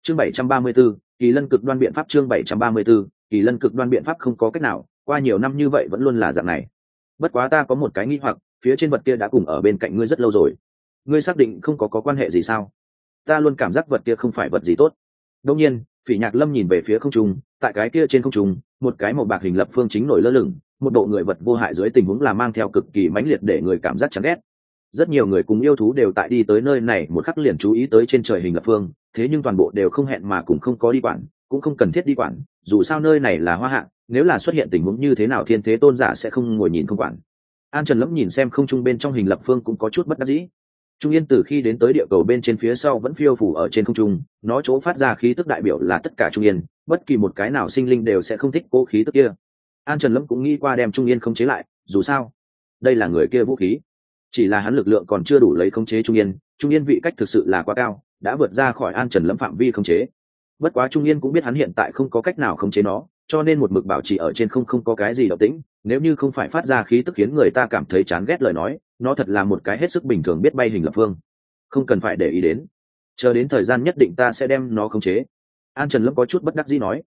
Chương 734, kỳ lân cực đoan biện pháp. Chương 734, kỳ lân cực đoan biện pháp. Không có cách nào, qua nhiều năm như vậy vẫn luôn là dạng này. Bất quá ta có một cái nghi hoặc, phía trên vật kia đã cùng ở bên cạnh ngươi rất lâu rồi, ngươi xác định không có quan hệ gì sao? Ta luôn cảm giác vật kia không phải vật gì tốt. Đương nhiên, Phỉ Nhạc Lâm nhìn về phía không trung, tại cái kia trên không trung, một cái màu bạc hình lập phương chính nổi lơ lửng, một bộ người vật vô hại dưới tình huống là mang theo cực kỳ mãnh liệt để người cảm giác chán ghét. Rất nhiều người cùng yêu thú đều tại đi tới nơi này một khắc liền chú ý tới trên trời hình lập phương, thế nhưng toàn bộ đều không hẹn mà cùng không có đi quản, cũng không cần thiết đi quản, dù sao nơi này là Hoa Hạ, nếu là xuất hiện tình huống như thế nào Thiên Thế Tôn giả sẽ không ngồi nhìn không quản. An Trần Lâm nhìn xem không trung bên trong hình lập phương cũng có chút bất đắc dĩ. Trung Yên từ khi đến tới địa cầu bên trên phía sau vẫn phiêu phủ ở trên không trung, nó chỗ phát ra khí tức đại biểu là tất cả Trung Yên, bất kỳ một cái nào sinh linh đều sẽ không thích cố khí tức kia. An Trần Lâm cũng nghĩ qua đem Trung Yên khống chế lại, dù sao, đây là người kia vũ khí. Chỉ là hắn lực lượng còn chưa đủ lấy khống chế Trung Yên vị cách thực sự là quá cao, đã vượt ra khỏi An Trần Lâm phạm vi khống chế. Bất quá Trung Yên cũng biết hắn hiện tại không có cách nào khống chế nó, cho nên một mực bảo trì ở trên không có cái gì động tĩnh, nếu như không phải phát ra khí tức khiến người ta cảm thấy chán ghét lời nói, nó thật là một cái hết sức bình thường biết bay hình lập phương. Không cần phải để ý đến, chờ đến thời gian nhất định ta sẽ đem nó khống chế. An Trần Lâm có chút bất đắc dĩ nói.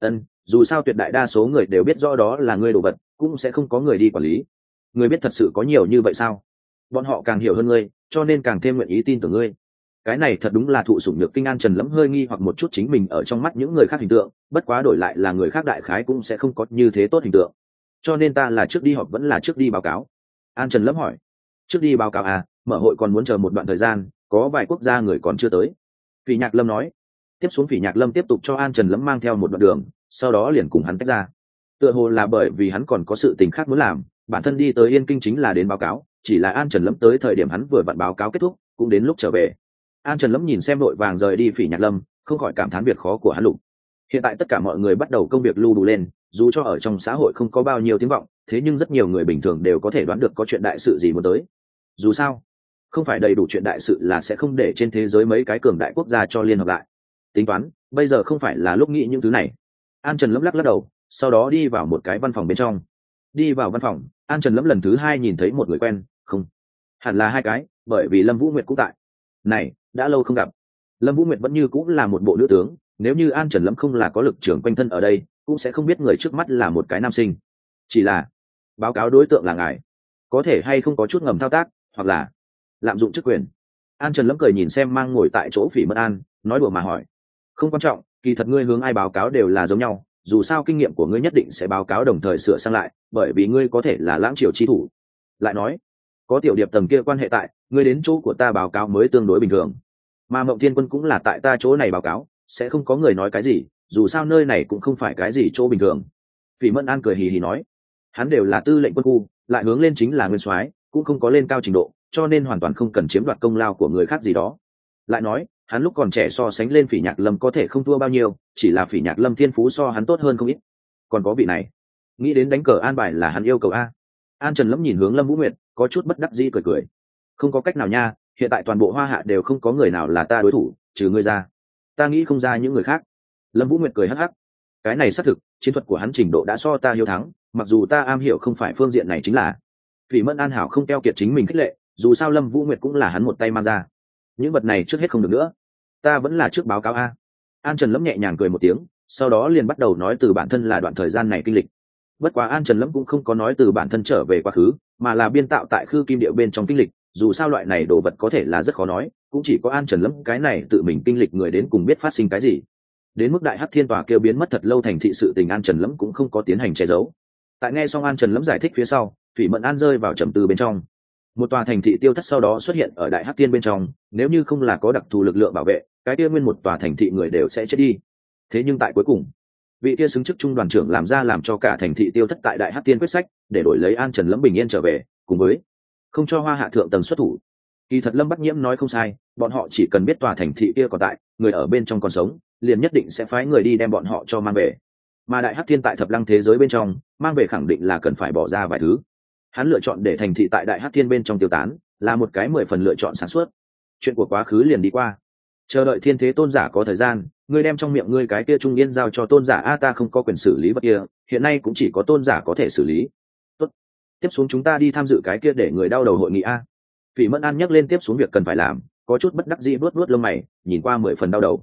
Dù sao tuyệt đại đa số người đều biết rõ đó là ngươi đồ vật, cũng sẽ không có người đi quản lý. Ngươi biết thật sự có nhiều như vậy sao? Bọn họ càng hiểu hơn ngươi, cho nên càng thêm nguyện ý tin tưởng ngươi. Cái này thật đúng là thụ sủng nhược kinh. An Trần Lâm hơi nghi hoặc một chút chính mình ở trong mắt những người khác hình tượng, bất quá đổi lại là người khác đại khái cũng sẽ không có như thế tốt hình tượng. Cho nên ta là trước đi họp vẫn là trước đi báo cáo? An Trần Lâm hỏi. Trước đi báo cáo à, mở hội còn muốn chờ một đoạn thời gian, có vài quốc gia người còn chưa tới. Phỉ Nhạc Lâm nói. Tiếp xuống Phỉ Nhạc Lâm tiếp tục cho An Trần Lâm mang theo một đoạn đường, sau đó liền cùng hắn tách ra. Tựa hồ là bởi vì hắn còn có sự tình khác muốn làm, bản thân đi tới Yên Kinh chính là đến báo cáo, chỉ là An Trần Lâm tới thời điểm hắn vừa vặn báo cáo kết thúc, cũng đến lúc trở về. An Trần Lâm nhìn xem đội vàng rời đi Phỉ Nhạc Lâm, không khỏi cảm thán việc khó của hắn lục. Hiện tại tất cả mọi người bắt đầu công việc lưu đủ lên, dù cho ở trong xã hội không có bao nhiêu tiếng vọng, thế nhưng rất nhiều người bình thường đều có thể đoán được có chuyện đại sự gì muốn tới. Dù sao, không phải đầy đủ chuyện đại sự là sẽ không để trên thế giới mấy cái cường đại quốc gia cho liên hợp lại. Tính toán, bây giờ không phải là lúc nghĩ những thứ này. An Trần Lâm lắc đầu, sau đó đi vào một cái văn phòng bên trong. Đi vào văn phòng, An Trần Lâm lần thứ hai nhìn thấy một người quen, không, hẳn là hai cái, bởi vì Lâm Vũ Nguyệt cũng tại. Này, đã lâu không gặp. Lâm Vũ Nguyệt vẫn như cũng là một bộ nữ tướng, nếu như An Trần Lâm không là có lực trưởng quanh thân ở đây, cũng sẽ không biết người trước mắt là một cái nam sinh. Chỉ là, báo cáo đối tượng là ngài, có thể hay không có chút ngầm thao tác, hoặc là lạm dụng chức quyền. An Trần Lâm cười nhìn xem mang ngồi tại chỗ Phỉ Mẫn An, nói đùa mà hỏi. Không quan trọng, kỳ thật ngươi hướng ai báo cáo đều là giống nhau, dù sao kinh nghiệm của ngươi nhất định sẽ báo cáo đồng thời sửa sang lại, bởi vì ngươi có thể là lãng triều chi thủ. Lại nói, có tiểu điệp tầng kia quan hệ tại, ngươi đến chỗ của ta báo cáo mới tương đối bình thường. Mà Mộng Thiên Quân cũng là tại ta chỗ này báo cáo, sẽ không có người nói cái gì, dù sao nơi này cũng không phải cái gì chỗ bình thường. Phỉ Mẫn An cười hì hì nói, hắn đều là tư lệnh quân khu, lại hướng lên chính là nguyên soái, cũng không có lên cao trình độ, cho nên hoàn toàn không cần chiếm đoạt công lao của người khác gì đó. Lại nói, hắn lúc còn trẻ so sánh lên Phỉ Nhạc Lâm có thể không thua bao nhiêu, chỉ là Phỉ Nhạc Lâm thiên phú so hắn tốt hơn không ít. Còn có vị này, nghĩ đến đánh cờ an bài là hắn yêu cầu a. An Trần Lâm nhìn hướng Lâm Vũ Nguyệt, có chút bất đắc dĩ cười. Không có cách nào nha, hiện tại toàn bộ Hoa Hạ đều không có người nào là ta đối thủ, trừ ngươi ra. Ta nghĩ không ra những người khác. Lâm Vũ Nguyệt cười hắc hắc. Cái này xác thực, chiến thuật của hắn trình độ đã so ta hiếu thắng, mặc dù ta am hiểu không phải phương diện này chính là. Phỉ Mẫn An hảo không keo kiệt chính mình khích lệ, dù sao Lâm Vũ Nguyệt cũng là hắn một tay mang ra. Những vật này trước hết không được nữa, ta vẫn là trước báo cáo a. An Trần Lâm nhẹ nhàng cười một tiếng, sau đó liền bắt đầu nói từ bản thân là đoạn thời gian này kinh lịch. Bất quá An Trần Lâm cũng không có nói từ bản thân trở về quá khứ, mà là biên tạo tại Khư Kim Điệu bên trong kinh lịch, dù sao loại này đồ vật có thể là rất khó nói, cũng chỉ có An Trần Lâm cái này tự mình kinh lịch người đến cùng biết phát sinh cái gì. Đến mức Đại Hắc Thiên Tòa kêu biến mất thật lâu thành thị sự tình An Trần Lâm cũng không có tiến hành che giấu. Tại nghe xong An Trần Lâm giải thích phía sau, Phỉ Mẫn An rơi vào trầm tư bên trong. Một tòa thành thị tiêu thất sau đó xuất hiện ở Đại Hắc Thiên bên trong, nếu như không là có đặc thù lực lượng bảo vệ, cái kia nguyên một tòa thành thị người đều sẽ chết đi. Thế nhưng tại cuối cùng, vị kia xứng chức trung đoàn trưởng làm cho cả thành thị tiêu thất tại Đại Hắc Thiên quyết sách, để đổi lấy An Trần Lâm bình yên trở về, cùng với không cho Hoa Hạ thượng tầng xuất thủ. Kỳ thật Lâm Bắc Nhiễm nói không sai, bọn họ chỉ cần biết tòa thành thị kia còn tại, người ở bên trong còn sống, liền nhất định sẽ phái người đi đem bọn họ cho mang về. Mà Đại Hắc Thiên tại Thập Lăng thế giới bên trong, mang về khẳng định là cần phải bỏ ra vài thứ. Hắn lựa chọn để thành thị tại Đại Hắc Thiên bên trong tiêu tán, là một cái 10 phần lựa chọn sáng suốt. Chuyện của quá khứ liền đi qua, chờ đợi Thiên Thế Tôn giả có thời gian, ngươi đem trong miệng ngươi cái kia trung yên giao cho Tôn giả a, ta không có quyền xử lý vật kia, hiện nay cũng chỉ có Tôn giả có thể xử lý. Tốt, tiếp xuống chúng ta đi tham dự cái kia để người đau đầu hội nghị a. Phỉ Mẫn An nhắc lên tiếp xuống việc cần phải làm, có chút bất đắc dĩ vuốt lông mày, nhìn qua 10 phần đau đầu.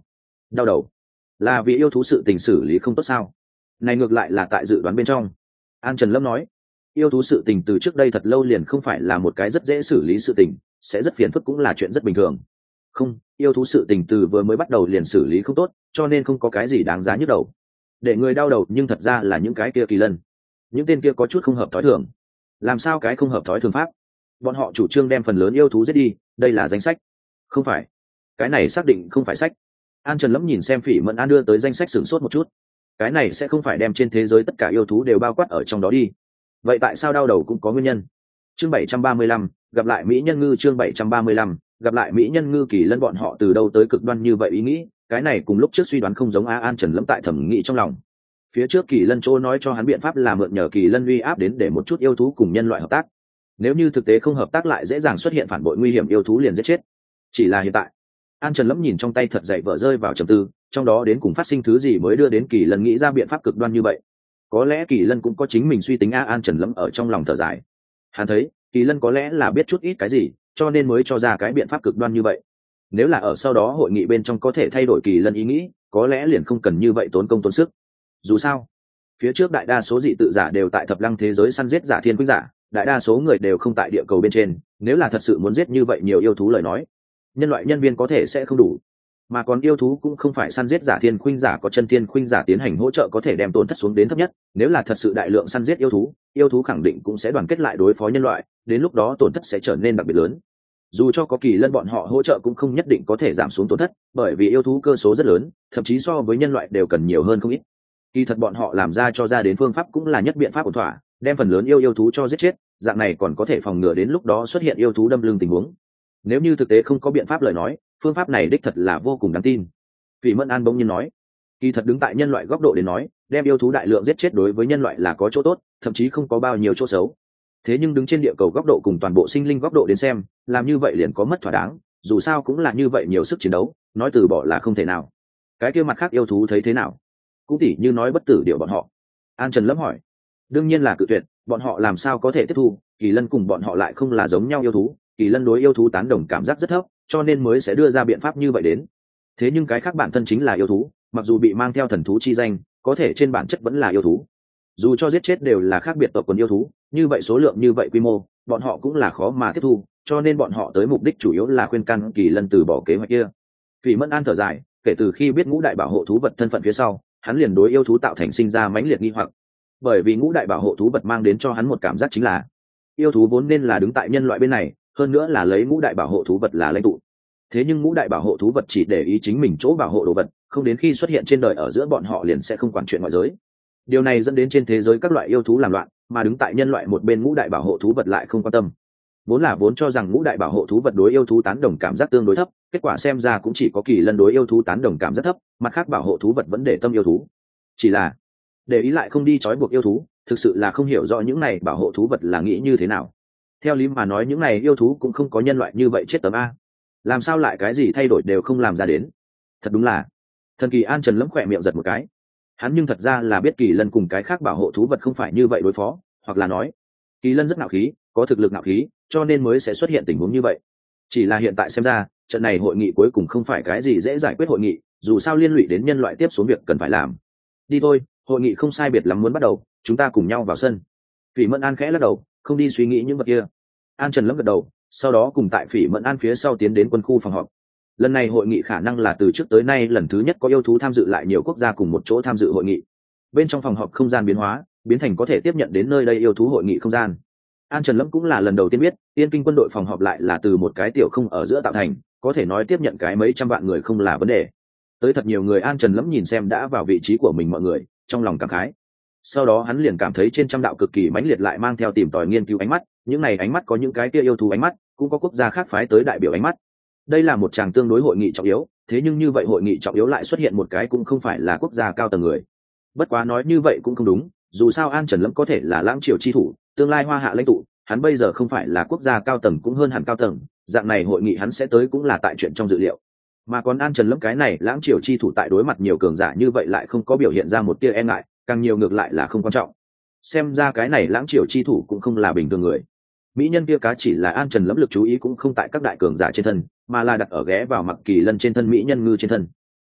đau đầu là vì yêu thú sự tình xử lý không tốt sao? Này ngược lại là tại dự đoán bên trong. An Trần Lâm nói, yêu thú sự tình từ trước đây thật lâu liền không phải là một cái rất dễ xử lý sự tình, sẽ rất phiền phức cũng là chuyện rất bình thường. Không, yêu thú sự tình từ vừa mới bắt đầu liền xử lý không tốt, cho nên không có cái gì đáng giá nhức đầu. Để người đau đầu nhưng thật ra là những cái kia kỳ lân. Những tên kia có chút không hợp thói thường. Làm sao cái không hợp thói thường pháp? Bọn họ chủ trương đem phần lớn yêu thú giết đi, đây là danh sách. Không phải. Cái này xác định không phải sách. An Trần Lâm nhìn xem Phỉ Mẫn An đưa tới danh sách sửng sốt một chút. Cái này sẽ không phải đem trên thế giới tất cả yêu thú đều bao quát ở trong đó đi. Vậy tại sao đau đầu cũng có nguyên nhân? Chương 735, gặp lại mỹ nhân ngư. Chương 735, gặp lại mỹ nhân ngư. Kỳ lân bọn họ từ đâu tới cực đoan như vậy ý nghĩ, cái này cùng lúc trước suy đoán không giống. An Trần Lâm tại thẩm nghĩ trong lòng. Phía trước Kỳ lân chỗ nói cho hắn biện pháp là mượn nhờ Kỳ lân uy áp đến để một chút yêu thú cùng nhân loại hợp tác. Nếu như thực tế không hợp tác lại dễ dàng xuất hiện phản bội nguy hiểm, yêu thú liền giết chết. Chỉ là hiện tại, An Trần Lâm nhìn trong tay thật dày vợ rơi vào trầm tư, trong đó đến cùng phát sinh thứ gì mới đưa đến Kỳ lân nghĩ ra biện pháp cực đoan như vậy. Có lẽ Kỳ lân cũng có chính mình suy tính. An Trần Lâm ở trong lòng thở dài. Hắn thấy Kỳ lân có lẽ là biết chút ít cái gì, cho nên mới cho ra cái biện pháp cực đoan như vậy. Nếu là ở sau đó hội nghị bên trong có thể thay đổi Kỳ lân ý nghĩ, có lẽ liền không cần như vậy tốn công tốn sức. Dù sao, phía trước đại đa số dị tự giả đều tại thập lăng thế giới săn giết giả thiên khuynh giả, đại đa số người đều không tại địa cầu bên trên. Nếu là thật sự muốn giết như vậy nhiều yêu thú lời nói, nhân loại nhân viên có thể sẽ không đủ, mà còn yêu thú cũng không phải săn giết giả thiên khuynh giả có chân thiên khuynh giả tiến hành hỗ trợ có thể đem tổn thất xuống đến thấp nhất. Nếu là thật sự đại lượng săn giết yêu thú khẳng định cũng sẽ đoàn kết lại đối phó nhân loại, đến lúc đó tổn thất sẽ trở nên đặc biệt lớn. Dù cho có Kỳ lân bọn họ hỗ trợ cũng không nhất định có thể giảm xuống tổn thất, bởi vì yêu thú cơ số rất lớn, thậm chí so với nhân loại đều cần nhiều hơn không ít. Kỳ thật bọn họ làm ra đến phương pháp cũng là nhất biện pháp ổn thỏa, đem phần lớn yêu thú cho giết chết, dạng này còn có thể phòng ngừa đến lúc đó xuất hiện yêu thú đâm lưng tình huống. Nếu như thực tế không có biện pháp lời nói, phương pháp này đích thật là vô cùng đáng tin. Phỉ Mẫn An bỗng nhiên nói, kỳ thật đứng tại nhân loại góc độ đến nói, đem yêu thú đại lượng giết chết đối với nhân loại là có chỗ tốt, thậm chí không có bao nhiêu chỗ xấu. Thế nhưng đứng trên địa cầu góc độ cùng toàn bộ sinh linh góc độ đến xem, làm như vậy liền có mất thỏa đáng, dù sao cũng là như vậy nhiều sức chiến đấu, nói từ bỏ là không thể nào. Cái kia mặt khác yêu thú thấy thế nào? Cũng tỉ như nói bất tử điệu bọn họ. An Trần Lâm hỏi. Đương nhiên là cự tuyệt, bọn họ làm sao có thể tiếp thu, Kỳ lân cùng bọn họ lại không là giống nhau yêu thú, Kỳ lân đối yêu thú tán đồng cảm giác rất thấp, cho nên mới sẽ đưa ra biện pháp như vậy đến. Thế nhưng cái khác bản thân chính là yêu thú, mặc dù bị mang theo thần thú chi danh, có thể trên bản chất vẫn là yêu thú. Dù cho giết chết đều là khác biệt tộc quần yêu thú, như vậy số lượng như vậy quy mô, bọn họ cũng là khó mà tiếp thu, cho nên bọn họ tới mục đích chủ yếu là khuyên can Kỳ lân từ bỏ kế hoạch kia. Phỉ Mẫn An thở dài, kể từ khi biết ngũ đại bảo hộ thú vật thân phận phía sau, hắn liền đối yêu thú tạo thành sinh ra mãnh liệt nghi hoặc. Bởi vì ngũ đại bảo hộ thú vật mang đến cho hắn một cảm giác chính là yêu thú vốn nên là đứng tại nhân loại bên này, hơn nữa là lấy ngũ đại bảo hộ thú vật là lãnh tụ. Thế nhưng ngũ đại bảo hộ thú vật chỉ để ý chính mình chỗ bảo hộ đồ vật, không đến khi xuất hiện trên đời ở giữa bọn họ liền sẽ không quản chuyện ngoại giới. Điều này dẫn đến trên thế giới các loại yêu thú làm loạn, mà đứng tại nhân loại một bên ngũ đại bảo hộ thú vật lại không quan tâm. Vốn cho rằng ngũ đại bảo hộ thú vật đối yêu thú tán đồng cảm giác tương đối thấp, kết quả xem ra cũng chỉ có Kỳ lân đối yêu thú tán đồng cảm rất thấp, mặt khác bảo hộ thú vật vẫn để tâm yêu thú. Chỉ là để ý lại không đi trói buộc yêu thú, thực sự là không hiểu rõ những này bảo hộ thú vật là nghĩ như thế nào. Theo lý mà nói những này yêu thú cũng không có nhân loại như vậy chết tấm a, làm sao lại cái gì thay đổi đều không làm ra đến. Thật đúng là thần kỳ. An Trần Lâm khỏe miệng giật một cái, hắn nhưng thật ra là biết Kỳ lân cùng cái khác bảo hộ thú vật không phải như vậy đối phó, hoặc là nói Kỳ lân rất ngạo khí, có thực lực ngạo khí, cho nên mới sẽ xuất hiện tình huống như vậy. Chỉ là hiện tại xem ra trận này hội nghị cuối cùng không phải cái gì dễ giải quyết hội nghị, dù sao liên lụy đến nhân loại tiếp xuống việc cần phải làm. Đi thôi, hội nghị không sai biệt lắm muốn bắt đầu, chúng ta cùng nhau vào sân. Phỉ Mẫn An khẽ lắc đầu, không đi suy nghĩ những vật kia. An Trần Lâm gật đầu, sau đó cùng tại Phỉ Mẫn An phía sau tiến đến quân khu phòng họp. Lần này hội nghị khả năng là từ trước tới nay lần thứ nhất có yêu thú tham dự lại nhiều quốc gia cùng một chỗ tham dự hội nghị. Bên trong phòng họp không gian biến hóa, biến thành có thể tiếp nhận đến nơi đây yêu thú hội nghị không gian. An Trần Lâm cũng là lần đầu tiên biết, Tiên Kinh quân đội phòng họp lại là từ một cái tiểu không ở giữa tạo thành, có thể nói tiếp nhận cái mấy trăm vạn người không là vấn đề. Tới thật nhiều người. An Trần Lâm nhìn xem đã vào vị trí của mình mọi người, trong lòng cảm khái. Sau đó hắn liền cảm thấy trên trăm đạo cực kỳ mãnh liệt lại mang theo tìm tòi nghiên cứu ánh mắt, những này ánh mắt có những cái kia yêu thú ánh mắt, cũng có quốc gia khác phái tới đại biểu ánh mắt. Đây là một tràng tương đối hội nghị trọng yếu, thế nhưng như vậy hội nghị trọng yếu lại xuất hiện một cái cũng không phải là quốc gia cao tầng người. Bất quá nói như vậy cũng không đúng, dù sao An Trần Lâm có thể là lãng triều chi thủ, tương lai hoa hạ lãnh tụ, hắn bây giờ không phải là quốc gia cao tầng cũng hơn hẳn cao tầng, dạng này hội nghị hắn sẽ tới cũng là tại chuyện trong dự liệu. Mà còn An Trần Lâm cái này lãng triều chi thủ tại đối mặt nhiều cường giả như vậy lại không có biểu hiện ra một tia e ngại, càng nhiều ngược lại là không quan trọng. Xem ra cái này lãng triều chi thủ cũng không là bình thường người. Mỹ nhân kia cá chỉ là An Trần Lâm lực chú ý cũng không tại các đại cường giả trên thân, mà là đặt ở ghé vào mặc Kỳ lân trên thân mỹ nhân ngư trên thân.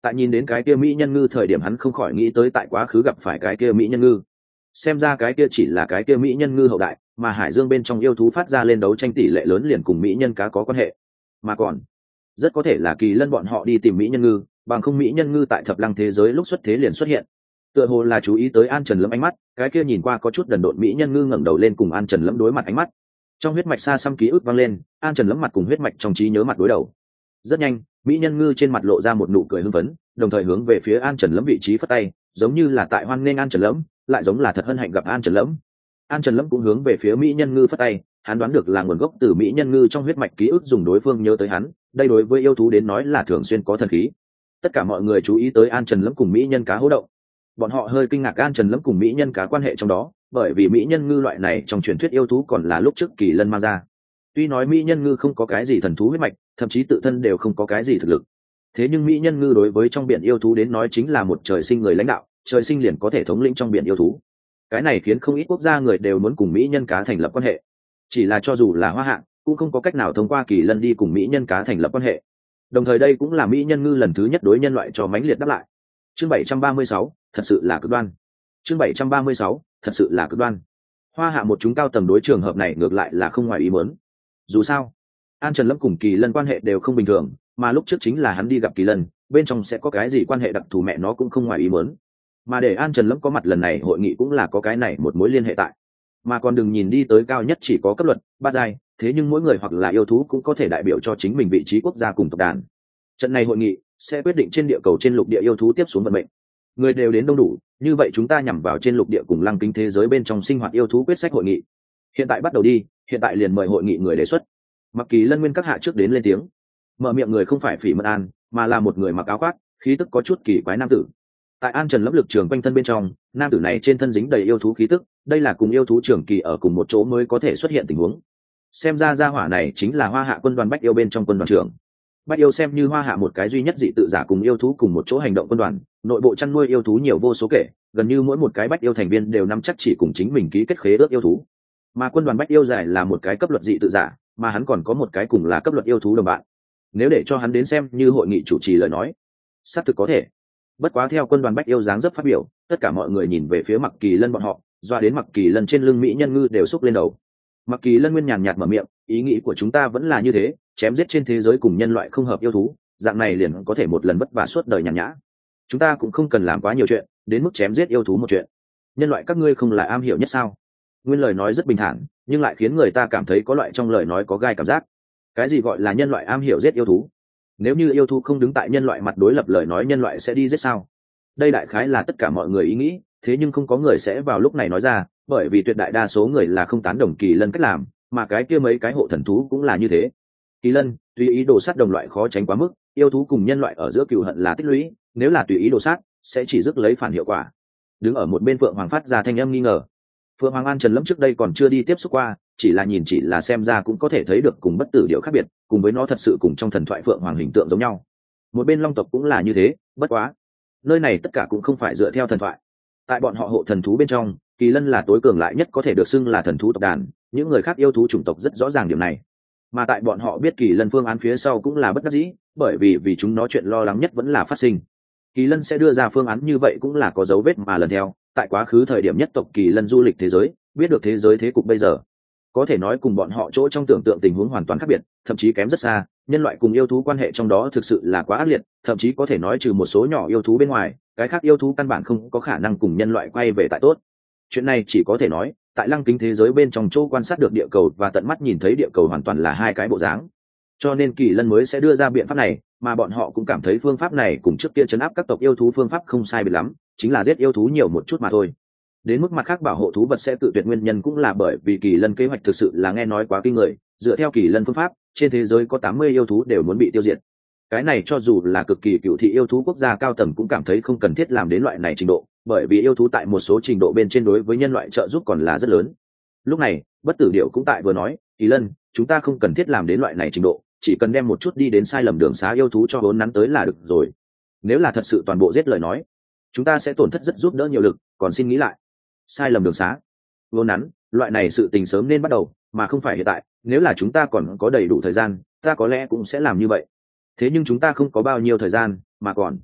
Tại nhìn đến cái kia mỹ nhân ngư thời điểm hắn không khỏi nghĩ tới tại quá khứ gặp phải cái kia mỹ nhân ngư. Xem ra cái kia chỉ là cái kia mỹ nhân ngư hậu đại, mà hải dương bên trong yêu thú phát ra lên đấu tranh tỷ lệ lớn liền cùng mỹ nhân cá có quan hệ, mà còn rất có thể là Kỳ Lân bọn họ đi tìm mỹ nhân ngư, bằng không mỹ nhân ngư tại thập lăng thế giới lúc xuất thế liền xuất hiện. Tựa hồ là chú ý tới An Trần Lâm ánh mắt, cái kia nhìn qua có chút đần độn mỹ nhân ngư ngẩng đầu lên cùng An Trần Lâm đối mặt ánh mắt. Trong huyết mạch xa xăm ký ức vang lên, An Trần Lâm mặt cùng huyết mạch trong trí nhớ mặt đối đầu. Rất nhanh, mỹ nhân ngư trên mặt lộ ra một nụ cười hưng phấn, đồng thời hướng về phía An Trần Lâm vị trí phất tay, giống như là tại hoan nghênh An Trần Lâm, lại giống là thật hân hạnh gặp An Trần Lâm. An Trần Lâm cũng hướng về phía mỹ nhân ngư phất tay, hắn đoán được là nguồn gốc từ mỹ nhân ngư trong huyết mạch ký ức dùng đối phương nhớ tới hắn, đây đối với yêu thú đến nói là thường xuyên có thần khí. Tất cả mọi người chú ý tới An Trần Lâm cùng mỹ nhân cá hô động. Bọn họ hơi kinh ngạc An Trần Lâm cùng mỹ nhân cá quan hệ trong đó, bởi vì mỹ nhân ngư loại này trong truyền thuyết yêu thú còn là lúc trước Kỳ Lân mang ra. Tuy nói mỹ nhân ngư không có cái gì thần thú huyết mạch, thậm chí tự thân đều không có cái gì thực lực, thế nhưng mỹ nhân ngư đối với trong biển yêu thú đến nói chính là một trời sinh người lãnh đạo, trời sinh liền có thể thống lĩnh trong biển yêu thú. Cái này khiến không ít quốc gia người đều muốn cùng mỹ nhân cá thành lập quan hệ, chỉ là cho dù là Hoa Hạ cũng không có cách nào thông qua Kỳ Lân đi cùng mỹ nhân cá thành lập quan hệ. Đồng thời đây cũng là mỹ nhân ngư lần thứ nhất đối nhân loại cho mãnh liệt đáp lại. Chương 736, thật sự là cực đoan. Chương 736, thật sự là cực đoan. Hoa Hạ một chúng cao tầng đối trường hợp này ngược lại là không ngoài ý muốn. Dù sao, An Trần Lâm cùng Kỳ Lân quan hệ đều không bình thường, mà lúc trước chính là hắn đi gặp Kỳ Lân, bên trong sẽ có cái gì quan hệ đặc thù mẹ nó cũng không ngoài ý muốn. Mà để An Trần Lâm có mặt lần này hội nghị cũng là có cái này một mối liên hệ tại. Mà còn đừng nhìn đi tới cao nhất chỉ có cấp luật, bát giai, thế nhưng mỗi người hoặc là yêu thú cũng có thể đại biểu cho chính mình vị trí quốc gia cùng tộc đàn. Trận này hội nghị sẽ quyết định trên địa cầu trên lục địa yêu thú tiếp xuống vận mệnh. Người đều đến đông đủ, như vậy chúng ta nhằm vào trên lục địa cùng lăng kính thế giới bên trong sinh hoạt yêu thú quyết sách hội nghị. Hiện tại bắt đầu đi, hiện tại liền mời hội nghị người đề xuất. Mặc Kỳ Lân nguyên các hạ trước đến lên tiếng. Mở miệng người không phải Phỉ Mật An, mà là một người mặc áo khoác, khí tức có chút kỳ quái nam tử. Tại An Trần Lâm lực trường quanh thân bên trong, nam tử này trên thân dính đầy yêu thú khí tức, đây là cùng yêu thú trường kỳ ở cùng một chỗ mới có thể xuất hiện tình huống. Xem ra gia hỏa này chính là Hoa Hạ quân đoàn Bách Yêu bên trong quân đoàn trưởng. Bách Yêu xem như Hoa Hạ một cái duy nhất dị tự giả cùng yêu thú cùng một chỗ hành động quân đoàn, nội bộ chăn nuôi yêu thú nhiều vô số kể, gần như mỗi một cái Bách Yêu thành viên đều nắm chắc chỉ cùng chính mình ký kết khế ước yêu thú. Mà quân đoàn Bách Yêu giải là một cái cấp luật dị tự giả, mà hắn còn có một cái cùng là cấp luật yêu thú đồng bạn. Nếu để cho hắn đến xem như hội nghị chủ trì lời nói, xác thực có thể. Bất quá theo quân đoàn Bách Yêu dáng dấp phát biểu, tất cả mọi người nhìn về phía Mặc Kỳ Lân bọn họ, doa đến Mặc Kỳ Lân trên lưng mỹ nhân ngư đều xúc lên đầu. Mặc Kỳ Lân nguyên nhàn nhạt mở miệng, ý nghĩ của chúng ta vẫn là như thế, chém giết trên thế giới cùng nhân loại không hợp yêu thú, dạng này liền có thể một lần vất vả suốt đời nhàn nhã. Chúng ta cũng không cần làm quá nhiều chuyện, đến mức chém giết yêu thú một chuyện. Nhân loại các ngươi không là am hiểu nhất sao? Nguyên lời nói rất bình thản, nhưng lại khiến người ta cảm thấy có loại trong lời nói có gai cảm giác. Cái gì gọi là nhân loại am hiểu giết yêu thú? Nếu như yêu thú không đứng tại nhân loại mặt đối lập lời nói nhân loại sẽ đi giết sao? Đây đại khái là tất cả mọi người ý nghĩ, thế nhưng không có người sẽ vào lúc này nói ra, bởi vì tuyệt đại đa số người là không tán đồng Kỳ Lân cách làm, mà cái kia mấy cái hộ thần thú cũng là như thế. Kỳ Lân, tùy ý đồ sát đồng loại khó tránh quá mức, yêu thú cùng nhân loại ở giữa cừu hận là tích lũy, nếu là tùy ý đồ sát, sẽ chỉ rước lấy phản hiệu quả. Đứng ở một bên Phượng Hoàng phát ra thanh âm nghi ngờ. Phượng Hoàng An Trần Lâm trước đây còn chưa đi tiếp xúc qua, chỉ là xem ra cũng có thể thấy được cùng bất tử điệu khác biệt, cùng với nó thật sự cùng trong thần thoại Phượng Hoàng hình tượng giống nhau. Một bên Long tộc cũng là như thế, bất quá nơi này tất cả cũng không phải dựa theo thần thoại. Tại bọn họ hộ thần thú bên trong, Kỳ Lân là tối cường lại nhất, có thể được xưng là thần thú tộc đàn, những người khác yêu thú chủng tộc rất rõ ràng điểm này. Mà tại bọn họ biết Kỳ Lân phương án phía sau cũng là bất đắc dĩ, bởi vì chúng nó chuyện lo lắng nhất vẫn là phát sinh. Kỳ Lân sẽ đưa ra phương án như vậy cũng là có dấu vết mà lần theo, tại quá khứ thời điểm nhất tộc Kỳ Lân du lịch thế giới, biết được thế giới thế cục bây giờ, có thể nói cùng bọn họ chỗ trong tưởng tượng tình huống hoàn toàn khác biệt, thậm chí kém rất xa. Nhân loại cùng yêu thú quan hệ trong đó thực sự là quá ác liệt, thậm chí có thể nói trừ một số nhỏ yêu thú bên ngoài, cái khác yêu thú căn bản không có khả năng cùng nhân loại quay về tại tốt. Chuyện này chỉ có thể nói tại lăng kính thế giới bên trong chỗ quan sát được địa cầu và tận mắt nhìn thấy địa cầu hoàn toàn là hai cái bộ dáng, cho nên Kỳ Lân mới sẽ đưa ra biện pháp này, mà bọn họ cũng cảm thấy phương pháp này cùng trước kia trấn áp các tộc yêu thú phương pháp không sai biệt lắm, chính là giết yêu thú nhiều một chút mà thôi. Đến mức mặt khác bảo hộ thú vật sẽ tự tuyệt nguyên nhân cũng là bởi vì Kỳ Lân kế hoạch thực sự là nghe nói quá kinh người, dựa theo Kỳ Lân phương pháp, trên thế giới có 80 yêu thú đều muốn bị tiêu diệt. Cái này cho dù là cực kỳ cựu thị yêu thú quốc gia cao tầng cũng cảm thấy không cần thiết làm đến loại này trình độ, bởi vì yêu thú tại một số trình độ bên trên đối với nhân loại trợ giúp còn là rất lớn. Lúc này, bất tử điệu cũng tại vừa nói, Kỳ Lân, chúng ta không cần thiết làm đến loại này trình độ, chỉ cần đem một chút đi đến sai lầm đường xá yêu thú cho vốn nắn tới là được rồi. Nếu là thật sự toàn bộ giết lời nói, chúng ta sẽ tổn thất rất giúp đỡ nhiều lực, còn xin nghĩ lại. Sai lầm đường xá, vốn nắn, loại này sự tình sớm nên bắt đầu, mà không phải hiện tại. Nếu là chúng ta còn có đầy đủ thời gian, ta có lẽ cũng sẽ làm như vậy. Thế nhưng chúng ta không có bao nhiêu thời gian, mà còn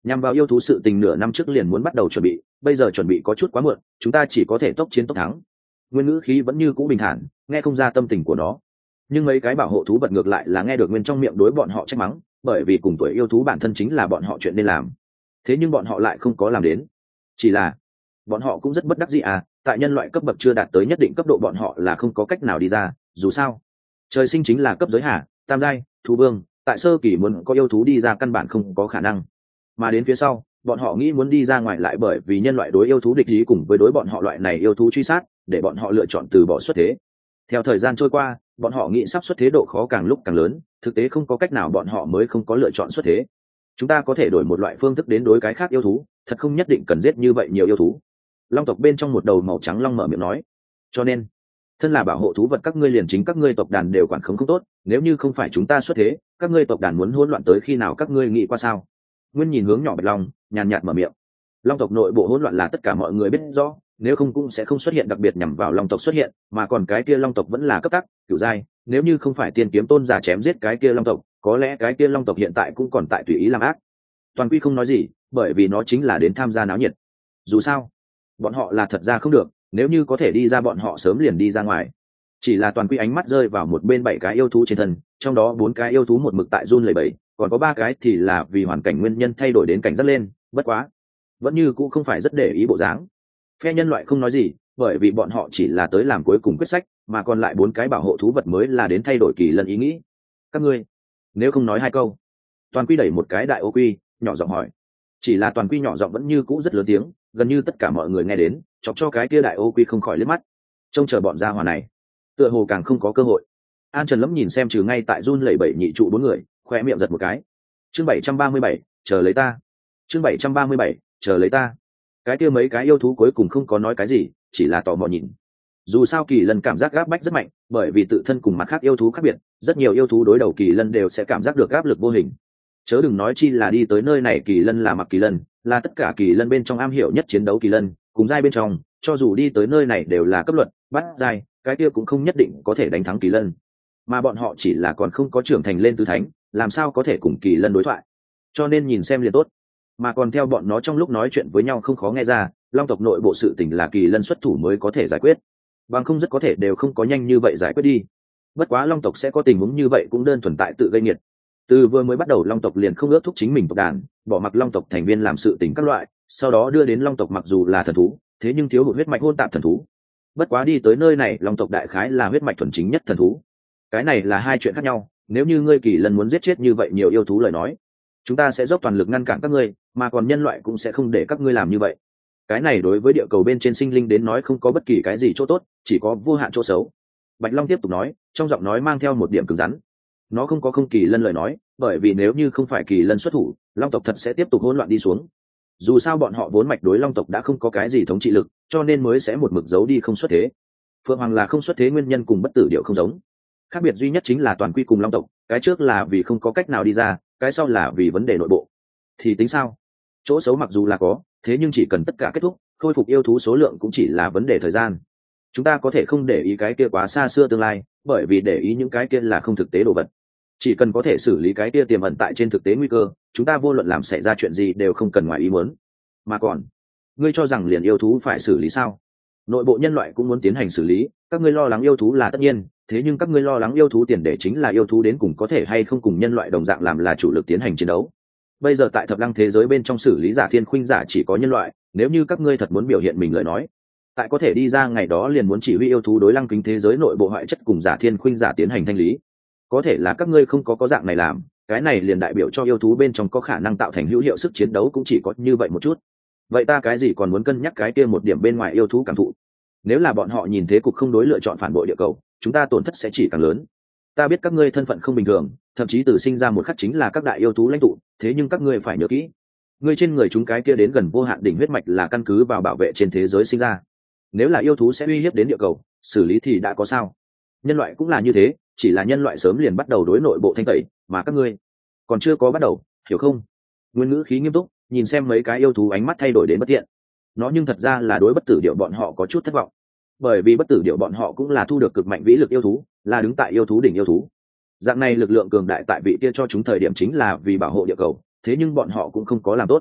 nhằm vào yêu thú sự tình nửa năm trước liền muốn bắt đầu chuẩn bị, bây giờ chuẩn bị có chút quá muộn, chúng ta chỉ có thể tốc chiến tốc thắng. Nguyên ngữ khí vẫn như cũ bình thản, nghe không ra tâm tình của nó. Nhưng mấy cái bảo hộ thú vật ngược lại là nghe được Nguyên trong miệng đối bọn họ trách mắng, bởi vì cùng tuổi yêu thú bản thân chính là bọn họ chuyện nên làm. Thế nhưng bọn họ lại không có làm đến. Chỉ là bọn họ cũng rất bất đắc dĩ à, tại nhân loại cấp bậc chưa đạt tới nhất định cấp độ bọn họ là không có cách nào đi ra, dù sao trời sinh chính là cấp giới hạ, tam giai, thú vương, tại sơ kỳ muốn có yêu thú đi ra căn bản không có khả năng. Mà đến phía sau, bọn họ nghĩ muốn đi ra ngoài lại bởi vì nhân loại đối yêu thú địch ý cùng với đối bọn họ loại này yêu thú truy sát, để bọn họ lựa chọn từ bỏ xuất thế. Theo thời gian trôi qua, bọn họ nghĩ sắp xuất thế độ khó càng lúc càng lớn, thực tế không có cách nào bọn họ mới không có lựa chọn xuất thế. Chúng ta có thể đổi một loại phương thức đến đối cái khác yêu thú, thật không nhất định cần giết như vậy nhiều yêu thú. Long tộc bên trong một đầu màu trắng long mở miệng nói. Cho nên, thân là bảo hộ thú vật các ngươi liền chính các ngươi tộc đàn đều quản khống không tốt, nếu như không phải chúng ta xuất thế, các ngươi tộc đàn muốn hỗn loạn tới khi nào các ngươi nghĩ qua sao? Nguyên nhìn hướng nhỏ Bạch Long, nhàn nhạt mở miệng. Long tộc nội bộ hỗn loạn là tất cả mọi người biết rõ, nếu không cũng sẽ không xuất hiện đặc biệt nhằm vào Long tộc xuất hiện, mà còn cái kia Long tộc vẫn là cấp tắc, cửu giai, nếu như không phải tiên kiếm tôn giả chém giết cái kia Long tộc, có lẽ cái kia Long tộc hiện tại cũng còn tại tùy ý làm ác. Toàn Quy không nói gì, bởi vì nó chính là đến tham gia náo nhiệt. Dù sao, bọn họ là thật ra không được, nếu như có thể đi ra bọn họ sớm liền đi ra ngoài. Chỉ là Toàn Quy ánh mắt rơi vào một bên 7 cái yêu thú trên thân, trong đó 4 cái yêu thú một mực tại run lẩy bẩy, còn có 3 cái thì là vì hoàn cảnh nguyên nhân thay đổi đến cảnh giác lên, bất quá vẫn như cũng không phải rất để ý bộ dáng. Phe nhân loại không nói gì, bởi vì bọn họ chỉ là tới làm cuối cùng quyết sách, mà còn lại 4 cái bảo hộ thú vật mới là đến thay đổi kỳ lân ý nghĩ. Các ngươi nếu không nói 2 câu. Toàn Quy đẩy một cái đại ô quy, nhỏ giọng hỏi. Chỉ là Toàn Quy nhỏ giọng vẫn như cũ rất lớn tiếng, gần như tất cả mọi người nghe đến, chọc cho cái kia đại ô quy không khỏi liếc mắt. Trông chờ bọn gia hỏa này, tựa hồ càng không có cơ hội. An Trần Lẫm nhìn xem trừ ngay tại run lẩy bẩy nhị trụ 4 người, khoe miệng giật một cái. Chương 737, chờ lấy ta. Chương 737, chờ lấy ta. Cái kia mấy cái yêu thú cuối cùng không có nói cái gì, chỉ là tò mò nhìn. Dù sao kỳ lân cảm giác áp bách rất mạnh, bởi vì tự thân cùng mặt khác yêu thú khác biệt, rất nhiều yêu thú đối đầu kỳ lân đều sẽ cảm giác được áp lực vô hình. Chớ đừng nói chi là đi tới nơi này kỳ lân là mặc kỳ lân, là tất cả kỳ lân bên trong am hiểu nhất chiến đấu kỳ lân, cùng giai bên trong, cho dù đi tới nơi này đều là cấp luật, bắt giai, cái kia cũng không nhất định có thể đánh thắng kỳ lân. Mà bọn họ chỉ là còn không có trưởng thành lên tứ thánh, làm sao có thể cùng kỳ lân đối thoại. Cho nên nhìn xem liền tốt. Mà còn theo bọn nó trong lúc nói chuyện với nhau không khó nghe ra, Long tộc nội bộ sự tình là kỳ lân xuất thủ mới có thể giải quyết, bằng không rất có thể đều không có nhanh như vậy giải quyết đi. Bất quá Long tộc sẽ có tình huống như vậy cũng đơn thuần tại tự gây nghiệt. Từ vừa mới bắt đầu Long tộc liền không ước thúc chính mình tộc đàn, bỏ mặc Long tộc thành viên làm sự tình các loại, sau đó đưa đến Long tộc mặc dù là thần thú, thế nhưng thiếu hụt huyết mạch hôn tạp thần thú. Bất quá đi tới nơi này Long tộc đại khái là huyết mạch thuần chính nhất thần thú. Cái này là hai chuyện khác nhau, nếu như ngươi kỳ lân muốn giết chết như vậy nhiều yêu thú lời nói, chúng ta sẽ dốc toàn lực ngăn cản các ngươi, mà còn nhân loại cũng sẽ không để các ngươi làm như vậy. Cái này đối với địa cầu bên trên sinh linh đến nói không có bất kỳ cái gì chỗ tốt, chỉ có vô hạn chỗ xấu. Bạch Long tiếp tục nói, trong giọng nói mang theo một điểm cứng rắn. Nó không có không kỳ lân lời nói, bởi vì nếu như không phải kỳ lân xuất thủ, Long tộc thật sẽ tiếp tục hỗn loạn đi xuống. Dù sao bọn họ vốn mạch đối Long tộc đã không có cái gì thống trị lực, cho nên mới sẽ một mực giấu đi không xuất thế. Phượng Hoàng là không xuất thế nguyên nhân cùng bất tử điệu không giống. Khác biệt duy nhất chính là Toàn Quy cùng Long tộc, cái trước là vì không có cách nào đi ra, cái sau là vì vấn đề nội bộ. Thì tính sao? Chỗ xấu mặc dù là có, thế nhưng chỉ cần tất cả kết thúc, khôi phục yêu thú số lượng cũng chỉ là vấn đề thời gian. Chúng ta có thể không để ý cái kia quá xa xưa tương lai, bởi vì để ý những cái kia là không thực tế đồ vật. Chỉ cần có thể xử lý cái kia tiềm ẩn tại trên thực tế nguy cơ, chúng ta vô luận làm xảy ra chuyện gì đều không cần ngoài ý muốn. Mà còn, ngươi cho rằng liền yêu thú phải xử lý sao? Nội bộ nhân loại cũng muốn tiến hành xử lý, các ngươi lo lắng yêu thú là tất nhiên, thế nhưng các ngươi lo lắng yêu thú tiền đề chính là yêu thú đến cùng có thể hay không cùng nhân loại đồng dạng làm là chủ lực tiến hành chiến đấu. Bây giờ tại thập lăng thế giới bên trong xử lý giả thiên khuynh giả chỉ có nhân loại, nếu như các ngươi thật muốn biểu hiện mình lời nói, tại có thể đi ra ngày đó liền muốn chỉ huy yêu thú đối lăng kính thế giới nội bộ hoại chất cùng giả thiên khuynh giả tiến hành thanh lý. Có thể là các ngươi không có dạng này làm, cái này liền đại biểu cho yêu thú bên trong có khả năng tạo thành hữu hiệu sức chiến đấu cũng chỉ có như vậy một chút. Vậy ta cái gì còn muốn cân nhắc cái kia một điểm bên ngoài yêu thú cảm thụ? Nếu là bọn họ nhìn thế cục không đối lựa chọn phản bội địa cầu, chúng ta tổn thất sẽ chỉ càng lớn. Ta biết các ngươi thân phận không bình thường, thậm chí từ sinh ra một khắc chính là các đại yêu thú lãnh tụ, thế nhưng các ngươi phải nhớ kỹ, ngươi trên người chúng cái kia đến gần vô hạn đỉnh huyết mạch là căn cứ vào bảo vệ trên thế giới sinh ra. Nếu là yêu thú sẽ uy hiếp đến địa cầu, xử lý thì đã có sao? Nhân loại cũng là như thế, chỉ là nhân loại sớm liền bắt đầu đối nội bộ thanh tẩy, mà các ngươi còn chưa có bắt đầu, hiểu không? Nguyên ngữ khí nghiêm túc, nhìn xem mấy cái yêu thú ánh mắt thay đổi đến bất tiện. Nó nhưng thật ra là đối bất tử điệu bọn họ có chút thất vọng, bởi vì bất tử điệu bọn họ cũng là thu được cực mạnh vĩ lực yêu thú, là đứng tại yêu thú đỉnh yêu thú. Dạng này lực lượng cường đại tại vị kia cho chúng thời điểm chính là vì bảo hộ địa cầu, thế nhưng bọn họ cũng không có làm tốt.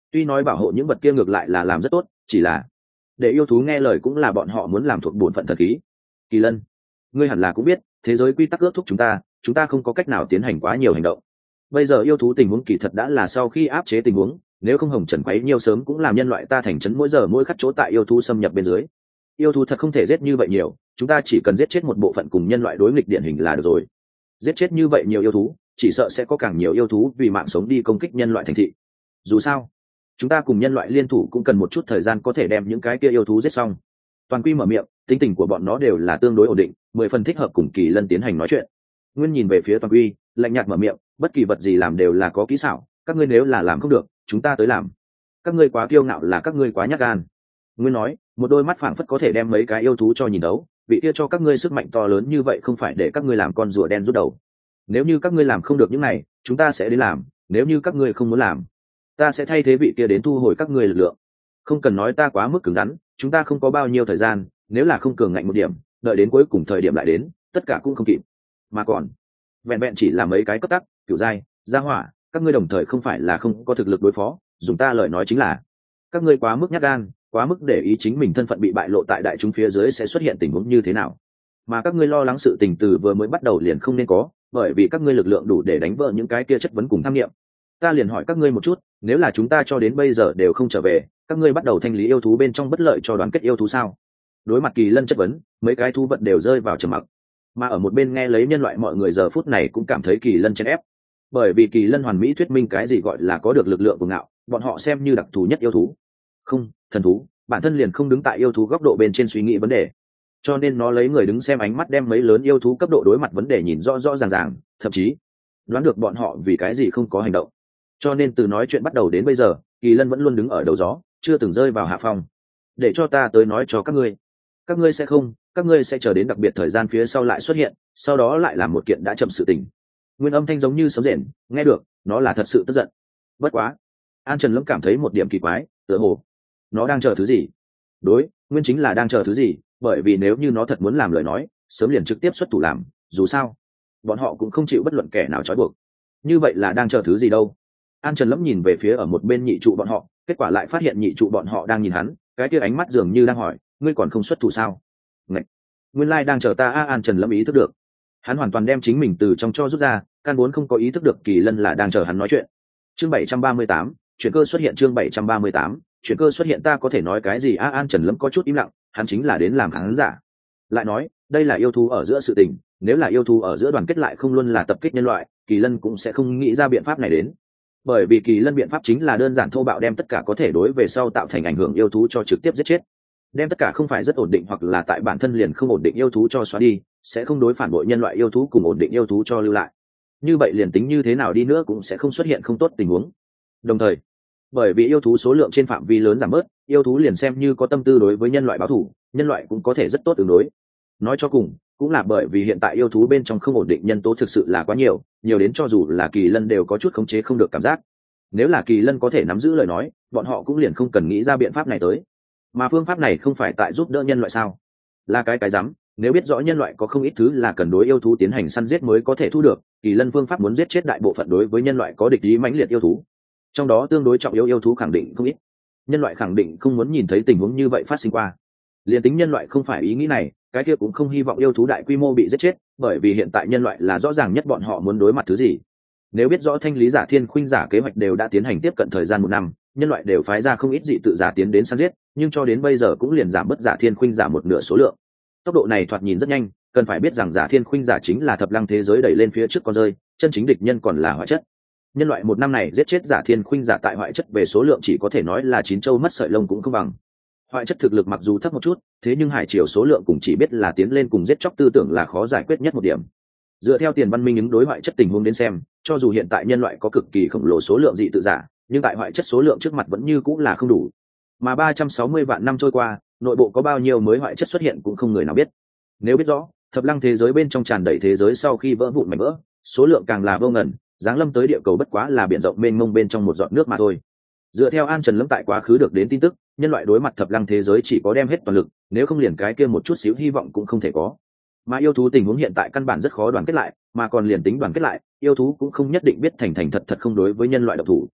Tuy nói bảo hộ những vật kia ngược lại là làm rất tốt, chỉ là để yêu thú nghe lời cũng là bọn họ muốn làm thuộc bổn phận thần khí. Kỳ Lân, ngươi hẳn là cũng biết thế giới quy tắc ước thúc chúng ta không có cách nào tiến hành quá nhiều hành động. Bây giờ yêu thú tình huống kỳ thật đã là sau khi áp chế tình huống, nếu không hồng trần quấy nhiều sớm cũng làm nhân loại ta thành trấn mỗi giờ mỗi khắc chỗ tại yêu thú xâm nhập bên dưới. Yêu thú thật không thể giết như vậy nhiều, chúng ta chỉ cần giết chết một bộ phận cùng nhân loại đối nghịch điển hình là được rồi. Giết chết như vậy nhiều yêu thú, chỉ sợ sẽ có càng nhiều yêu thú vì mạng sống đi công kích nhân loại thành thị. Dù sao, chúng ta cùng nhân loại liên thủ cũng cần một chút thời gian có thể đem những cái kia yêu thú giết xong. Toàn Quy mở miệng, tính tình của bọn nó đều là tương đối ổn định, 10 phần thích hợp cùng Kỳ Lân tiến hành nói chuyện. Nguyên nhìn về phía Toàn Quy, lạnh nhạt mở miệng, bất kỳ vật gì làm đều là có kỹ xảo, các ngươi nếu là làm không được, chúng ta tới làm. Các ngươi quá kiêu ngạo là các ngươi quá nhát gan. Nguyên nói, một đôi mắt phảng phất có thể đem mấy cái yêu thú cho nhìn đấu, vị kia cho các ngươi sức mạnh to lớn như vậy không phải để các ngươi làm con rùa đen rút đầu. Nếu như các ngươi làm không được những này, chúng ta sẽ đến làm, nếu như các ngươi không muốn làm, ta sẽ thay thế vị kia đến thu hồi các ngươi lực lượng. Không cần nói ta quá mức cứng rắn, chúng ta không có bao nhiêu thời gian, nếu là không cường ngạnh một điểm, đợi đến cuối cùng thời điểm lại đến, tất cả cũng không kịp. Mà còn, vẹn vẹn chỉ là mấy cái cấp tắc, kiểu giai, gia hỏa, các ngươi đồng thời không phải là không có thực lực đối phó, dùng ta lời nói chính là các ngươi quá mức nhát gan, quá mức để ý chính mình thân phận bị bại lộ tại đại chúng phía dưới sẽ xuất hiện tình huống như thế nào. Mà các ngươi lo lắng sự tình từ vừa mới bắt đầu liền không nên có, bởi vì các ngươi lực lượng đủ để đánh vỡ những cái kia chất vấn cùng tham nghiệm. Ta liền hỏi các ngươi một chút, nếu là chúng ta cho đến bây giờ đều không trở về, các ngươi bắt đầu thanh lý yêu thú bên trong bất lợi cho đoàn kết yêu thú sao? Đối mặt Kỳ Lân chất vấn, mấy cái thú vật đều rơi vào trầm mặc. Mà ở một bên nghe lấy nhân loại mọi người giờ phút này cũng cảm thấy Kỳ Lân chèn ép, bởi vì Kỳ Lân hoàn mỹ thuyết minh cái gì gọi là có được lực lượng của ngạo, bọn họ xem như đặc thù nhất yêu thú. Không, thần thú, bản thân liền không đứng tại yêu thú góc độ bên trên suy nghĩ vấn đề, cho nên nó lấy người đứng xem ánh mắt đem mấy lớn yêu thú cấp độ đối mặt vấn đề nhìn rõ rõ ràng ràng, thậm chí đoán được bọn họ vì cái gì không có hành động. Cho nên từ nói chuyện bắt đầu đến bây giờ, Kỳ Lân vẫn luôn đứng ở đầu gió, chưa từng rơi vào hạ phong. Để cho ta tới nói cho các ngươi sẽ không, các ngươi sẽ chờ đến đặc biệt thời gian phía sau lại xuất hiện, sau đó lại làm một kiện đã chậm sự tình. Nguyên âm thanh giống như sấm rền, nghe được, nó là thật sự tức giận. Bất quá, An Trần Lâm cảm thấy một điểm kỳ quái, tựa hồ nó đang chờ thứ gì. Đối, Nguyên chính là đang chờ thứ gì, bởi vì nếu như nó thật muốn làm lời nói, sớm liền trực tiếp xuất thủ làm, dù sao bọn họ cũng không chịu bất luận kẻ nào trói buộc. Như vậy là đang chờ thứ gì đâu? An Trần Lâm nhìn về phía ở một bên nhị trụ bọn họ, kết quả lại phát hiện nhị trụ bọn họ đang nhìn hắn, cái kia ánh mắt dường như đang hỏi, ngươi còn không xuất thủ sao? Ngậy! Nguyên lai đang chờ ta. An Trần Lâm ý thức được, hắn hoàn toàn đem chính mình từ trong cho rút ra, căn vốn không có ý thức được Kỳ Lân là đang chờ hắn nói chuyện. Chương 738, chuyển cơ xuất hiện. Chương 738, chuyển cơ xuất hiện. Ta có thể nói cái gì? An Trần Lâm có chút im lặng, hắn chính là đến làm khán giả. Lại nói, đây là yêu thú ở giữa sự tình, nếu là yêu thú ở giữa đoàn kết lại không luôn là tập kích nhân loại, Kỳ Lân cũng sẽ không nghĩ ra biện pháp này đến. Bởi vì Kỳ Lân biện pháp chính là đơn giản thô bạo, đem tất cả có thể đối về sau tạo thành ảnh hưởng yêu thú cho trực tiếp giết chết, đem tất cả không phải rất ổn định hoặc là tại bản thân liền không ổn định yêu thú cho xóa đi, sẽ không đối phản bội nhân loại yêu thú cùng ổn định yêu thú cho lưu lại. Như vậy liền tính như thế nào đi nữa cũng sẽ không xuất hiện không tốt tình huống. Đồng thời, bởi vì yêu thú số lượng trên phạm vi lớn giảm bớt, yêu thú liền xem như có tâm tư đối với nhân loại báo thù, nhân loại cũng có thể rất tốt tương đối. Nói cho cùng, cũng là bởi vì hiện tại yêu thú bên trong không ổn định nhân tố thực sự là quá nhiều, nhiều đến cho dù là Kỳ Lân đều có chút khống chế không được cảm giác. Nếu là Kỳ Lân có thể nắm giữ lời nói, bọn họ cũng liền không cần nghĩ ra biện pháp này tới. Mà phương pháp này không phải tại giúp đỡ nhân loại sao? Là cái rắm, nếu biết rõ nhân loại có không ít thứ là cần đối yêu thú tiến hành săn giết mới có thể thu được, Kỳ Lân phương pháp muốn giết chết đại bộ phận đối với nhân loại có địch ý mãnh liệt yêu thú. Trong đó tương đối trọng yếu yêu thú khẳng định không ít. Nhân loại khẳng định không muốn nhìn thấy tình huống như vậy phát sinh qua. Liên tính nhân loại không phải ý nghĩ này, cái kia cũng không hy vọng yêu thú đại quy mô bị giết chết, bởi vì hiện tại nhân loại là rõ ràng nhất bọn họ muốn đối mặt thứ gì. Nếu biết rõ thanh lý giả thiên khuynh giả kế hoạch đều đã tiến hành tiếp cận thời gian 1 năm, nhân loại đều phái ra không ít dị tự giả tiến đến săn giết, nhưng cho đến bây giờ cũng liền giảm bớt giả thiên khuynh giả một nửa số lượng. Tốc độ này thoạt nhìn rất nhanh, cần phải biết rằng giả thiên khuynh giả chính là thập lăng thế giới đẩy lên phía trước con rơi, chân chính địch nhân còn là hoại chất. Nhân loại 1 năm này giết chết giả thiên khuynh giả tại hoại chất về số lượng chỉ có thể nói là 9 châu mất sợi lông cũng không bằng. Hoại chất thực lực mặc dù thấp một chút, thế nhưng hải triều số lượng cũng chỉ biết là tiến lên cùng giết chóc tư tưởng là khó giải quyết nhất một điểm. Dựa theo tiền văn minh ứng đối hoại chất tình huống đến xem, cho dù hiện tại nhân loại có cực kỳ khổng lồ số lượng dị tự giả, nhưng tại hoại chất số lượng trước mặt vẫn như cũng là không đủ. Mà 360 vạn năm trôi qua, nội bộ có bao nhiêu mới hoại chất xuất hiện cũng không người nào biết. Nếu biết rõ, thập lăng thế giới bên trong tràn đầy thế giới sau khi vỡ vụn mảnh vỡ, số lượng càng là vô ngần, giáng lâm tới địa cầu bất quá là biển rộng mênh mông bên trong một giọt nước mà thôi. Dựa theo An Trần Lâm tại quá khứ được đến tin tức, nhân loại đối mặt thập lăng thế giới chỉ có đem hết toàn lực, nếu không liền cái kia một chút xíu hy vọng cũng không thể có. Mà yêu thú tình huống hiện tại căn bản rất khó đoàn kết lại, mà còn liền tính đoàn kết lại, yêu thú cũng không nhất định biết thành thật không đối với nhân loại độc thủ.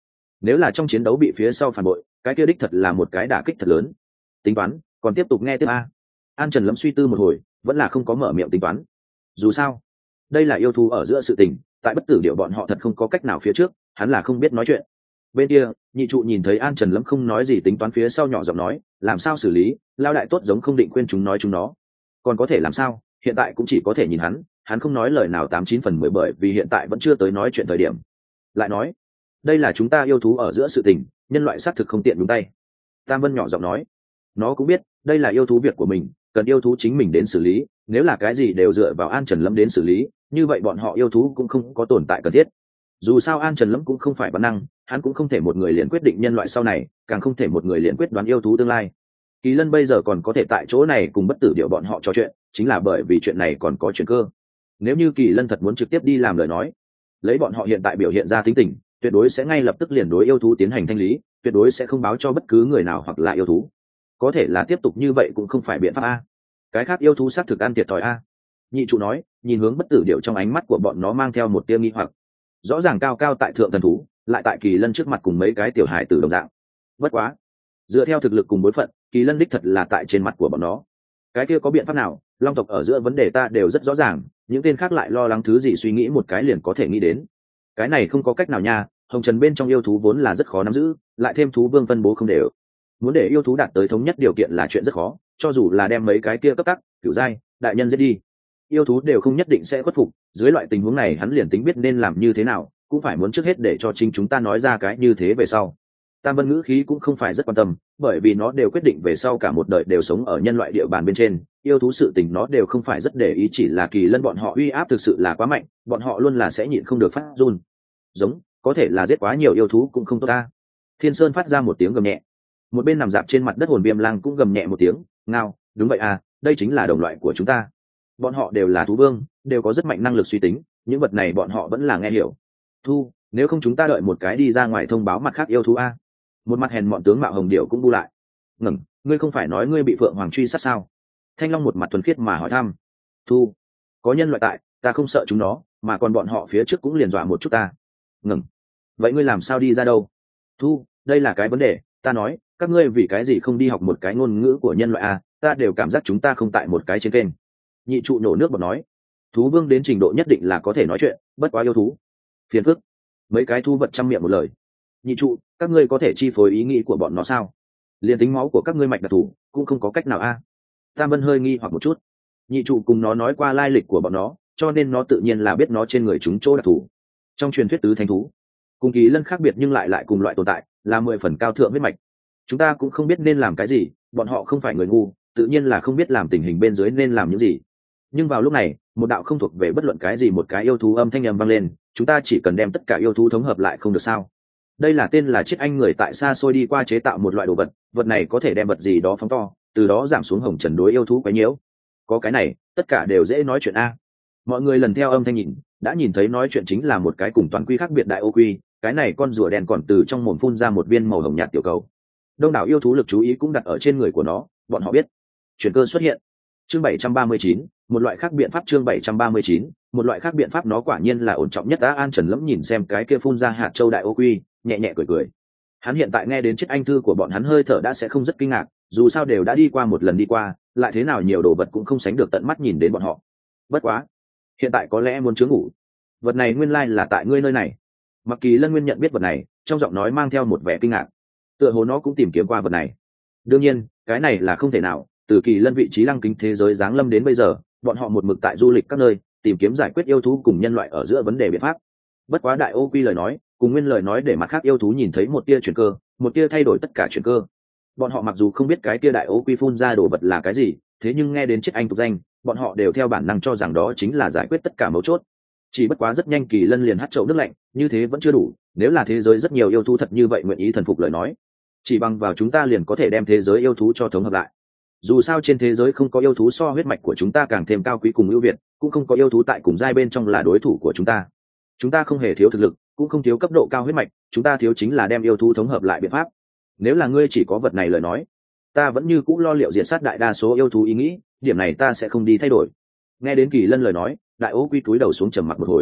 nếu là trong chiến đấu bị phía sau phản bội, cái kia đích thật là một cái đả kích thật lớn. Tính toán, còn tiếp tục nghe tiếp a. An Trần Lâm suy tư một hồi, vẫn là không có mở miệng tính toán. Dù sao, đây là yêu thú ở giữa sự tình, tại bất tử điệu bọn họ thật không có cách nào phía trước, hắn là không biết nói chuyện. Bên kia, nhị trụ nhìn thấy An Trần Lâm không nói gì tính toán phía sau nhỏ giọng nói, làm sao xử lý, lao đại tốt giống không định khuyên chúng nói chúng nó. Còn có thể làm sao, hiện tại cũng chỉ có thể nhìn hắn không nói lời nào 89/10 bởi vì hiện tại vẫn chưa tới nói chuyện thời điểm. Lại nói, đây là chúng ta yêu thú ở giữa sự tình, nhân loại xác thực không tiện đúng tay. Tam Vân nhỏ giọng nói, nó cũng biết đây là yêu thú việc của mình, cần yêu thú chính mình đến xử lý, nếu là cái gì đều dựa vào An Trần Lâm đến xử lý, như vậy bọn họ yêu thú cũng không có tồn tại cần thiết. Dù sao An Trần Lâm cũng không phải bản năng, hắn cũng không thể một người liền quyết định nhân loại sau này, càng không thể một người liền quyết đoán yêu thú tương lai. Kỳ Lân bây giờ còn có thể tại chỗ này cùng bất tử điệu bọn họ trò chuyện, chính là bởi vì chuyện này còn có chuyện cơ. Nếu như Kỳ Lân thật muốn trực tiếp đi làm lời nói, lấy bọn họ hiện tại biểu hiện ra tính tình, tuyệt đối sẽ ngay lập tức liền đối yêu thú tiến hành thanh lý, tuyệt đối sẽ không báo cho bất cứ người nào hoặc là yêu thú. Có thể là tiếp tục như vậy cũng không phải biện pháp a. Cái khác yêu thú xác thực ăn thiệt thòi a. Nhị trụ nói, nhìn hướng bất tử điệu trong ánh mắt của bọn nó mang theo một tia nghi hoặc. Rõ ràng cao cao tại thượng thần thú, lại tại Kỳ Lân trước mặt cùng mấy cái tiểu hài tử đồng dạng. Bất quá, dựa theo thực lực cùng bối phận, Kỳ Lân đích thật là tại trên mặt của bọn nó. Cái kia có biện pháp nào? Long tộc ở giữa vấn đề ta đều rất rõ ràng, những tên khác lại lo lắng thứ gì suy nghĩ một cái liền có thể nghĩ đến. Cái này không có cách nào nha, hồng trần bên trong yêu thú vốn là rất khó nắm giữ, lại thêm thú vương phân bố không đều. Muốn để yêu thú đạt tới thống nhất điều kiện là chuyện rất khó, cho dù là đem mấy cái kia cấp tắc, cửu giai, đại nhân giết đi, yêu thú đều không nhất định sẽ khuất phục. Dưới loại tình huống này hắn liền tính biết nên làm như thế nào, cũng phải muốn trước hết để cho chính chúng ta nói ra cái như thế về sau. Tam Vân ngữ khí cũng không phải rất quan tâm, bởi vì nó đều quyết định về sau cả một đời đều sống ở nhân loại địa bàn bên trên, yêu thú sự tình nó đều không phải rất để ý, chỉ là Kỳ Lân bọn họ uy áp thực sự là quá mạnh, bọn họ luôn là sẽ nhịn không được phát run. Giống, có thể là giết quá nhiều yêu thú cũng không tốt ta. Thiên Sơn phát ra một tiếng gầm nhẹ. Một bên nằm dạp trên mặt đất hồn viêm lang cũng gầm nhẹ một tiếng, ngao, đúng vậy à, đây chính là đồng loại của chúng ta. Bọn họ đều là thú vương, đều có rất mạnh năng lực suy tính, những vật này bọn họ vẫn là nghe hiểu. Thu, nếu không chúng ta đợi một cái đi ra ngoài thông báo mặt khác yêu thú a. Một mặt hèn mọn tướng mạo hồng điệu cũng bu lại. Ngẩng, ngươi không phải nói ngươi bị phượng hoàng truy sát sao? Thanh Long một mặt thuần khiết mà hỏi thăm. Thu, có nhân loại tại, ta không sợ chúng nó, mà còn bọn họ phía trước cũng liền dọa một chút ta. Ngẩng, vậy ngươi làm sao đi ra đâu? Thu, đây là cái vấn đề, ta nói, các ngươi vì cái gì không đi học một cái ngôn ngữ của nhân loại a? Ta đều cảm giác chúng ta không tại một cái trên kênh. Nhị trụ nổ nước bọt nói, thú vương đến trình độ nhất định là có thể nói chuyện, bất quá yêu thú phiền phức. Mấy cái thu vật trăm miệng một lời. Nhị trụ, các ngươi có thể chi phối ý nghĩ của bọn nó sao? Liền tính máu của các ngươi mạch đặc thù cũng không có cách nào a. Tam Vân hơi nghi hoặc một chút. Nhị trụ cùng nó nói qua lai lịch của bọn nó, cho nên nó tự nhiên là biết nó trên người chúng chỗ đặc thù. Trong truyền thuyết tứ thánh thú, cùng Kỳ Lân khác biệt nhưng lại cùng loại tồn tại, là 10 phần cao thượng huyết mạch. Chúng ta cũng không biết nên làm cái gì, bọn họ không phải người ngu, tự nhiên là không biết làm tình hình bên dưới nên làm những gì. Nhưng vào lúc này, một đạo không thuộc về bất luận cái gì một cái yêu thú âm thanh vang lên, chúng ta chỉ cần đem tất cả yêu thú thống hợp lại không được sao? Đây là tên là Chiết Anh người tại xa xôi đi qua chế tạo một loại đồ vật, vật này có thể đem vật gì đó phóng to, từ đó giảm xuống hồng trần đối yêu thú quấy nhiễu. Có cái này, tất cả đều dễ nói chuyện a. Mọi người lần theo âm thanh nhìn, đã nhìn thấy nói chuyện chính là một cái cùng toàn quy khác biệt đại ô quy, cái này con rùa đen còn từ trong mồm phun ra một viên màu hồng nhạt tiểu cầu. Đông đảo yêu thú lực chú ý cũng đặt ở trên người của nó, bọn họ biết chuyển cơ xuất hiện. Chương 739, một loại khác biện pháp. Chương 739, một loại khác biện pháp. Nó quả nhiên là ổn trọng nhất. Đã An Trần Lâm nhìn xem cái kia phun ra hạt châu đại ô quy, nhẹ nhẹ cười. Hắn hiện tại nghe đến Chiết Anh thư của bọn hắn hơi thở đã sẽ không rất kinh ngạc, dù sao đều đã đi qua một lần đi qua, lại thế nào nhiều đồ vật cũng không sánh được tận mắt nhìn đến bọn họ. Bất quá, hiện tại có lẽ muốn chướng ngủ. Vật này nguyên lai là tại ngươi nơi này. Mặc Kỳ Lân Nguyên nhận biết vật này, trong giọng nói mang theo một vẻ kinh ngạc. Tựa hồ nó cũng tìm kiếm qua vật này. Đương nhiên, cái này là không thể nào, từ Kỳ Lân vị trí lăng kính thế giới giáng lâm đến bây giờ, bọn họ một mực tại du lịch các nơi, tìm kiếm giải quyết yêu thú cùng nhân loại ở giữa vấn đề biện pháp. Bất quá đại ô quy lời nói, cùng nguyên lời nói để mặt khác yêu thú nhìn thấy một tia chuyển cơ, một tia thay đổi tất cả chuyển cơ. Bọn họ mặc dù không biết cái tia đại ô quy phun ra đồ vật là cái gì, thế nhưng nghe đến Chiết Anh tục danh, bọn họ đều theo bản năng cho rằng đó chính là giải quyết tất cả mấu chốt. Chỉ bất quá rất nhanh Kỳ Lân liền hắt chậu nước lạnh, như thế vẫn chưa đủ, nếu là thế giới rất nhiều yêu thú thật như vậy nguyện ý thần phục lời nói, chỉ bằng vào chúng ta liền có thể đem thế giới yêu thú cho thống hợp lại. Dù sao trên thế giới không có yêu thú so huyết mạch của chúng ta càng thêm cao quý cùng ưu việt, cũng không có yêu thú tại cùng giai bên trong là đối thủ của chúng ta. Chúng ta không hề thiếu thực lực, cũng không thiếu cấp độ cao huyết mạch, chúng ta thiếu chính là đem yêu thú thống hợp lại biện pháp. Nếu là ngươi chỉ có vật này lời nói, ta vẫn như cũ lo liệu diệt sát đại đa số yêu thú ý nghĩ, điểm này ta sẽ không đi thay đổi. Nghe đến Kỳ Lân lời nói, đại ô quy cúi đầu xuống trầm mặc một hồi.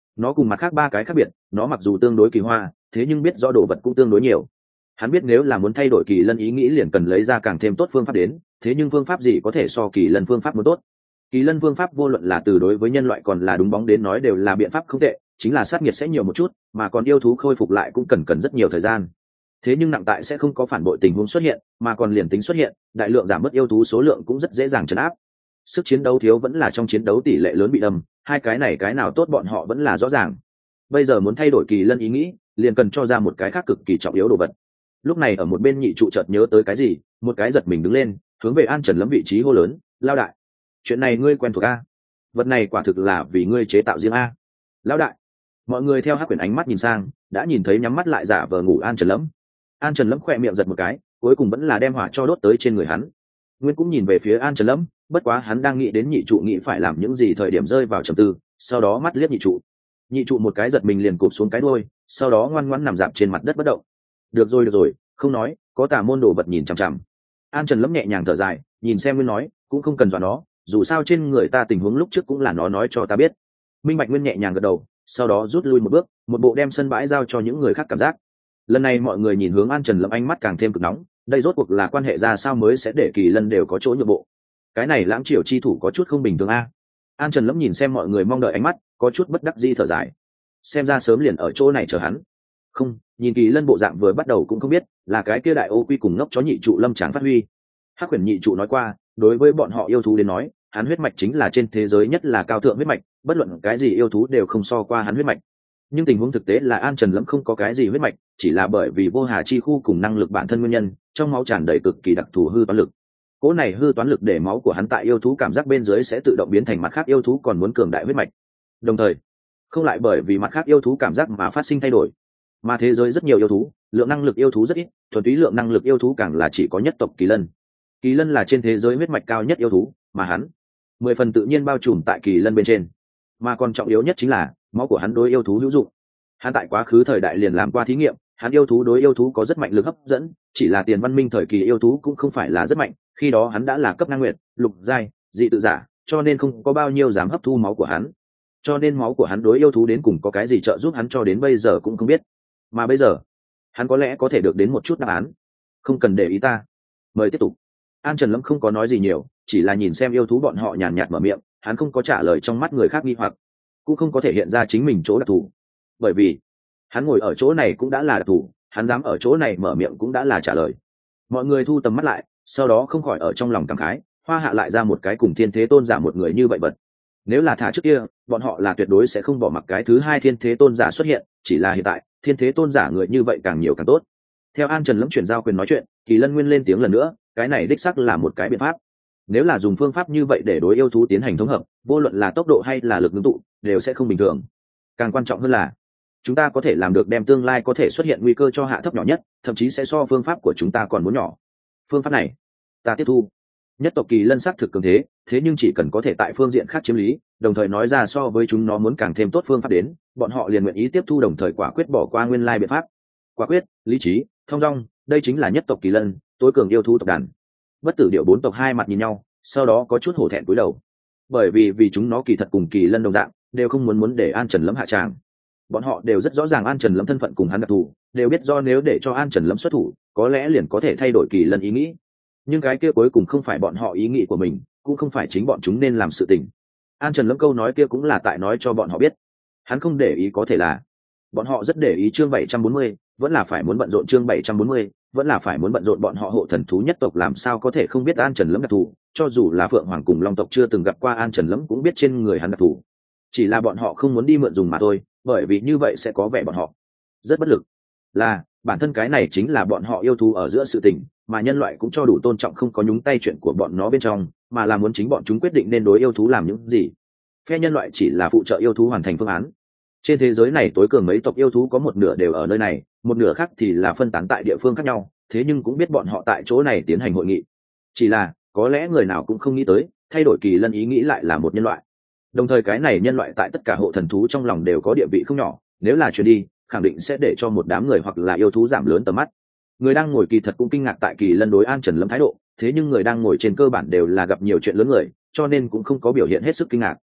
Nó cùng mặt khác ba cái khác biệt, nó mặc dù tương đối kỳ hoa, thế nhưng biết rõ đồ vật cũng tương đối nhiều. Hắn biết nếu là muốn thay đổi kỳ lân ý nghĩ liền cần lấy ra càng thêm tốt phương pháp đến, thế nhưng phương pháp gì có thể so kỳ lân phương pháp muốn tốt. Kỳ lân phương pháp vô luận là từ đối với nhân loại còn là đúng bóng đến nói đều là biện pháp không tệ, chính là sát nhiệt sẽ nhiều một chút, mà còn yêu thú khôi phục lại cũng cần rất nhiều thời gian. Thế nhưng nặng tại sẽ không có phản bội tình huống xuất hiện, mà còn liền tính xuất hiện, đại lượng giảm bớt yêu thú số lượng cũng rất dễ dàng trấn áp. Sức chiến đấu thiếu vẫn là trong chiến đấu tỷ lệ lớn bị đâm, hai cái này cái nào tốt bọn họ vẫn là rõ ràng. Bây giờ muốn thay đổi kỳ lân ý nghĩ, liền cần cho ra một cái khác cực kỳ trọng yếu đồ vật. Lúc này ở một bên nhị trụ chợt nhớ tới cái gì, một cái giật mình đứng lên, hướng về An Trần Lâm vị trí hô lớn, lao đại, chuyện này ngươi quen thuộc a? Vật này quả thực là vì ngươi chế tạo riêng a? Lao đại. Mọi người theo Hắc Quyển ánh mắt nhìn sang, đã nhìn thấy nhắm mắt lại giả vờ ngủ An Trần Lâm. An Trần Lâm khỏe miệng giật một cái, cuối cùng vẫn là đem hỏa cho đốt tới trên người hắn. Nguyên cũng nhìn về phía An Trần Lâm, bất quá hắn đang nghĩ đến nhị trụ nghĩ phải làm những gì thời điểm rơi vào trầm tư, sau đó mắt liếc nhị trụ. Nhị trụ một cái giật mình liền cụp xuống cái đuôi, sau đó ngoan ngoãn nằm dạp trên mặt đất bất động. Được rồi, không nói, có tà môn đồ vật nhìn chằm chằm. An Trần Lâm nhẹ nhàng thở dài, nhìn xem Nguyên nói, cũng không cần dọa nó, dù sao trên người ta tình huống lúc trước cũng là nó nói cho ta biết. Minh Bạch Nguyên nhẹ nhàng gật đầu, sau đó rút lui một bước, một bộ đem sân bãi giao cho những người khác cảm giác. Lần này mọi người nhìn hướng An Trần Lâm ánh mắt càng thêm cực nóng, đây rốt cuộc là quan hệ ra sao mới sẽ để kỳ lân đều có chỗ nhượng bộ. Cái này Lãng Triều chi thủ có chút không bình thường a. An Trần Lâm nhìn xem mọi người mong đợi ánh mắt, có chút bất đắc dĩ thở dài. Xem ra sớm liền ở chỗ này chờ hắn. Không, nhìn kỳ lân bộ dạng vừa bắt đầu cũng không biết, là cái kia đại ô quy cùng ngốc chó nhị trụ lâm tráng phát huy. Hắc Huyền nhị trụ nói qua, đối với bọn họ yêu thú đến nói, hắn huyết mạch chính là trên thế giới nhất là cao thượng huyết mạch, bất luận cái gì yêu thú đều không so qua hắn huyết mạch. Nhưng tình huống thực tế là An Trần Lâm không có cái gì huyết mạch, chỉ là bởi vì vô hà chi khu cùng năng lực bản thân nguyên nhân, trong máu tràn đầy cực kỳ đặc thù hư toán lực. Cỗ này hư toán lực để máu của hắn tại yêu thú cảm giác bên dưới sẽ tự động biến thành mặt khác yêu thú còn muốn cường đại huyết mạch. Đồng thời, không lại bởi vì mặt khác yêu thú cảm giác mà phát sinh thay đổi. Mà thế giới rất nhiều yêu thú, lượng năng lực yêu thú rất ít, thuần túy lượng năng lực yêu thú càng là chỉ có nhất tộc kỳ lân. Kỳ lân là trên thế giới huyết mạch cao nhất yêu thú, mà hắn 10 phần tự nhiên bao trùm tại kỳ lân bên trên. Mà còn trọng yếu nhất chính là máu của hắn đối yêu thú hữu dụng. Hắn tại quá khứ thời đại liền làm qua thí nghiệm, hắn yêu thú đối yêu thú có rất mạnh lực hấp dẫn, chỉ là tiền văn minh thời kỳ yêu thú cũng không phải là rất mạnh, khi đó hắn đã là cấp năng nguyệt, lục giai, dị tự giả, cho nên không có bao nhiêu dám hấp thu máu của hắn. Cho nên máu của hắn đối yêu thú đến cùng có cái gì trợ giúp hắn cho đến bây giờ cũng không biết. Mà bây giờ, hắn có lẽ có thể được đến một chút đáp án. Không cần để ý ta. Mời tiếp tục. An Trần Lâm không có nói gì nhiều, chỉ là nhìn xem yêu thú bọn họ nhàn nhạt mở miệng, hắn không có trả lời trong mắt người khác nghi hoặc, cũng không có thể hiện ra chính mình chỗ đặc thù. Bởi vì, hắn ngồi ở chỗ này cũng đã là đặc thù, hắn dám ở chỗ này mở miệng cũng đã là trả lời. Mọi người thu tầm mắt lại, sau đó không khỏi ở trong lòng cảm khái, Hoa Hạ lại ra một cái cùng Thiên Thế Tôn giả một người như vậy vật. Nếu là thả trước kia, bọn họ là tuyệt đối sẽ không bỏ mặc cái thứ hai Thiên Thế Tôn giả xuất hiện, chỉ là hiện tại, Thiên Thế Tôn giả người như vậy càng nhiều càng tốt. Theo An Trần Lâm chuyển giao quyền nói chuyện, Kỳ Lân Nguyên lên tiếng lần nữa, cái này đích xác là một cái biện pháp. Nếu là dùng phương pháp như vậy để đối yêu thú tiến hành thống hợp, vô luận là tốc độ hay là lực ngưng tụ, đều sẽ không bình thường. Càng quan trọng hơn là, chúng ta có thể làm được đem tương lai có thể xuất hiện nguy cơ cho hạ thấp nhỏ nhất, thậm chí sẽ so phương pháp của chúng ta còn muốn nhỏ. Phương pháp này, ta tiếp thu. Nhất tộc Kỳ Lân sắc thực cường thế, thế nhưng chỉ cần có thể tại phương diện khác chiếm lý, đồng thời nói ra so với chúng nó muốn càng thêm tốt phương pháp đến, bọn họ liền nguyện ý tiếp thu, đồng thời quả quyết bỏ qua nguyên lai biện pháp. Quả quyết, lý trí, thông dong, đây chính là nhất tộc Kỳ Lân, tối cường yêu thú tộc đàn. Bất Tử Điểu bốn tộc hai mặt nhìn nhau, sau đó có chút hổ thẹn cúi đầu, bởi vì chúng nó kỳ thật cùng Kỳ Lân đồng dạng, đều không muốn để An Trần Lâm hạ tràng. Bọn họ đều rất rõ ràng An Trần Lâm thân phận cùng hắn đặc thù, đều biết do nếu để cho An Trần Lâm xuất thủ, có lẽ liền có thể thay đổi Kỳ Lân ý nghĩ. Nhưng cái kia cuối cùng không phải bọn họ ý nghĩ của mình, cũng không phải chính bọn chúng nên làm sự tình. An Trần Lâm câu nói kia cũng là tại nói cho bọn họ biết, hắn không để ý có thể là bọn họ rất để ý. Chương 740, vẫn là phải muốn bận rộn. Chương 740, vẫn là phải muốn bận rộn. Bọn họ hộ thần thú nhất tộc làm sao có thể không biết An Trần Lâm đặc thù, cho dù là Phượng Hoàng cùng Long tộc chưa từng gặp qua An Trần Lâm cũng biết trên người hắn đặc thù. Chỉ là bọn họ không muốn đi mượn dùng mà thôi, bởi vì như vậy sẽ có vẻ bọn họ rất bất lực. Là, bản thân cái này chính là bọn họ yêu thú ở giữa sự tình, mà nhân loại cũng cho đủ tôn trọng, không có nhúng tay chuyện của bọn nó bên trong, mà là muốn chính bọn chúng quyết định nên đối yêu thú làm những gì. Phe nhân loại chỉ là phụ trợ yêu thú hoàn thành phương án. Trên thế giới này tối cường mấy tộc yêu thú có một nửa đều ở nơi này, một nửa khác thì là phân tán tại địa phương khác nhau, thế nhưng cũng biết bọn họ tại chỗ này tiến hành hội nghị. Chỉ là, có lẽ người nào cũng không nghĩ tới, thay đổi Kỳ Lân ý nghĩ lại là một nhân loại. Đồng thời cái này nhân loại tại tất cả hộ thần thú trong lòng đều có địa vị không nhỏ, nếu là truyền đi, khẳng định sẽ để cho một đám người hoặc là yêu thú giảm lớn tầm mắt. Người đang ngồi kỳ thật cũng kinh ngạc tại Kỳ Lân đối An Trần Lâm thái độ, thế nhưng người đang ngồi trên cơ bản đều là gặp nhiều chuyện lớn người, cho nên cũng không có biểu hiện hết sức kinh ngạc.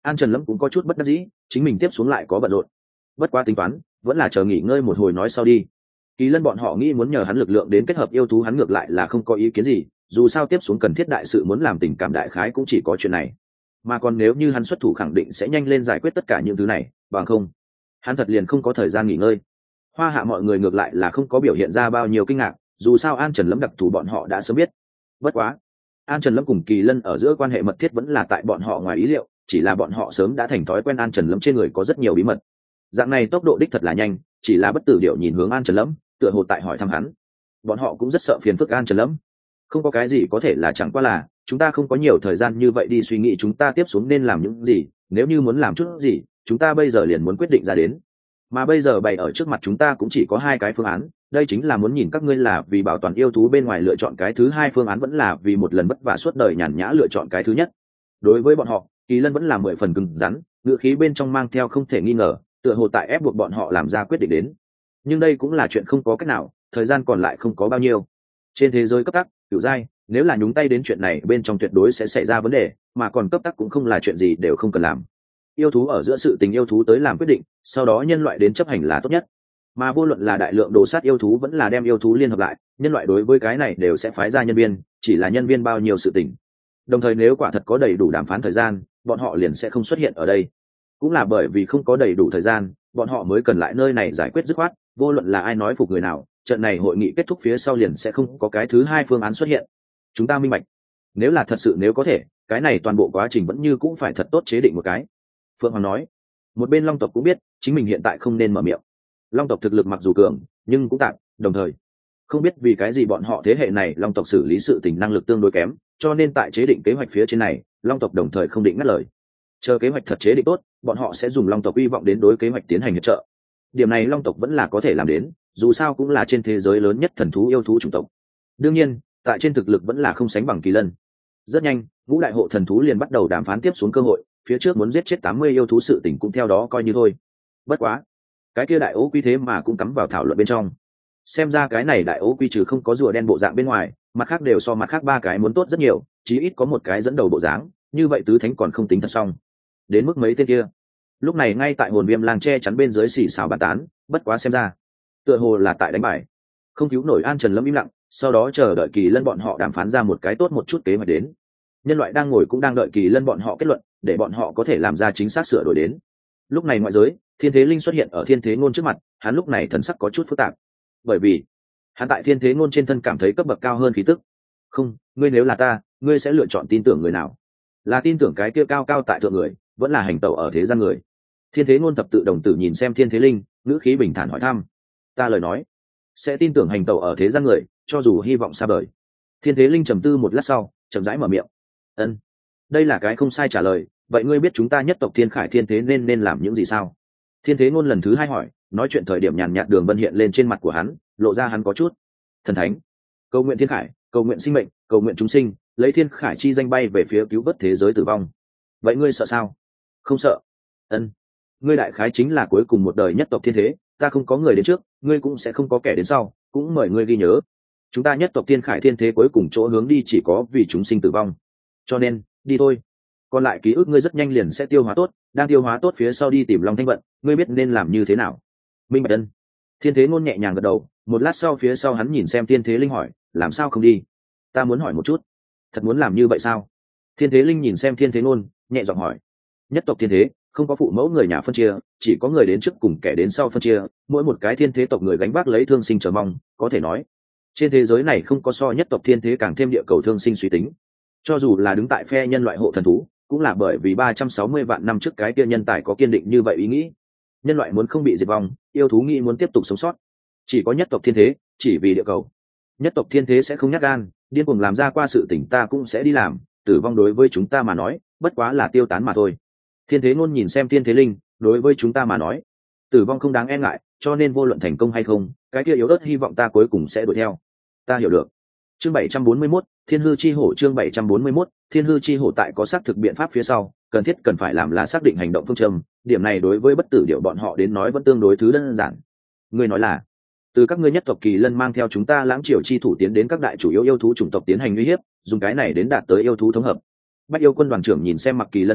An Trần Lâm cũng có chút bất đắc dĩ, chính mình tiếp xuống lại có bận rộn. Bất quá tính toán vẫn là chờ nghỉ ngơi một hồi nói sau đi. Kỳ Lân bọn họ nghĩ muốn nhờ hắn lực lượng đến kết hợp yêu thú, hắn ngược lại là không có ý kiến gì, dù sao tiếp xuống cần thiết đại sự muốn làm tình cảm đại khái cũng chỉ có chuyện này. Mà còn nếu như hắn xuất thủ khẳng định sẽ nhanh lên giải quyết tất cả những thứ này, bằng không hắn thật liền không có thời gian nghỉ ngơi. Hoa Hạ mọi người ngược lại là không có biểu hiện ra bao nhiêu kinh ngạc, dù sao An Trần Lâm đặc thù bọn họ đã sớm biết. Bất quá An Trần Lâm cùng Kỳ Lân ở giữa quan hệ mật thiết vẫn là tại bọn họ ngoài ý liệu, chỉ là bọn họ sớm đã thành thói quen An Trần Lâm trên người có rất nhiều bí mật. Dạng này tốc độ đích thật là nhanh, chỉ là bất tử điệu nhìn hướng An Trần Lâm, tựa hồ tại hỏi thăm hắn. Bọn họ cũng rất sợ phiền phức An Trần Lâm. Không có cái gì có thể là chẳng qua là chúng ta không có nhiều thời gian như vậy đi suy nghĩ chúng ta tiếp xuống nên làm những gì, nếu như muốn làm chút gì chúng ta bây giờ liền muốn quyết định ra đến, mà bây giờ bày ở trước mặt chúng ta cũng chỉ có hai cái phương án, đây chính là muốn nhìn các ngươi là vì bảo toàn yêu thú bên ngoài lựa chọn cái thứ hai phương án vẫn là vì một lần vất vả suốt đời nhàn nhã lựa chọn cái thứ nhất. Đối với bọn họ, Kỳ Lân vẫn là 10 phần cứng rắn, ngữ khí bên trong mang theo không thể nghi ngờ, tựa hồ tại ép buộc bọn họ làm ra quyết định đến. Nhưng đây cũng là chuyện không có cách nào, thời gian còn lại không có bao nhiêu. Trên thế giới cấp tắc, cửu giai, nếu là nhúng tay đến chuyện này bên trong tuyệt đối sẽ xảy ra vấn đề, mà còn cấp tắc cũng không là chuyện gì đều không cần làm. Yêu thú ở giữa sự tình yêu thú tới làm quyết định, sau đó nhân loại đến chấp hành là tốt nhất. Mà vô luận là đại lượng đồ sát yêu thú vẫn là đem yêu thú liên hợp lại, nhân loại đối với cái này đều sẽ phái ra nhân viên, chỉ là nhân viên bao nhiêu sự tình. Đồng thời nếu quả thật có đầy đủ đàm phán thời gian, bọn họ liền sẽ không xuất hiện ở đây. Cũng là bởi vì không có đầy đủ thời gian, bọn họ mới cần lại nơi này giải quyết dứt khoát, vô luận là ai nói phục người nào, trận này hội nghị kết thúc phía sau liền sẽ không có cái thứ hai phương án xuất hiện. Chúng ta minh bạch. Nếu là thật sự nếu có thể, cái này toàn bộ quá trình vẫn như cũng phải thật tốt chế định một cái. Phượng Hoàng nói. Một bên Long tộc cũng biết, chính mình hiện tại không nên mở miệng. Long tộc thực lực mặc dù cường, nhưng cũng tạm, đồng thời không biết vì cái gì bọn họ thế hệ này Long tộc xử lý sự tình năng lực tương đối kém, cho nên tại chế định kế hoạch phía trên này, Long tộc đồng thời không định ngắt lời. Chờ kế hoạch thật chế định tốt, bọn họ sẽ dùng Long tộc hy vọng đến đối kế hoạch tiến hành hiệp trợ. Điểm này Long tộc vẫn là có thể làm đến, dù sao cũng là trên thế giới lớn nhất thần thú yêu thú chủng tộc. Đương nhiên, tại trên thực lực vẫn là không sánh bằng Kỳ Lân. Rất nhanh, ngũ đại hộ thần thú liền bắt đầu đàm phán tiếp xuống cơ hội, phía trước muốn giết chết 80 yêu thú sự tình cũng theo đó coi như thôi. Bất quá, cái kia đại ố quy thế mà cũng cắm vào thảo luận bên trong. Xem ra cái này đại ố quy trừ không có rùa đen bộ dạng bên ngoài, mặt khác đều so mặt khác ba cái muốn tốt rất nhiều, chí ít có một cái dẫn đầu bộ dáng, như vậy tứ thánh còn không tính thật xong. Đến mức mấy tên kia, lúc này ngay tại hồn viêm lang che chắn bên dưới xì xào bàn tán, bất quá xem ra tựa hồ là tại đánh bài, không cứu nổi. An Trần Lâm im lặng, sau đó chờ đợi Kỳ Lân bọn họ đàm phán ra một cái tốt một chút kế hoạch đến. Nhân loại đang ngồi cũng đang đợi Kỳ Lân bọn họ kết luận, để bọn họ có thể làm ra chính xác sửa đổi đến. Lúc này ngoại giới, Thiên Thế Linh xuất hiện ở Thiên Thế Ngôn trước mặt, hắn lúc này thần sắc có chút phức tạp, bởi vì hắn tại Thiên Thế Ngôn trên thân cảm thấy cấp bậc cao hơn khí tức. Không, ngươi nếu là ta, ngươi sẽ lựa chọn tin tưởng người nào? Là tin tưởng cái kia cao cao tại thượng người, vẫn là hành tẩu ở thế gian người? Thiên Thế Ngôn thập tự đồng tử nhìn xem Thiên Thế Linh, ngữ khí bình thản hỏi thăm. Ta lời nói, sẽ tin tưởng hành tẩu ở thế gian người, cho dù hy vọng xa vời. Thiên Thế Linh trầm tư một lát sau, chậm rãi mở miệng. Ân, đây là cái không sai trả lời. Vậy ngươi biết chúng ta nhất tộc Thiên Khải Thiên Thế nên làm những gì sao? Thiên Thế Ngôn lần thứ hai hỏi, nói chuyện thời điểm nhàn nhạt đường vân hiện lên trên mặt của hắn, lộ ra hắn có chút thần thánh. Cầu nguyện Thiên Khải, cầu nguyện sinh mệnh, cầu nguyện chúng sinh, lấy Thiên Khải chi danh bay về phía cứu vớt thế giới tử vong. Vậy ngươi sợ sao? Không sợ. Ân, ngươi đại khái chính là cuối cùng một đời nhất tộc thiên thế, ta không có người đến trước, ngươi cũng sẽ không có kẻ đến sau, cũng mời ngươi ghi nhớ, chúng ta nhất tộc Thiên Khải Thiên Thế cuối cùng chỗ hướng đi chỉ có vì chúng sinh tử vong, cho nên đi thôi. Còn lại ký ức ngươi rất nhanh liền sẽ tiêu hóa tốt, đang tiêu hóa tốt phía sau đi tìm Long Thanh Vận, ngươi biết nên làm như thế nào. Minh bạch. Ân. Thiên Thế Ngôn nhẹ nhàng gật đầu, một lát sau phía sau hắn nhìn xem Thiên Thế Linh hỏi, làm sao không đi? Ta muốn hỏi một chút, thật muốn làm như vậy sao? Thiên Thế Linh nhìn xem Thiên Thế Ngôn, nhẹ giọng hỏi. Nhất tộc Thiên Thế không có phụ mẫu người nhà phân chia, chỉ có người đến trước cùng kẻ đến sau phân chia, mỗi một cái Thiên Thế tộc người gánh vác lấy thương sinh chờ mong, có thể nói trên thế giới này không có so nhất tộc Thiên Thế càng thêm địa cầu thương sinh suy tính. Cho dù là đứng tại phe nhân loại hộ thần thú, cũng là bởi vì 360 vạn năm trước cái kia nhân tài có kiên định như vậy ý nghĩ. Nhân loại muốn không bị diệt vong, yêu thú nghĩ muốn tiếp tục sống sót, chỉ có nhất tộc Thiên Thế, chỉ vì địa cầu. Nhất tộc Thiên Thế sẽ không nhát gan, điên cuồng làm ra qua sự tình ta cũng sẽ đi làm, tử vong đối với chúng ta mà nói, bất quá là tiêu tán mà thôi. Thiên Thế Ngôn nhìn xem Thiên Thế Linh, đối với chúng ta mà nói, tử vong không đáng e ngại, cho nên vô luận thành công hay không, cái kia yếu ớt hy vọng ta cuối cùng sẽ đuổi theo. Ta hiểu được. Chương 741, Thiên Hư Chi Hổ. Chương 741, Thiên Hư Chi Hổ. Tại có xác thực biện pháp phía sau, cần thiết cần phải làm là xác định hành động phương châm, điểm này đối với bất tử điệu bọn họ đến nói vẫn tương đối thứ đơn giản. Ngươi nói là từ các ngươi nhất tộc Kỳ Lân mang theo chúng ta Lãng Triều chi thủ tiến đến các đại chủ yếu yêu thú chủng tộc tiến hành uy hiếp, dùng cái này đến đạt tới yêu thú thống hợp. Bách Yêu quân đoàn trưởng nhìn xem Mặc Kỳ Lân Nguyên,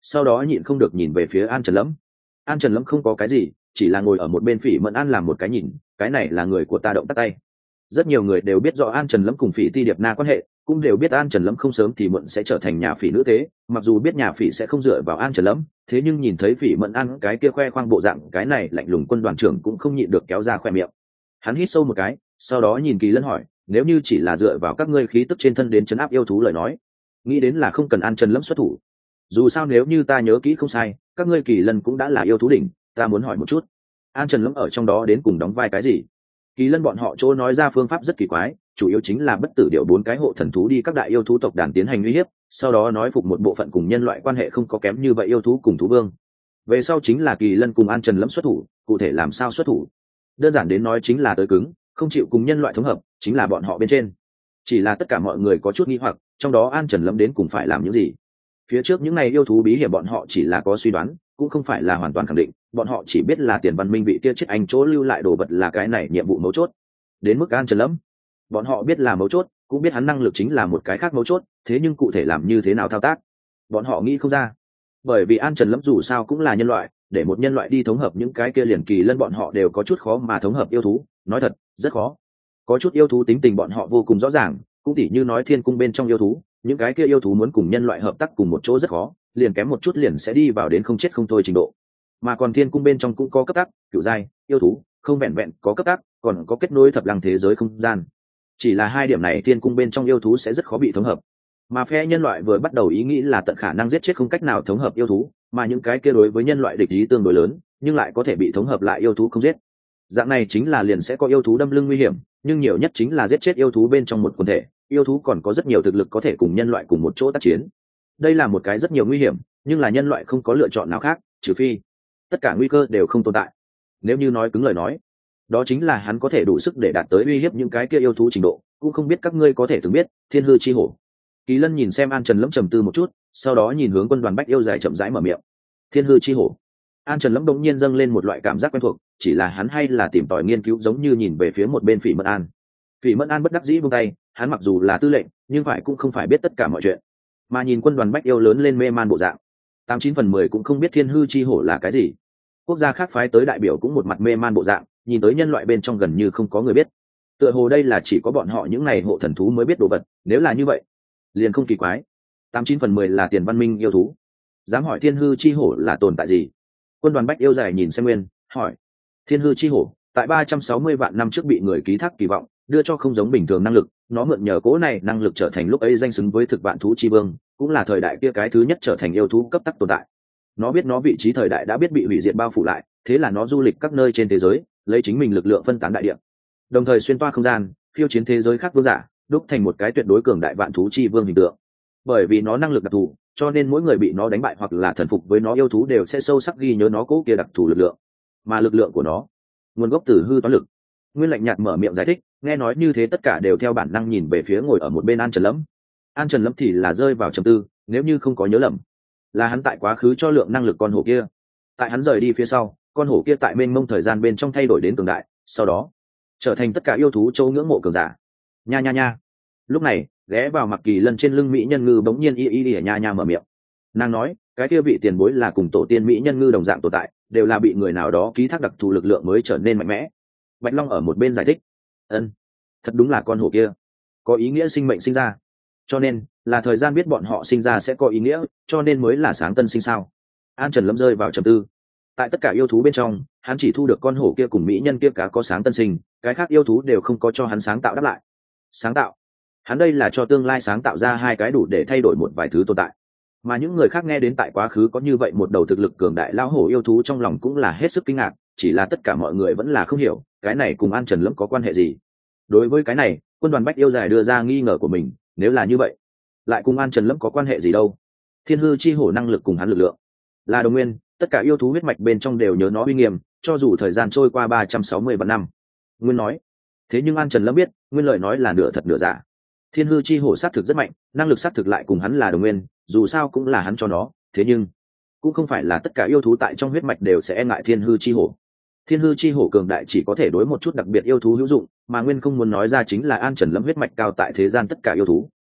sau đó nhịn không được nhìn về phía An Trần Lâm. An Trần Lâm không có cái gì, chỉ là ngồi ở một bên Phỉ Mẫn An làm một cái nhìn, cái này là người của ta động tác tay. Rất nhiều người đều biết rõ An Trần Lâm cùng Phỉ Ti Điệp Na quan hệ, cũng đều biết An Trần Lâm không sớm thì muộn sẽ trở thành nhà Phỉ nữ thế, mặc dù biết nhà Phỉ sẽ không dựa vào An Trần Lâm, thế nhưng nhìn thấy Phỉ Mẫn An cái kia khoe khoang bộ dạng, cái này lạnh lùng quân đoàn trưởng cũng không nhịn được kéo ra khoe miệng. Hắn hít sâu một cái, sau đó nhìn Kỳ Lân hỏi, nếu như chỉ là dựa vào các ngươi khí tức trên thân đến trấn áp yêu thú lời nói, nghĩ đến là không cần An Trần Lâm xuất thủ. Dù sao nếu như ta nhớ kỹ không sai, các ngươi Kỳ Lân cũng đã là yêu thú đỉnh, ta muốn hỏi một chút, An Trần Lâm ở trong đó đến cùng đóng vai cái gì? Kỳ Lân bọn họ chỗ nói ra phương pháp rất kỳ quái, chủ yếu chính là bất tử điệu 4 cái hộ thần thú đi các đại yêu thú tộc đàn tiến hành uy hiếp, sau đó nói phục một bộ phận cùng nhân loại quan hệ không có kém như vậy yêu thú cùng thú vương. Về sau chính là Kỳ Lân cùng An Trần Lâm xuất thủ, cụ thể làm sao xuất thủ? Đơn giản đến nói chính là tới cứng, không chịu cùng nhân loại thống hợp, chính là bọn họ bên trên. Chỉ là tất cả mọi người có chút nghi hoặc, trong đó An Trần Lâm đến cùng phải làm những gì? Phía trước những này yêu thú bí hiểm bọn họ chỉ là có suy đoán, cũng không phải là hoàn toàn khẳng định, bọn họ chỉ biết là Tiền Văn Minh vị kia chết anh chỗ lưu lại đồ vật là cái này nhiệm vụ mấu chốt. Đến mức An Trần Lâm, bọn họ biết là mấu chốt, cũng biết hắn năng lực chính là một cái khác mấu chốt, thế nhưng cụ thể làm như thế nào thao tác, bọn họ nghĩ không ra. Bởi vì An Trần Lâm dù sao cũng là nhân loại, để một nhân loại đi thống hợp những cái kia liền Kỳ Lân bọn họ đều có chút khó mà thống hợp yêu thú, nói thật, rất khó. Có chút yêu thú tính tình bọn họ vô cùng rõ ràng, cũng tỉ như nói Thiên Cung bên trong yêu thú, những cái kia yêu thú muốn cùng nhân loại hợp tác cùng một chỗ rất khó, liền kém một chút liền sẽ đi vào đến không chết không thôi trình độ. Mà còn Thiên Cung bên trong cũng có cấp tác, cửu giai yêu thú, không vẹn vẹn có cấp tác, còn có kết nối thập lăng thế giới không gian. Chỉ là hai điểm này Thiên Cung bên trong yêu thú sẽ rất khó bị thống hợp. Mà phe nhân loại vừa bắt đầu ý nghĩ là tận khả năng giết chết không cách nào thống hợp yêu thú, mà những cái kia đối với nhân loại địch ý tương đối lớn, nhưng lại có thể bị thống hợp lại yêu thú không giết. Dạng này chính là liền sẽ có yêu thú đâm lưng nguy hiểm, nhưng nhiều nhất chính là giết chết yêu thú bên trong một quần thể, yêu thú còn có rất nhiều thực lực có thể cùng nhân loại cùng một chỗ tác chiến. Đây là một cái rất nhiều nguy hiểm, nhưng là nhân loại không có lựa chọn nào khác, trừ phi tất cả nguy cơ đều không tồn tại. Nếu như nói cứng lời nói, đó chính là hắn có thể đủ sức để đạt tới uy hiếp những cái kia yêu thú trình độ, cũng không biết các ngươi có thể từng biết Thiên Hư Chi Hổ. Kỳ Lân nhìn xem An Trần Lâm trầm tư một chút, sau đó nhìn hướng quân đoàn Bách Yêu dài chậm rãi mở miệng. Thiên Hư Chi Hổ. An Trần Lâm đống nhiên dâng lên một loại cảm giác quen thuộc, chỉ là hắn hay là tìm tòi nghiên cứu, giống như nhìn về phía một bên Phỉ Mẫn An. Phỉ Mẫn An bất đắc dĩ buông tay, hắn mặc dù là tư lệnh, nhưng phải cũng không phải biết tất cả mọi chuyện. Mà nhìn quân đoàn Bách Yêu lớn lên mê man bộ dạng, 89/10 cũng không biết Thiên Hư Chi Hổ là cái gì. Quốc gia khác phái tới đại biểu cũng một mặt mê man bộ dạng, nhìn tới nhân loại bên trong gần như không có người biết. Tựa hồ đây là chỉ có bọn họ những này hộ thần thú mới biết đồ vật, nếu là như vậy, liền không kỳ quái. 89/10 là Tiền Văn Minh yêu thú. Dám hỏi Thiên Hư Chi Hổ là tồn tại gì? Quân đoàn Bách Yêu dài nhìn xem Nguyên, hỏi. Thiên Hư Chi Hổ, tại 360 vạn năm trước bị người ký thác kỳ vọng, đưa cho không giống bình thường năng lực, nó mượn nhờ cố này năng lực trở thành lúc ấy danh xứng với thực vạn thú chi vương, cũng là thời đại kia cái thứ nhất trở thành yêu thú cấp tốc tồn tại. Nó biết nó vị trí thời đại đã biết bị hủy diệt bao phủ lại, thế là nó du lịch các nơi trên thế giới, lấy chính mình lực lượng phân tán đại địa, đồng thời xuyên toa không gian, khiêu chiến thế giới khác vương giả, đúc thành một cái tuyệt đối cường đại vạn thú chi vương hình tượng. Bởi vì nó năng lực đặc thù, cho nên mỗi người bị nó đánh bại hoặc là thần phục với nó yêu thú đều sẽ sâu sắc ghi nhớ nó cố kia đặc thù lực lượng, mà lực lượng của nó nguồn gốc từ hư toán lực. Nguyên lạnh nhạt mở miệng giải thích, nghe nói như thế tất cả đều theo bản năng nhìn về phía ngồi ở một bên An Trần Lâm. An Trần Lâm thì là rơi vào trầm tư, nếu như không có nhớ lầm, là hắn tại quá khứ cho lượng năng lực con hổ kia. Tại hắn rời đi phía sau, con hổ kia tại mênh mông thời gian bên trong thay đổi đến cường đại, sau đó trở thành tất cả yêu thú châu ngưỡng mộ cường giả. Nha nha nha. Lúc này, ghé vào Mặc Kỳ Lân trên lưng mỹ nhân ngư bỗng nhiên nha nha mở miệng. Nàng nói, cái kia vị tiền bối là cùng tổ tiên mỹ nhân ngư đồng dạng tồn tại, đều là bị người nào đó ký thác đặc thù lực lượng mới trở nên mạnh mẽ. Bạch Long ở một bên giải thích, thật đúng là con hổ kia có ý nghĩa sinh mệnh sinh ra, cho nên là thời gian biết bọn họ sinh ra sẽ có ý nghĩa, cho nên mới là sáng tân sinh sao. An Trần Lâm rơi vào trầm tư. Tại tất cả yêu thú bên trong, hắn chỉ thu được con hổ kia cùng mỹ nhân kia cá có sáng tân sinh, cái khác yêu thú đều không có cho hắn sáng tạo đáp lại. Sáng tạo, hắn đây là cho tương lai sáng tạo ra hai cái đủ để thay đổi một vài thứ tồn tại. Mà những người khác nghe đến tại quá khứ có như vậy một đầu thực lực cường đại lão hổ yêu thú, trong lòng cũng là hết sức kinh ngạc, chỉ là tất cả mọi người vẫn là không hiểu cái này cùng An Trần Lâm có quan hệ gì. Đối với cái này, quân đoàn Bách Yêu dài đưa ra nghi ngờ của mình, nếu là như vậy, lại cùng An Trần Lâm có quan hệ gì đâu? Thiên Hư Chi Hổ năng lực cùng hắn lực lượng là đồng nguyên, tất cả yêu thú huyết mạch bên trong đều nhớ nó uy nghiêm, cho dù thời gian trôi qua 360 vạn năm. Nguyên nói. Thế nhưng An Trần Lâm biết, Nguyên lời nói là nửa thật nửa giả. Thiên Hư Chi Hổ sát thực rất mạnh, năng lực sát thực lại cùng hắn là đồng nguyên, dù sao cũng là hắn cho nó, thế nhưng cũng không phải là tất cả yêu thú tại trong huyết mạch đều sẽ e ngại Thiên Hư Chi Hổ. Thiên Hư Chi Hổ cường đại chỉ có thể đối một chút đặc biệt yêu thú hữu dụng, mà Nguyên không muốn nói ra chính là An Trần Lâm huyết mạch cao tại thế gian tất cả yêu thú.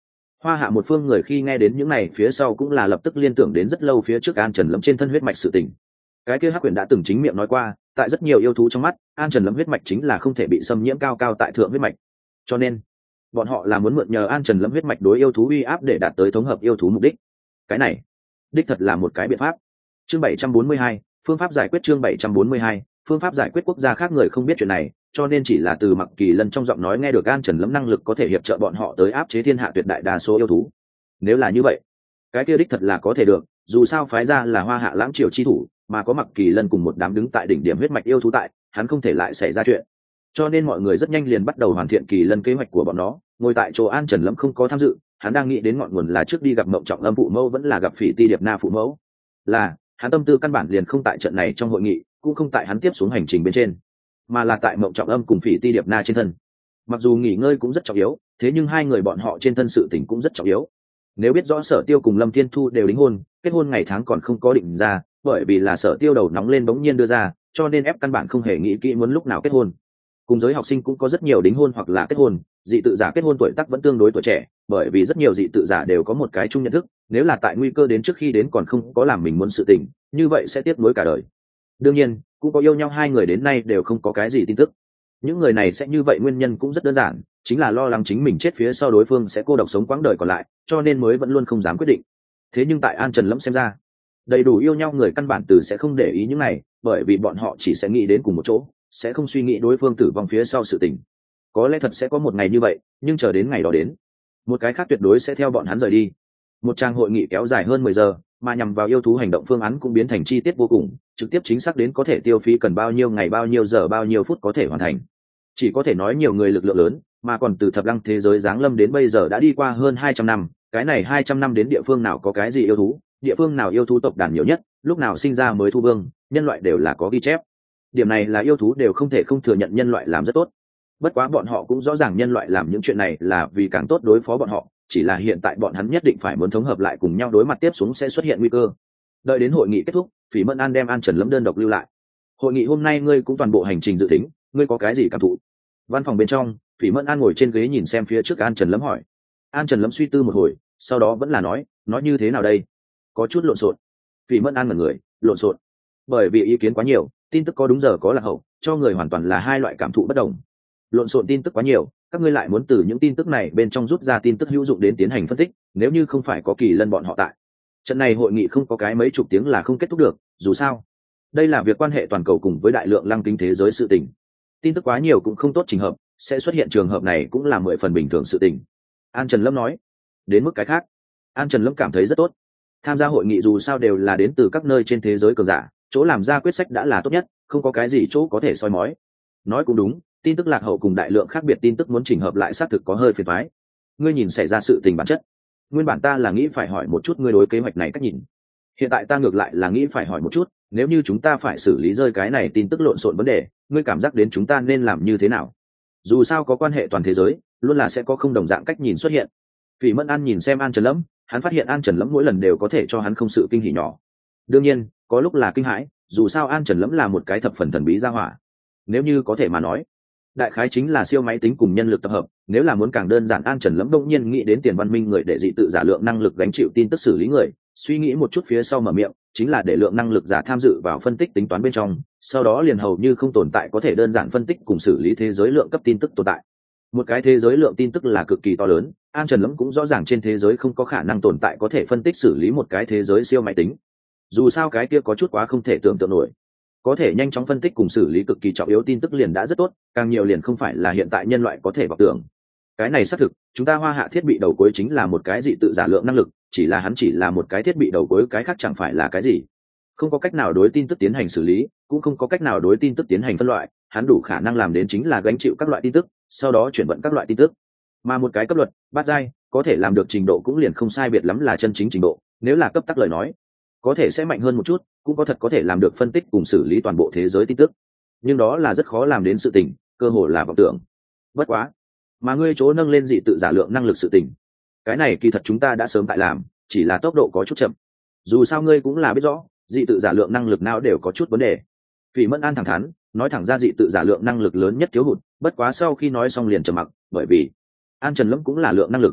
Hoa Hạ một phương người khi nghe đến những này phía sau cũng là lập tức liên tưởng đến rất lâu phía trước An Trần Lâm trên thân huyết mạch sự tình. Cái kia Hắc Quyền đã từng chính miệng nói qua, tại rất nhiều yêu thú trong mắt, An Trần Lâm huyết mạch chính là không thể bị xâm nhiễm cao cao tại thượng huyết mạch. Cho nên, bọn họ là muốn mượn nhờ An Trần Lâm huyết mạch đối yêu thú uy áp để đạt tới thống hợp yêu thú mục đích. Cái này, đích thật là một cái biện pháp. Chương 742, phương pháp giải quyết. Chương 742, phương pháp giải quyết. Quốc gia khác người không biết chuyện này, cho nên chỉ là từ Mặc Kỳ Lân trong giọng nói nghe được An Trần Lâm năng lực có thể hiệp trợ bọn họ tới áp chế thiên hạ tuyệt đại đa số yêu thú. Nếu là như vậy, cái kia đích thật là có thể được, dù sao phái ra là Hoa Hạ Lãng Triều chi thủ, mà có Mặc Kỳ Lân cùng một đám đứng tại đỉnh điểm huyết mạch yêu thú tại, hắn không thể lại xảy ra chuyện. Cho nên mọi người rất nhanh liền bắt đầu hoàn thiện Kỳ Lân kế hoạch của bọn nó. Ngồi tại chỗ An Trần Lâm không có tham dự, hắn đang nghĩ đến ngọn nguồn là trước đi gặp Mộng Trọng Âm phụ mẫu vẫn là gặp Phỉ Ti Điệp Na phụ mẫu. Là, hắn tâm tư căn bản liền không tại trận này trong hội nghị, cũng không tại hắn tiếp xuống hành trình bên trên, mà là tại Mộng Trọng Âm cùng Phỉ Ti Điệp Na trên thân. Mặc dù nghỉ ngơi cũng rất trọng yếu, thế nhưng hai người bọn họ trên thân sự tình cũng rất trọng yếu. Nếu biết rõ Sở Tiêu cùng Lâm Thiên Thu đều đính hôn, kết hôn ngày tháng còn không có định ra, bởi vì là Sở Tiêu đầu nóng lên bỗng nhiên đưa ra, cho nên ép căn bản không hề nghĩ kỹ muốn lúc nào kết hôn. Cùng giới học sinh cũng có rất nhiều đính hôn hoặc là kết hôn, dị tự giả kết hôn tuổi tác vẫn tương đối tuổi trẻ, bởi vì rất nhiều dị tự giả đều có một cái chung nhận thức, nếu là tại nguy cơ đến trước khi đến còn không có làm mình muốn sự tình, như vậy sẽ tiếc nuối cả đời. Đương nhiên, cũng có yêu nhau hai người đến nay đều không có cái gì tin tức. Những người này sẽ như vậy nguyên nhân cũng rất đơn giản, chính là lo lắng chính mình chết phía sau đối phương sẽ cô độc sống quãng đời còn lại, cho nên mới vẫn luôn không dám quyết định. Thế nhưng tại An Trần Lâm xem ra, đầy đủ yêu nhau người căn bản từ sẽ không để ý những này, bởi vì bọn họ chỉ sẽ nghĩ đến cùng một chỗ, sẽ không suy nghĩ đối phương tử vong phía sau sự tình. Có lẽ thật sẽ có một ngày như vậy, nhưng chờ đến ngày đó đến, một cái khác tuyệt đối sẽ theo bọn hắn rời đi. Một trang hội nghị kéo dài hơn 10 giờ, mà nhằm vào yêu thú hành động phương án cũng biến thành chi tiết vô cùng, trực tiếp chính xác đến có thể tiêu phí cần bao nhiêu ngày bao nhiêu giờ bao nhiêu phút có thể hoàn thành. Chỉ có thể nói nhiều người lực lượng lớn, mà còn từ thập lăng thế giới giáng lâm đến bây giờ đã đi qua hơn 200 năm, cái này 200 năm đến địa phương nào có cái gì yêu thú, địa phương nào yêu thú tộc đàn nhiều nhất, lúc nào sinh ra mới thu vương, nhân loại đều là có ghi chép. Điểm này là yêu thú đều không thể không thừa nhận nhân loại làm rất tốt. Bất quá bọn họ cũng rõ ràng nhân loại làm những chuyện này là vì càng tốt đối phó bọn họ, chỉ là hiện tại bọn hắn nhất định phải muốn thống hợp lại cùng nhau đối mặt tiếp xuống sẽ xuất hiện nguy cơ. Đợi đến hội nghị kết thúc, Phỉ Mẫn An đem An Trần Lâm đơn độc lưu lại. Hội nghị hôm nay ngươi cũng toàn bộ hành trình dự tính, ngươi có cái gì cảm thụ? Văn phòng bên trong, Phỉ Mẫn An ngồi trên ghế nhìn xem phía trước An Trần Lâm hỏi. An Trần Lâm suy tư một hồi, sau đó vẫn là nói như thế nào đây? Có chút lộn xộn. Phỉ Mẫn An ngẩn người, lộn xộn. Bởi vì ý kiến quá nhiều, tin tức có đúng giờ có lạc hậu, cho người hoàn toàn là hai loại cảm thụ bất đồng. Lộn xộn tin tức quá nhiều, các ngươi lại muốn từ những tin tức này bên trong rút ra tin tức hữu dụng đến tiến hành phân tích, nếu như không phải có Kỳ Lân bọn họ tại, trận này hội nghị không có cái mấy chục tiếng là không kết thúc được. Dù sao, đây là việc quan hệ toàn cầu cùng với đại lượng lăng kính thế giới sự tình, tin tức quá nhiều cũng không tốt trình hợp, sẽ xuất hiện trường hợp này cũng là 10 phần bình thường sự tình. An Trần Lâm nói. Đến mức cái khác, An Trần Lâm cảm thấy rất tốt. Tham gia hội nghị dù sao đều là đến từ các nơi trên thế giới cường giả, chỗ làm ra quyết sách đã là tốt nhất, không có cái gì chỗ có thể soi mói. Nói cũng đúng, tin tức lạc hậu cùng đại lượng khác biệt tin tức muốn chỉnh hợp lại xác thực có hơi phiền toái. Ngươi nhìn xảy ra sự tình bản chất. Nguyên bản ta là nghĩ phải hỏi một chút ngươi đối kế hoạch này cách nhìn. Hiện tại ta ngược lại là nghĩ phải hỏi một chút, nếu như chúng ta phải xử lý rơi cái này tin tức lộn xộn vấn đề, ngươi cảm giác đến chúng ta nên làm như thế nào? Dù sao có quan hệ toàn thế giới, luôn là sẽ có không đồng dạng cách nhìn xuất hiện. Phỉ Mẫn An nhìn xem An Trần Lâm, hắn phát hiện An Trần Lâm mỗi lần đều có thể cho hắn không sự kinh hỉ nhỏ. Đương nhiên, có lúc là kinh hãi, dù sao An Trần Lâm là một cái thập phần thần bí gia hỏa. Nếu như có thể mà nói, đại khái chính là siêu máy tính cùng nhân lực tập hợp. Nếu là muốn càng đơn giản, An Trần Lâm đông nhiên nghĩ đến Tiền Văn Minh người để dị tự giả lượng năng lực gánh chịu tin tức xử lý người, suy nghĩ một chút phía sau mở miệng, chính là để lượng năng lực giả tham dự vào phân tích tính toán bên trong, sau đó liền hầu như không tồn tại có thể đơn giản phân tích cùng xử lý thế giới lượng cấp tin tức tồn tại. Một cái thế giới lượng tin tức là cực kỳ to lớn, An Trần Lâm cũng rõ ràng trên thế giới không có khả năng tồn tại có thể phân tích xử lý một cái thế giới siêu máy tính. Dù sao cái kia có chút quá không thể tưởng tượng nổi. Có thể nhanh chóng phân tích cùng xử lý cực kỳ trọng yếu tin tức liền đã rất tốt, càng nhiều liền không phải là hiện tại nhân loại có thể vọng tưởng. Cái này xác thực, chúng ta Hoa Hạ thiết bị đầu cuối chính là một cái dị tự giả lượng năng lực, chỉ là hắn chỉ là một cái thiết bị đầu cuối, cái khác chẳng phải là cái gì. Không có cách nào đối tin tức tiến hành xử lý, cũng không có cách nào đối tin tức tiến hành phân loại, hắn đủ khả năng làm đến chính là gánh chịu các loại tin tức, sau đó chuyển vận các loại tin tức. Mà một cái cấp luật, bát giai, có thể làm được trình độ cũng liền không sai biệt lắm là chân chính trình độ, nếu là cấp tắc lời nói, có thể sẽ mạnh hơn một chút, cũng có thật có thể làm được phân tích cùng xử lý toàn bộ thế giới tin tức. Nhưng đó là rất khó làm đến sự tình, cơ hội là vọng tưởng. Bất quá, mà ngươi chỗ nâng lên dị tự giả lượng năng lực sự tình, cái này kỳ thật chúng ta đã sớm tại làm, chỉ là tốc độ có chút chậm. Dù sao ngươi cũng là biết rõ, dị tự giả lượng năng lực nào đều có chút vấn đề. Phỉ Mẫn An thẳng thắn nói thẳng ra dị tự giả lượng năng lực lớn nhất thiếu hụt, bất quá sau khi nói xong liền trầm mặc, bởi vì An Trần Lâm cũng là lượng năng lực.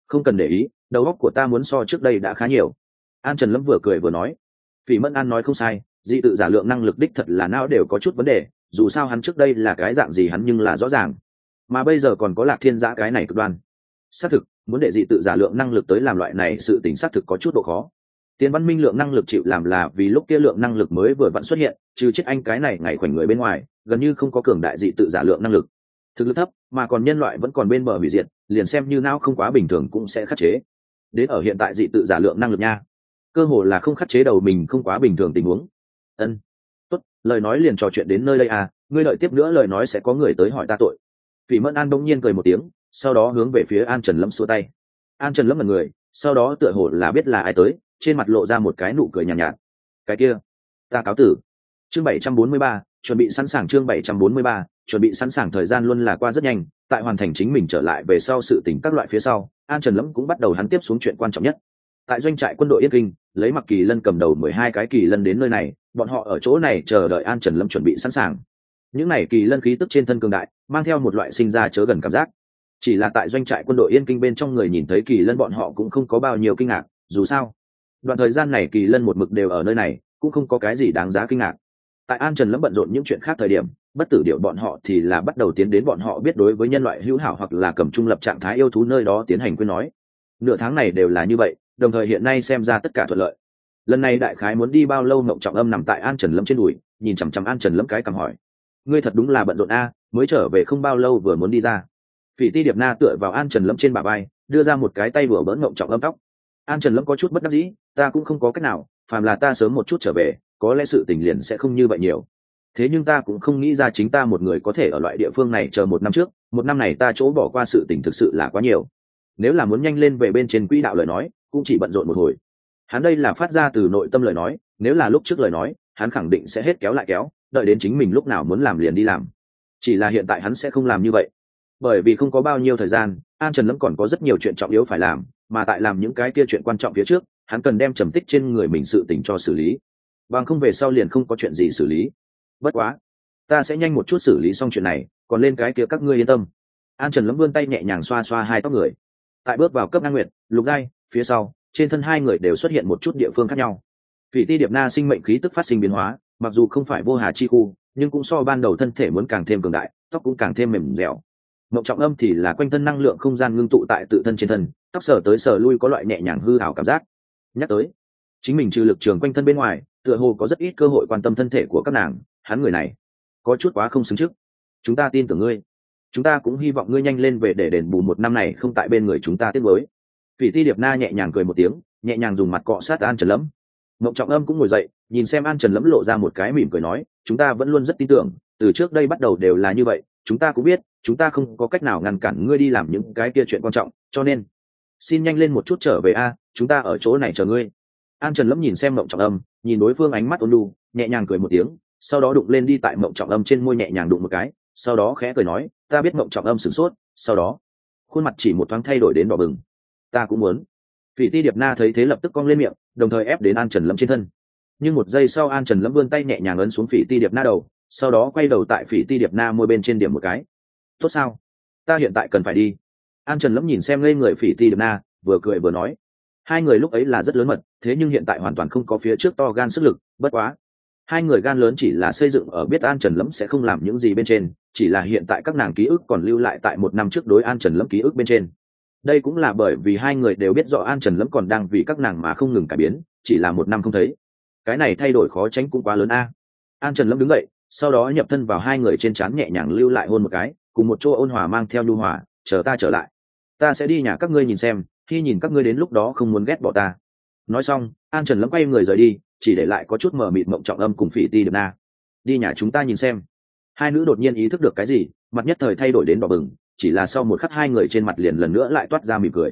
Không cần để ý, đầu óc của ta muốn so trước đây đã khá nhiều. An Trần Lâm vừa cười vừa nói. Phỉ Mẫn An nói không sai, dị tự giả lượng năng lực đích thật là não đều có chút vấn đề, dù sao hắn trước đây là cái dạng gì hắn nhưng là rõ ràng, mà bây giờ còn có Lạc Thiên Giã cái này cực đoan. Xác thực, muốn để dị tự giả lượng năng lực tới làm loại này sự tình xác thực có chút độ khó. Tiền Văn Minh lượng năng lực chịu làm là vì lúc kia lượng năng lực mới vừa vặn xuất hiện, trừ chết anh cái này ngày khoảnh người bên ngoài, gần như không có cường đại dị tự giả lượng năng lực. Thực lực thấp, mà còn nhân loại vẫn còn bên bờ hủy diệt, liền xem như não không quá bình thường cũng sẽ khắc chế. Đến ở hiện tại dị tự giả lượng năng lực nha, cơ hồ là không khắc chế đầu mình không quá bình thường tình huống. Ân, tốt, lời nói liền trò chuyện đến nơi đây à, ngươi đợi tiếp nữa lời nói sẽ có người tới hỏi ta tội. Phỉ Mẫn An bỗng nhiên cười một tiếng, sau đó hướng về phía An Trần Lâm xua tay. An Trần Lâm là người, sau đó tựa hồ là biết là ai tới, trên mặt lộ ra một cái nụ cười nhàn nhạt. Cái kia, ta cáo tử. Chương 743, chuẩn bị sẵn sàng. Chương 743, chuẩn bị sẵn sàng. Thời gian luôn là qua rất nhanh, tại hoàn thành chính mình trở lại về sau sự tình các loại phía sau, An Trần Lâm cũng bắt đầu hắn tiếp xuống chuyện quan trọng nhất. Tại doanh trại quân đội Yên Kinh, lấy Mặc Kỳ Lân cầm đầu 12 cái kỳ lân đến nơi này, bọn họ ở chỗ này chờ đợi An Trần Lâm chuẩn bị sẵn sàng. Những này kỳ lân khí tức trên thân cường đại, mang theo một loại sinh ra chớ gần cảm giác. Chỉ là tại doanh trại quân đội Yên Kinh bên trong người nhìn thấy kỳ lân bọn họ cũng không có bao nhiêu kinh ngạc, dù sao đoạn thời gian này kỳ lân một mực đều ở nơi này, cũng không có cái gì đáng giá kinh ngạc. Tại An Trần Lâm bận rộn những chuyện khác thời điểm, bất tử điệu bọn họ thì là bắt đầu tiến đến bọn họ biết đối với nhân loại hữu hảo hoặc là cầm trung lập trạng thái yêu thú nơi đó tiến hành khuyên nói. Nửa tháng này đều là như vậy, đồng thời hiện nay xem ra tất cả thuận lợi. Lần này đại khái muốn đi bao lâu? Mộng Trọng Âm nằm tại An Trần Lâm trên đùi, nhìn chằm chằm An Trần Lâm cái cằm hỏi. Ngươi thật đúng là bận rộn a, mới trở về không bao lâu vừa muốn đi ra. Phỉ Ti Điệp Na tựa vào An Trần Lâm trên bả vai, đưa ra một cái tay vừa bỡn Mộng Trọng Âm tóc. An Trần Lâm có chút bất đắc dĩ, ta cũng không có cách nào, phàm là ta sớm một chút trở về, có lẽ sự tình liền sẽ không như vậy nhiều. Thế nhưng ta cũng không nghĩ ra chính ta một người có thể ở loại địa phương này chờ một năm trước, một năm này ta chỗ bỏ qua sự tình thực sự là quá nhiều. Nếu là muốn nhanh lên về bên trên quỹ đạo lời nói, cũng chỉ bận rộn một hồi. Hắn đây là phát ra từ nội tâm lời nói, nếu là lúc trước lời nói, hắn khẳng định sẽ hết kéo lại kéo, đợi đến chính mình lúc nào muốn làm liền đi làm. Chỉ là hiện tại hắn sẽ không làm như vậy, bởi vì không có bao nhiêu thời gian, An Trần Lâm còn có rất nhiều chuyện trọng yếu phải làm, mà tại làm những cái kia chuyện quan trọng phía trước, hắn cần đem trầm tích trên người mình sự tình cho xử lý, bằng không về sau liền không có chuyện gì xử lý. Bất quá, ta sẽ nhanh một chút xử lý xong chuyện này, còn lên cái kia các ngươi yên tâm. An Trần Lâm vươn tay nhẹ nhàng xoa xoa hai tóc người. Tại bước vào cấp ngang nguyệt, lục giai phía sau, trên thân hai người đều xuất hiện một chút địa phương khác nhau. Phỉ Ti Điệp Na sinh mệnh khí tức phát sinh biến hóa, mặc dù không phải vô hà chi khu, nhưng cũng so ban đầu thân thể muốn càng thêm cường đại, tóc cũng càng thêm mềm dẻo. Mộng Trọng Âm thì là quanh thân năng lượng không gian ngưng tụ tại tự thân trên thân, tóc sờ tới sờ lui có loại nhẹ nhàng hư ảo cảm giác. Nhắc tới, chính mình trừ lực trường quanh thân bên ngoài, tựa hồ có rất ít cơ hội quan tâm thân thể của các nàng, hắn người này có chút quá không xứng trước. Chúng ta tin tưởng ngươi, chúng ta cũng hy vọng ngươi nhanh lên về để đền bù một năm này không tại bên người chúng ta tiếp với. Phỉ Ti Điệp Na nhẹ nhàng cười một tiếng, nhẹ nhàng dùng mặt cọ sát An Trần Lâm. Mộng Trọng Âm cũng ngồi dậy, nhìn xem An Trần Lâm lộ ra một cái mỉm cười nói, chúng ta vẫn luôn rất tin tưởng, từ trước đây bắt đầu đều là như vậy, chúng ta cũng biết, chúng ta không có cách nào ngăn cản ngươi đi làm những cái kia chuyện quan trọng, cho nên xin nhanh lên một chút trở về a, chúng ta ở chỗ này chờ ngươi. An Trần Lâm nhìn xem Mộng Trọng Âm, nhìn đối phương ánh mắt ôn nhu, nhẹ nhàng cười một tiếng, sau đó đụng lên đi tại Mộng Trọng Âm trên môi nhẹ nhàng đụng một cái, sau đó khẽ cười nói, ta biết. Mộng Trọng Âm sửng sốt, sau đó khuôn mặt chỉ một thoáng thay đổi đến đỏ bừng. Ta cũng muốn. Phỉ Ti Điệp Na thấy thế lập tức cong lên miệng, đồng thời ép đến An Trần Lâm trên thân. Nhưng một giây sau An Trần Lâm vươn tay nhẹ nhàng ấn xuống Phỉ Ti Điệp Na đầu, sau đó quay đầu tại Phỉ Ti Điệp Na môi bên trên điểm một cái. Tốt sao? Ta hiện tại cần phải đi. An Trần Lâm nhìn xem ngây người Phỉ Ti Điệp Na, vừa cười vừa nói. Hai người lúc ấy là rất lớn mật, thế nhưng hiện tại hoàn toàn không có phía trước to gan sức lực, bất quá. Hai người gan lớn chỉ là xây dựng ở biết An Trần Lâm sẽ không làm những gì bên trên, chỉ là hiện tại các nàng ký ức còn lưu lại tại một năm trước đối An Trần Lâm ký ức bên trên. Đây cũng là bởi vì hai người đều biết rõ An Trần Lâm còn đang vì các nàng mà không ngừng cải biến, chỉ là một năm không thấy. Cái này thay đổi khó tránh cũng quá lớn a. An Trần Lâm đứng dậy, sau đó nhập thân vào hai người trên trán nhẹ nhàng lưu lại hôn một cái, cùng một chỗ ôn hòa mang theo nhu hòa, chờ ta trở lại. Ta sẽ đi nhà các ngươi nhìn xem, khi nhìn các ngươi đến lúc đó không muốn ghét bỏ ta. Nói xong, An Trần Lâm quay người rời đi, chỉ để lại có chút mờ mịt Mộng Trọng Âm cùng Phỉ Ti Điệp Na. Đi nhà chúng ta nhìn xem. Hai nữ đột nhiên ý thức được cái gì, mặt nhất thời thay đổi đến đỏ bừng, chỉ là sau một khắc hai người trên mặt liền lần nữa lại toát ra mỉm cười.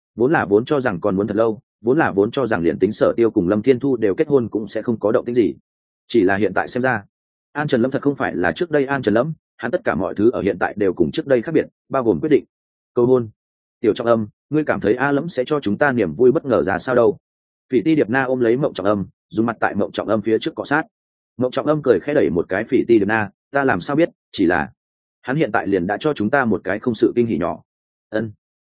Vốn cho rằng còn muốn thật lâu, vốn cho rằng liền tính Sở Tiêu cùng Lâm Thiên Thu đều kết hôn cũng sẽ không có động tĩnh gì. Chỉ là hiện tại xem ra, An Trần Lâm thật không phải là trước đây An Trần Lâm, hắn tất cả mọi thứ ở hiện tại đều cùng trước đây khác biệt, bao gồm quyết định, cầu hôn. Tiểu Trọng Âm, ngươi cảm thấy A Lâm sẽ cho chúng ta niềm vui bất ngờ ra sao đâu? Phỉ Ti Điệp Na ôm lấy Mộng Trọng Âm, dùng mặt tại Mộng Trọng Âm phía trước cọ sát. Mộng Trọng Âm cười khẽ đẩy một cái Phỉ Ti Điệp Na, ta làm sao biết, chỉ là hắn hiện tại liền đã cho chúng ta một cái không sự kinh hỉ nhỏ. Ân,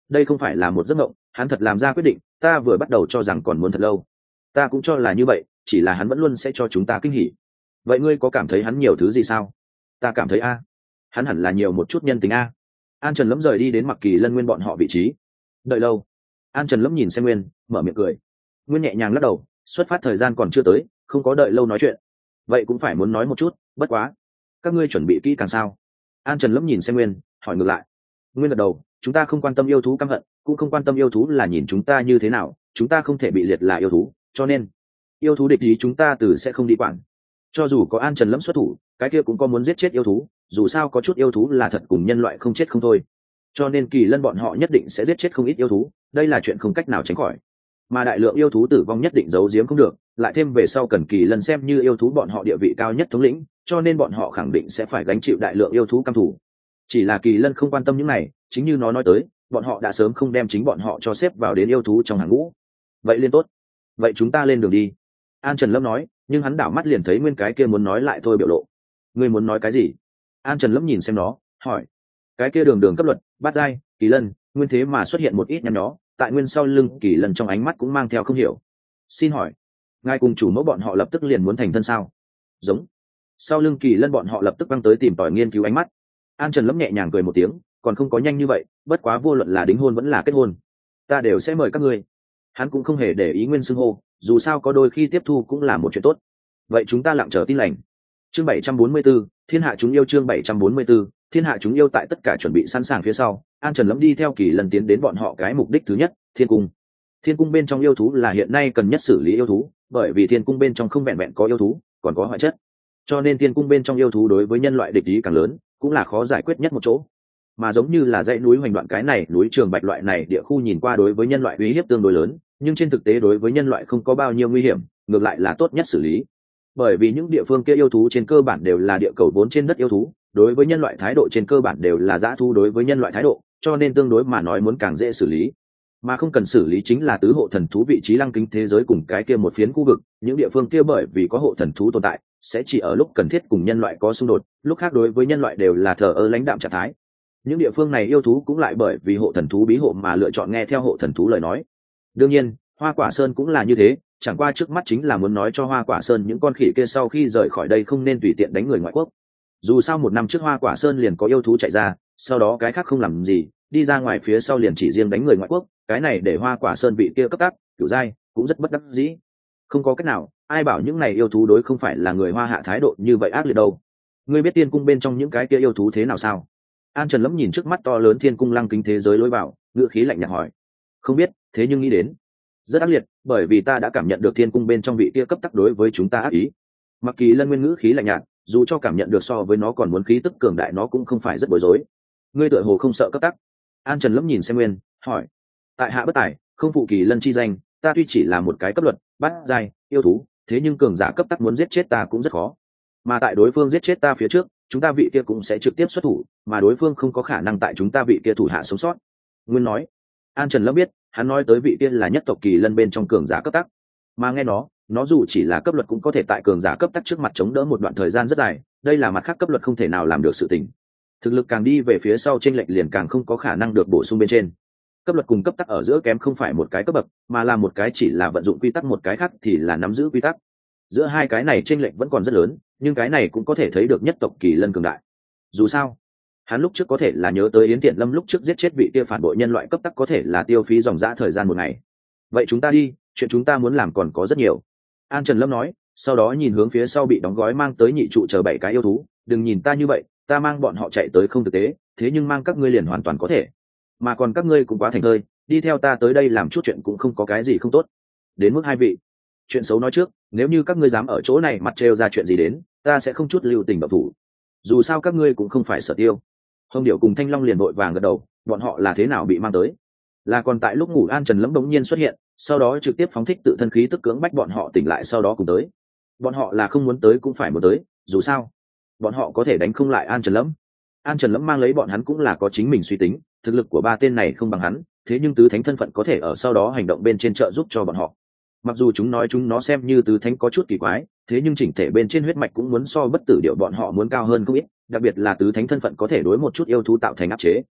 đây không phải là một giấc mộng, hắn thật làm ra quyết định, ta vừa bắt đầu cho rằng còn muốn thật lâu. Ta cũng cho là như vậy, chỉ là hắn vẫn luôn sẽ cho chúng ta kinh hỉ. Vậy ngươi có cảm thấy hắn nhiều thứ gì sao? Ta cảm thấy a, hắn hẳn là nhiều một chút nhân tính a. An Trần Lâm rời đi đến Mặc Kỳ Lân Nguyên bọn họ vị trí. Đợi lâu. An Trần Lâm nhìn xem Nguyên, mở miệng cười. Nguyên nhẹ nhàng lắc đầu, xuất phát thời gian còn chưa tới, không có đợi lâu nói chuyện. Vậy cũng phải muốn nói một chút, bất quá, các ngươi chuẩn bị kỹ càng sao? An Trần Lâm nhìn xem Nguyên, hỏi ngược lại. Nguyên gật đầu, chúng ta không quan tâm yêu thú căm hận, cũng không quan tâm yêu thú là nhìn chúng ta như thế nào, chúng ta không thể bị liệt là yêu thú, cho nên yêu thú địch ý chúng ta từ sẽ không đi quản. Cho dù có An Trần Lâm xuất thủ, cái kia cũng có muốn giết chết yêu thú, dù sao có chút yêu thú là thật cùng nhân loại không chết không thôi, cho nên Kỳ Lân bọn họ nhất định sẽ giết chết không ít yêu thú, đây là chuyện không cách nào tránh khỏi. Mà đại lượng yêu thú tử vong nhất định giấu giếm không được, lại thêm về sau cần Kỳ Lân xem như yêu thú bọn họ địa vị cao nhất thống lĩnh, cho nên bọn họ khẳng định sẽ phải gánh chịu đại lượng yêu thú căm thù. Chỉ là Kỳ Lân không quan tâm những này, chính như nó nói tới, bọn họ đã sớm không đem chính bọn họ cho xếp vào đến yêu thú trong hàng ngũ. Vậy liên tốt, vậy chúng ta lên đường đi. An Trần Lâm nói, nhưng hắn đảo mắt liền thấy Nguyên cái kia muốn nói lại thôi biểu lộ. Ngươi muốn nói cái gì? An Trần Lâm nhìn xem nó, hỏi. Cái kia đường đường cấp luật, bát giai, Kỳ Lân, Nguyên thế mà xuất hiện một ít nhăn nhó, tại Nguyên sau lưng Kỳ Lân trong ánh mắt cũng mang theo không hiểu. Xin hỏi, ngài cùng chủ mẫu bọn họ lập tức liền muốn thành thân sao? Giống. Sau lưng Kỳ Lân bọn họ lập tức băng tới tìm tòi nghiên cứu ánh mắt. An Trần Lâm nhẹ nhàng cười một tiếng, còn không có nhanh như vậy, bất quá vô luận là đính hôn vẫn là kết hôn, ta đều sẽ mời các ngươi. Hắn cũng không hề để ý Nguyên xưng hô, dù sao có đôi khi tiếp thu cũng là một chuyện tốt. Vậy chúng ta lặng chờ tin lành. Chương 744, Thiên hạ chúng yêu. Chương 744, Thiên hạ chúng yêu. Tại tất cả chuẩn bị sẵn sàng phía sau, An Trần Lâm đi theo Kỳ Lân tiến đến bọn họ cái mục đích thứ nhất, Thiên cung. Thiên cung bên trong yêu thú là hiện nay cần nhất xử lý yêu thú, bởi vì Thiên cung bên trong không vẹn vẹn có yêu thú, còn có hoại chất, cho nên Thiên cung bên trong yêu thú đối với nhân loại địch ý càng lớn, cũng là khó giải quyết nhất một chỗ. Mà giống như là dãy núi Hoành Đoạn cái này, núi Trường Bạch loại này địa khu nhìn qua đối với nhân loại uy hiếp tương đối lớn, nhưng trên thực tế đối với nhân loại không có bao nhiêu nguy hiểm, ngược lại là tốt nhất xử lý. Bởi vì những địa phương kia yêu thú trên cơ bản đều là địa cầu vốn trên đất yêu thú, đối với nhân loại thái độ trên cơ bản đều là dã thú đối với nhân loại thái độ, cho nên tương đối mà nói muốn càng dễ xử lý. Mà không cần xử lý chính là tứ hộ thần thú vị trí lăng kính thế giới cùng cái kia một phiến khu vực, những địa phương kia bởi vì có hộ thần thú tồn tại, sẽ chỉ ở lúc cần thiết cùng nhân loại có xung đột, lúc khác đối với nhân loại đều là thờ ơ lãnh đạm trạng thái. Những địa phương này yêu thú cũng lại bởi vì hộ thần thú bí hộ mà lựa chọn nghe theo hộ thần thú lời nói. Đương nhiên, Hoa Quả Sơn cũng là như thế, chẳng qua trước mắt chính là muốn nói cho Hoa Quả Sơn những con khỉ kia sau khi rời khỏi đây không nên tùy tiện đánh người ngoại quốc. Dù sao một năm trước Hoa Quả Sơn liền có yêu thú chạy ra, sau đó cái khác không làm gì, đi ra ngoài phía sau liền chỉ riêng đánh người ngoại quốc, cái này để Hoa Quả Sơn bị kia cấp cấp, kiểu dai, cũng rất bất đắc dĩ. Không có cách nào, ai bảo những này yêu thú đối không phải là người Hoa Hạ thái độ như vậy ác liệt đâu. Ngươi biết Tiên cung bên trong những cái kia yêu thú thế nào sao? An Trần Lâm nhìn trước mắt to lớn Thiên cung lăng kính thế giới lối vào, ngữ khí lạnh nhạt hỏi. Không biết, thế nhưng nghĩ đến rất ác liệt, bởi vì ta đã cảm nhận được Thiên cung bên trong vị kia cấp tắc đối với chúng ta ác ý. Mặc Kỳ Lân Nguyên ngữ khí lạnh nhạt, dù cho cảm nhận được so với nó còn muốn khí tức cường đại nó cũng không phải rất bối rối. Ngươi tựa hồ không sợ cấp tắc. An Trần Lâm nhìn xem Nguyên, hỏi. Tại hạ bất tài, không phụ Kỳ Lân chi danh, ta tuy chỉ là một cái cấp luật, bát giai yêu thú, thế nhưng cường giả cấp tắc muốn giết chết ta cũng rất khó. Mà tại đối phương giết chết ta phía trước, chúng ta vị kia cũng sẽ trực tiếp xuất thủ, mà đối phương không có khả năng tại chúng ta vị kia thủ hạ sống sót. Nguyên nói. An Trần Lâm biết, hắn nói tới vị kia là nhất tộc Kỳ Lân bên trong cường giả cấp tắc, mà nghe nó dù chỉ là cấp luật cũng có thể tại cường giả cấp tắc trước mặt chống đỡ một đoạn thời gian rất dài, đây là mặt khác cấp luật không thể nào làm được sự tình. Thực lực càng đi về phía sau chênh lệch liền càng không có khả năng được bổ sung bên trên. Cấp luật cùng cấp tắc ở giữa kém không phải một cái cấp bậc, mà là một cái chỉ là vận dụng quy tắc, một cái khác thì là nắm giữ quy tắc. Giữa hai cái này chênh lệch vẫn còn rất lớn, nhưng cái này cũng có thể thấy được nhất tộc Kỳ Lân cường đại. Dù sao, hắn lúc trước có thể là nhớ tới Yến Tiện Lâm lúc trước giết chết vị kia phản bội nhân loại cấp tắc có thể là tiêu phí dòng dã thời gian một ngày. Vậy chúng ta đi, chuyện chúng ta muốn làm còn có rất nhiều. An Trần Lâm nói, sau đó nhìn hướng phía sau bị đóng gói mang tới nhị trụ chờ 7 cái yêu thú, đừng nhìn ta như vậy, ta mang bọn họ chạy tới không thực tế, thế nhưng mang các ngươi liền hoàn toàn có thể. Mà còn các ngươi cũng quá thành thơi, đi theo ta tới đây làm chút chuyện cũng không có cái gì không tốt. Đến mức hai vị, chuyện xấu nói trước, nếu như các ngươi dám ở chỗ này mặt trêu ra chuyện gì đến, ta sẽ không chút lưu tình động thủ. Dù sao các ngươi cũng không phải Sở Tiêu. Hồng Điểu cùng Thanh Long liền vội vàng gật đầu, bọn họ là thế nào bị mang tới? Là còn tại lúc ngủ An Trần Lâm bỗng nhiên xuất hiện, sau đó trực tiếp phóng thích tự thân khí tức cưỡng bách bọn họ tỉnh lại sau đó cùng tới. Bọn họ là không muốn tới cũng phải muốn tới, dù sao, bọn họ có thể đánh không lại An Trần Lâm. An Trần Lâm mang lấy bọn hắn cũng là có chính mình suy tính, thực lực của ba tên này không bằng hắn, thế nhưng tứ thánh thân phận có thể ở sau đó hành động bên trên trợ giúp cho bọn họ. Mặc dù chúng nói chúng nó xem như tứ thánh có chút kỳ quái, thế nhưng chỉnh thể bên trên huyết mạch cũng muốn so bất tử điệu bọn họ muốn cao hơn không ít, đặc biệt là tứ thánh thân phận có thể đối một chút yêu thú tạo thành áp chế.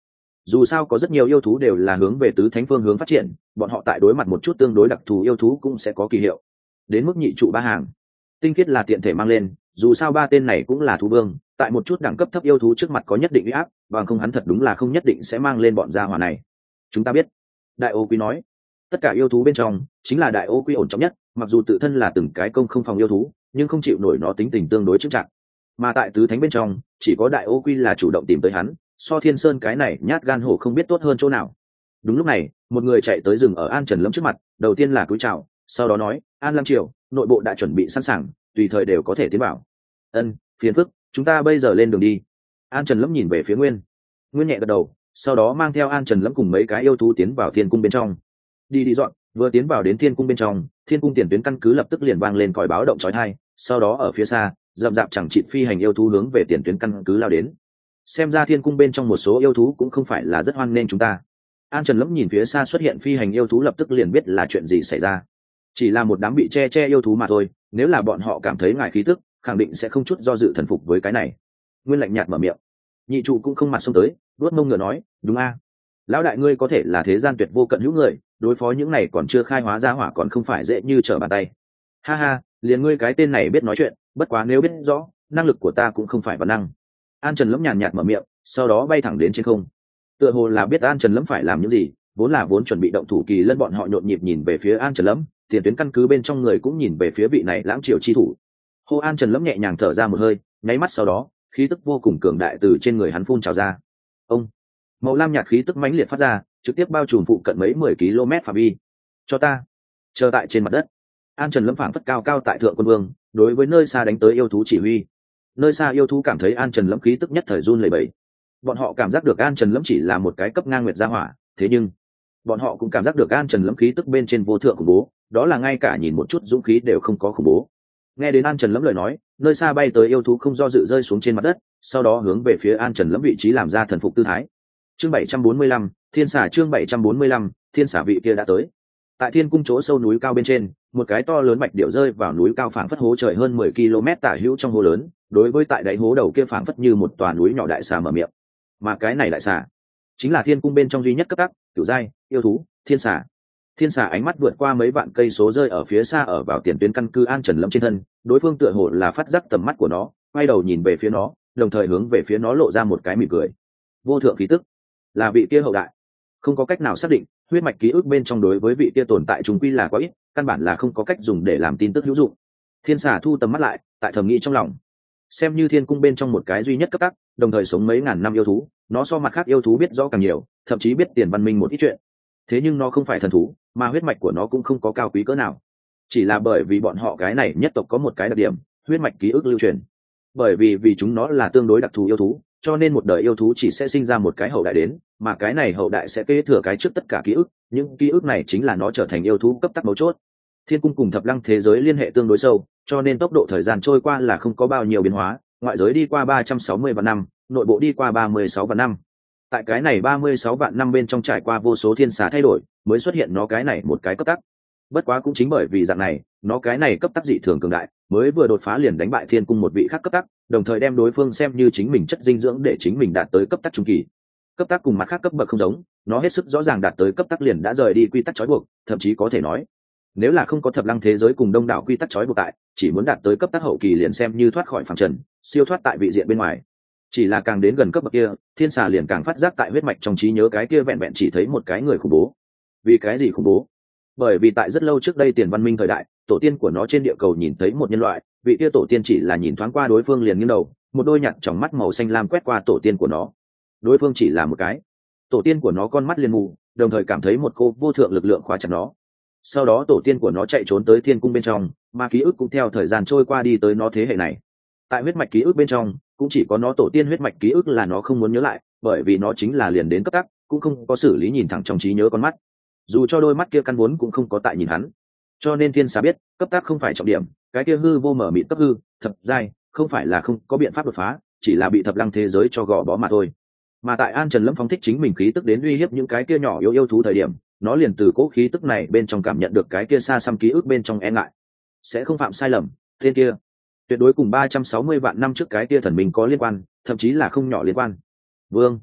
dù sao có rất nhiều yêu thú đều là hướng về tứ thánh phương hướng phát triển, bọn họ tại đối mặt một chút tương đối đặc thù yêu thú cũng sẽ có kỳ hiệu. Đến mức nhị trụ ba hàng, tinh khiết là tiện thể mang lên, dù sao ba tên này cũng là thú vương, tại một chút đẳng cấp thấp yêu thú trước mặt có nhất định uy áp, bằng không hắn thật đúng là không nhất định sẽ mang lên bọn gia hỏa này. Chúng ta biết, Đại Ô Quý nói, tất cả yêu thú bên trong chính là Đại Ô Quý ổn trọng nhất, mặc dù tự thân là từng cái công không phòng yêu thú, nhưng không chịu nổi nó tính tình tương đối chững chạc. Mà tại tứ thánh bên trong, chỉ có Đại Ô Quý là chủ động tìm tới hắn, so Thiên Sơn cái này nhát gan hổ không biết tốt hơn chỗ nào. Đúng lúc này, một người chạy tới rừng ở An Trần Lâm trước mặt, đầu tiên là cúi chào, sau đó nói, An Lam Triều, nội bộ đã chuẩn bị sẵn sàng, tùy thời đều có thể tiến vào. Ân, phiền phức, chúng ta bây giờ lên đường đi. An Trần Lâm nhìn về phía Nguyên nhẹ gật đầu, sau đó mang theo An Trần Lâm cùng mấy cái yêu thú tiến vào thiên cung bên trong. Đi dọn, vừa tiến vào đến thiên cung bên trong, thiên cung tiền tuyến căn cứ lập tức liền vang lên còi báo động chói tai, sau đó ở phía xa, rậm rạp chẳng chịt phi hành yêu thú hướng về tiền tuyến căn cứ lao đến. Xem ra thiên cung bên trong một số yêu thú cũng không phải là rất hoan nghênh chúng ta. An Trần Lâm nhìn phía xa xuất hiện phi hành yêu thú lập tức liền biết là chuyện gì xảy ra. Chỉ là một đám bị che yêu thú mà thôi, nếu là bọn họ cảm thấy ngại khí tức, khẳng định sẽ không chút do dự thần phục với cái này. Nguyên lạnh nhạt mở miệng. Nhị trụ cũng không mặt xông tới, đuốt mông ngựa nói, đúng a, lão đại ngươi có thể là thế gian tuyệt vô cận hữu người, đối phó những này còn chưa khai hóa ra hỏa còn không phải dễ như trở bàn tay. Ha ha, liền ngươi cái tên này biết nói chuyện, bất quá nếu biết rõ, năng lực của ta cũng không phải văn năng. An Trần Lâm nhàn nhạt mở miệng, sau đó bay thẳng đến trên không. Tựa hồ là biết An Trần Lâm phải làm những gì, vốn chuẩn bị động thủ Kỳ Lân bọn họ nhộn nhịp nhìn về phía An Trần Lâm, tiền tuyến căn cứ bên trong người cũng nhìn về phía vị này lãng triều chi thủ. Hô An Trần Lâm nhẹ nhàng thở ra một hơi, nháy mắt sau đó, khí tức vô cùng cường đại từ trên người hắn phun trào ra. Ông, màu lam nhạt khí tức mãnh liệt phát ra, trực tiếp bao trùm phụ cận mấy 10 km phạm vi. Cho ta chờ tại trên mặt đất. An Trần Lâm phảng phất cao cao tại thượng quân vương, đối với nơi xa đánh tới yêu thú chỉ huy. Nơi xa yêu thú cảm thấy An Trần Lâm khí tức nhất thời run lẩy bẩy. Bọn họ cảm giác được An Trần Lâm chỉ là một cái cấp ngang nguyệt gia hỏa, thế nhưng bọn họ cũng cảm giác được An Trần Lâm khí tức bên trên vô thượng khủng bố, đó là ngay cả nhìn một chút dũng khí đều không có khủng bố. Nghe đến An Trần Lâm lời nói, nơi xa bay tới yêu thú không do dự rơi xuống trên mặt đất, sau đó hướng về phía An Trần Lâm vị trí làm ra thần phục tư thái. Chương 745, Thiên Xà chương 745, Thiên Xà vị kia đã tới. Tại Thiên cung chỗ sâu núi cao bên trên, một cái to lớn bạch điểu rơi vào núi cao phảng phất hố trời hơn 10 km tả hữu trong hố lớn, đối với tại đáy hố đầu kia phảng phất như một tòa núi nhỏ đại xà mở miệng. Mà cái này đại xà chính là Thiên cung bên trong duy nhất cấp tắc, cửu giai yêu thú, Thiên Xà. Thiên Xà ánh mắt vượt qua mấy vạn cây số rơi ở phía xa ở vào tiền tuyến căn cứ An Trần Lâm trên thân, đối phương tựa hồ là phát giác tầm mắt của nó, quay đầu nhìn về phía nó, đồng thời hướng về phía nó lộ ra một cái mỉm cười. Vô thượng khí tức, là vị kia hậu đại. Không có cách nào xác định, huyết mạch ký ức bên trong đối với vị kia tồn tại chúng quy là quá ít, căn bản là không có cách dùng để làm tin tức hữu dụng. Thiên Xà thu tầm mắt lại, tại thầm nghĩ trong lòng, xem như thiên cung bên trong một cái duy nhất cấp tắc, đồng thời sống mấy ngàn năm yêu thú, nó so mặt khác yêu thú biết rõ càng nhiều, thậm chí biết tiền văn minh một ít chuyện. Thế nhưng nó không phải thần thú, mà huyết mạch của nó cũng không có cao quý cỡ nào, chỉ là bởi vì bọn họ cái này nhất tộc có một cái đặc điểm, huyết mạch ký ức lưu truyền. Bởi vì chúng nó là tương đối đặc thù yêu thú, cho nên một đời yêu thú chỉ sẽ sinh ra một cái hậu đại đến, mà cái này hậu đại sẽ kế thừa cái trước tất cả ký ức, những ký ức này chính là nó trở thành yêu thú cấp tắc mấu chốt. Thiên cung cùng thập lăng thế giới liên hệ tương đối sâu, cho nên tốc độ thời gian trôi qua là không có bao nhiêu biến hóa, ngoại giới đi qua 360 vạn năm, nội bộ đi qua 36 vạn năm. Tại cái này 36 vạn năm bên trong trải qua vô số thiên xà thay đổi, mới xuất hiện nó cái này một cái cấp tắc. Bất quá cũng chính bởi vì dạng này, nó cái này cấp tắc dị thường cường đại, mới vừa đột phá liền đánh bại thiên cung một vị khác cấp tắc, đồng thời đem đối phương xem như chính mình chất dinh dưỡng để chính mình đạt tới cấp tắc trung kỳ. Cấp tắc cùng mặt khác cấp bậc không giống, nó hết sức rõ ràng đạt tới cấp tắc liền đã rời đi quy tắc trói buộc, thậm chí có thể nói, nếu là không có thập lăng thế giới cùng đông đảo quy tắc trói buộc tại, chỉ muốn đạt tới cấp tắc hậu kỳ liền xem như thoát khỏi phàm trần, siêu thoát tại vị diện bên ngoài. Chỉ là càng đến gần cấp bậc kia, thiên xà liền càng phát giác tại huyết mạch trong trí nhớ cái kia vẹn vẹn chỉ thấy một cái người khủng bố. Vì cái gì khủng bố? Bởi vì tại rất lâu trước đây tiền văn minh thời đại, tổ tiên của nó trên địa cầu nhìn thấy một nhân loại, vị kia tổ tiên chỉ là nhìn thoáng qua đối phương liền nghiêng đầu, một đôi nhặt tròng mắt màu xanh lam quét qua tổ tiên của nó. Đối phương chỉ là một cái, tổ tiên của nó con mắt liền mù, đồng thời cảm thấy một cô vô thượng lực lượng khóa chặt nó. Sau đó tổ tiên của nó chạy trốn tới thiên cung bên trong, mà ký ức cũng theo thời gian trôi qua đi tới nó thế hệ này. Tại huyết mạch ký ức bên trong, cũng chỉ có nó tổ tiên huyết mạch ký ức là nó không muốn nhớ lại, bởi vì nó chính là liền đến cấp tắc, cũng không có xử lý nhìn thẳng trong trí nhớ con mắt. Dù cho đôi mắt kia căn vốn cũng không có tại nhìn hắn. Cho nên thiên xà biết, cấp tắc không phải trọng điểm, cái kia hư vô mở mịt cấp hư, thập giai, không phải là không có biện pháp đột phá, chỉ là bị thập lăng thế giới cho gò bó mà thôi. Mà tại An Trần Lâm phóng thích chính mình khí tức đến uy hiếp những cái kia nhỏ yêu thú thời điểm, nó liền từ cố khí tức này bên trong cảm nhận được cái kia xa xăm ký ức bên trong e ngại, sẽ không phạm sai lầm, tên kia tuyệt đối cùng 360 vạn năm trước cái kia thần minh có liên quan, thậm chí là không nhỏ liên quan. Vương,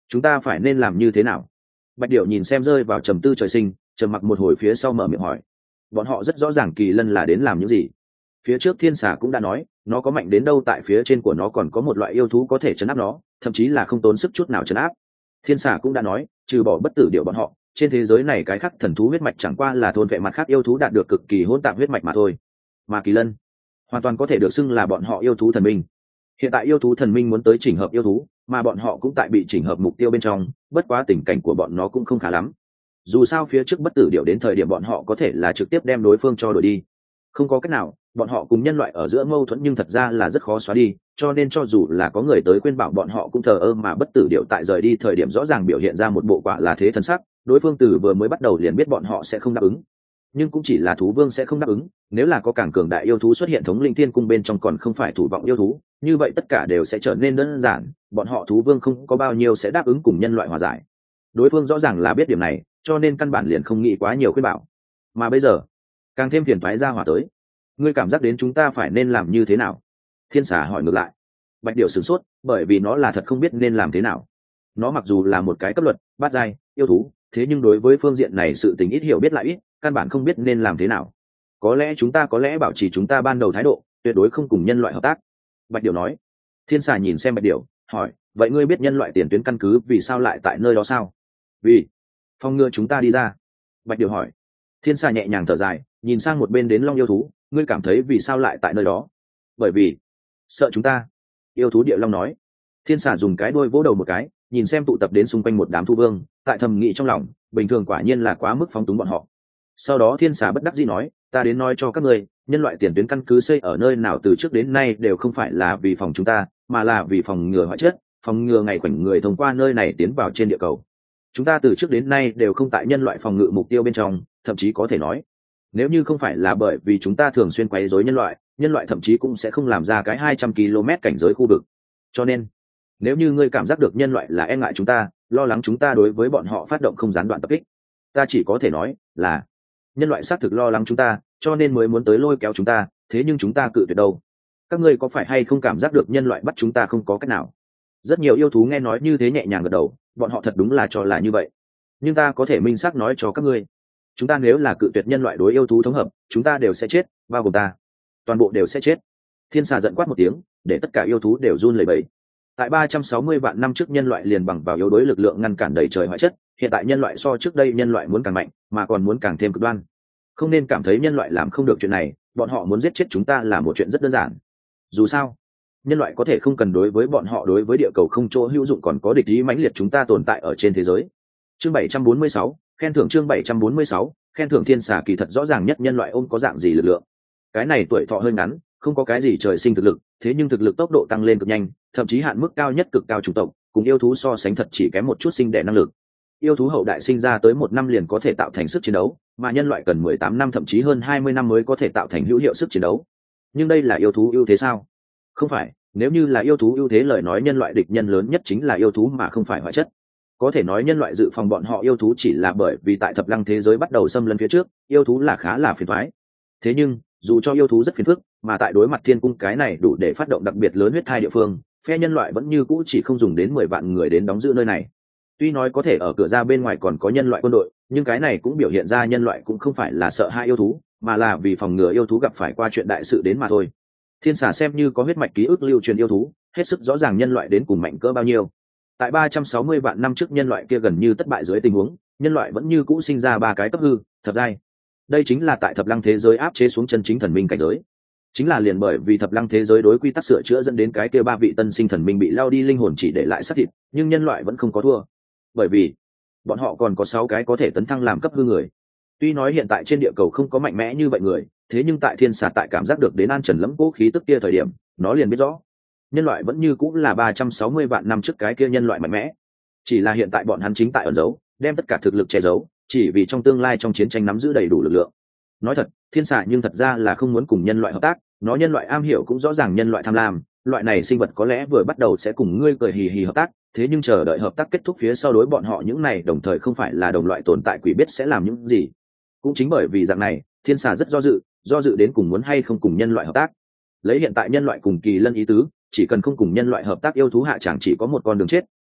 chúng ta phải nên làm như thế nào? Bạch Điểu nhìn xem rơi vào trầm tư trời sinh, trầm mặc một hồi phía sau mở miệng hỏi. Bọn họ rất rõ ràng Kỳ Lân là đến làm những gì. Phía trước Thiên Xà cũng đã nói, nó có mạnh đến đâu, tại phía trên của nó còn có một loại yêu thú có thể trấn áp nó, thậm chí là không tốn sức chút nào trấn áp. Thiên Xà cũng đã nói, trừ bỏ bất tử điểu bọn họ, trên thế giới này cái khác thần thú huyết mạch chẳng qua là thôn vệ mặt khác yêu thú đạt được cực kỳ hỗn tạp huyết mạch mà thôi. Mà Kỳ Lân hoàn toàn có thể được xưng là bọn họ yêu thú thần minh. Hiện tại yêu thú thần minh muốn tới chỉnh hợp yêu thú, mà bọn họ cũng tại bị chỉnh hợp mục tiêu bên trong, bất quá tình cảnh của bọn nó cũng không khá lắm. Dù sao phía trước bất tử điểu đến thời điểm bọn họ có thể là trực tiếp đem đối phương cho đuổi đi. Không có cách nào, bọn họ cùng nhân loại ở giữa mâu thuẫn nhưng thật ra là rất khó xóa đi, cho nên cho dù là có người tới khuyên bảo bọn họ cũng thờ ơ, mà bất tử điểu tại rời đi thời điểm rõ ràng biểu hiện ra một bộ quả là thế thần sắc, đối phương từ vừa mới bắt đầu liền biết bọn họ sẽ không đáp ứng. Nhưng cũng chỉ là thú vương sẽ không đáp ứng, nếu là có càng cường đại yêu thú xuất hiện thống linh thiên cung bên trong còn không phải thủ vọng yêu thú, như vậy tất cả đều sẽ trở nên đơn giản, bọn họ thú vương không có bao nhiêu sẽ đáp ứng cùng nhân loại hòa giải. Đối phương rõ ràng là biết điểm này, cho nên căn bản liền không nghĩ quá nhiều khuyên bảo. Mà bây giờ càng thêm phiền toái ra hỏa tới. Ngươi cảm giác đến chúng ta phải nên làm như thế nào? Thiên Xà hỏi ngược lại. Bạch Điểu sửng sốt, bởi vì nó là thật không biết nên làm thế nào. Nó mặc dù là một cái cấp luật bát giai yêu thú, thế nhưng đối với phương diện này sự tình ít hiểu biết lại ít, căn bản không biết nên làm thế nào. Có lẽ chúng ta bảo trì chúng ta ban đầu thái độ, tuyệt đối không cùng nhân loại hợp tác. Bạch Điểu nói. Thiên Xà nhìn xem Bạch Điểu, hỏi, vậy ngươi biết nhân loại tiền tuyến căn cứ vì sao lại tại nơi đó sao? Vì phòng ngừa chúng ta đi ra. Bạch Điểu hỏi. Thiên Xà nhẹ nhàng thở dài, nhìn sang một bên đến long yêu thú, ngươi cảm thấy vì sao lại tại nơi đó? Bởi vì sợ chúng ta. Yêu thú địa long nói. Thiên Xà dùng cái đuôi vỗ đầu một cái, nhìn xem tụ tập đến xung quanh một đám thú vương, tại thầm nghĩ trong lòng, bình thường quả nhiên là quá mức phóng túng bọn họ. Sau đó Thiên Xà bất đắc dĩ nói, ta đến nói cho các ngươi, nhân loại tiền tuyến căn cứ xây ở nơi nào từ trước đến nay đều không phải là vì phòng chúng ta, mà là vì phòng ngừa hoại chết, phòng ngừa ngày khoảnh người thông qua nơi này tiến vào trên địa cầu. Chúng ta từ trước đến nay đều không tại nhân loại phòng ngự mục tiêu bên trong, thậm chí có thể nói, nếu như không phải là bởi vì chúng ta thường xuyên quấy rối nhân loại thậm chí cũng sẽ không làm ra cái 200 km cảnh giới khu vực. Cho nên, nếu như ngươi cảm giác được nhân loại là e ngại chúng ta, lo lắng chúng ta đối với bọn họ phát động không gián đoạn tập kích, ta chỉ có thể nói là nhân loại xác thực lo lắng chúng ta, cho nên mới muốn tới lôi kéo chúng ta, thế nhưng chúng ta cự tuyệt đâu. Các ngươi có phải hay không cảm giác được nhân loại bắt chúng ta không có cách nào? Rất nhiều yêu thú nghe nói như thế nhẹ nhàng gật đầu, bọn họ thật đúng là cho là như vậy. Nhưng ta có thể minh xác nói cho các ngươi, chúng ta nếu là cự tuyệt nhân loại đối yêu thú thống hợp, chúng ta đều sẽ chết, bao gồm ta, toàn bộ đều sẽ chết. Thiên Xà giận quát một tiếng, để tất cả yêu thú đều run lẩy bẩy. Tại 360 vạn năm trước nhân loại liền bằng vào yếu đuối lực lượng ngăn cản đầy trời hoại chất, hiện tại nhân loại so trước đây nhân loại muốn càng mạnh, mà còn muốn càng thêm cực đoan. Không nên cảm thấy nhân loại làm không được chuyện này, bọn họ muốn giết chết chúng ta là một chuyện rất đơn giản. Dù sao, nhân loại có thể không cần đối với bọn họ đối với địa cầu không chỗ hữu dụng, còn có địch ý mãnh liệt chúng ta tồn tại ở trên thế giới. Chương 746, khen thưởng chương 746, khen thưởng. Thiên Xà kỳ thật rõ ràng nhất nhân loại ôm có dạng gì lực lượng. Cái này tuổi thọ hơi ngắn, không có cái gì trời sinh thực lực, thế nhưng thực lực tốc độ tăng lên cực nhanh, thậm chí hạn mức cao nhất cực cao chủng tộc, cùng yêu thú so sánh thật chỉ kém một chút sinh đẻ năng lực. Yêu thú hậu đại sinh ra tới 1 năm liền có thể tạo thành sức chiến đấu, mà nhân loại cần 18 năm thậm chí hơn 20 năm mới có thể tạo thành hữu hiệu sức chiến đấu. Nhưng đây là yêu thú ưu thế sao? Không phải, nếu như là yêu thú ưu thế lời nói, nhân loại địch nhân lớn nhất chính là yêu thú mà không phải hóa chất. Có thể nói nhân loại dự phòng bọn họ yêu thú chỉ là bởi vì tại thập lăng thế giới bắt đầu xâm lấn phía trước, yêu thú là khá là phiền toái. Thế nhưng, dù cho yêu thú rất phiền phức, mà tại đối mặt thiên cung cái này đủ để phát động đặc biệt lớn huyết thai địa phương, phe nhân loại vẫn như cũ chỉ không dùng đến 10 vạn người đến đóng giữ nơi này. Tuy nói có thể ở cửa ra bên ngoài còn có nhân loại quân đội, nhưng cái này cũng biểu hiện ra nhân loại cũng không phải là sợ hai yêu thú, mà là vì phòng ngừa yêu thú gặp phải qua chuyện đại sự đến mà thôi. Thiên Xà xem như có huyết mạch ký ức lưu truyền yêu thú, hết sức rõ ràng nhân loại đến cùng mạnh cỡ bao nhiêu. Tại 360 vạn năm trước nhân loại kia gần như thất bại dưới tình huống, nhân loại vẫn như cũ sinh ra 3 cái cấp hư, thập giai. Đây chính là tại thập lăng thế giới áp chế xuống chân chính thần minh cảnh giới. Chính là liền bởi vì thập lăng thế giới đối quy tắc sửa chữa dẫn đến cái kia 3 vị tân sinh thần minh bị lao đi linh hồn chỉ để lại xác thịt, nhưng nhân loại vẫn không có thua. Bởi vì bọn họ còn có 6 cái có thể tấn thăng làm cấp hư người. Tuy nói hiện tại trên địa cầu không có mạnh mẽ như vậy người, thế nhưng tại Thiên Xà tại cảm giác được đến an trần lẫm cố khí tức kia thời điểm, nó liền biết rõ nhân loại vẫn như cũng là 360 vạn năm trước cái kia nhân loại mạnh mẽ. Chỉ là hiện tại bọn hắn chính tại ẩn giấu, đem tất cả thực lực che giấu, chỉ vì trong tương lai trong chiến tranh nắm giữ đầy đủ lực lượng. Nói thật, Thiên Xà nhưng thật ra là không muốn cùng nhân loại hợp tác, nó nhân loại am hiểu cũng rõ ràng nhân loại tham lam, loại này sinh vật có lẽ vừa bắt đầu sẽ cùng ngươi cười hì hì hợp tác, thế nhưng chờ đợi hợp tác kết thúc phía sau đối bọn họ những này đồng thời không phải là đồng loại tồn tại quỷ biết sẽ làm những gì. Cũng chính bởi vì dạng này, Thiên Xà rất do dự đến cùng muốn hay không cùng nhân loại hợp tác. Lấy hiện tại nhân loại cùng Kỳ Lân ý tứ, chỉ cần không cùng nhân loại hợp tác yêu thú hạ chẳng chỉ có một con đường chết,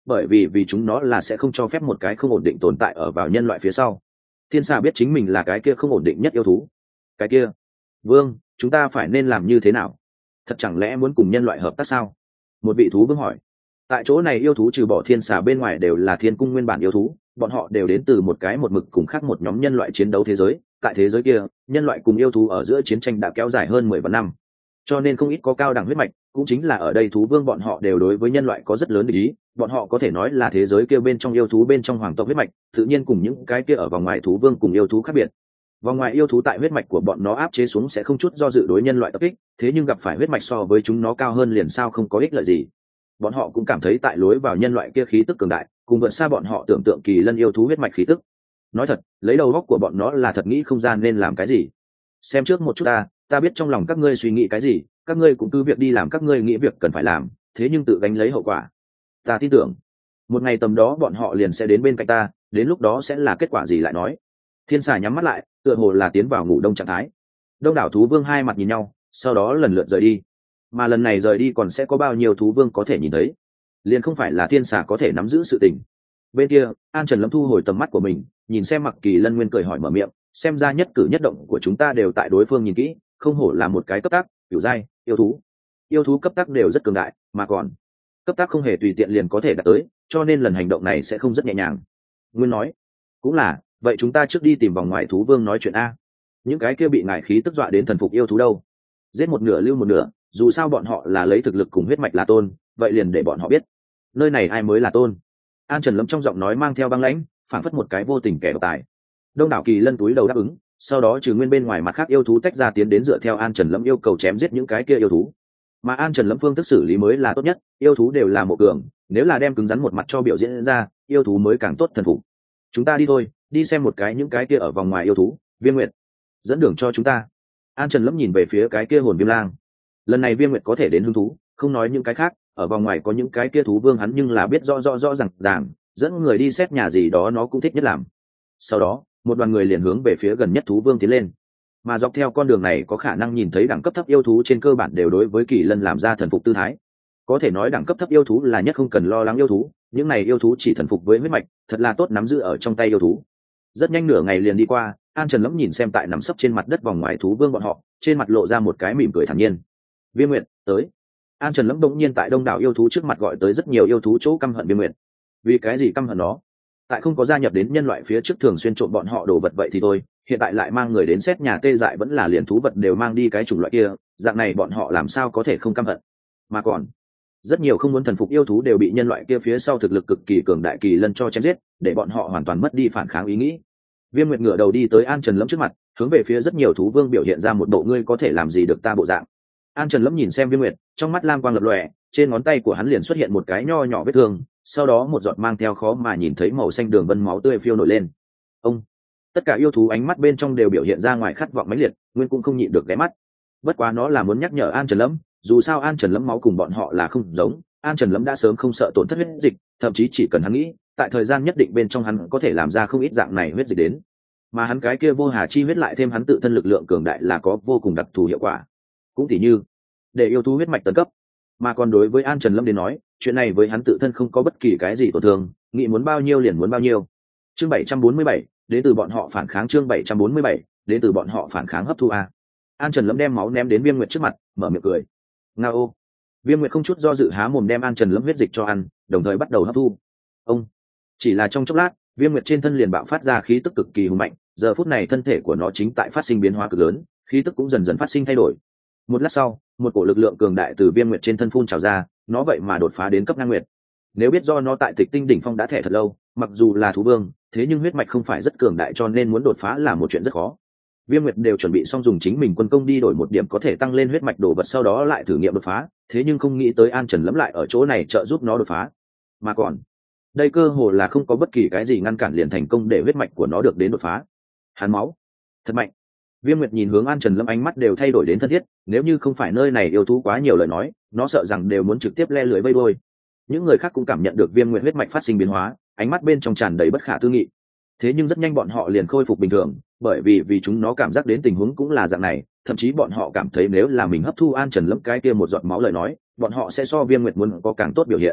bởi vì chúng nó là sẽ không cho phép một cái không ổn định tồn tại ở vào nhân loại phía sau. Thiên xà biết chính mình là cái kia không ổn định nhất yêu thú. Cái kia, vương, chúng ta phải nên làm như thế nào? Thật chẳng lẽ muốn cùng nhân loại hợp tác sao? Một vị thú vương hỏi. Tại chỗ này yêu thú trừ bỏ thiên xà bên ngoài đều là thiên cung nguyên bản yêu thú, bọn họ đều đến từ một cái một mực cùng khác một nhóm nhân loại chiến đấu thế giới. Tại thế giới kia, nhân loại cùng yêu thú ở giữa chiến tranh đã kéo dài hơn 10 vạn năm, cho nên không ít có cao đẳng huyết mạch, cũng chính là ở đây thú vương bọn họ đều đối với nhân loại có rất lớn địch ý. Bọn họ có thể nói là thế giới kia bên trong yêu thú bên trong hoàng tộc huyết mạch, tự nhiên cùng những cái kia ở vòng ngoài thú vương cùng yêu thú khác biệt. Vòng ngoài yêu thú tại huyết mạch của bọn nó áp chế xuống sẽ không chút do dự đối nhân loại tập kích, thế nhưng gặp phải huyết mạch so với chúng nó cao hơn liền sao không có ích lợi gì. Bọn họ cũng cảm thấy tại lối vào nhân loại kia khí tức cường đại, cùng vượt xa bọn họ tưởng tượng kỳ lân yêu thú huyết mạch khí tức. Nói thật, lấy đầu óc của bọn nó là thật nghĩ không gian nên làm cái gì. Xem trước một chút ta biết trong lòng các ngươi suy nghĩ cái gì, các ngươi cũng cứ việc đi làm các ngươi nghĩ việc cần phải làm, thế nhưng tự gánh lấy hậu quả. Ta tin tưởng một ngày tầm đó bọn họ liền sẽ đến bên cạnh ta, đến lúc đó sẽ là kết quả gì lại nói. Thiên xà nhắm mắt lại, tựa hồ là tiến vào ngủ đông trạng thái. Đông đảo thú vương hai mặt nhìn nhau, sau đó lần lượt rời đi. Mà lần này rời đi còn sẽ có bao nhiêu thú vương có thể nhìn thấy, liền không phải là thiên xà có thể nắm giữ sự tình. Bên kia, An Trần Lâm thu hồi tầm mắt của mình, nhìn xem Mặc Kỳ Lân Nguyên cười hỏi mở miệng, xem ra nhất cử nhất động của chúng ta đều tại đối phương nhìn kỹ, không hổ là một cái cấp tác cửu giai yêu thú. Yêu thú cấp tác đều rất cường đại, mà còn cấp tác không hề tùy tiện liền có thể đạt tới, cho nên lần hành động này sẽ không rất nhẹ nhàng. Nguyên nói, cũng là, vậy chúng ta trước đi tìm vòng ngoài thú vương nói chuyện a. Những cái kia bị ngài khí tức dọa đến thần phục yêu thú đâu? Giết một nửa lưu một nửa, dù sao bọn họ là lấy thực lực cùng huyết mạch là tôn, vậy liền để bọn họ biết, nơi này ai mới là tôn. An Trần Lâm trong giọng nói mang theo băng lãnh, phảng phất một cái vô tình kẻ độc tài. Đông đảo Kỳ Lân túi đầu đáp ứng, sau đó trừ nguyên bên ngoài mặt khác yêu thú tách ra tiến đến dựa theo An Trần Lâm yêu cầu chém giết những cái kia yêu thú. Mà An Trần Lâm phương thức xử lý mới là tốt nhất, yêu thú đều là một cường, nếu là đem cứng rắn một mặt cho biểu diễn ra, yêu thú mới càng tốt thần phục. Chúng ta đi thôi, đi xem một cái những cái kia ở vòng ngoài yêu thú. Viêm Nguyệt, dẫn đường cho chúng ta. An Trần Lâm nhìn về phía cái kia hồn viêm lang. Lần này Viêm Nguyệt có thể đến hứng thú, không nói những cái khác, ở vòng ngoài có những cái kia thú vương hắn nhưng là biết rõ ràng, dẫn người đi xét nhà gì đó nó cũng thích nhất làm. Sau đó, một đoàn người liền hướng về phía gần nhất thú vương tiến lên. Mà dọc theo con đường này có khả năng nhìn thấy đẳng cấp thấp yêu thú trên cơ bản đều đối với Kỳ Lân làm ra thần phục tư thái. Có thể nói đẳng cấp thấp yêu thú là nhất không cần lo lắng yêu thú, những này yêu thú chỉ thần phục với huyết mạch, thật là tốt nắm giữ ở trong tay yêu thú. Rất nhanh nửa ngày liền đi qua, An Trần Lâm nhìn xem tại nằm sấp trên mặt đất vòng ngoài thú vương bọn họ, trên mặt lộ ra một cái mỉm cười thản nhiên. Viêm Nguyệt, tới. An Trần Lâm đột nhiên tại đông đảo yêu thú trước mặt gọi tới rất nhiều yêu thú chỗ căm hận Viêm Nguyệt. Vì cái gì căm hận nó? Tại không có gia nhập đến nhân loại phía trước thường xuyên trộn bọn họ đồ vật vậy thì thôi, hiện tại lại mang người đến xét nhà tê dại vẫn là liền thú vật đều mang đi cái chủng loại kia, dạng này bọn họ làm sao có thể không căm hận. Mà còn rất nhiều không muốn thần phục yêu thú đều bị nhân loại kia phía sau thực lực cực kỳ cường đại Kỳ Lân cho chém giết, để bọn họ hoàn toàn mất đi phản kháng ý nghĩ. Viêm Nguyệt ngửa đầu đi tới An Trần Lâm trước mặt, hướng về phía rất nhiều thú vương biểu hiện ra một bộ ngươi có thể làm gì được ta bộ dạng. An Trần Lâm nhìn xem Viêm Nguyệt, trong mắt lam quang lập lòe, trên ngón tay của hắn liền xuất hiện một cái nho nhỏ vết thương, sau đó một giọt mang theo khó mà nhìn thấy màu xanh đường vân máu tươi phiêu nổi lên. Ông, tất cả yêu thú ánh mắt bên trong đều biểu hiện ra ngoài khát vọng mãnh liệt, Nguyên cũng không nhịn được ghé mắt. Bất quá nó là muốn nhắc nhở An Trần Lâm, dù sao An Trần Lâm máu cùng bọn họ là không giống, An Trần Lâm đã sớm không sợ tổn thất huyết dịch, thậm chí chỉ cần hắn nghĩ, tại thời gian nhất định bên trong hắn có thể làm ra không ít dạng này huyết dịch đến. Mà hắn cái kia vô hà chi huyết lại thêm hắn tự thân lực lượng cường đại là có vô cùng đặc thù hiệu quả. Cũng tỉ như để yêu thú huyết mạch tấn cấp. Mà còn đối với An Trần Lâm đến nói, chuyện này với hắn tự thân không có bất kỳ cái gì tổn thương, nghĩ muốn bao nhiêu liền muốn bao nhiêu. Chương 747, đến từ bọn họ phản kháng. Chương 747, đến từ bọn họ phản kháng hấp thu a. An Trần Lâm đem máu ném đến Viêm Nguyệt trước mặt, mở miệng cười. Ngao. Viêm Nguyệt không chút do dự há mồm đem An Trần Lâm huyết dịch cho ăn, đồng thời bắt đầu hấp thu. Ông. Chỉ là trong chốc lát, Viêm Nguyệt trên thân liền bạo phát ra khí tức cực kỳ hùng mạnh, giờ phút này thân thể của nó chính tại phát sinh biến hóa cực lớn, khí tức cũng dần dần phát sinh thay đổi. Một lát sau, một cổ lực lượng cường đại từ Viêm Nguyệt trên thân phun trào ra, nó vậy mà đột phá đến cấp ngang nguyệt. Nếu biết do nó tại Tịch Tinh đỉnh phong đã thẻ thật lâu, mặc dù là thú vương, thế nhưng huyết mạch không phải rất cường đại cho nên muốn đột phá là một chuyện rất khó. Viêm Nguyệt đều chuẩn bị xong dùng chính mình quân công đi đổi một điểm có thể tăng lên huyết mạch đồ vật sau đó lại thử nghiệm đột phá, thế nhưng không nghĩ tới An Trần Lâm lại ở chỗ này trợ giúp nó đột phá. Mà còn, đây cơ hồ là không có bất kỳ cái gì ngăn cản liền thành công để huyết mạch của nó được đến đột phá. Hắn máu thật mạnh. Viêm Nguyệt nhìn hướng An Trần Lâm ánh mắt đều thay đổi đến thân thiết, nếu như không phải nơi này yêu thú quá nhiều lời nói, nó sợ rằng đều muốn trực tiếp le lưới vây đôi. Những người khác cũng cảm nhận được Viêm Nguyệt huyết mạch phát sinh biến hóa, ánh mắt bên trong tràn đầy bất khả tư nghị. Thế nhưng rất nhanh bọn họ liền khôi phục bình thường, bởi vì chúng nó cảm giác đến tình huống cũng là dạng này, thậm chí bọn họ cảm thấy nếu là mình hấp thu An Trần Lâm cái kia một giọt máu lời nói, bọn họ sẽ so Viêm Nguyệt muốn có càng tốt biểu hiện.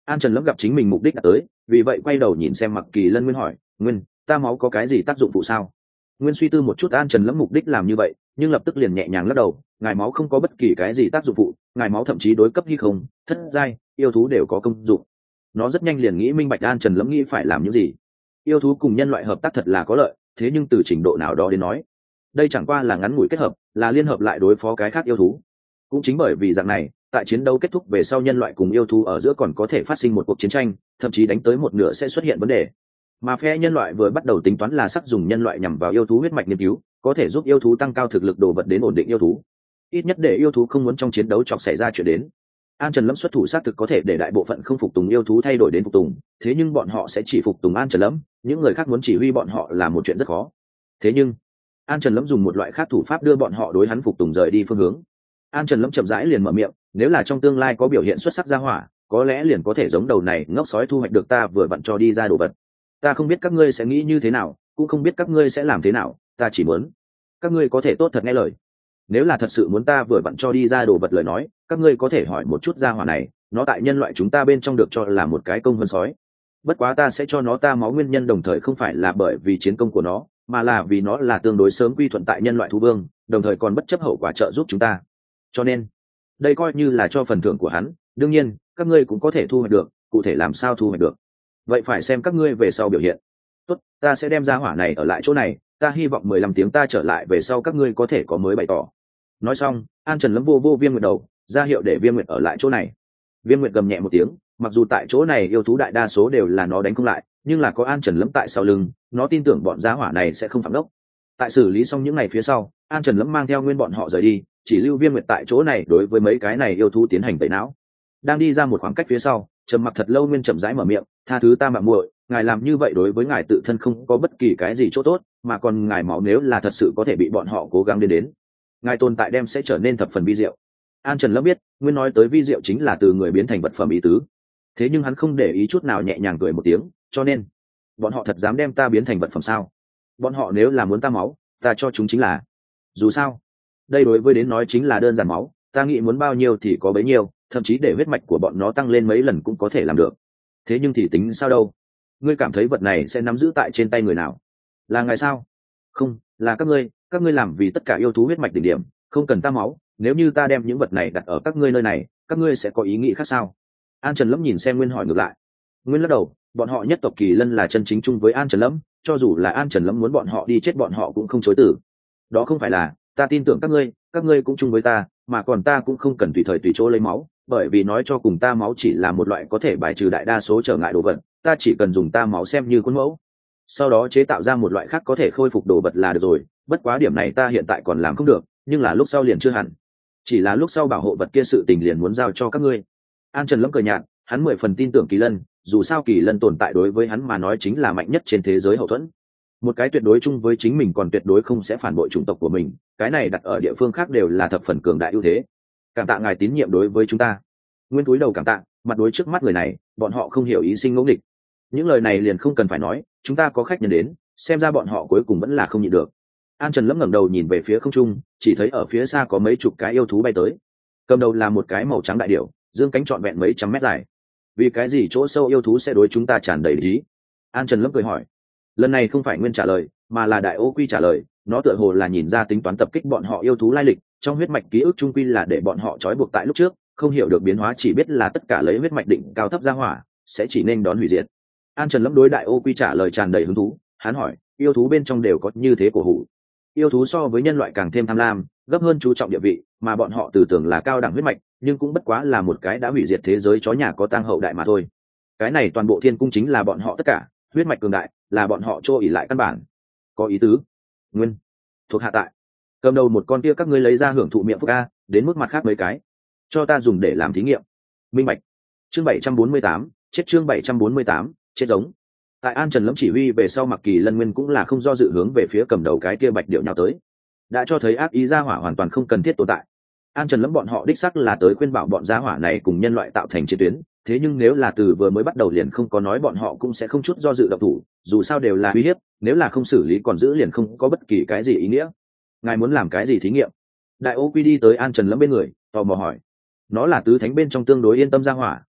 An Trần Lâm gặp chính mình mục đích đã tới, vì vậy quay đầu nhìn xem Mặc Kỳ Lân Nguyên hỏi, Nguyên, ta máu có cái gì tác dụng phụ sao? Nguyên suy tư một chút An Trần Lâm mục đích làm như vậy, nhưng lập tức liền nhẹ nhàng lắc đầu, ngài máu không có bất kỳ cái gì tác dụng phụ, ngài máu thậm chí đối cấp hy không, thất giai, yêu thú đều có công dụng. Nó rất nhanh liền nghĩ minh bạch An Trần Lâm nghĩ phải làm những gì. Yêu thú cùng nhân loại hợp tác thật là có lợi, thế nhưng từ trình độ nào đó đến nói, đây chẳng qua là ngắn ngủi kết hợp, là liên hợp lại đối phó cái khác yêu thú. Cũng chính bởi vì dạng này, tại chiến đấu kết thúc về sau nhân loại cùng yêu thú ở giữa còn có thể phát sinh một cuộc chiến tranh, thậm chí đánh tới một nửa sẽ xuất hiện vấn đề. Mà phe nhân loại vừa bắt đầu tính toán là sắp dùng nhân loại nhằm vào yêu thú huyết mạch nghiên cứu, có thể giúp yêu thú tăng cao thực lực đồ vật đến ổn định yêu thú. Ít nhất để yêu thú không muốn trong chiến đấu chọc xảy ra chuyện đến. An Trần Lâm xuất thủ xác thực có thể để đại bộ phận không phục tùng yêu thú thay đổi đến phục tùng, thế nhưng bọn họ sẽ chỉ phục tùng An Trần Lâm, những người khác muốn chỉ huy bọn họ là một chuyện rất khó. Thế nhưng An Trần Lâm dùng một loại khác thủ pháp đưa bọn họ đối hắn phục tùng rời đi phương hướng. An Trần Lâm chậm rãi liền mở miệng, nếu là trong tương lai có biểu hiện xuất sắc ra hỏa, có lẽ liền có thể giống đầu này ngốc sói thu hoạch được ta vừa vặn cho đi ra đồ vật. Ta không biết các ngươi sẽ nghĩ như thế nào, cũng không biết các ngươi sẽ làm thế nào, ta chỉ muốn các ngươi có thể tốt thật nghe lời. Nếu là thật sự muốn ta vừa vặn cho đi ra đồ vật lời nói, các ngươi có thể hỏi một chút ra hỏa này, nó tại nhân loại chúng ta bên trong được cho là một cái công hơn sói. Bất quá ta sẽ cho nó ta máu nguyên nhân đồng thời không phải là bởi vì chiến công của nó, mà là vì nó là tương đối sớm quy thuận tại nhân loại thú vương, đồng thời còn bất chấp hậu quả trợ giúp chúng ta. Cho nên đây coi như là cho phần thưởng của hắn, đương nhiên các ngươi cũng có thể thu hoạch được, cụ thể làm sao thu hoạch được vậy phải xem các ngươi về sau biểu hiện. Tốt, ta sẽ đem ra hỏa này ở lại chỗ này, ta hy vọng 15 tiếng ta trở lại về sau các ngươi có thể có mới bày tỏ. Nói xong An Trần Lâm vô Viêm Nguyệt đầu, ra hiệu để Viêm Nguyệt ở lại chỗ này. Viêm Nguyệt gầm nhẹ một tiếng, mặc dù tại chỗ này yêu thú đại đa số đều là nó đánh không lại, nhưng là có An Trần Lâm tại sau lưng, nó tin tưởng bọn gia hỏa này sẽ không phạm đốc. Tại xử lý xong những ngày phía sau, An Trần Lâm mang theo nguyên bọn họ rời đi, chỉ lưu Viêm Nguyệt tại chỗ này đối với mấy cái này yêu thú tiến hành tẩy não. Đang đi ra một khoảng cách phía sau, trầm mặc thật lâu nguyên chậm rãi mở miệng, tha thứ ta mạo muội, ngài làm như vậy đối với ngài tự thân không có bất kỳ cái gì chỗ tốt, mà còn ngài máu nếu là thật sự có thể bị bọn họ cố gắng đến, ngài tồn tại đem sẽ trở nên thập phần vi diệu. An Trần Lâm biết nguyên nói tới vi diệu chính là từ người biến thành vật phẩm ý tứ, thế nhưng hắn không để ý chút nào, nhẹ nhàng cười một tiếng, cho nên bọn họ thật dám đem ta biến thành vật phẩm sao? Bọn họ nếu là muốn ta máu, ta cho chúng chính là, dù sao đây đối với đến nói chính là đơn giản máu, ta nghĩ muốn bao nhiêu thì có bấy nhiêu, thậm chí để huyết mạch của bọn nó tăng lên mấy lần cũng có thể làm được. Thế nhưng thì tính sao đâu? Ngươi cảm thấy vật này sẽ nắm giữ tại trên tay người nào? Là ngài sao? Không, là các ngươi làm vì tất cả yêu thú huyết mạch đỉnh điểm, không cần ta máu, nếu như ta đem những vật này đặt ở các ngươi nơi này, các ngươi sẽ có ý nghĩ khác sao? An Trần Lâm nhìn xem Nguyên hỏi ngược lại. Nguyên lắc đầu, bọn họ nhất tộc Kỳ Lân là chân chính chung với An Trần Lâm, cho dù là An Trần Lâm muốn bọn họ đi chết bọn họ cũng không chối từ. Đó không phải là, ta tin tưởng các ngươi cũng chung với ta, mà còn ta cũng không cần tùy thời tùy chỗ lấy máu, bởi vì nói cho cùng ta máu chỉ là một loại có thể bài trừ đại đa số trở ngại đồ vật, ta chỉ cần dùng ta máu xem như khuôn mẫu, sau đó chế tạo ra một loại khác có thể khôi phục đồ vật là được rồi. Bất quá điểm này ta hiện tại còn làm không được, nhưng là lúc sau liền chưa hẳn, chỉ là lúc sau bảo hộ vật kia sự tình liền muốn giao cho các ngươi. An Trần Lâm cười nhạt, hắn 10 phần tin tưởng Kỳ Lân, dù sao Kỳ Lân tồn tại đối với hắn mà nói chính là mạnh nhất trên thế giới hậu thuẫn, một cái tuyệt đối chung với chính mình còn tuyệt đối không sẽ phản bội chủng tộc của mình, cái này đặt ở địa phương khác đều là thập phần cường đại ưu thế. Cảm tạ ngài tín nhiệm đối với chúng ta. Nguyên túi đầu cảm tạ, mặt đối trước mắt người này, bọn họ không hiểu ý sinh ngẫu nghịch. Những lời này liền không cần phải nói, chúng ta có khách nhân đến, xem ra bọn họ cuối cùng vẫn là không nhịn được. An Trần Lâm ngẩng đầu nhìn về phía không trung, chỉ thấy ở phía xa có mấy chục cái yêu thú bay tới. Cầm đầu là một cái màu trắng đại điểu, dương cánh trọn vẹn mấy trăm mét dài. Vì cái gì chỗ sâu yêu thú sẽ đối chúng ta tràn đầy lý? An Trần Lâm cười hỏi. Lần này không phải Nguyên trả lời, mà là Đại Ô Quy trả lời. Nó tựa hồ là nhìn ra tính toán tập kích bọn họ yêu thú lai lịch, trong huyết mạch ký ức trung quy là để bọn họ trói buộc tại lúc trước, không hiểu được biến hóa, chỉ biết là tất cả lấy huyết mạch định cao thấp ra hỏa sẽ chỉ nên đón hủy diệt. An Trần Lâm đối Đại Ô Quy trả lời tràn đầy hứng thú, hắn hỏi, yêu thú bên trong đều có như thế cổ hủ? Yêu thú so với nhân loại càng thêm tham lam, gấp hơn chú trọng địa vị, mà bọn họ từ tưởng là cao đẳng huyết mạch, nhưng cũng bất quá là một cái đã hủy diệt thế giới chó nhà có tang hậu đại mà thôi. Cái này toàn bộ thiên cung chính là bọn họ tất cả, huyết mạch cường đại là bọn họ trô ỉ lại căn bản. Có ý tứ. Nguyên thuộc hạ tại. Cầm đầu một con kia các ngươi lấy ra hưởng thụ miệng phúc a, đến mức mặt khác mấy cái cho ta dùng để làm thí nghiệm. Minh bạch. Chương 748, chết. Chương 748, chết giống. Tại An Trần Lâm chỉ huy về sau, Mặc Kỳ Lân Nguyên cũng là không do dự hướng về phía cầm đầu cái kia bạch điệu nhào tới, đã cho thấy ác ý gia hỏa hoàn toàn không cần thiết tồn tại. An Trần Lâm bọn họ đích sắc là tới khuyên bảo bọn gia hỏa này cùng nhân loại tạo thành chiến tuyến, thế nhưng nếu là từ vừa mới bắt đầu liền không có nói, bọn họ cũng sẽ không chút do dự động thủ, dù sao đều là uy hiếp, nếu là không xử lý còn giữ liền không có bất kỳ cái gì ý nghĩa. Ngài muốn làm cái gì thí nghiệm? Đại Ô Quy đi tới An Trần Lâm bên người, tò mò hỏi. Nó là tứ thánh bên trong tương đối yên tâm gia hỏa,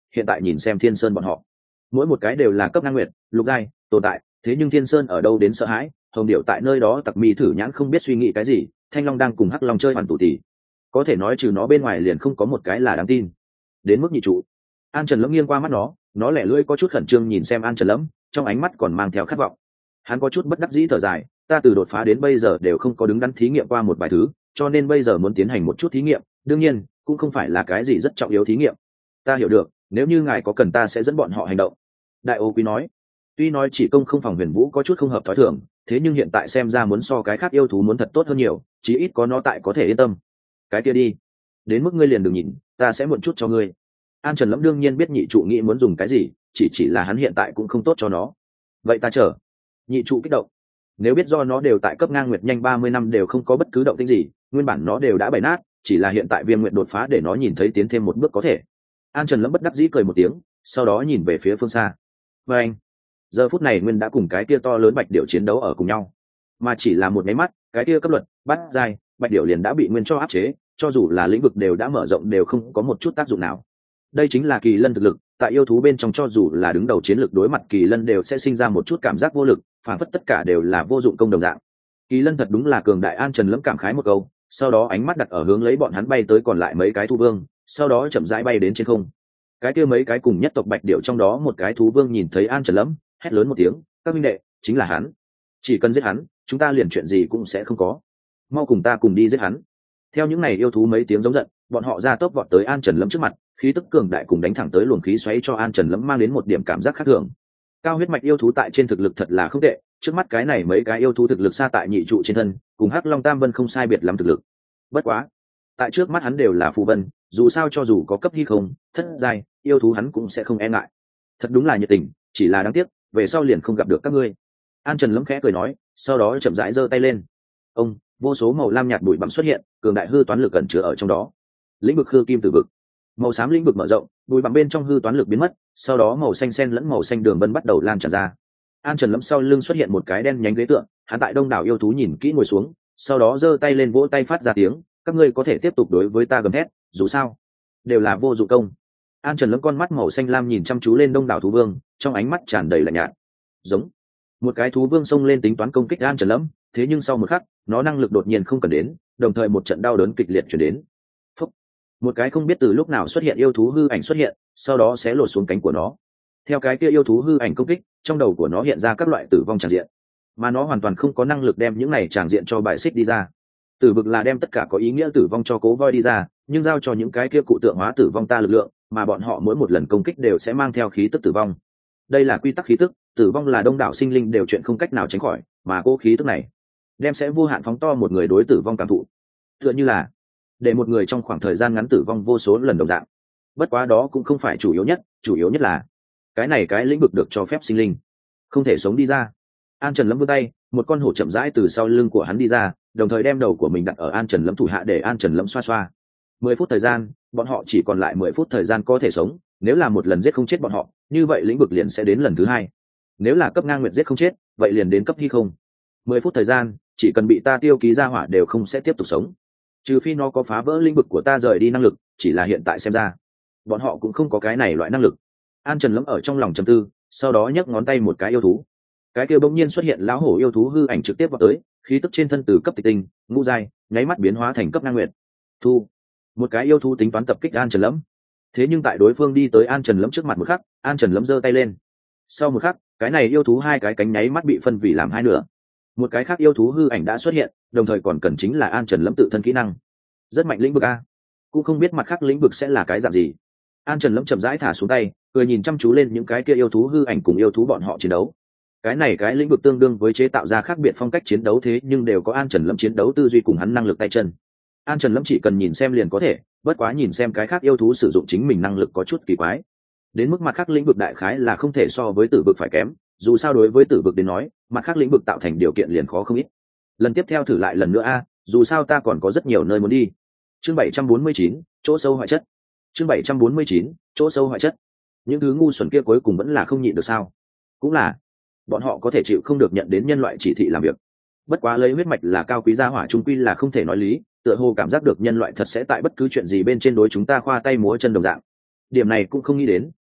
hiện tại nhìn xem thiên sơn bọn họ, mỗi một cái đều là cấp ngang nguyệt lục giai tồn tại, thế nhưng thiên sơn ở đâu đến sợ hãi. Hồng điệu tại nơi đó tặc mi thử nhãn không biết suy nghĩ cái gì, thanh long đang cùng hắc long chơi hoàn tủ tỉ, có thể nói trừ nó bên ngoài liền không có một cái là đáng tin. Đến mức nhị trụ, An Trần Lâm nghiêng qua mắt nó lẻ lưỡi có chút khẩn trương nhìn xem An Trần Lâm, trong ánh mắt còn mang theo khát vọng. Hắn có chút bất đắc dĩ thở dài, ta từ đột phá đến bây giờ đều không có đứng đắn thí nghiệm qua một vài thứ, cho nên bây giờ muốn tiến hành một chút thí nghiệm, đương nhiên cũng không phải là cái gì rất trọng yếu thí nghiệm. Ta hiểu được, nếu như ngài có cần ta sẽ dẫn bọn họ hành động. Đại ô quý nói, tuy nói chỉ công không phòng Huyền Vũ có chút không hợp thói thường, thế nhưng hiện tại xem ra muốn so cái khác yêu thú muốn thật tốt hơn nhiều, chí ít có nó tại có thể yên tâm. Cái kia đi, đến mức ngươi liền đừng nhìn, ta sẽ muộn chút cho ngươi. An Trần Lâm đương nhiên biết nhị trụ nghĩ muốn dùng cái gì, chỉ là hắn hiện tại cũng không tốt cho nó. Vậy ta chờ. Nhị trụ kích động, nếu biết do nó đều tại cấp ngang nguyệt nhanh 30 năm đều không có bất cứ động tĩnh gì, nguyên bản nó đều đã bày nát, chỉ là hiện tại Viêm Nguyệt đột phá để nó nhìn thấy tiến thêm một bước có thể. An Trần Lâm bất đắc dĩ cười một tiếng, sau đó nhìn về phía phương xa. Và anh, giờ phút này Nguyên đã cùng cái kia to lớn bạch điểu chiến đấu ở cùng nhau, mà chỉ là một cái mắt, cái kia cấp luật bắt giai bạch điểu liền đã bị Nguyên cho áp chế, cho dù là lĩnh vực đều đã mở rộng đều không có một chút tác dụng nào. Đây chính là kỳ lân thực lực, tại yêu thú bên trong cho dù là đứng đầu chiến lược đối mặt kỳ lân đều sẽ sinh ra một chút cảm giác vô lực, phản phất tất cả đều là vô dụng công đồng dạng. Kỳ lân thật đúng là cường đại. An Trần Lâm cảm khái một câu, sau đó ánh mắt đặt ở hướng lấy bọn hắn bay tới còn lại mấy cái thú vương, sau đó chậm rãi bay đến trên không. Cái kia mấy cái cùng nhất tộc bạch điểu trong đó một cái thú vương nhìn thấy An Trần Lâm, hét lớn một tiếng, các minh đệ, chính là hắn, chỉ cần giết hắn chúng ta liền chuyện gì cũng sẽ không có, mau cùng ta cùng đi giết hắn. Theo những này yêu thú mấy tiếng giống giận, bọn họ ra tốc vọt tới An Trần Lâm trước mặt, khí tức cường đại cùng đánh thẳng tới luồng khí xoáy cho An Trần Lâm mang đến một điểm cảm giác khác thường. Cao huyết mạch yêu thú tại trên thực lực thật là không tệ, trước mắt cái này mấy cái yêu thú thực lực xa tại nhị trụ trên thân, cùng hắc long tam vân không sai biệt lắm thực lực. Bất quá, tại trước mắt hắn đều là phù vân, dù sao cho dù có cấp hy không thất giai yêu thú hắn cũng sẽ không e ngại. Thật đúng là nhiệt tình, chỉ là đáng tiếc về sau liền không gặp được các ngươi. An Trần Lâm khẽ cười nói, sau đó chậm rãi giơ tay lên. Ông, vô số màu lam nhạt bụi bặm xuất hiện, cường đại hư toán lực ẩn chứa ở trong đó. Lĩnh vực hư kim tử vực, màu xám lĩnh vực mở rộng, bụi bặm bên trong hư toán lực biến mất, sau đó màu xanh sen lẫn màu xanh đường vân bắt đầu lan tràn ra. An Trần Lâm sau lưng xuất hiện một cái đen nhánh ghế tượng, hắn tại đông đảo yêu thú nhìn kỹ ngồi xuống, sau đó giơ tay lên vỗ tay phát ra tiếng, các ngươi có thể tiếp tục đối với ta gầm thét, dù sao đều là vô dụng công. An Trần Lâm con mắt màu xanh lam nhìn chăm chú lên đông đảo thú vương, trong ánh mắt tràn đầy lạnh nhạt. Giống, một cái thú vương xông lên tính toán công kích An Trần Lâm, thế nhưng sau một khắc nó năng lực đột nhiên không cần đến, đồng thời một trận đau đớn kịch liệt chuyển đến. Phúc. Một cái không biết từ lúc nào xuất hiện yêu thú hư ảnh xuất hiện, sau đó sẽ lột xuống cánh của nó. Theo cái kia yêu thú hư ảnh công kích, trong đầu của nó hiện ra các loại tử vong tràng diện, mà nó hoàn toàn không có năng lực đem những này tràng diện cho bài xích đi ra. Tử vực là đem tất cả có ý nghĩa tử vong cho cố voi đi ra, nhưng giao cho những cái kia cụ tượng hóa tử vong ta lực lượng, mà bọn họ mỗi một lần công kích đều sẽ mang theo khí tức tử vong. Đây là quy tắc khí tức, tử vong là đông đảo sinh linh đều chuyện không cách nào tránh khỏi, mà cố khí tức này đem sẽ vô hạn phóng to một người đối tử vong cảm thụ, tựa như là để một người trong khoảng thời gian ngắn tử vong vô số lần đồng dạng. Bất quá đó cũng không phải chủ yếu nhất là cái này cái lĩnh vực được cho phép sinh linh không thể sống đi ra. An Trần Lâm vươn tay, một con hổ chậm rãi từ sau lưng của hắn đi ra, đồng thời đem đầu của mình đặt ở An Trần Lâm thủ hạ để An Trần Lâm xoa xoa. 10 phút thời gian, bọn họ chỉ còn lại 10 phút thời gian có thể sống, nếu là một lần giết không chết bọn họ, như vậy lĩnh vực liền sẽ đến lần thứ hai. Nếu là cấp ngang nguyệt giết không chết, vậy liền đến cấp hy không. 10 phút thời gian, chỉ cần bị ta tiêu ký ra hỏa đều không sẽ tiếp tục sống. Trừ phi nó có phá vỡ lĩnh vực của ta rời đi năng lực, chỉ là hiện tại xem ra, bọn họ cũng không có cái này loại năng lực. An Trần Lâm ở trong lòng trầm tư, sau đó nhấc ngón tay một cái yêu thú. Cái kia bỗng nhiên xuất hiện lão hổ yêu thú hư ảnh trực tiếp vào tới, khí tức trên thân từ cấp tịch tinh, ngũ giai, nháy mắt biến hóa thành cấp ngang nguyệt. Thu, một cái yêu thú tính toán tập kích An Trần Lâm. Thế nhưng tại đối phương đi tới An Trần Lâm trước mặt một khắc, An Trần Lâm giơ tay lên. Sau một khắc, cái này yêu thú hai cái cánh nháy mắt bị phân vì làm hai nửa. Một cái khác yêu thú hư ảnh đã xuất hiện, đồng thời còn cần chính là An Trần Lâm tự thân kỹ năng. Rất mạnh lĩnh vực a, cũng không biết mặt khác lĩnh vực sẽ là cái dạng gì. An Trần Lâm chậm rãi thả xuống tay, cười nhìn chăm chú lên những cái kia yêu thú hư ảnh cùng yêu thú bọn họ chiến đấu. Cái này cái lĩnh vực tương đương với chế tạo ra khác biệt phong cách chiến đấu, thế nhưng đều có An Trần Lâm chiến đấu tư duy cùng hắn năng lực tay chân. An Trần Lâm chỉ cần nhìn xem liền có thể, bất quá nhìn xem cái khác yêu thú sử dụng chính mình năng lực có chút kỳ quái. Đến mức mặt khác lĩnh vực đại khái là không thể so với tử vực phải kém, dù sao đối với tử vực đến nói, mặt khác lĩnh vực tạo thành điều kiện liền khó không ít. Lần tiếp theo thử lại lần nữa a, dù sao ta còn có rất nhiều nơi muốn đi. Chương 749, chỗ sâu hoại chất. Chương 749, chỗ sâu hoại chất. Những thứ ngu xuẩn kia cuối cùng vẫn là không nhịn được sao? Cũng là, bọn họ có thể chịu không được nhận đến nhân loại chỉ thị làm việc. Bất quá lấy huyết mạch là cao quý gia hỏa trung quy là không thể nói lý, tựa hồ cảm giác được nhân loại thật sẽ tại bất cứ chuyện gì bên trên đối chúng ta khoa tay múa chân đồng dạng. Điểm này cũng không nghĩ đến,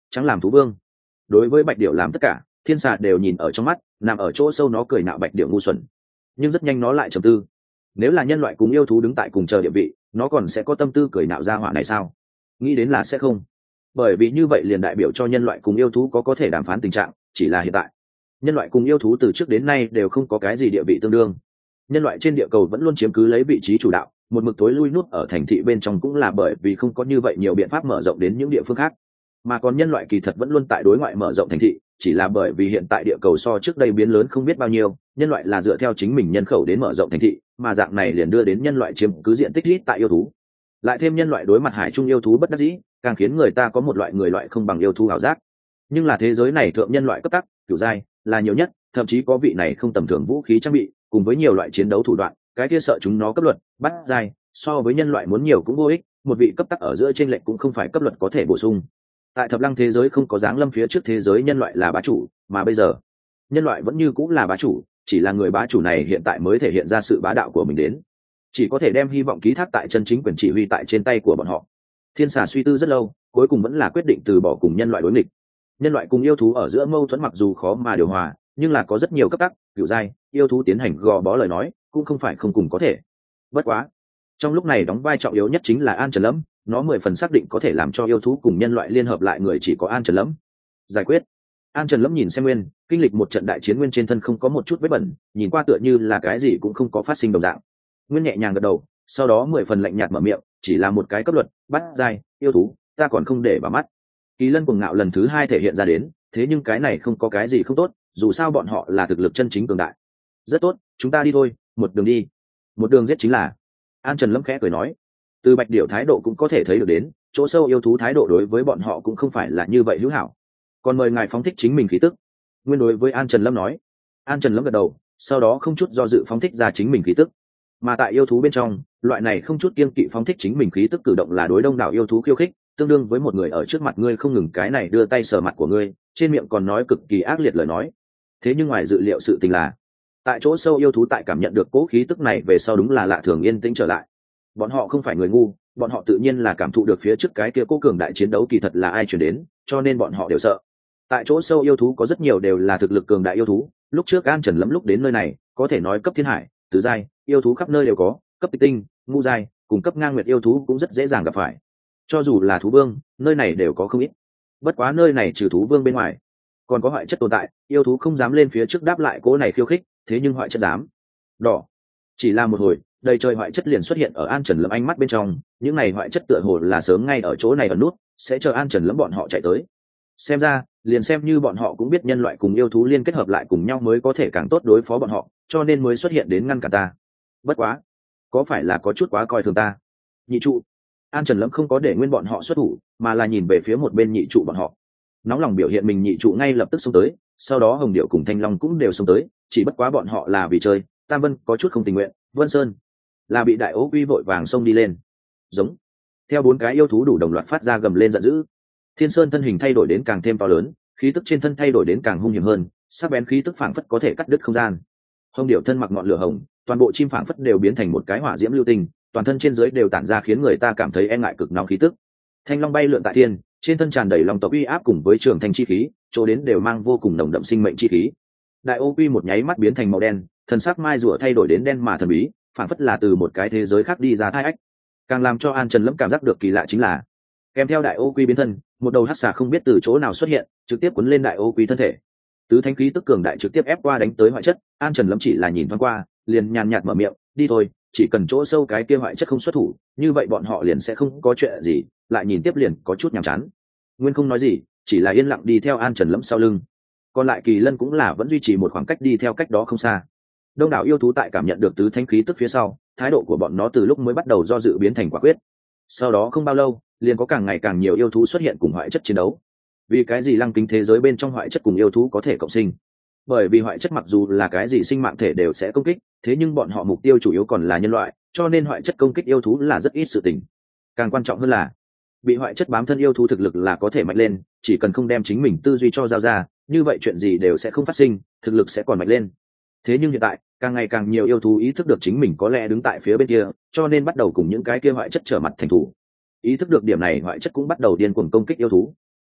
trắng làm thú vương. Đối với bạch điểu làm tất cả, thiên xà đều nhìn ở trong mắt, nằm ở chỗ sâu nó cười nạo bạch điểu ngu xuẩn. Nhưng rất nhanh nó lại trầm tư, nếu là nhân loại cùng yêu thú đứng tại cùng chờ địa vị, nó còn sẽ có tâm tư cười nạo ra hỏa này sao? Nghĩ đến là sẽ không, bởi vì như vậy liền đại biểu cho nhân loại cùng yêu thú có thể đàm phán tình trạng. Chỉ là hiện tại nhân loại cùng yêu thú từ trước đến nay đều không có cái gì địa vị tương đương. Nhân loại trên địa cầu vẫn luôn chiếm cứ lấy vị trí chủ đạo, một mực tối lui nút ở thành thị bên trong cũng là bởi vì không có như vậy nhiều biện pháp mở rộng đến những địa phương khác. Mà còn nhân loại kỳ thật vẫn luôn tại đối ngoại mở rộng thành thị, chỉ là bởi vì hiện tại địa cầu so trước đây biến lớn không biết bao nhiêu, nhân loại là dựa theo chính mình nhân khẩu đến mở rộng thành thị, mà dạng này liền đưa đến nhân loại chiếm cứ diện tích ít tại yêu thú. Lại thêm nhân loại đối mặt hải trung yêu thú bất đắc dĩ, càng khiến người ta có một loại người loại không bằng yêu thú ảo giác. Nhưng là thế giới này thượng nhân loại cấp tắc, kiểu giai là nhiều nhất, thậm chí có vị này không tầm thường vũ khí trang bị, cùng với nhiều loại chiến đấu thủ đoạn, cái kia sợ chúng nó cấp luật, bắt giai, so với nhân loại muốn nhiều cũng vô ích, một vị cấp tắc ở giữa trên lệnh cũng không phải cấp luật có thể bổ sung. Tại thập lăng thế giới không có dáng lâm phía trước thế giới nhân loại là bá chủ, mà bây giờ nhân loại vẫn như cũng là bá chủ, chỉ là người bá chủ này hiện tại mới thể hiện ra sự bá đạo của mình đến, chỉ có thể đem hy vọng ký thác tại chân chính quyền chỉ huy tại trên tay của bọn họ. Thiên xà suy tư rất lâu, cuối cùng vẫn là quyết định từ bỏ cùng nhân loại đối nghịch. Nhân loại cùng yêu thú ở giữa mâu thuẫn mặc dù khó mà điều hòa, nhưng là có rất nhiều cấp tắc, cửu giai yêu thú tiến hành gò bó lời nói cũng không phải không cùng có thể. Bất quá trong lúc này đóng vai trọng yếu nhất chính là An Trần Lâm, nó 10 phần xác định có thể làm cho yêu thú cùng nhân loại liên hợp lại người chỉ có An Trần Lâm. Giải quyết. An Trần Lâm nhìn xem Nguyên, kinh lịch một trận đại chiến Nguyên trên thân không có một chút vết bẩn, nhìn qua tựa như là cái gì cũng không có phát sinh đồng dạng. Nguyên nhẹ nhàng gật đầu, sau đó 10 phần lạnh nhạt mở miệng, chỉ là một cái cấp luật, bắt giai yêu thú, ta còn không để vào mắt. Kỳ Lân cuồng ngạo lần thứ 2 thể hiện ra đến, thế nhưng cái này không có cái gì không tốt, dù sao bọn họ là thực lực chân chính cường đại. Rất tốt, chúng ta đi thôi, một đường đi. Một đường giết chính là. An Trần Lâm khẽ cười nói, từ bạch điểu thái độ cũng có thể thấy được đến, chỗ sâu yêu thú thái độ đối với bọn họ cũng không phải là như vậy hữu hảo. Còn mời ngài phóng thích chính mình khí tức. Nguyên đối với An Trần Lâm nói. An Trần Lâm gật đầu, sau đó không chút do dự phóng thích ra chính mình khí tức. Mà tại yêu thú bên trong, loại này không chút kiêng kỵ phóng thích chính mình khí tức cử động là đối đông đảo yêu thú khiêu khích, tương đương với một người ở trước mặt ngươi không ngừng cái này đưa tay sờ mặt của ngươi, trên miệng còn nói cực kỳ ác liệt lời nói. Thế nhưng ngoài dự liệu sự tình là, tại chỗ sâu yêu thú tại cảm nhận được cố khí tức này về sau đúng là lạ thường yên tĩnh trở lại. Bọn họ không phải người ngu, bọn họ tự nhiên là cảm thụ được phía trước cái kia cố cường đại chiến đấu kỳ thật là ai chuyển đến, cho nên bọn họ đều sợ. Tại chỗ sâu yêu thú có rất nhiều đều là thực lực cường đại yêu thú, lúc trước An Trần Lâm lúc đến nơi này, có thể nói cấp thiên hải, tứ giai, yêu thú khắp nơi đều có, cấp tinh, ngũ giai, cùng cấp ngang nguyệt yêu thú cũng rất dễ dàng gặp phải. Cho dù là thú vương, nơi này đều có không ít. Bất quá nơi này trừ thú vương bên ngoài, còn có hoại chất tồn tại, yêu thú không dám lên phía trước đáp lại cố này khiêu khích, thế nhưng hoại chất dám. Đỏ. Chỉ là một hồi, đầy trời hoại chất liền xuất hiện ở An Trần Lâm ánh mắt bên trong, những này hoại chất tựa hồ là sớm ngay ở chỗ này ở nút, sẽ chờ An Trần Lâm bọn họ chạy tới. Xem ra, liền xem như bọn họ cũng biết nhân loại cùng yêu thú liên kết hợp lại cùng nhau mới có thể càng tốt đối phó bọn họ, cho nên mới xuất hiện đến ngăn cản ta. Bất quá, có phải là có chút quá coi thường ta? Nhị trụ. An Trần Lâm không có để Nguyên bọn họ xuất thủ, mà là nhìn về phía một bên nhị trụ bọn họ. Nóng lòng biểu hiện mình nhị trụ ngay lập tức xông tới, sau đó Hồng Điệu cùng Thanh Long cũng đều xông tới, chỉ bất quá bọn họ là vì chơi, Tam Vân có chút không tình nguyện, Vân Sơn là bị Đại Ố Quy vội vàng xông đi lên. Giống. Theo 4 cái yêu thú đủ đồng loạt phát ra gầm lên giận dữ. Thiên Sơn thân hình thay đổi đến càng thêm to lớn, khí tức trên thân thay đổi đến càng hung hiểm hơn, sắc bén khí tức phảng phất có thể cắt đứt không gian. Hồng Điệu thân mặc ngọn lửa hồng, toàn bộ chim phảng phất đều biến thành một cái hỏa diễm lưu tinh, toàn thân trên dưới đều tản ra khiến người ta cảm thấy e ngại cực nóng khí tức. Thanh Long bay lượn tại thiên, trên thân tràn đầy long tộc uy áp cùng với trường thanh chi khí, chỗ đến đều mang vô cùng nồng đậm sinh mệnh chi khí. Đại Ô Quy một nháy mắt biến thành màu đen, thần sắc mai rùa thay đổi đến đen mà thần bí, phảng phất là từ một cái thế giới khác đi ra thai ách. Càng làm cho An Trần Lâm cảm giác được kỳ lạ chính là, kèm theo Đại Ô Quy biến thân, một đầu hắc xà không biết từ chỗ nào xuất hiện, trực tiếp cuốn lên Đại Ô Quy thân thể. Tứ thánh khí tức cường đại trực tiếp ép qua đánh tới hoại chất, An Trần Lâm chỉ là nhìn thoáng qua, liền nhàn nhạt mở miệng, đi thôi, chỉ cần chỗ sâu cái kia hoại chất không xuất thủ, như vậy bọn họ liền sẽ không có chuyện gì, lại nhìn tiếp liền có chút nhàm chán. Nguyên không nói gì, chỉ là yên lặng đi theo An Trần Lâm sau lưng. Còn lại Kỳ Lân cũng là vẫn duy trì một khoảng cách đi theo cách đó không xa. Đông đảo yêu thú tại cảm nhận được tứ thánh khí tức phía sau, thái độ của bọn nó từ lúc mới bắt đầu do dự biến thành quả quyết. Sau đó không bao lâu, liền có càng ngày càng nhiều yêu thú xuất hiện cùng hoại chất chiến đấu. Vì cái gì lăng kính thế giới bên trong hoại chất cùng yêu thú có thể cộng sinh? Bởi vì hoại chất mặc dù là cái gì sinh mạng thể đều sẽ công kích, thế nhưng bọn họ mục tiêu chủ yếu còn là nhân loại, cho nên hoại chất công kích yêu thú là rất ít sự tình. Càng quan trọng hơn là, bị hoại chất bám thân yêu thú thực lực là có thể mạnh lên, chỉ cần không đem chính mình tư duy cho giao ra, như vậy chuyện gì đều sẽ không phát sinh, thực lực sẽ còn mạnh lên. Thế nhưng hiện tại, càng ngày càng nhiều yêu thú ý thức được chính mình có lẽ đứng tại phía bên kia, cho nên bắt đầu cùng những cái kia hoại chất trở mặt thành thủ. Ý thức được điểm này, hoại chất cũng bắt đầu điên cuồng công kích yêu thú.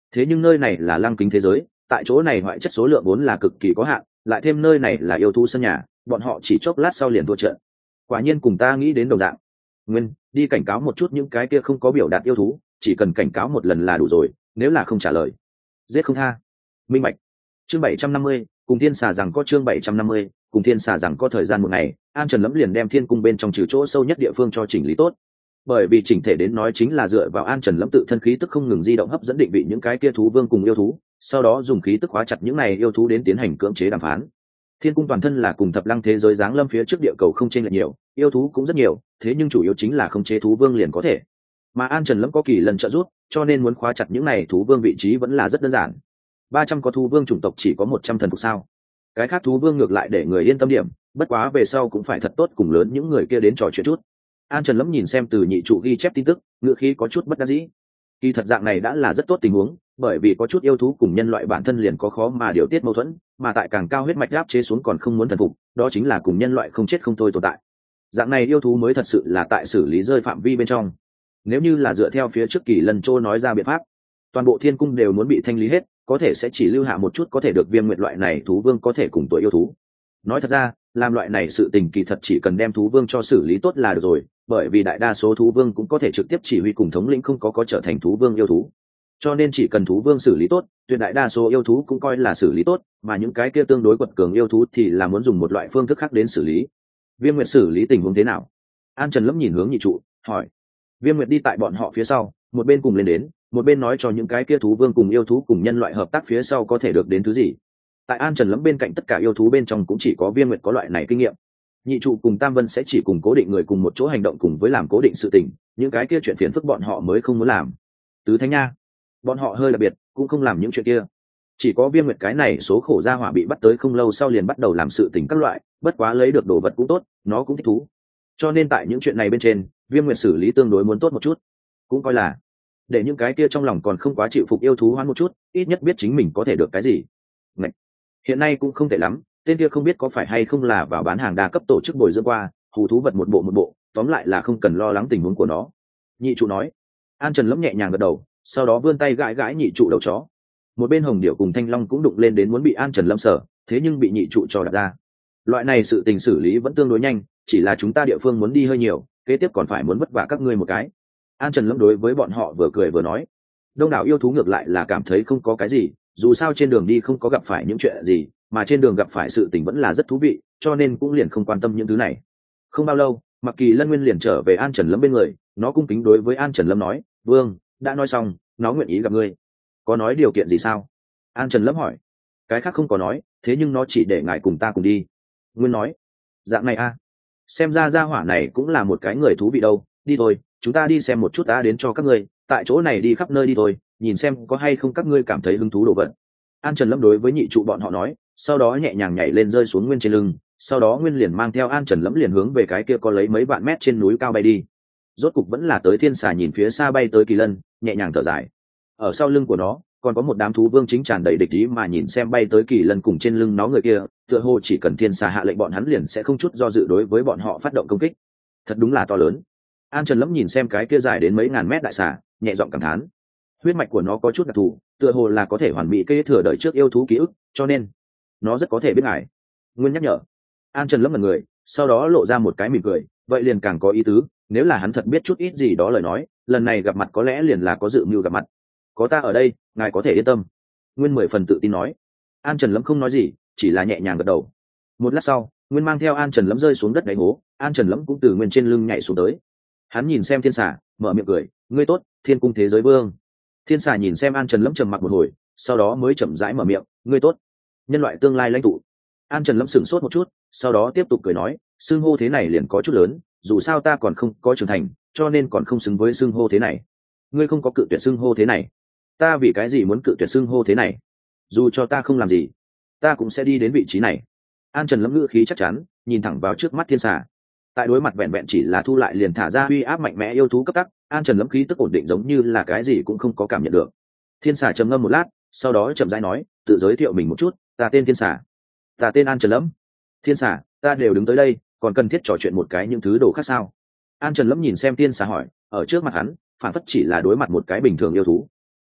thế nhưng nơi này là lăng kính thế giới, tại chỗ này hoại chất số lượng vốn là cực kỳ có hạn, lại thêm nơi này là yêu thú sân nhà, bọn họ chỉ chốc lát sau liền thua trận. Quả nhiên cùng ta nghĩ đến đồng dạng. Nguyên, đi cảnh cáo một chút những cái kia không có biểu đạt yêu thú, chỉ cần cảnh cáo một lần là đủ rồi, nếu là không trả lời giết không tha. Minh bạch. Chương 750, cùng thiên xà rằng có chương 750, cùng thiên xà rằng có thời gian một ngày, An Trần Lẫm liền đem thiên cung bên trong trừ chỗ sâu nhất địa phương cho chỉnh lý tốt. Bởi vì chỉnh thể đến nói chính là dựa vào An Trần Lẫm tự thân khí tức không ngừng di động hấp dẫn định vị những cái kia thú vương cùng yêu thú, sau đó dùng khí tức khóa chặt những này yêu thú đến tiến hành cưỡng chế đàm phán. Thiên cung toàn thân là cùng thập lăng thế giới giáng lâm phía trước địa cầu không chênh lệch nhiều, yêu thú cũng rất nhiều, thế nhưng chủ yếu chính là không chế thú vương liền có thể. Mà An Trần Lẫm có kỳ lần trợ giúp, cho nên muốn khóa chặt những này thú vương vị trí vẫn là rất đơn giản. 300 có thú vương chủng tộc chỉ có 100 thần phục sao? Cái khác thú vương ngược lại để người yên tâm điểm, bất quá về sau cũng phải thật tốt cùng lớn những người kia đến trò chuyện chút. An Trần Lẫm nhìn xem từ nhị trụ ghi chép tin tức, ngựa khí có chút bất đắc dĩ. Kỳ thật dạng này đã là rất tốt tình huống, bởi vì có chút yêu thú cùng nhân loại bản thân liền có khó mà điều tiết mâu thuẫn, mà tại càng cao huyết mạch áp chế xuống còn không muốn thần phục, đó chính là cùng nhân loại không chết không thôi tồn tại. Dạng này yêu thú mới thật sự là tại xử lý rơi phạm vi bên trong. Nếu như là dựa theo phía trước Kỳ Lân Châu nói ra biện pháp, toàn bộ thiên cung đều muốn bị thanh lý hết, có thể sẽ chỉ lưu hạ một chút có thể được Viêm Nguyệt loại này thú vương có thể cùng tuổi yêu thú. Nói thật ra, làm loại này sự tình kỳ thật chỉ cần đem thú vương cho xử lý tốt là được rồi, bởi vì đại đa số thú vương cũng có thể trực tiếp chỉ huy cùng thống lĩnh không có trở thành thú vương yêu thú. Cho nên chỉ cần thú vương xử lý tốt, tuyệt đại đa số yêu thú cũng coi là xử lý tốt, mà những cái kia tương đối quật cường yêu thú thì là muốn dùng một loại phương thức khác đến xử lý. Viêm Nguyệt xử lý tình huống thế nào? An Trần Lẫm nhìn hướng nhị trụ, hỏi. Viêm Nguyệt đi tại bọn họ phía sau, một bên cùng lên đến, một bên nói cho những cái kia thú vương cùng yêu thú cùng nhân loại hợp tác phía sau có thể được đến thứ gì. Tại An Trần Lẫm bên cạnh tất cả yêu thú bên trong cũng chỉ có Viêm Nguyệt có loại này kinh nghiệm. Nhị trụ cùng Tam Vân sẽ chỉ cùng cố định người cùng một chỗ hành động cùng với làm cố định sự tình, những cái kia chuyện phiền phức bọn họ mới không muốn làm. Tứ Thánh Nha, bọn họ hơi đặc biệt, cũng không làm những chuyện kia. Chỉ có Viêm Nguyệt cái này số khổ gia hỏa bị bắt tới không lâu sau liền bắt đầu làm sự tình các loại, bất quá lấy được đồ vật cũng tốt, nó cũng thích thú. Cho nên tại những chuyện này bên trên, Viêm Nguyệt xử lý tương đối muốn tốt một chút, cũng coi là để những cái kia trong lòng còn không quá chịu phục yêu thú hoán một chút, ít nhất biết chính mình có thể được cái gì. Ngậy! Hiện nay cũng không tệ lắm, tên kia không biết có phải hay không là vào bán hàng đa cấp tổ chức bồi dưỡng qua, hù thú vật một bộ, tóm lại là không cần lo lắng tình huống của nó. Nhị trụ nói. An Trần Lẫm nhẹ nhàng gật đầu, sau đó vươn tay gãi gãi nhị trụ đầu chó. Một bên Hồng Điểu cùng Thanh Long cũng đụng lên đến muốn bị An Trần Lẫm sở, thế nhưng bị nhị trụ cho đặt ra. Loại này sự tình xử lý vẫn tương đối nhanh, chỉ là chúng ta địa phương muốn đi hơi nhiều, kế tiếp còn phải muốn vất vả các ngươi một cái. An Trần Lẫm đối với bọn họ vừa cười vừa nói. Đông đảo yêu thú ngược lại là cảm thấy không có cái gì, dù sao trên đường đi không có gặp phải những chuyện gì, mà trên đường gặp phải sự tình vẫn là rất thú vị, cho nên cũng liền không quan tâm những thứ này. Không bao lâu, Mặc Kỳ Lân Nguyên liền trở về An Trần Lẫm bên người, nó cung kính đối với An Trần Lẫm nói, "Vương, đã nói xong, nó nguyện ý gặp ngươi. Có nói điều kiện gì sao?" An Trần Lẫm hỏi. "Cái khác không có nói, thế nhưng nó chỉ để ngài cùng ta cùng đi." Nguyên nói. "Dạng này a, xem ra gia hỏa này cũng là một cái người thú vị đâu, đi thôi, chúng ta đi xem một chút đã đến cho các ngươi, tại chỗ này đi khắp nơi đi thôi, nhìn xem có hay không các ngươi cảm thấy hứng thú đồ vật." An Trần Lẫm đối với nhị trụ bọn họ nói, sau đó nhẹ nhàng nhảy lên rơi xuống Nguyên trên lưng, sau đó Nguyên liền mang theo An Trần Lẫm liền hướng về cái kia có lấy mấy vạn mét trên núi cao bay đi. Rốt cục vẫn là tới thiên xà nhìn phía xa bay tới Kỳ Lân, nhẹ nhàng thở dài. Ở sau lưng của nó còn có một đám thú vương chính tràn đầy địch ý mà nhìn xem bay tới Kỳ Lân cùng trên lưng nó người kia, tựa hồ chỉ cần thiên xà hạ lệnh bọn hắn liền sẽ không chút do dự đối với bọn họ phát động công kích. Thật đúng là to lớn. An Trần Lẫm nhìn xem cái kia dài đến mấy ngàn mét đại xà, nhẹ giọng cảm thán. Huyết mạch của nó có chút đặc thù, tựa hồ là có thể hoàn mỹ kế thừa đời trước yêu thú ký ức, cho nên nó rất có thể biết ngài. Nguyên nhắc nhở. An Trần Lẫm ngẩn người, sau đó lộ ra một cái mỉm cười, vậy liền càng có ý tứ, nếu là hắn thật biết chút ít gì đó lời nói, lần này gặp mặt có lẽ liền là có dự mưu gặp mặt. Có ta ở đây, ngài có thể yên tâm. Nguyên 10 phần tự tin nói. An Trần Lẫm không nói gì, chỉ là nhẹ nhàng gật đầu. Một lát sau, Nguyên mang theo An Trần Lẫm rơi xuống đất đáy hố, An Trần Lẫm cũng từ Nguyên trên lưng nhảy xuống tới. Hắn nhìn xem thiên xà, mở miệng cười, ngươi tốt, Thiên cung thế giới vương. Thiên xà nhìn xem An Trần Lẫm trầm mặc một hồi, sau đó mới chậm rãi mở miệng, ngươi tốt, nhân loại tương lai lãnh tụ. An Trần Lẫm sửng sốt một chút, sau đó tiếp tục cười nói, xưng hô thế này liền có chút lớn, dù sao ta còn không có trưởng thành, cho nên còn không xứng với xưng hô thế này. Ngươi không có cự tuyệt xưng hô thế này, ta vì cái gì muốn cự tuyệt xưng hô thế này? Dù cho ta không làm gì, ta cũng sẽ đi đến vị trí này. An Trần Lẫm ngữ khí chắc chắn, nhìn thẳng vào trước mắt thiên xà. Tại đối mặt vẹn vẹn chỉ là thu lại liền thả ra uy áp mạnh mẽ yêu thú cấp tắc, An Trần Lẫm khí tức ổn định giống như là cái gì cũng không có cảm nhận được. Thiên xà trầm ngâm một lát, sau đó chậm rãi nói, tự giới thiệu mình một chút, ta tên thiên xà. Ta tên An Trần Lẫm. Thiên xà, ta đều đứng tới đây, còn cần thiết trò chuyện một cái những thứ đồ khác sao? An Trần Lẫm nhìn xem thiên xà hỏi, ở trước mặt hắn, phản phất chỉ là đối mặt một cái bình thường yêu thú.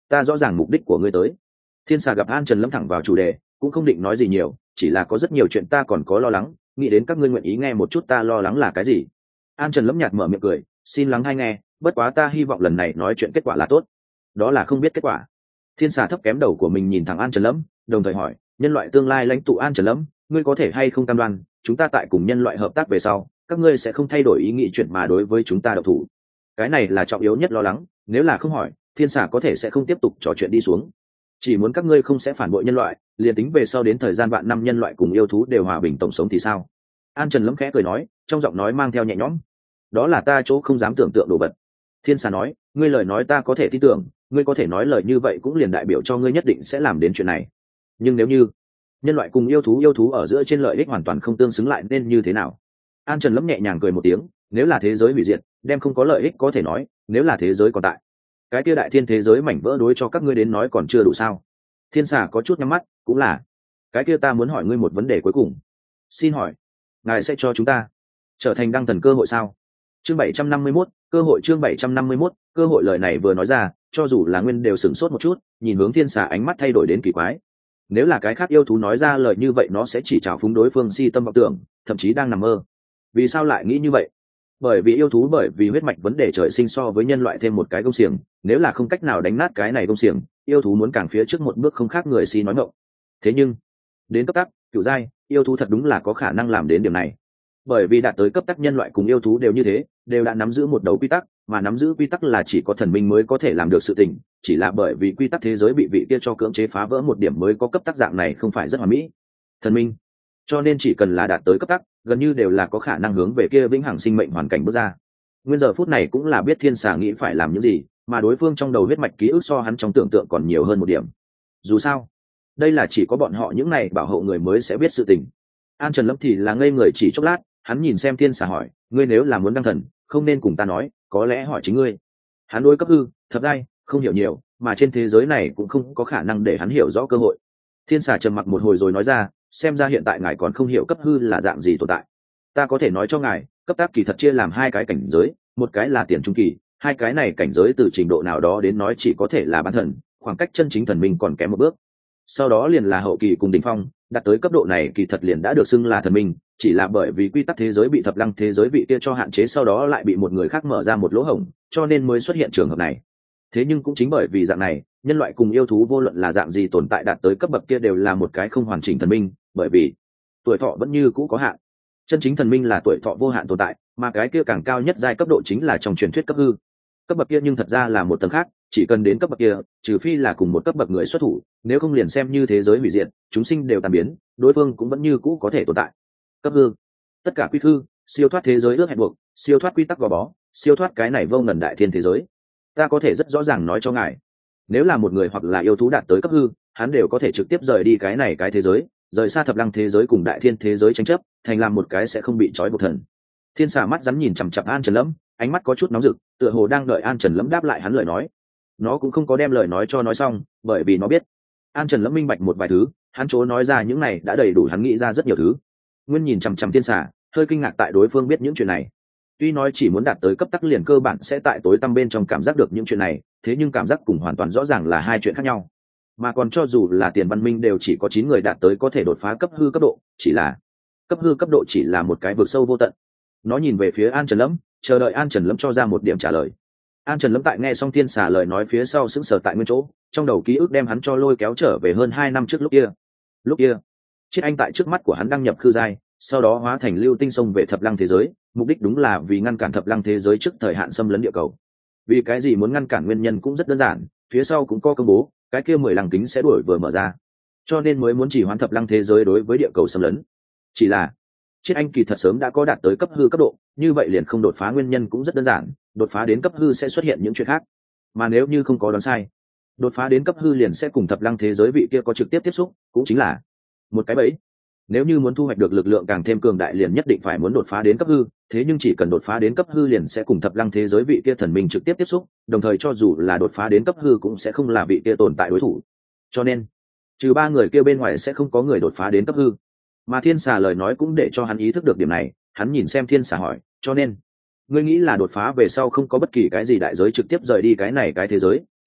ta rõ ràng mục đích của ngươi tới. Thiên xà gặp An Trần Lâm thẳng vào chủ đề, cũng không định nói gì nhiều, chỉ là có rất nhiều chuyện ta còn có lo lắng, nghĩ đến các ngươi nguyện ý nghe một chút ta lo lắng là cái gì. An Trần Lâm nhạt mở miệng cười, xin lắng hay nghe, bất quá ta hy vọng lần này nói chuyện kết quả là tốt. Đó là không biết kết quả. Thiên xà thấp kém đầu của mình nhìn thẳng An Trần Lâm, đồng thời hỏi, nhân loại tương lai lãnh tụ An Trần Lâm, ngươi có thể hay không cam đoan chúng ta tại cùng nhân loại hợp tác về sau, các ngươi sẽ không thay đổi ý nghĩ chuyện mà đối với chúng ta độc thủ. Cái này là trọng yếu nhất lo lắng, nếu là không hỏi, thiên xà có thể sẽ không tiếp tục trò chuyện đi xuống. Chỉ muốn các ngươi không sẽ phản bội nhân loại, liền tính về sau đến thời gian vạn năm nhân loại cùng yêu thú đều hòa bình tổng sống thì sao? An Trần Lâm khẽ cười nói, trong giọng nói mang theo nhẹ nhõm. Đó là ta chỗ không dám tưởng tượng đồ vật. Thiên xà nói, ngươi lời nói ta có thể tin tưởng, ngươi có thể nói lời như vậy cũng liền đại biểu cho ngươi nhất định sẽ làm đến chuyện này. Nhưng nếu như nhân loại cùng yêu thú ở giữa trên lợi ích hoàn toàn không tương xứng lại nên như thế nào? An Trần Lâm nhẹ nhàng cười một tiếng, nếu là thế giới hủy diệt, đem không có lợi ích có thể nói, nếu là thế giới còn tại, cái kia đại thiên thế giới mảnh vỡ đối cho các ngươi đến nói còn chưa đủ sao? Thiên xà có chút nhắm mắt, cũng là. Cái kia ta muốn hỏi ngươi một vấn đề cuối cùng. Xin hỏi, ngài sẽ cho chúng ta trở thành đăng thần cơ hội sao? Chương 751, cơ hội. Chương 751, cơ hội. Lời này vừa nói ra, cho dù là Nguyên đều sửng sốt một chút, nhìn hướng thiên xà ánh mắt thay đổi đến kỳ quái. Nếu là cái khác yêu thú nói ra lời như vậy nó sẽ chỉ trào phúng đối phương si tâm vọng tưởng, thậm chí đang nằm mơ. Vì sao lại nghĩ như vậy? Bởi vì yêu thú bởi vì huyết mạch vấn đề trời sinh so với nhân loại thêm một cái công xiềng, nếu là không cách nào đánh nát cái này công xiềng, yêu thú muốn càng phía trước một bước không khác người si nói ngọng. Thế nhưng đến cấp tắc cửu giai, yêu thú thật đúng là có khả năng làm đến điểm này. Bởi vì đạt tới cấp tắc nhân loại cùng yêu thú đều như thế, đều đã nắm giữ một đấu quy tắc, mà nắm giữ quy tắc là chỉ có thần minh mới có thể làm được sự tình, chỉ là bởi vì quy tắc thế giới bị vị kia cho cưỡng chế phá vỡ một điểm mới có cấp tắc dạng này không phải rất hoàn mỹ. Thần minh, cho nên chỉ cần là đạt tới cấp tắc, gần như đều là có khả năng hướng về kia vĩnh hằng sinh mệnh hoàn cảnh bước ra. Nguyên giờ phút này cũng là biết thiên xà nghĩ phải làm những gì, mà đối phương trong đầu huyết mạch ký ức so hắn trong tưởng tượng còn nhiều hơn một điểm. Dù sao, đây là chỉ có bọn họ những này bảo hộ người mới sẽ biết sự tình. An Trần Lâm thì là ngây người chỉ chốc lát, hắn nhìn xem thiên xà hỏi, ngươi nếu là muốn đăng thần, không nên cùng ta nói, có lẽ hỏi chính ngươi. Hắn đối cấp hư, thập giai, không hiểu nhiều, mà trên thế giới này cũng không có khả năng để hắn hiểu rõ cơ hội. Thiên xà trầm mặc một hồi rồi nói ra, xem ra hiện tại ngài còn không hiểu cấp hư là dạng gì tồn tại. Ta có thể nói cho ngài, cấp tác kỳ thật chia làm hai cái cảnh giới, một cái là tiền trung kỳ, hai cái này cảnh giới từ trình độ nào đó đến nói chỉ có thể là bán thần, khoảng cách chân chính thần minh còn kém một bước. Sau đó liền là hậu kỳ cùng đỉnh phong, đạt tới cấp độ này kỳ thật liền đã được xưng là thần minh, chỉ là bởi vì quy tắc thế giới bị thập lăng thế giới vị kia cho hạn chế, sau đó lại bị một người khác mở ra một lỗ hổng, cho nên mới xuất hiện trường hợp này. Thế nhưng cũng chính bởi vì dạng này, nhân loại cùng yêu thú vô luận là dạng gì tồn tại đạt tới cấp bậc kia đều là một cái không hoàn chỉnh thần minh, bởi vì tuổi thọ vẫn như cũ có hạn. Chân chính thần minh là tuổi thọ vô hạn tồn tại, mà cái kia càng cao nhất giai cấp độ chính là trong truyền thuyết cấp hư. Cấp bậc kia nhưng thật ra là một tầng khác, chỉ cần đến cấp bậc kia, trừ phi là cùng một cấp bậc người xuất thủ, nếu không liền xem như thế giới hủy diệt, chúng sinh đều tàn biến, đối phương cũng vẫn như cũ có thể tồn tại. Cấp hư, tất cả quy hư, siêu thoát thế giới ước hẹn buộc, siêu thoát quy tắc gò bó, siêu thoát cái này vô ngần đại thiên thế giới. Ta có thể rất rõ ràng nói cho ngài, nếu là một người hoặc là yêu thú đạt tới cấp hư, hắn đều có thể trực tiếp rời đi cái này cái thế giới, rời xa thập lăng thế giới cùng đại thiên thế giới tranh chấp, thành làm một cái sẽ không bị trói buộc thần. Thiên xà mắt rắn nhìn chằm chằm An Trần Lâm, ánh mắt có chút nóng rực, tựa hồ đang đợi An Trần Lâm đáp lại hắn lời nói. Nó cũng không có đem lời nói cho nói xong, bởi vì nó biết An Trần Lâm minh bạch một vài thứ, hắn chỗ nói ra những này đã đầy đủ hắn nghĩ ra rất nhiều thứ. Nguyên nhìn chằm chằm thiên xà, hơi kinh ngạc tại đối phương biết những chuyện này. Tuy nói chỉ muốn đạt tới cấp tắc liền cơ bản sẽ tại tối tăm bên trong cảm giác được những chuyện này, thế nhưng cảm giác cùng hoàn toàn rõ ràng là hai chuyện khác nhau. Mà còn cho dù là tiền văn minh đều chỉ có 9 người đạt tới có thể đột phá cấp hư cấp độ, chỉ là cấp hư cấp độ chỉ là một cái vực sâu vô tận. Nó nhìn về phía An Trần Lâm, chờ đợi An Trần Lâm cho ra một điểm trả lời. An Trần Lâm tại nghe xong thiên xà lời nói phía sau sững sờ tại nguyên chỗ, trong đầu ký ức đem hắn cho lôi kéo trở về hơn 2 năm trước lúc kia. Lúc kia, Triết Anh tại trước mắt của hắn đăng nhập khư giai, sau đó hóa thành lưu tinh sông về thập lăng thế giới, mục đích đúng là vì ngăn cản thập lăng thế giới trước thời hạn xâm lấn địa cầu. Vì cái gì muốn ngăn cản nguyên nhân cũng rất đơn giản, phía sau cũng có công bố, cái kia 10 lăng kính sẽ đổi vừa mở ra, cho nên mới muốn chỉ hoãn thập lăng thế giới đối với địa cầu xâm lấn. Chỉ là Triết Anh kỳ thật sớm đã có đạt tới cấp hư cấp độ, như vậy liền không đột phá nguyên nhân cũng rất đơn giản, đột phá đến cấp hư sẽ xuất hiện những chuyện khác. Mà nếu như không có đoán sai, đột phá đến cấp hư liền sẽ cùng thập lăng thế giới vị kia có trực tiếp tiếp xúc, cũng chính là một cái bẫy. Nếu như muốn thu hoạch được lực lượng càng thêm cường đại liền nhất định phải muốn đột phá đến cấp hư, thế nhưng chỉ cần đột phá đến cấp hư liền sẽ cùng thập lăng thế giới vị kia thần minh trực tiếp tiếp xúc, đồng thời cho dù là đột phá đến cấp hư cũng sẽ không là vị kia tồn tại đối thủ. Cho nên, trừ 3 người kia bên ngoài sẽ không có người đột phá đến cấp hư. Mà thiên xà lời nói cũng để cho hắn ý thức được điểm này, hắn nhìn xem thiên xà hỏi, cho nên ngươi nghĩ là đột phá về sau không có bất kỳ cái gì đại giới trực tiếp rời đi cái này cái thế giới,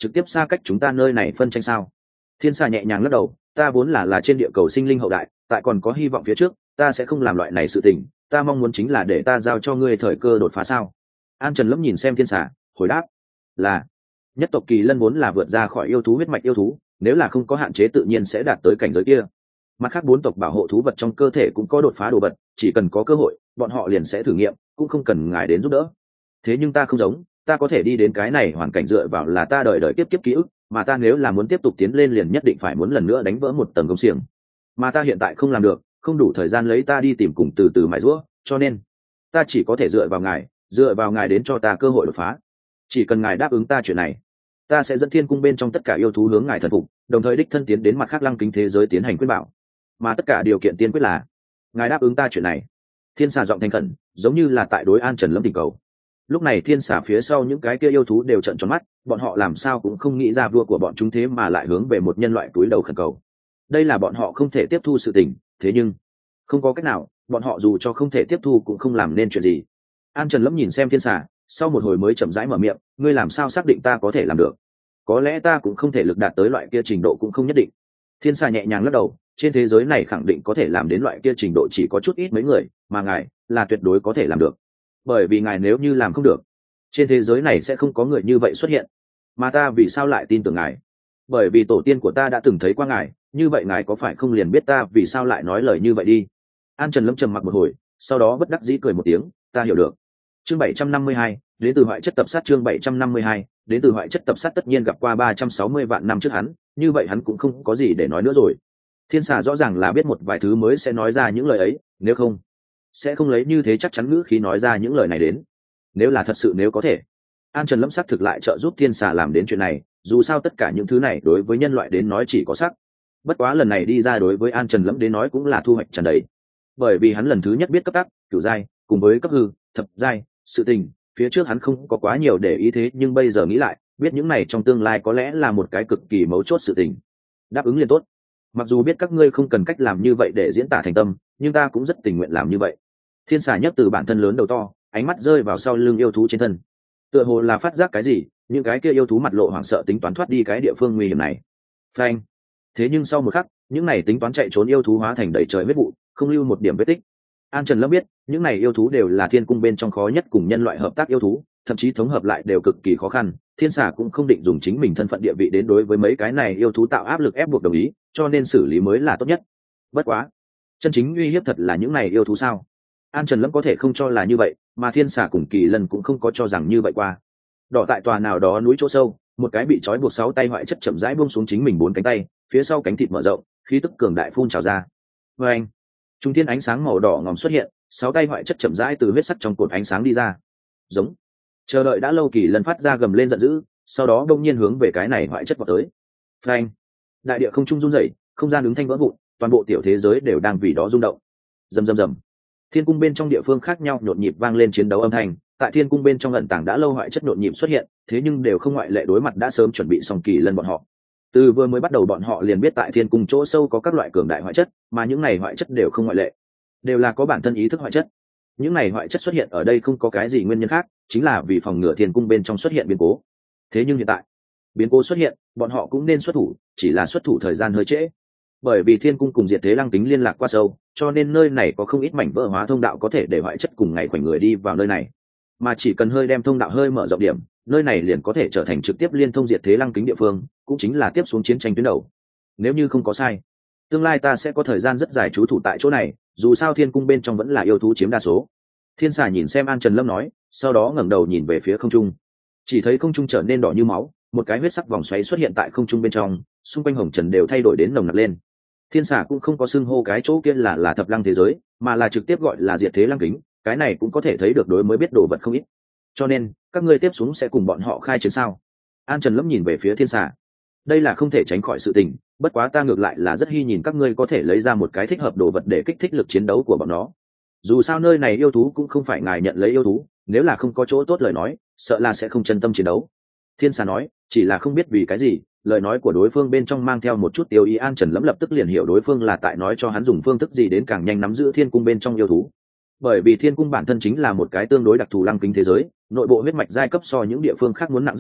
trực tiếp xa cách chúng ta nơi này phân tranh sao? Thiên xà nhẹ nhàng lắc đầu, ta vốn là trên địa cầu sinh linh hậu đại, tại còn có hy vọng phía trước, ta sẽ không làm loại này sự tình, ta mong muốn chính là để ta giao cho ngươi thời cơ đột phá sao? An Trần Lâm nhìn xem thiên xà, hồi đáp là nhất tộc kỳ lân vốn là vượt ra khỏi yêu thú huyết mạch yêu thú, nếu là không có hạn chế tự nhiên sẽ đạt tới cảnh giới kia. Mặt khác 4 tộc bảo hộ thú vật trong cơ thể cũng có đột phá đồ vật, chỉ cần có cơ hội bọn họ liền sẽ thử nghiệm, cũng không cần ngài đến giúp đỡ. Thế nhưng ta không giống, ta có thể đi đến cái này hoàn cảnh dựa vào là ta đời đời kiếp kiếp ký ức, mà ta nếu là muốn tiếp tục tiến lên liền nhất định phải muốn lần nữa đánh vỡ một tầng công xiềng, mà ta hiện tại không làm được, không đủ thời gian lấy ta đi tìm cùng từ từ mài giũa, cho nên ta chỉ có thể dựa vào ngài đến cho ta cơ hội đột phá. Chỉ cần ngài đáp ứng ta chuyện này, ta sẽ dẫn thiên cung bên trong tất cả yêu thú hướng ngài thần phục, đồng thời đích thân tiến đến mặt khác lăng kính thế giới tiến hành quyết bảo, mà tất cả điều kiện tiên quyết là ngài đáp ứng ta chuyện này. Thiên xà giọng thành khẩn, giống như là tại đối An Trần Lâm tình cầu. Lúc này thiên xà phía sau những cái kia yêu thú đều trợn tròn mắt, bọn họ làm sao cũng không nghĩ ra vua của bọn chúng thế mà lại hướng về một nhân loại túi đầu khẩn cầu. Đây là bọn họ không thể tiếp thu sự tình, thế nhưng không có cách nào, bọn họ dù cho không thể tiếp thu cũng không làm nên chuyện gì. An Trần Lâm nhìn xem thiên xà, sau một hồi mới chậm rãi mở miệng, ngươi làm sao xác định ta có thể làm được? Có lẽ ta cũng không thể lực đạt tới loại kia trình độ cũng không nhất định. Thiên xà nhẹ nhàng lắc đầu, trên thế giới này khẳng định có thể làm đến loại kia trình độ chỉ có chút ít mấy người, mà ngài là tuyệt đối có thể làm được. Bởi vì ngài nếu như làm không được, trên thế giới này sẽ không có người như vậy xuất hiện. Mà ta vì sao lại tin tưởng ngài? Bởi vì tổ tiên của ta đã từng thấy qua ngài, như vậy ngài có phải không liền biết ta vì sao lại nói lời như vậy đi? An Trần Lâm trầm mặc một hồi, sau đó bất đắc dĩ cười một tiếng, ta hiểu được. Chương 752, đến từ hoại chất tập sát. Chương 752, đến từ hoại chất tập sát tất nhiên gặp qua 360 vạn năm trước hắn, như vậy hắn cũng không có gì để nói nữa rồi. Thiên xà rõ ràng là biết một vài thứ mới sẽ nói ra những lời ấy, nếu không sẽ không lấy như thế chắc chắn ngữ khí nói ra những lời này đến. Nếu là thật sự nếu có thể, An Trần Lâm sắc thực lại trợ giúp thiên xà làm đến chuyện này, dù sao tất cả những thứ này đối với nhân loại đến nói chỉ có sắc. Bất quá lần này đi ra đối với An Trần Lâm đến nói cũng là thu hoạch tràn đầy, bởi vì hắn lần thứ nhất biết cấp tắc, cửu giai, cùng với cấp hư, thập giai, sự tình, phía trước hắn không có quá nhiều để ý thế nhưng bây giờ nghĩ lại, biết những này trong tương lai có lẽ là một cái cực kỳ mấu chốt sự tình. Đáp ứng liền tốt. Mặc dù biết các ngươi không cần cách làm như vậy để diễn tả thành tâm, nhưng ta cũng rất tình nguyện làm như vậy. Thiên xà nhấc từ bản thân lớn đầu to, ánh mắt rơi vào sau lưng yêu thú trên thân, tựa hồ là phát giác cái gì, những cái kia yêu thú mặt lộ hoảng sợ tính toán thoát đi cái địa phương nguy hiểm này. Phanh. Thế nhưng sau một khắc, những này tính toán chạy trốn yêu thú hóa thành đầy trời huyết vụ, không lưu một điểm vết tích. An Trần Lâm biết, những này yêu thú đều là thiên cung bên trong khó nhất cùng nhân loại hợp tác yêu thú, thậm chí thống hợp lại đều cực kỳ khó khăn. Thiên xà cũng không định dùng chính mình thân phận địa vị đến đối với mấy cái này yêu thú tạo áp lực ép buộc đồng ý, cho nên xử lý mới là tốt nhất. Bất quá, chân chính uy hiếp thật là những này yêu thú sao? An Trần Lâm có thể không cho là như vậy, mà thiên xà cùng kỳ lân cũng không có cho rằng như vậy qua. Đỏ tại tòa nào đó núi chỗ sâu, một cái bị trói buộc 6 tay hoại chất chậm rãi buông xuống chính mình 4 cánh tay, phía sau cánh thịt mở rộng, khí tức cường đại phun trào ra. Và anh, trung thiên ánh sáng màu đỏ ngòm xuất hiện, 6 tay hoại chất chậm rãi từ huyết sắc trong cột ánh sáng đi ra. Giống. Chờ đợi đã lâu kỳ lân phát ra gầm lên giận dữ, sau đó đông nhiên hướng về cái này hoại chất vọt tới. Phanh. Đại địa không trung rung rẩy, không gian ứng thanh vỡ vụn, toàn bộ tiểu thế giới đều đang vì đó rung động. Rầm rầm rầm. Thiên cung bên trong địa phương khác nhau nhộn nhịp vang lên chiến đấu âm thanh, tại thiên cung bên trong ẩn tàng đã lâu hoại chất nhộn nhịp xuất hiện, thế nhưng đều không ngoại lệ đối mặt đã sớm chuẩn bị xong kỳ lân bọn họ. Từ vừa mới bắt đầu bọn họ liền biết tại thiên cung chỗ sâu có các loại cường đại hoại chất, mà những này hoại chất đều không ngoại lệ, đều là có bản thân ý thức hoại chất. Những này hoại chất xuất hiện ở đây không có cái gì nguyên nhân khác, chính là vì phòng ngừa thiên cung bên trong xuất hiện biến cố. Thế nhưng hiện tại biến cố xuất hiện, bọn họ cũng nên xuất thủ, chỉ là xuất thủ thời gian hơi trễ. Bởi vì thiên cung cùng diệt thế lăng kính liên lạc qua sâu, cho nên nơi này có không ít mảnh vỡ hóa thông đạo có thể để hoại chất cùng ngày khoảnh người đi vào nơi này, mà chỉ cần hơi đem thông đạo hơi mở rộng điểm, nơi này liền có thể trở thành trực tiếp liên thông diệt thế lăng kính địa phương, cũng chính là tiếp xuống chiến tranh tuyến đầu. Nếu như không có sai, tương lai ta sẽ có thời gian rất dài trú thủ tại chỗ này, dù sao thiên cung bên trong vẫn là yêu thú chiếm đa số. Thiên xà nhìn xem An Trần Lâm nói, sau đó ngẩng đầu nhìn về phía không trung, chỉ thấy không trung trở nên đỏ như máu, một cái huyết sắc vòng xoáy xuất hiện tại không trung bên trong, xung quanh hồng trần đều thay đổi đến nồng nặc lên. Thiên xà cũng không có xưng hô cái chỗ kia là thập lăng thế giới, mà là trực tiếp gọi là diệt thế lăng kính, cái này cũng có thể thấy được đối mới biết đồ vật không ít. Cho nên các ngươi tiếp xuống sẽ cùng bọn họ khai chiến sao? An Trần Lâm nhìn về phía thiên xà, đây là không thể tránh khỏi sự tình, bất quá ta ngược lại là rất hy nhìn các ngươi có thể lấy ra một cái thích hợp đồ vật để kích thích lực chiến đấu của bọn nó. Dù sao nơi này yêu thú cũng không phải ngài nhận lấy yêu thú, nếu là không có chỗ tốt lời nói, sợ là sẽ không chân tâm chiến đấu. Thiên xà nói, chỉ là không biết vì cái gì, lời nói của đối phương bên trong mang theo một chút tiêu ý. An Trần Lâm lập tức liền hiểu đối phương là tại nói cho hắn dùng phương thức gì đến càng nhanh nắm giữ thiên cung bên trong yêu thú. Bởi vì thiên cung bản thân chính là một cái tương đối đặc thù lăng kính thế giới, nội bộ huyết mạch giai cấp so những địa phương khác muốn nặng rất nhiều,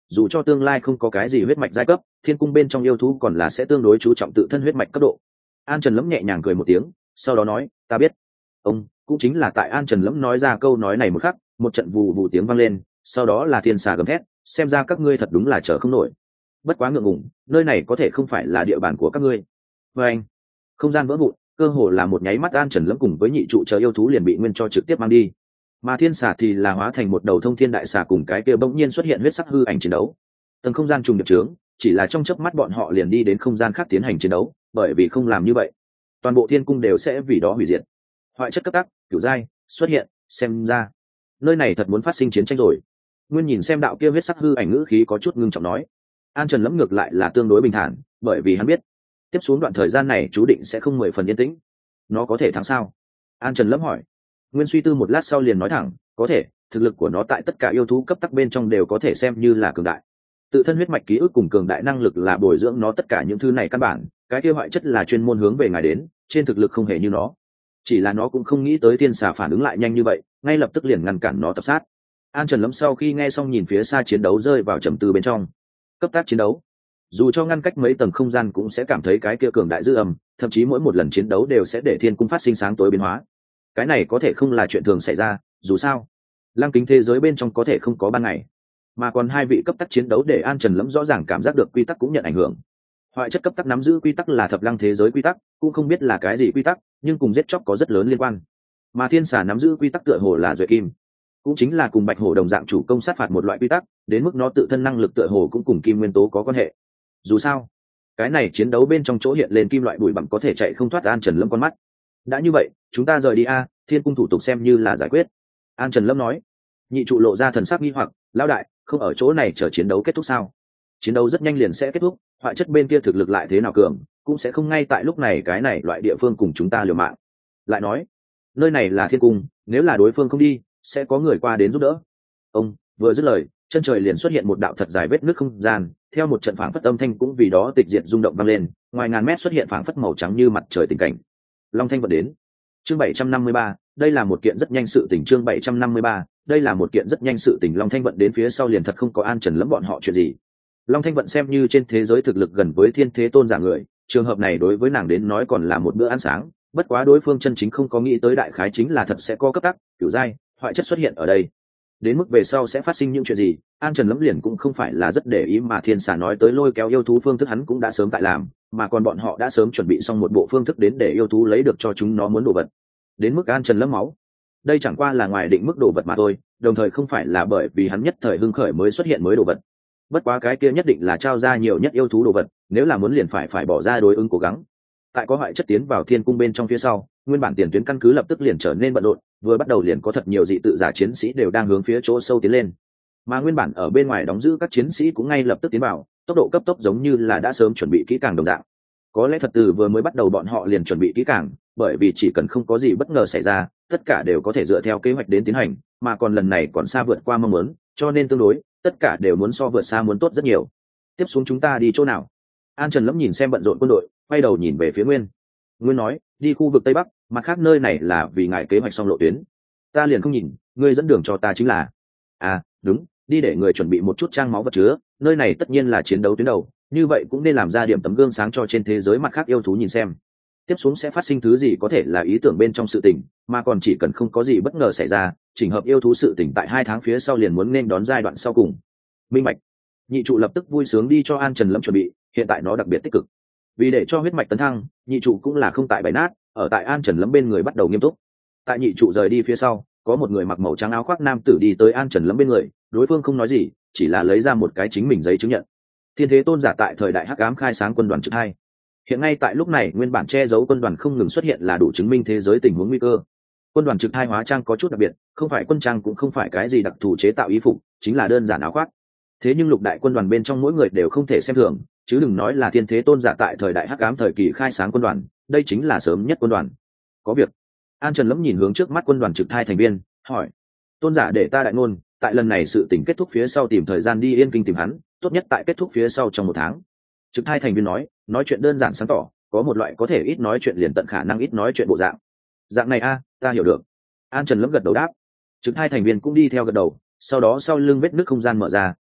dù cho tương lai không có cái gì huyết mạch giai cấp, thiên cung bên trong yêu thú còn là sẽ tương đối chú trọng tự thân huyết mạch cấp độ. An Trần Lâm nhẹ nhàng cười một tiếng, sau đó nói, ta biết. Ông cũng chính là tại An Trần Lâm nói ra câu nói này một khắc, một trận vù vù tiếng vang lên, sau đó là thiên xà gầm thét, xem ra các ngươi thật đúng là chờ không nổi. Bất quá ngượng ngùng, nơi này có thể không phải là địa bàn của các ngươi. Và anh, không gian vỡ vụn, cơ hồ là một nháy mắt An Trần Lâm cùng với nhị trụ chờ yêu thú liền bị nguyên cho trực tiếp mang đi. Mà thiên xà thì là hóa thành một đầu thông thiên đại xà cùng cái kia bỗng nhiên xuất hiện huyết sắc hư ảnh chiến đấu. Tầng không gian trùng điệp trướng, chỉ là trong chớp mắt bọn họ liền đi đến không gian khác tiến hành chiến đấu, bởi vì không làm như vậy, toàn bộ thiên cung đều sẽ vì đó hủy diệt. Hoại chất cấp tắc, cửu giai xuất hiện, xem ra nơi này thật muốn phát sinh chiến tranh rồi. Nguyên nhìn xem đạo kia huyết sắc hư ảnh ngữ khí có chút ngưng trọng nói. An Trần Lâm ngược lại là tương đối bình thản, bởi vì hắn biết tiếp xuống đoạn thời gian này chú định sẽ không 10 phần yên tĩnh. Nó có thể thắng sao? An Trần Lâm hỏi. Nguyên suy tư một lát sau liền nói thẳng, có thể, thực lực của nó tại tất cả yêu thú cấp tắc bên trong đều có thể xem như là cường đại. Tự thân huyết mạch ký ức cùng cường đại năng lực là bồi dưỡng nó tất cả những thứ này căn bản, cái kia hoại chất là chuyên môn hướng về ngài đến, trên thực lực không hề như nó. Chỉ là nó cũng không nghĩ tới thiên xà phản ứng lại nhanh như vậy, ngay lập tức liền ngăn cản nó tập sát. An Trần Lâm sau khi nghe xong nhìn phía xa chiến đấu rơi vào trầm tư bên trong. Cấp tác chiến đấu, dù cho ngăn cách mấy tầng không gian cũng sẽ cảm thấy cái kia cường đại dư âm, thậm chí mỗi một lần chiến đấu đều sẽ để thiên cung phát sinh sáng tối biến hóa. Cái này có thể không là chuyện thường xảy ra, dù sao lăng kính thế giới bên trong có thể không có ban ngày, mà còn hai vị cấp tắc chiến đấu để An Trần Lâm rõ ràng cảm giác được quy tắc cũng nhận ảnh hưởng. Hoại chất cấp tắc nắm giữ quy tắc là thập lăng thế giới quy tắc, cũng không biết là cái gì quy tắc, nhưng cùng giết chóc có rất lớn liên quan. Mà thiên xà nắm giữ quy tắc tựa hồ là duệ kim, cũng chính là cùng bạch hổ đồng dạng chủ công sát phạt một loại quy tắc, đến mức nó tự thân năng lực tựa hồ cũng cùng kim nguyên tố có quan hệ. Dù sao cái này chiến đấu bên trong chỗ hiện lên kim loại bụi bặm có thể chạy không thoát An Trần Lâm con mắt. Đã như vậy chúng ta rời đi a, thiên cung thủ tục xem như là giải quyết. An Trần Lâm nói. Nhị trụ lộ ra thần sắc nghi hoặc, lão đại không ở chỗ này chờ chiến đấu kết thúc sao? Chiến đấu rất nhanh liền sẽ kết thúc, hoại chất bên kia thực lực lại thế nào cường cũng sẽ không ngay tại lúc này cái này loại địa phương cùng chúng ta liều mạng. Lại nói nơi này là thiên cung, nếu là đối phương không đi sẽ có người qua đến giúp đỡ. Ông vừa dứt lời, chân trời liền xuất hiện một đạo thật dài vết nước không gian, theo một trận phảng phất âm thanh cũng vì đó tịch diệt rung động vang lên, ngoài ngàn mét xuất hiện phảng phất màu trắng như mặt trời tình cảnh. Long Thanh vận đến. Chương 753, đây là một kiện rất nhanh sự tình. Chương 753, đây là một kiện rất nhanh sự tình. Long Thanh vận đến phía sau liền thật không có An Trần Lâm bọn họ chuyện gì. Long Thanh vận xem như trên thế giới thực lực gần với thiên thế tôn giả người, trường hợp này đối với nàng đến nói còn là một bữa ăn sáng, bất quá đối phương chân chính không có nghĩ tới đại khái chính là thật sẽ có cấp tắc, cửu giai, hoại chất xuất hiện ở đây. Đến mức về sau sẽ phát sinh những chuyện gì, An Trần Lâm liền cũng không phải là rất để ý, mà thiên xà nói tới lôi kéo yêu thú phương thức hắn cũng đã sớm tại làm, mà còn bọn họ đã sớm chuẩn bị xong một bộ phương thức đến để yêu thú lấy được cho chúng nó muốn đồ vật. Đến mức An Trần Lâm máu, đây chẳng qua là ngoài định mức đồ vật mà thôi, đồng thời không phải là bởi vì hắn nhất thời hưng khởi mới xuất hiện mới đồ vật. Bất quá cái kia nhất định là trao ra nhiều nhất yêu thú đồ vật, nếu là muốn liền phải bỏ ra đối ứng cố gắng. Tại có hoại chất tiến vào thiên cung bên trong phía sau, nguyên bản tiền tuyến căn cứ lập tức liền trở nên bận rộn, vừa bắt đầu liền có thật nhiều dị tự giả chiến sĩ đều đang hướng phía chỗ sâu tiến lên, mà nguyên bản ở bên ngoài đóng giữ các chiến sĩ cũng ngay lập tức tiến vào, tốc độ cấp tốc giống như là đã sớm chuẩn bị kỹ càng đồng dạng. Có lẽ thật từ vừa mới bắt đầu bọn họ liền chuẩn bị kỹ càng, bởi vì chỉ cần không có gì bất ngờ xảy ra, tất cả đều có thể dựa theo kế hoạch đến tiến hành, mà còn lần này còn xa vượt qua mong muốn, cho nên tương đối tất cả đều muốn so vượt xa muốn tốt rất nhiều. Tiếp xuống chúng ta đi chỗ nào? An Trần Lâm nhìn xem bận rộn quân đội, quay đầu nhìn về phía Nguyên. Nguyên nói, đi khu vực Tây Bắc, mặt khác nơi này là vì ngài kế hoạch xong lộ tuyến. Ta liền không nhìn, ngươi dẫn đường cho ta chính là. À, đúng, đi để người chuẩn bị một chút trang máu vật chứa, nơi này tất nhiên là chiến đấu tuyến đầu, như vậy cũng nên làm ra điểm tấm gương sáng cho trên thế giới mặt khác yêu thú nhìn xem. Tiếp xuống sẽ phát sinh thứ gì có thể là ý tưởng bên trong sự tình, mà còn chỉ cần không có gì bất ngờ xảy ra, chỉnh hợp yêu thú sự tình tại 2 tháng phía sau liền muốn nên đón giai đoạn sau cùng. Minh bạch. Nhị trụ lập tức vui sướng đi cho An Trần Lâm chuẩn bị, hiện tại nó đặc biệt tích cực. Vì để cho huyết mạch tấn thăng, nhị trụ cũng là không tại bày nát, ở tại An Trần Lâm bên người bắt đầu nghiêm túc. Tại nhị trụ rời đi phía sau, có một người mặc màu trắng áo khoác nam tử đi tới An Trần Lâm bên người, đối phương không nói gì, chỉ là lấy ra một cái chính mình giấy chứng nhận. Thiên thế tôn giả tại thời đại hắc ám khai sáng quân đoàn trực 2. Hiện ngay tại lúc này, nguyên bản che giấu quân đoàn không ngừng xuất hiện là đủ chứng minh thế giới tình huống nguy cơ. Quân đoàn trực 2 hóa trang có chút đặc biệt, không phải quân trang cũng không phải cái gì đặc thù chế tạo y phục, chính là đơn giản áo khoác. Thế nhưng lục đại quân đoàn bên trong mỗi người đều không thể xem thường, chứ đừng nói là thiên thế tôn giả tại thời đại hắc ám thời kỳ khai sáng quân đoàn, đây chính là sớm nhất quân đoàn. Có việc. An Trần Lâm nhìn hướng trước mắt quân đoàn trực 2 thành viên, hỏi: tôn giả để ta đại ngôn, tại lần này sự tình kết thúc phía sau tìm thời gian đi Yên Kinh tìm hắn, tốt nhất tại kết thúc phía sau trong 1 tháng. Trực 2 thành viên nói chuyện đơn giản sáng tỏ, có một loại có thể ít nói chuyện liền tận khả năng ít nói chuyện bộ dạng. Dạng này a, ta hiểu được. An Trần Lâm gật đầu đáp. Trực 2 thành viên cũng đi theo gật đầu, sau đó sau lưng vết nứt không gian mở ra,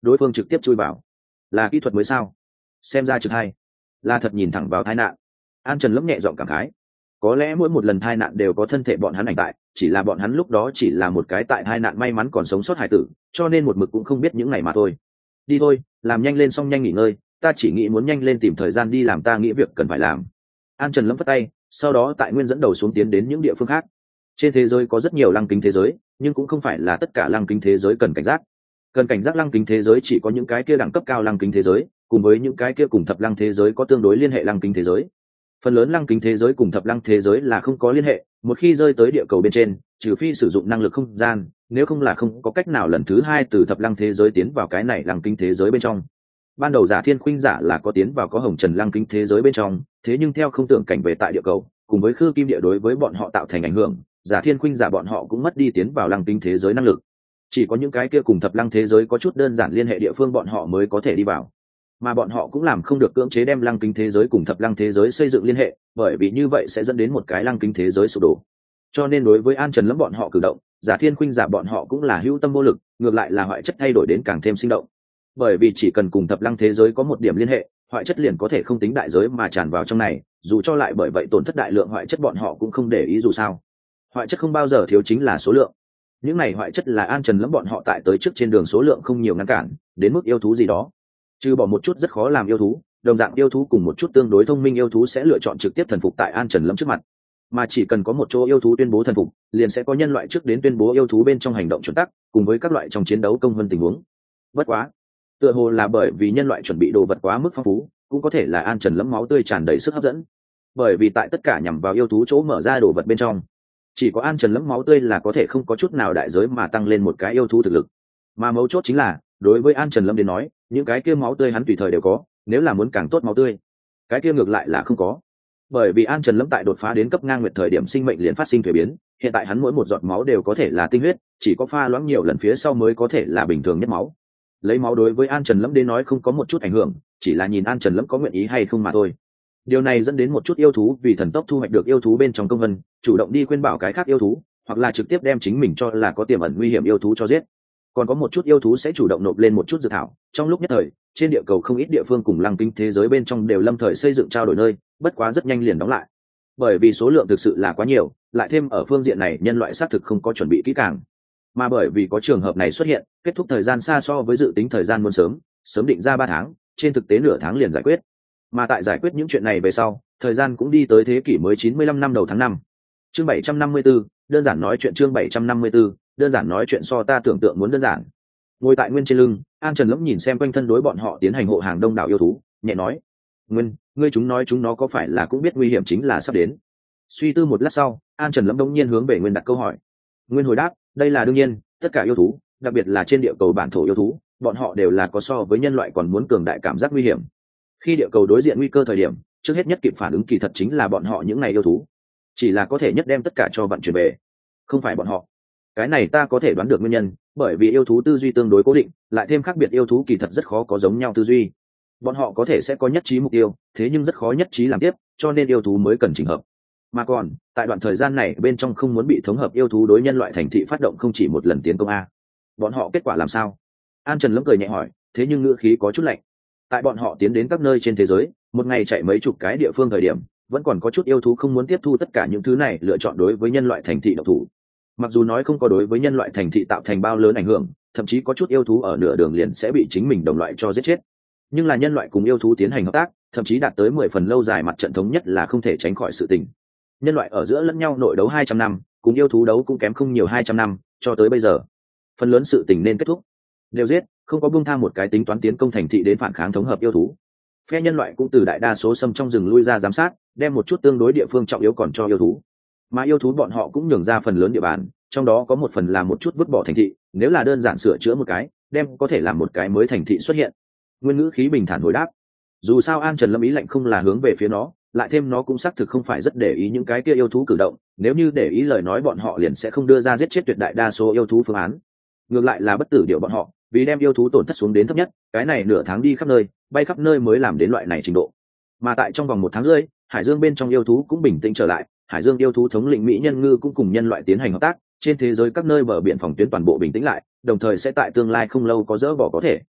đối phương trực tiếp chui vào. Là kỹ thuật mới sao? Xem ra trực hay là thật nhìn thẳng vào tai nạn. An Trần lẫm nhẹ giọng cảm khái. Có lẽ mỗi một lần tai nạn đều có thân thể bọn hắn ảnh tại, chỉ là bọn hắn lúc đó chỉ là một cái tại tai nạn may mắn còn sống sót hải tử, cho nên một mực cũng không biết những ngày mà thôi. Đi thôi, làm nhanh lên, xong nhanh nghỉ ngơi, ta chỉ nghĩ muốn nhanh lên tìm thời gian đi làm ta nghĩ việc cần phải làm. An Trần lẫm phất tay, sau đó tại nguyên dẫn đầu xuống tiến đến những địa phương khác. Trên thế giới có rất nhiều lăng kính thế giới, nhưng cũng không phải là tất cả lăng kính thế giới cần cảnh giác. Cần cảnh giác lăng kính thế giới chỉ có những cái kia đẳng cấp cao lăng kính thế giới, cùng với những cái kia cùng thập lăng thế giới có tương đối liên hệ lăng kính thế giới. Phần lớn lăng kính thế giới cùng thập lăng thế giới là không có liên hệ, một khi rơi tới địa cầu bên trên, trừ phi sử dụng năng lực không gian, nếu không là không có cách nào lần thứ hai từ thập lăng thế giới tiến vào cái này lăng kính thế giới bên trong. Ban đầu Giả Thiên Khuynh giả là có tiến vào có hồng trần lăng kính thế giới bên trong, thế nhưng theo không tưởng cảnh về tại địa cầu, cùng với khư kim địa đối với bọn họ tạo thành ảnh hưởng, Giả Thiên Khuynh giả bọn họ cũng mất đi tiến vào lăng kính thế giới năng lực. Chỉ có những cái kia cùng thập lăng thế giới có chút đơn giản liên hệ địa phương bọn họ mới có thể đi vào, mà bọn họ cũng làm không được cưỡng chế đem lăng kính thế giới cùng thập lăng thế giới xây dựng liên hệ, bởi vì như vậy sẽ dẫn đến một cái lăng kính thế giới sụp đổ. Cho nên đối với An Trần lẫm bọn họ cử động, Giả Thiên Khuynh giả bọn họ cũng là hữu tâm vô lực, ngược lại là hoại chất thay đổi đến càng thêm sinh động. Bởi vì chỉ cần cùng thập lăng thế giới có một điểm liên hệ, hoại chất liền có thể không tính đại giới mà tràn vào trong này, dù cho lại bởi vậy tổn thất đại lượng hoại chất bọn họ cũng không để ý, dù sao hoại chất không bao giờ thiếu, chính là số lượng. Những này hoại chất là An Trần lẫm bọn họ tại tới trước trên đường số lượng không nhiều ngăn cản, đến mức yêu thú gì đó, trừ bỏ một chút rất khó làm yêu thú, đồng dạng yêu thú cùng một chút tương đối thông minh yêu thú sẽ lựa chọn trực tiếp thần phục tại An Trần lẫm trước mặt. Mà chỉ cần có một chỗ yêu thú tuyên bố thần phục, liền sẽ có nhân loại trước đến tuyên bố yêu thú bên trong hành động chuẩn tắc, cùng với các loại trong chiến đấu công vân tình huống. Bất quá, tựa hồ là bởi vì nhân loại chuẩn bị đồ vật quá mức phong phú, cũng có thể là An Trần lẫm máu tươi tràn đầy sức hấp dẫn. Bởi vì tại tất cả nhằm vào yêu thú chỗ mở ra đồ vật bên trong, chỉ có An Trần lẫm máu tươi là có thể không có chút nào đại giới mà tăng lên một cái yêu thú thực lực. Mà mấu chốt chính là, đối với An Trần Lâm đến nói, những cái kia máu tươi hắn tùy thời đều có, nếu là muốn càng tốt máu tươi, cái kia ngược lại là không có. Bởi vì An Trần Lâm tại đột phá đến cấp ngang nguyệt thời điểm sinh mệnh liền phát sinh thay biến, hiện tại hắn mỗi một giọt máu đều có thể là tinh huyết, chỉ có pha loãng nhiều lần phía sau mới có thể là bình thường nhất máu. Lấy máu đối với An Trần Lâm đến nói không có một chút ảnh hưởng, chỉ là nhìn An Trần Lâm có nguyện ý hay không mà thôi. Điều này dẫn đến một chút yêu thú vì thần tốc thu hoạch được yêu thú bên trong công vân, chủ động đi khuyên bảo cái khác yêu thú, hoặc là trực tiếp đem chính mình cho là có tiềm ẩn nguy hiểm yêu thú cho giết. Còn có một chút yêu thú sẽ chủ động nộp lên một chút dược thảo. Trong lúc nhất thời, trên địa cầu không ít địa phương cùng lăng kính thế giới bên trong đều lâm thời xây dựng trao đổi nơi, bất quá rất nhanh liền đóng lại, bởi vì số lượng thực sự là quá nhiều, lại thêm ở phương diện này nhân loại xác thực không có chuẩn bị kỹ càng. Mà bởi vì có trường hợp này xuất hiện, kết thúc thời gian xa so với dự tính thời gian muốn sớm định ra 3 tháng, trên thực tế nửa tháng liền giải quyết. Mà tại giải quyết những chuyện này về sau, thời gian cũng đi tới thế kỷ mới 95 năm đầu tháng 5. Chương 754, đơn giản nói chuyện. Chương 754, đơn giản nói chuyện so ta tưởng tượng muốn đơn giản. Ngồi tại nguyên trên lưng, An Trần Lẫm nhìn xem quanh thân đối bọn họ tiến hành hộ hàng đông đảo yêu thú, nhẹ nói: "Nguyên, ngươi chúng nói chúng nó có phải là cũng biết nguy hiểm chính là sắp đến?" Suy tư một lát sau, An Trần Lẫm đống nhiên hướng về Nguyên đặt câu hỏi. Nguyên hồi đáp: "Đây là đương nhiên, tất cả yêu thú, đặc biệt là trên địa cầu bản thổ yêu thú, bọn họ đều là có so với nhân loại còn muốn cường đại cảm giác nguy hiểm. Khi địa cầu đối diện nguy cơ thời điểm, trước hết nhất kịp phản ứng kỳ thật chính là bọn họ những này yêu thú, chỉ là có thể nhất đem tất cả cho vận chuyển về, không phải bọn họ. Cái này ta có thể đoán được nguyên nhân, bởi vì yêu thú tư duy tương đối cố định, lại thêm khác biệt yêu thú kỳ thật rất khó có giống nhau tư duy. Bọn họ có thể sẽ có nhất trí mục tiêu, thế nhưng rất khó nhất trí làm tiếp, cho nên yêu thú mới cần chỉnh hợp. Mà còn, tại đoạn thời gian này bên trong không muốn bị thống hợp yêu thú đối nhân loại thành thị phát động không chỉ một lần tiến công a. Bọn họ kết quả làm sao?" An Trần Lẫm cười nhẹ hỏi, thế nhưng ngữ khí có chút lạnh. Tại bọn họ tiến đến các nơi trên thế giới, một ngày chạy mấy chục cái địa phương thời điểm, vẫn còn có chút yêu thú không muốn tiếp thu tất cả những thứ này, lựa chọn đối với nhân loại thành thị độc thủ. Mặc dù nói không có đối với nhân loại thành thị tạo thành bao lớn ảnh hưởng, thậm chí có chút yêu thú ở nửa đường liền sẽ bị chính mình đồng loại cho giết chết, nhưng là nhân loại cùng yêu thú tiến hành hợp tác, thậm chí đạt tới 10 phần lâu dài mặt trận thống nhất là không thể tránh khỏi sự tình. Nhân loại ở giữa lẫn nhau nội đấu 200 năm, cùng yêu thú đấu cũng kém không nhiều 200 năm, cho tới bây giờ, phần lớn sự tình nên kết thúc, đều giết, không có buông tha một cái tính toán tiến công thành thị đến phản kháng thống hợp yêu thú. Phe nhân loại cũng từ đại đa số xâm trong rừng lui ra giám sát, đem một chút tương đối địa phương trọng yếu còn cho yêu thú. Mà yêu thú bọn họ cũng nhường ra phần lớn địa bàn, trong đó có một phần là một chút vứt bỏ thành thị, nếu là đơn giản sửa chữa một cái, đem có thể làm một cái mới thành thị xuất hiện. Nguyên ngữ khí bình thản hồi đáp. Dù sao An Trần Lâm ý lệnh không là hướng về phía nó, lại thêm nó cũng xác thực không phải rất để ý những cái kia yêu thú cử động, nếu như để ý lời nói bọn họ liền sẽ không đưa ra giết chết tuyệt đại đa số yêu thú phương án. Ngược lại là bất tử điệu bọn họ, vì đem yêu thú tổn thất xuống đến thấp nhất, cái này nửa tháng đi khắp nơi, bay khắp nơi mới làm đến loại này trình độ. Mà tại trong vòng 1 tháng rưỡi, hải dương bên trong yêu thú cũng bình tĩnh trở lại, hải dương yêu thú thống lĩnh mỹ nhân ngư cũng cùng nhân loại tiến hành hợp tác, trên thế giới các nơi bờ biển phòng tuyến toàn bộ bình tĩnh lại, đồng thời sẽ tại tương lai không lâu có dỡ bỏ có thể.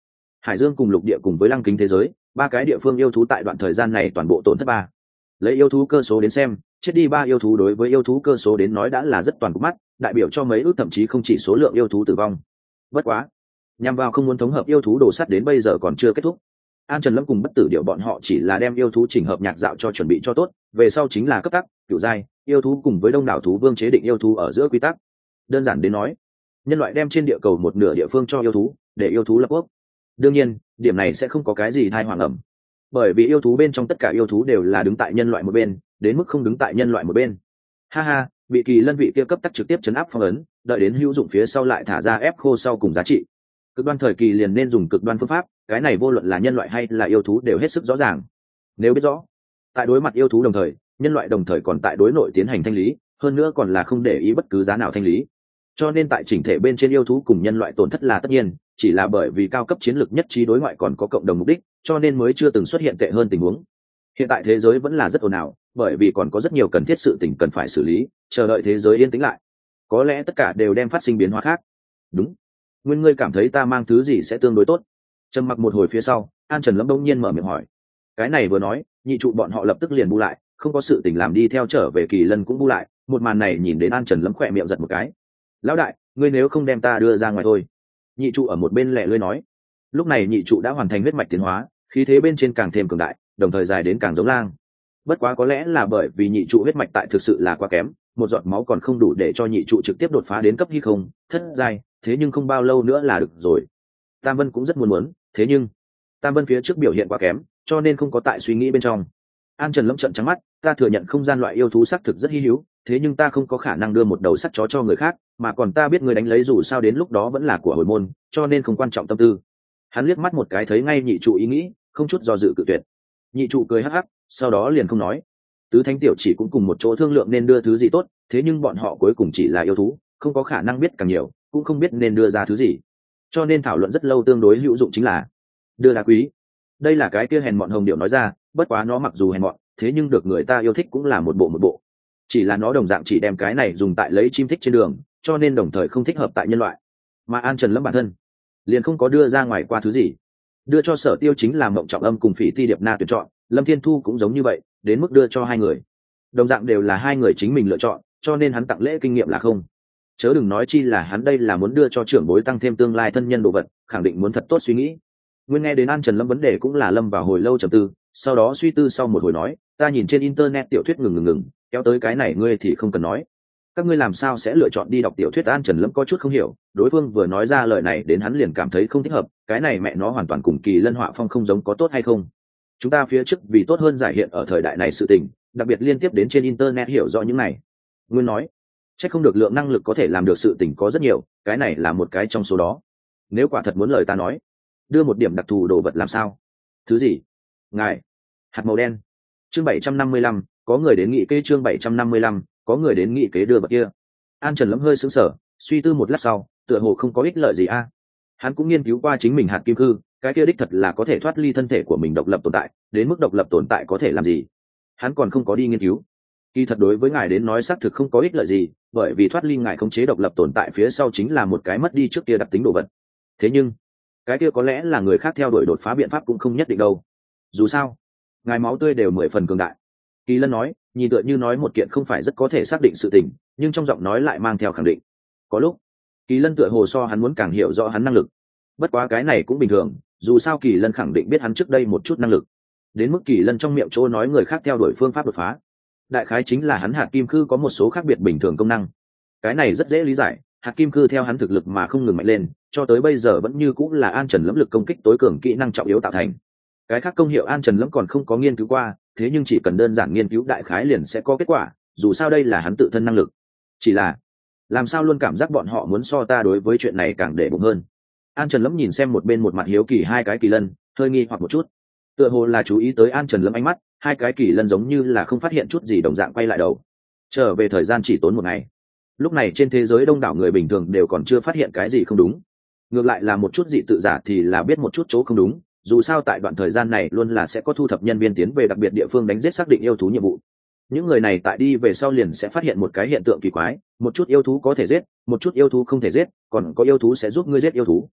Hải dương cùng lục địa cùng với lăng kính thế giới, ba cái địa phương yêu thú tại đoạn thời gian này toàn bộ tổn thất ba. Lấy yêu thú cơ số đến xem, chết đi ba yêu thú đối với yêu thú cơ số đến nói đã là rất toàn cục mắt, đại biểu cho mấy ước thậm chí không chỉ số lượng yêu thú tử vong. Bất quá, nhằm vào không muốn thống hợp yêu thú đồ sắt đến bây giờ còn chưa kết thúc. An Trần Lâm cùng Bất Tử Điểu bọn họ chỉ là đem yêu thú chỉnh hợp nhạc dạo cho chuẩn bị cho tốt, về sau chính là cấp tắc, cửu giai, yêu thú cùng với đông đảo thú vương chế định yêu thú ở giữa quy tắc. Đơn giản đến nói, nhân loại đem trên địa cầu một nửa địa phương cho yêu thú, để yêu thú lập quốc. Đương nhiên, điểm này sẽ không có cái gì thai hoàng ẩm, bởi vì yêu thú bên trong tất cả yêu thú đều là đứng tại nhân loại một bên, đến mức không đứng tại nhân loại một bên. Ha ha, bị Kỳ Lân vị kia cấp tắc trực tiếp chấn áp phong ấn, đợi đến hữu dụng phía sau lại thả ra ép khô sau cùng giá trị. Cực đoan thời kỳ liền nên dùng cực đoan phương pháp, cái này vô luận là nhân loại hay là yêu thú đều hết sức rõ ràng. Nếu biết rõ, tại đối mặt yêu thú đồng thời, nhân loại đồng thời còn tại đối nội tiến hành thanh lý, hơn nữa còn là không để ý bất cứ giá nào thanh lý. Cho nên tại chỉnh thể bên trên yêu thú cùng nhân loại tổn thất là tất nhiên, chỉ là bởi vì cao cấp chiến lược nhất trí đối ngoại còn có cộng đồng mục đích, cho nên mới chưa từng xuất hiện tệ hơn tình huống. Hiện tại thế giới vẫn là rất ồn ào, bởi vì còn có rất nhiều cần thiết sự tình cần phải xử lý, chờ đợi thế giới yên tĩnh lại, có lẽ tất cả đều đem phát sinh biến hóa khác. Đúng, nguyên ngươi cảm thấy ta mang thứ gì sẽ tương đối tốt? Trầm mặc một hồi phía sau, An Trần Lâm đông nhiên mở miệng hỏi. Cái này vừa nói, nhị trụ bọn họ lập tức liền bu lại, không có sự tình làm đi theo trở về Kỳ Lân cũng bu lại. Một màn này nhìn đến An Trần Lâm khỏe miệng giật một cái. Lão đại, ngươi nếu không đem ta đưa ra ngoài thôi. Nhị trụ ở một bên lẹ lưỡi nói. Lúc này nhị trụ đã hoàn thành huyết mạch tiến hóa, khí thế bên trên càng thêm cường đại, đồng thời dài đến càng giống lang. Bất quá có lẽ là bởi vì nhị trụ huyết mạch tại thực sự là quá kém, một giọt máu còn không đủ để cho nhị trụ trực tiếp đột phá đến cấp hy không thất giai, thế nhưng không bao lâu nữa là được rồi. Tam Vân cũng rất muốn, thế nhưng Tam Vân phía trước biểu hiện quá kém, cho nên không có tại suy nghĩ bên trong. An Trần Lâm trợn trắng mắt, ta thừa nhận không gian loại yêu thú xác thực rất hi hữu, thế nhưng ta không có khả năng đưa một đầu sắt chó cho người khác, mà còn ta biết người đánh lấy dù sao đến lúc đó vẫn là của hồi môn, cho nên không quan trọng tâm tư. Hắn liếc mắt một cái thấy ngay nhị trụ ý nghĩ, không chút do dự cự tuyệt. Nhị trụ cười hắc hắc, sau đó liền không nói. Tứ Thánh Tiểu chỉ cũng cùng một chỗ thương lượng nên đưa thứ gì tốt, thế nhưng bọn họ cuối cùng chỉ là yêu thú, không có khả năng biết càng nhiều, cũng không biết nên đưa ra thứ gì. Cho nên thảo luận rất lâu tương đối hữu dụng chính là đưa đá quý. Đây là cái kia hèn mọn Hồng Điệu nói ra, bất quá nó mặc dù hèn mọn, thế nhưng được người ta yêu thích cũng là một bộ. Chỉ là nó đồng dạng chỉ đem cái này dùng tại lấy chim thích trên đường, cho nên đồng thời không thích hợp tại nhân loại. Mà An Trần Lâm bản thân liền không có đưa ra ngoài qua thứ gì. Đưa cho Sở Tiêu chính là Mộng Trọng Âm cùng Phỉ Ti Điệp Na tuyển chọn, Lâm Thiên Thu cũng giống như vậy, đến mức đưa cho hai người. Đồng dạng đều là hai người chính mình lựa chọn, cho nên hắn tặng lễ kinh nghiệm là không. Chớ đừng nói chi là hắn đây là muốn đưa cho trưởng bối tăng thêm tương lai thân nhân đồ vật, khẳng định muốn thật tốt suy nghĩ. Nguyên nghe đến An Trần Lâm vấn đề cũng là lâm vào hồi lâu trầm tư, sau đó suy tư sau một hồi nói, ta nhìn trên internet tiểu thuyết ngừng, kéo tới cái này ngươi thì không cần nói. Các ngươi làm sao sẽ lựa chọn đi đọc tiểu thuyết? An Trần Lâm có chút không hiểu, đối phương vừa nói ra lời này đến hắn liền cảm thấy không thích hợp, cái này mẹ nó hoàn toàn cùng Kỳ Lân họa phong không giống, có tốt hay không? Chúng ta phía trước vì tốt hơn giải hiện ở thời đại này sự tình, đặc biệt liên tiếp đến trên internet hiểu rõ những này. Nguyên nói, chắc không được lượng năng lực có thể làm được sự tình có rất nhiều, cái này là một cái trong số đó. Nếu quả thật muốn lời ta nói, đưa một điểm đặc thù đồ vật làm sao? Thứ gì? Ngài, hạt màu đen. Chương 755, có người đến nghị kế. Chương 755, có người đến nghị kế đưa vật kia. An Trần Lâm hơi sững sờ, suy tư một lát sau, tựa hồ không có ích lợi gì a. Hắn cũng nghiên cứu qua chính mình hạt kim cư, cái kia đích thật là có thể thoát ly thân thể của mình độc lập tồn tại, đến mức độc lập tồn tại có thể làm gì, hắn còn không có đi nghiên cứu. Kỳ thật đối với ngài đến nói xác thực không có ích lợi gì, bởi vì thoát ly ngài khống chế độc lập tồn tại phía sau chính là một cái mất đi trước kia đặc tính đồ vật. Thế nhưng cái kia có lẽ là người khác theo đuổi đột phá biện pháp cũng không nhất định đâu. Dù sao ngài máu tươi đều 10 phần cường đại. Kỳ Lân nói, nhìn tựa như nói một kiện không phải rất có thể xác định sự tình, nhưng trong giọng nói lại mang theo khẳng định. Có lúc Kỳ Lân tựa hồ so hắn muốn càng hiểu rõ hắn năng lực. Bất quá cái này cũng bình thường, dù sao Kỳ Lân khẳng định biết hắn trước đây một chút năng lực. Đến mức Kỳ Lân trong miệng chỗ nói người khác theo đuổi phương pháp đột phá, đại khái chính là hắn hạt kim cư có một số khác biệt bình thường công năng. Cái này rất dễ lý giải, hạt kim cư theo hắn thực lực mà không ngừng mạnh lên, cho tới bây giờ vẫn như cũng là An Trần Lâm lực công kích tối cường kỹ năng trọng yếu tạo thành. Cái khác công hiệu An Trần Lâm còn không có nghiên cứu qua, thế nhưng chỉ cần đơn giản nghiên cứu đại khái liền sẽ có kết quả, dù sao đây là hắn tự thân năng lực. Chỉ là làm sao luôn cảm giác bọn họ muốn so ta đối với chuyện này càng để bụng hơn. An Trần Lâm nhìn xem một bên một mặt hiếu kỳ hai cái Kỳ Lân, hơi nghi hoặc một chút. Tựa hồ là chú ý tới An Trần Lâm ánh mắt, hai cái Kỳ Lân giống như là không phát hiện chút gì đồng dạng quay lại đầu. Trở về thời gian chỉ tốn một ngày. Lúc này trên thế giới đông đảo người bình thường đều còn chưa phát hiện cái gì không đúng. Ngược lại là một chút dị tự giả thì là biết một chút chỗ không đúng, dù sao tại đoạn thời gian này luôn là sẽ có thu thập nhân viên tiến về đặc biệt địa phương đánh giết xác định yêu thú nhiệm vụ. Những người này tại đi về sau liền sẽ phát hiện một cái hiện tượng kỳ quái, một chút yêu thú có thể giết, một chút yêu thú không thể giết, còn có yêu thú sẽ giúp ngươi giết yêu thú.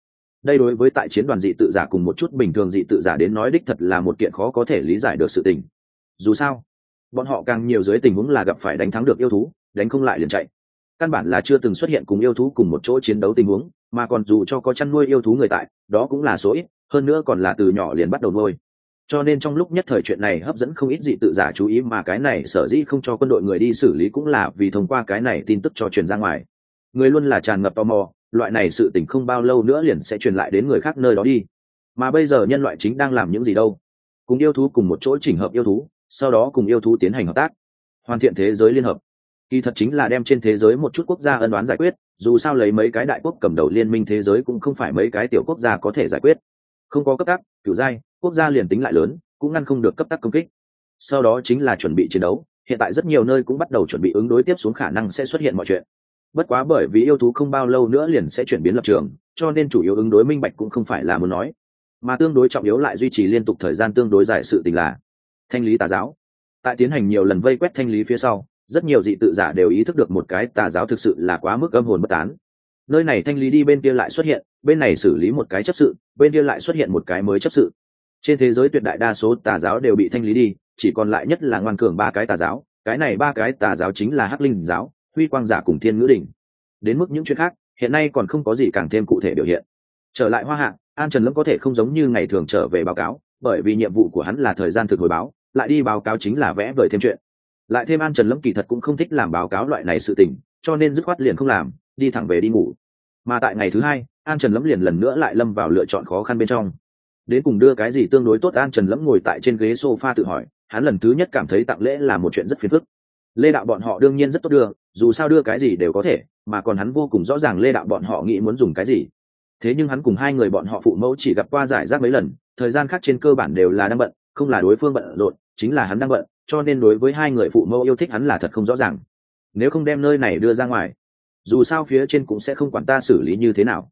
đây đối với tại chiến đoàn dị tự giả cùng một chút bình thường dị tự giả đến nói đích thật là một kiện khó có thể lý giải được sự tình. Dù sao bọn họ càng nhiều dưới tình huống là gặp phải đánh thắng được yêu thú, đánh không lại liền chạy, căn bản là chưa từng xuất hiện cùng yêu thú cùng một chỗ chiến đấu tình huống, mà còn dù cho có chăn nuôi yêu thú người tại đó cũng là số ít, hơn nữa còn là từ nhỏ liền bắt đầu nuôi. Cho nên trong lúc nhất thời chuyện này hấp dẫn không ít dị tự giả chú ý, mà cái này sở dĩ không cho quân đội người đi xử lý cũng là vì thông qua cái này tin tức cho truyền ra ngoài, người luôn là tràn ngập tò mò, loại này sự tình không bao lâu nữa liền sẽ truyền lại đến người khác nơi đó đi. Mà bây giờ nhân loại chính đang làm những gì đâu? Cùng yêu thú cùng một chỗ chỉnh hợp yêu thú, sau đó cùng yêu thú tiến hành hợp tác, hoàn thiện thế giới liên hợp. Kỳ thật chính là đem trên thế giới một chút quốc gia ân oán giải quyết, dù sao lấy mấy cái đại quốc cầm đầu liên minh thế giới cũng không phải mấy cái tiểu quốc gia có thể giải quyết. Không có cấp tác cửu giai quốc gia liền tính lại lớn cũng ngăn không được cấp tác công kích. Sau đó chính là chuẩn bị chiến đấu, hiện tại rất nhiều nơi cũng bắt đầu chuẩn bị ứng đối tiếp xuống khả năng sẽ xuất hiện mọi chuyện. Bất quá bởi vì yêu thú không bao lâu nữa liền sẽ chuyển biến lập trường, cho nên chủ yếu ứng đối minh bạch cũng không phải là muốn nói, mà tương đối trọng yếu lại duy trì liên tục thời gian tương đối dài sự tình là thanh lý tà giáo. Tại tiến hành nhiều lần vây quét thanh lý phía sau, rất nhiều dị tự giả đều ý thức được một cái tà giáo thực sự là quá mức âm hồn bất tán. Nơi này thanh lý đi, bên kia lại xuất hiện, bên này xử lý một cái chấp sự, bên kia lại xuất hiện một cái mới chấp sự. Trên thế giới tuyệt đại đa số tà giáo đều bị thanh lý đi, chỉ còn lại nhất là ngoan cường ba cái tà giáo, cái này ba cái tà giáo chính là Hắc Linh giáo, Huy Quang giả cùng Thiên Ngữ Đỉnh. Đến mức những chuyện khác hiện nay còn không có gì càng thêm cụ thể biểu hiện. Trở lại Hoa Hạ, An Trần Lâm có thể không giống như ngày thường trở về báo cáo, bởi vì nhiệm vụ của hắn là thời gian thực hồi báo, lại đi báo cáo chính là vẽ vời thêm chuyện. Lại thêm An Trần Lâm kỳ thật cũng không thích làm báo cáo loại này sự tình, cho nên dứt khoát liền không làm, đi thẳng về đi ngủ. Mà tại ngày thứ hai, An Trần Lâm liền lần nữa lại lâm vào lựa chọn khó khăn bên trong. Đến cùng đưa cái gì tương đối tốt? An Trần Lâm ngồi tại trên ghế sofa tự hỏi, hắn lần thứ nhất cảm thấy tặng lễ là một chuyện rất phiền phức. Lê đạo bọn họ đương nhiên rất tốt đưa, dù sao đưa cái gì đều có thể, mà còn hắn vô cùng rõ ràng Lê đạo bọn họ nghĩ muốn dùng cái gì. Thế nhưng hắn cùng hai người bọn họ phụ mẫu chỉ gặp qua giải rác mấy lần, thời gian khác trên cơ bản đều là đang bận, không là đối phương bận rộn, chính là hắn đang bận, cho nên đối với hai người phụ mẫu yêu thích hắn là thật không rõ ràng. Nếu không đem nơi này đưa ra ngoài, dù sao phía trên cũng sẽ không quản ta xử lý như thế nào.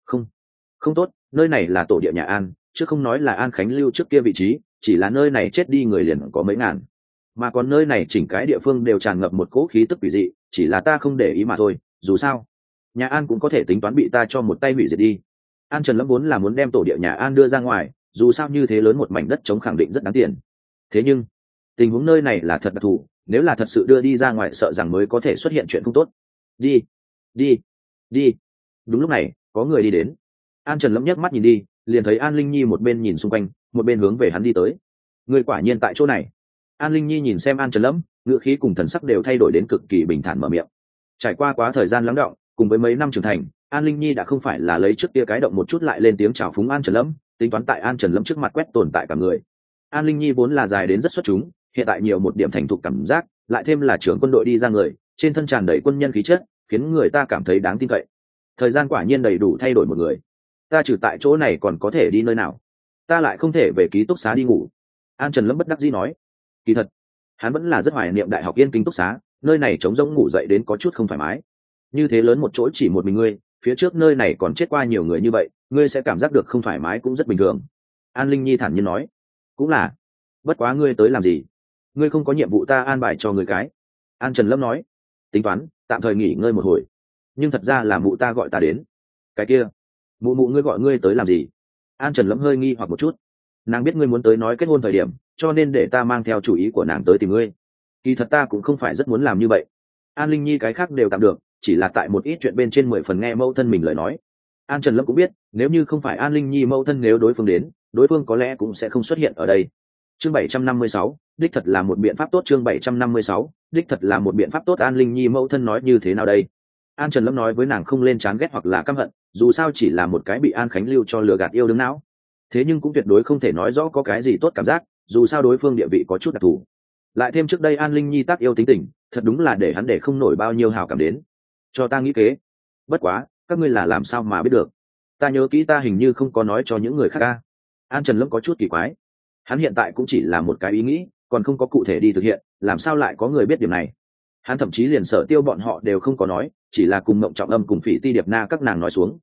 Không tốt, nơi này là tổ địa nhà An, chứ không nói là An Khánh lưu trước kia vị trí, chỉ là nơi này chết đi người liền có mấy ngàn, mà còn nơi này chỉnh cái địa phương đều tràn ngập một cỗ khí tức quỷ dị, chỉ là ta không để ý mà thôi. Dù sao nhà An cũng có thể tính toán bị ta cho một tay hủy diệt đi. An Trần Lâm vốn là muốn đem tổ địa nhà An đưa ra ngoài, dù sao như thế lớn một mảnh đất trống khẳng định rất đáng tiền. Thế nhưng tình huống nơi này là thật đặc thù, nếu là thật sự đưa đi ra ngoài sợ rằng mới có thể xuất hiện chuyện không tốt. Đi đi đi. Đúng lúc này có người đi đến. An Trần Lâm nhấc mắt nhìn đi, liền thấy An Linh Nhi một bên nhìn xung quanh, một bên hướng về hắn đi tới. Người quả nhiên tại chỗ này. An Linh Nhi nhìn xem An Trần Lâm, ngữ khí cùng thần sắc đều thay đổi đến cực kỳ bình thản mở miệng. Trải qua quá thời gian lắng đọng, cùng với mấy năm trưởng thành, An Linh Nhi đã không phải là lấy trước kia cái động một chút lại lên tiếng chào phúng An Trần Lâm, tính toán tại An Trần Lâm trước mặt quét tồn tại cả người. An Linh Nhi vốn là dài đến rất xuất chúng, hiện tại nhiều một điểm thành thục cảm giác, lại thêm là trưởng quân đội đi ra người, trên thân tràn đầy quân nhân khí chất, khiến người ta cảm thấy đáng tin cậy. Thời gian quả nhiên đầy đủ thay đổi một người. Ta trừ tại chỗ này còn có thể đi nơi nào? Ta lại không thể về ký túc xá đi ngủ. An Trần Lâm bất đắc dĩ nói. Kỳ thật hắn vẫn là rất hoài niệm đại học Yên Kinh túc xá, nơi này trống rỗng ngủ dậy đến có chút không thoải mái. Như thế lớn một chỗ chỉ một mình ngươi, phía trước nơi này còn chết qua nhiều người như vậy, ngươi sẽ cảm giác được không thoải mái cũng rất bình thường. An Linh Nhi thản nhiên nói. Cũng là, bất quá ngươi tới làm gì? Ngươi không có nhiệm vụ ta an bài cho ngươi cái. An Trần Lâm nói. Tính toán tạm thời nghỉ ngơi một hồi, nhưng thật ra là mụ ta gọi ta đến. Cái kia mụ ngươi gọi ngươi tới làm gì? An Trần Lâm hơi nghi hoặc một chút. Nàng biết ngươi muốn tới nói kết hôn thời điểm, cho nên để ta mang theo chủ ý của nàng tới tìm ngươi. Kỳ thật ta cũng không phải rất muốn làm như vậy. An Linh Nhi cái khác đều tạm được, chỉ là tại một ít chuyện bên trên 10 phần nghe mẫu thân mình lời nói. An Trần Lâm cũng biết, nếu như không phải An Linh Nhi mẫu thân, nếu đối phương đến, đối phương có lẽ cũng sẽ không xuất hiện ở đây. Chương 756, đích thật là một biện pháp tốt. Chương 756, đích thật là một biện pháp tốt. An Linh Nhi mẫu thân nói như thế nào đây? An Trần Lâm nói với nàng không lên chán ghét hoặc là căm hận, dù sao chỉ là một cái bị An Khánh lưu cho lừa gạt yêu đương não. Thế nhưng cũng tuyệt đối không thể nói rõ có cái gì tốt cảm giác, dù sao đối phương địa vị có chút đặc thù. Lại thêm trước đây An Linh Nhi tác yêu tính tình, thật đúng là để hắn để không nổi bao nhiêu hào cảm đến. Cho ta nghĩ kế. Bất quá các ngươi là làm sao mà biết được? Ta nhớ kỹ ta hình như không có nói cho những người khác ca. An Trần Lâm có chút kỳ quái. Hắn hiện tại cũng chỉ là một cái ý nghĩ, còn không có cụ thể đi thực hiện, làm sao lại có người biết điểm này? Hắn thậm chí liền Sở Tiêu bọn họ đều không có nói, chỉ là cùng Mộng Trọng Âm cùng Phỉ Ti Điệp Na các nàng nói xuống,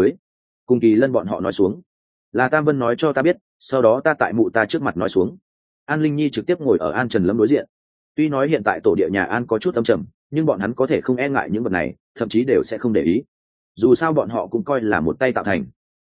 cùng Kỳ Lân bọn họ nói xuống. Là Tam Vân nói cho ta biết, sau đó ta tại mụ ta trước mặt nói xuống. An Linh Nhi trực tiếp ngồi ở An Trần Lâm đối diện. Tuy nói hiện tại tổ địa nhà An có chút âm trầm, nhưng bọn hắn có thể không e ngại những vật này, thậm chí đều sẽ không để ý. Dù sao bọn họ cũng coi là một tay tạo thành.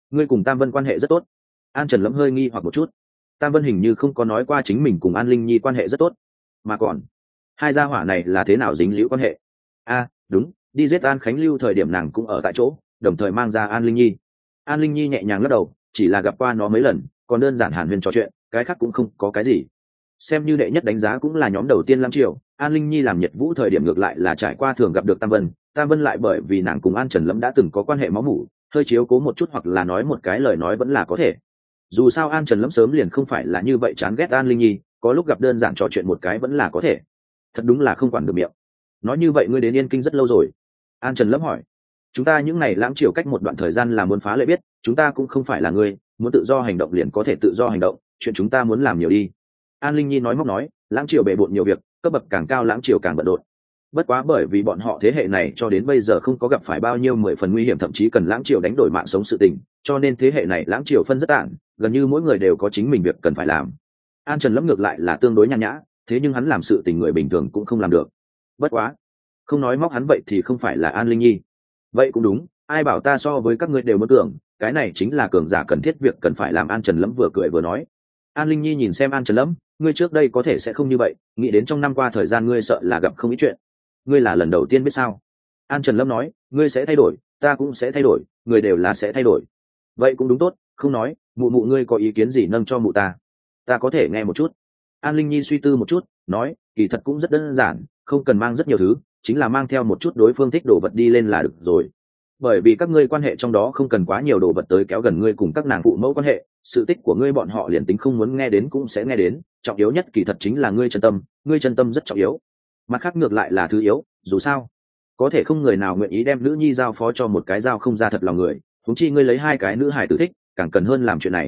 ngươi cùng Tam Vân quan hệ rất tốt. An Trần Lâm hơi nghi hoặc một chút. Tam Vân hình như không có nói qua chính mình cùng An Linh Nhi quan hệ rất tốt, mà còn hai gia hỏa này là thế nào dính liễu quan hệ? Đúng, đi giết An Khánh Lưu thời điểm nàng cũng ở tại chỗ, đồng thời mang ra An Linh Nhi. An Linh Nhi nhẹ nhàng lắc đầu, chỉ là gặp qua nó mấy lần, còn đơn giản hàn huyên trò chuyện, cái khác cũng không có cái gì. Xem như đệ nhất đánh giá cũng là nhóm đầu tiên Lam Triều, An Linh Nhi làm Nhật Vũ thời điểm ngược lại là trải qua thường gặp được Tam Vân. Tam Vân lại bởi vì nàng cùng An Trần Lâm đã từng có quan hệ máu mủ, hơi chiếu cố một chút hoặc là nói một cái lời nói vẫn là có thể. Dù sao An Trần Lâm sớm liền không phải là như vậy chán ghét An Linh Nhi, có lúc gặp đơn giản trò chuyện một cái vẫn là có thể. Thật đúng là không quản được miệng. Nói như vậy ngươi đến Yên Kinh rất lâu rồi? An Trần Lâm hỏi. Chúng ta những ngày lãng triều cách một đoạn thời gian là muốn phá lệ biết, chúng ta cũng không phải là ngươi, muốn tự do hành động liền có thể tự do hành động, chuyện chúng ta muốn làm nhiều đi. An Linh Nhi nói móc nói, lãng triều bề bộn nhiều việc, cấp bậc càng cao lãng triều càng bận rộn. Bất quá bởi vì bọn họ thế hệ này cho đến bây giờ không có gặp phải bao nhiêu 10 phần nguy hiểm thậm chí cần lãng triều đánh đổi mạng sống sự tình, cho nên thế hệ này lãng triều phân rất tản, gần như mỗi người đều có chính mình việc cần phải làm. An Trần Lâm ngược lại là tương đối nhàn nhã, thế nhưng hắn làm sự tình người bình thường cũng không làm được. Bất quá, không nói móc hắn vậy thì không phải là An Linh Nhi. Vậy cũng đúng, ai bảo ta so với các ngươi đều muốn tưởng, cái này chính là cường giả cần thiết việc cần phải làm. An Trần Lâm vừa cười vừa nói. An Linh Nhi nhìn xem An Trần Lâm, ngươi trước đây có thể sẽ không như vậy, nghĩ đến trong năm qua thời gian ngươi sợ là gặp không ít chuyện. Ngươi là lần đầu tiên biết sao? An Trần Lâm nói, ngươi sẽ thay đổi, ta cũng sẽ thay đổi, người đều là sẽ thay đổi. Vậy cũng đúng tốt, không nói, mụ mụ ngươi có ý kiến gì nâng cho mụ ta có thể nghe một chút. An Linh Nhi suy tư một chút, nói, kỳ thật cũng rất đơn giản, không cần mang rất nhiều thứ, chính là mang theo một chút đối phương thích đồ vật đi lên là được rồi. Bởi vì các ngươi quan hệ trong đó không cần quá nhiều đồ vật tới kéo gần ngươi cùng các nàng phụ mẫu quan hệ, sự tích của ngươi bọn họ liền tính không muốn nghe đến cũng sẽ nghe đến, trọng yếu nhất kỳ thật chính là ngươi chân tâm rất trọng yếu. Mặt khác ngược lại là thứ yếu, dù sao có thể không người nào nguyện ý đem nữ nhi giao phó cho một cái giao không ra thật lòng người, huống chi ngươi lấy hai cái nữ hài tử thích, càng cần hơn làm chuyện này.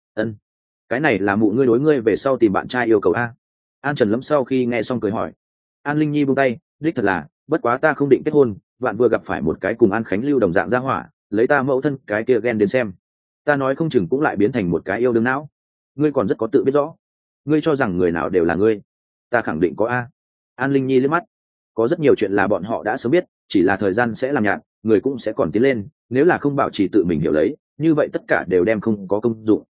Cái này là mụ ngươi đối ngươi về sau tìm bạn trai yêu cầu a? An Trần Lâm sau khi nghe xong cười hỏi. An Linh Nhi buông tay, đích thật là, bất quá ta không định kết hôn, vạn vừa gặp phải một cái cùng An Khánh Lưu đồng dạng gia hỏa, lấy ta mẫu thân cái kia ghen đến xem, ta nói không chừng cũng lại biến thành một cái yêu đương não. Ngươi còn rất có tự biết rõ, ngươi cho rằng người nào đều là ngươi, ta khẳng định có a. An Linh Nhi liếc mắt, có rất nhiều chuyện là bọn họ đã sớm biết, chỉ là thời gian sẽ làm nhạt, người cũng sẽ còn tiến lên, nếu là không bảo trì tự mình hiểu lấy, như vậy tất cả đều đem không có công dụng.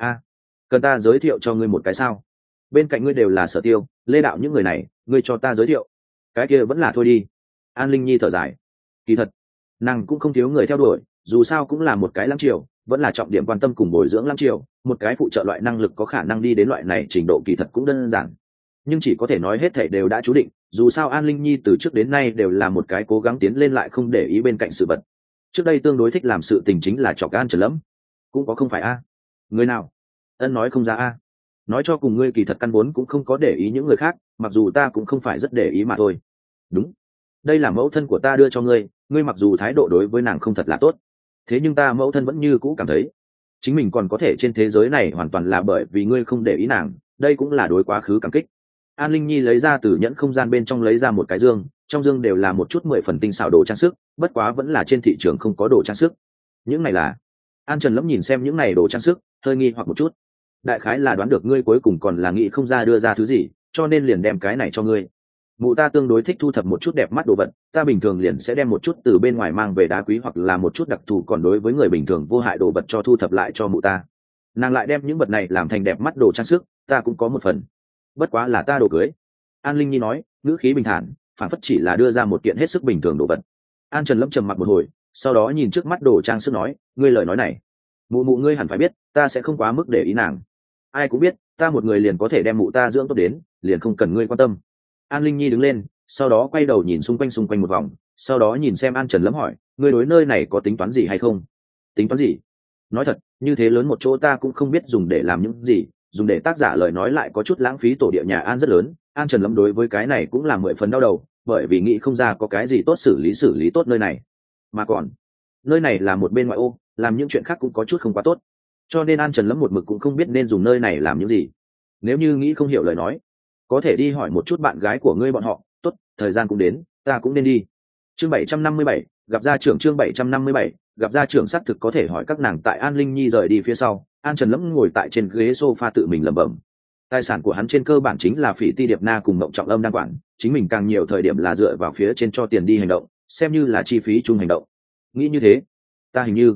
Cần ta giới thiệu cho ngươi một cái sao? Bên cạnh ngươi đều là Sở Tiêu, Lê Đạo những người này, ngươi cho ta giới thiệu, cái kia vẫn là thôi đi. An Linh Nhi thở dài, kỳ thật nàng cũng không thiếu người theo đuổi, dù sao cũng là một cái lãng triều, vẫn là trọng điểm quan tâm cùng bồi dưỡng lãng triều, một cái phụ trợ loại năng lực có khả năng đi đến loại này trình độ kỳ thật cũng đơn giản, nhưng chỉ có thể nói hết thảy đều đã chú định. Dù sao An Linh Nhi từ trước đến nay đều là một cái cố gắng tiến lên lại không để ý bên cạnh sự vật. Trước đây tương đối thích làm sự tình chính là chọc An Trần Lâm, cũng có không phải a? Người nào? Ân nói không ra a. Nói cho cùng ngươi kỳ thật căn vốn cũng không có để ý những người khác, mặc dù ta cũng không phải rất để ý mà thôi. Đúng, đây là mẫu thân của ta đưa cho ngươi, ngươi mặc dù thái độ đối với nàng không thật là tốt, thế nhưng ta mẫu thân vẫn như cũ cảm thấy chính mình còn có thể trên thế giới này hoàn toàn là bởi vì ngươi không để ý nàng, đây cũng là đối quá khứ cảm kích. An Linh Nhi lấy ra từ nhẫn không gian bên trong lấy ra một cái dương, trong dương đều là một chút 10 phần tinh xảo đồ trang sức, bất quá vẫn là trên thị trường không có đồ trang sức. Những này là? An Trần Lâm nhìn xem những này đồ trang sức, hơi nghi hoặc một chút. Đại khái là đoán được ngươi cuối cùng còn là nghĩ không ra đưa ra thứ gì, cho nên liền đem cái này cho ngươi. Mụ ta tương đối thích thu thập một chút đẹp mắt đồ vật, ta bình thường liền sẽ đem một chút từ bên ngoài mang về đá quý hoặc là một chút đặc thù, còn đối với người bình thường vô hại đồ vật cho thu thập lại cho mụ ta. Nàng lại đem những vật này làm thành đẹp mắt đồ trang sức, ta cũng có một phần. Bất quá là ta đồ cưới. An Linh Nhi nói, ngữ khí bình thản, phản phất chỉ là đưa ra một kiện hết sức bình thường đồ vật. An Trần Lâm trầm mặc một hồi, sau đó nhìn trước mắt đồ trang sức nói, ngươi lời nói này, mụ ngươi hẳn phải biết, ta sẽ không quá mức để ý nàng. Ai cũng biết, ta một người liền có thể đem mụ ta dưỡng tốt đến, liền không cần ngươi quan tâm. An Linh Nhi đứng lên, sau đó quay đầu nhìn xung quanh một vòng, sau đó nhìn xem An Trần Lâm hỏi, ngươi đối nơi này có tính toán gì hay không? Tính toán gì? Nói thật, như thế lớn một chỗ ta cũng không biết dùng để làm những gì, dùng để tác giả lời nói lại có chút lãng phí tổ địa nhà An rất lớn. An Trần Lâm đối với cái này cũng là 10 phần đau đầu, bởi vì nghĩ không ra có cái gì tốt xử lý tốt nơi này. Mà còn, nơi này là một bên ngoại ô, làm những chuyện khác cũng có chút không quá tốt, cho nên An Trần Lâm một mực cũng không biết nên dùng nơi này làm những gì. Nếu như nghĩ không hiểu lời nói, có thể đi hỏi một chút bạn gái của ngươi bọn họ. Tốt, thời gian cũng đến, ta cũng nên đi. Chương 757, gặp gia trưởng. Chương 757, gặp gia trưởng. Xác thực có thể hỏi các nàng. Tại An Linh Nhi rời đi phía sau, An Trần Lâm ngồi tại trên ghế sofa tự mình lẩm bẩm. Tài sản của hắn trên cơ bản chính là Phỉ Ti Điệp Na cùng Mộng Trọng Âm đang quản, chính mình càng nhiều thời điểm là dựa vào phía trên cho tiền đi hành động, xem như là chi phí chung hành động. Nghĩ như thế, ta hình như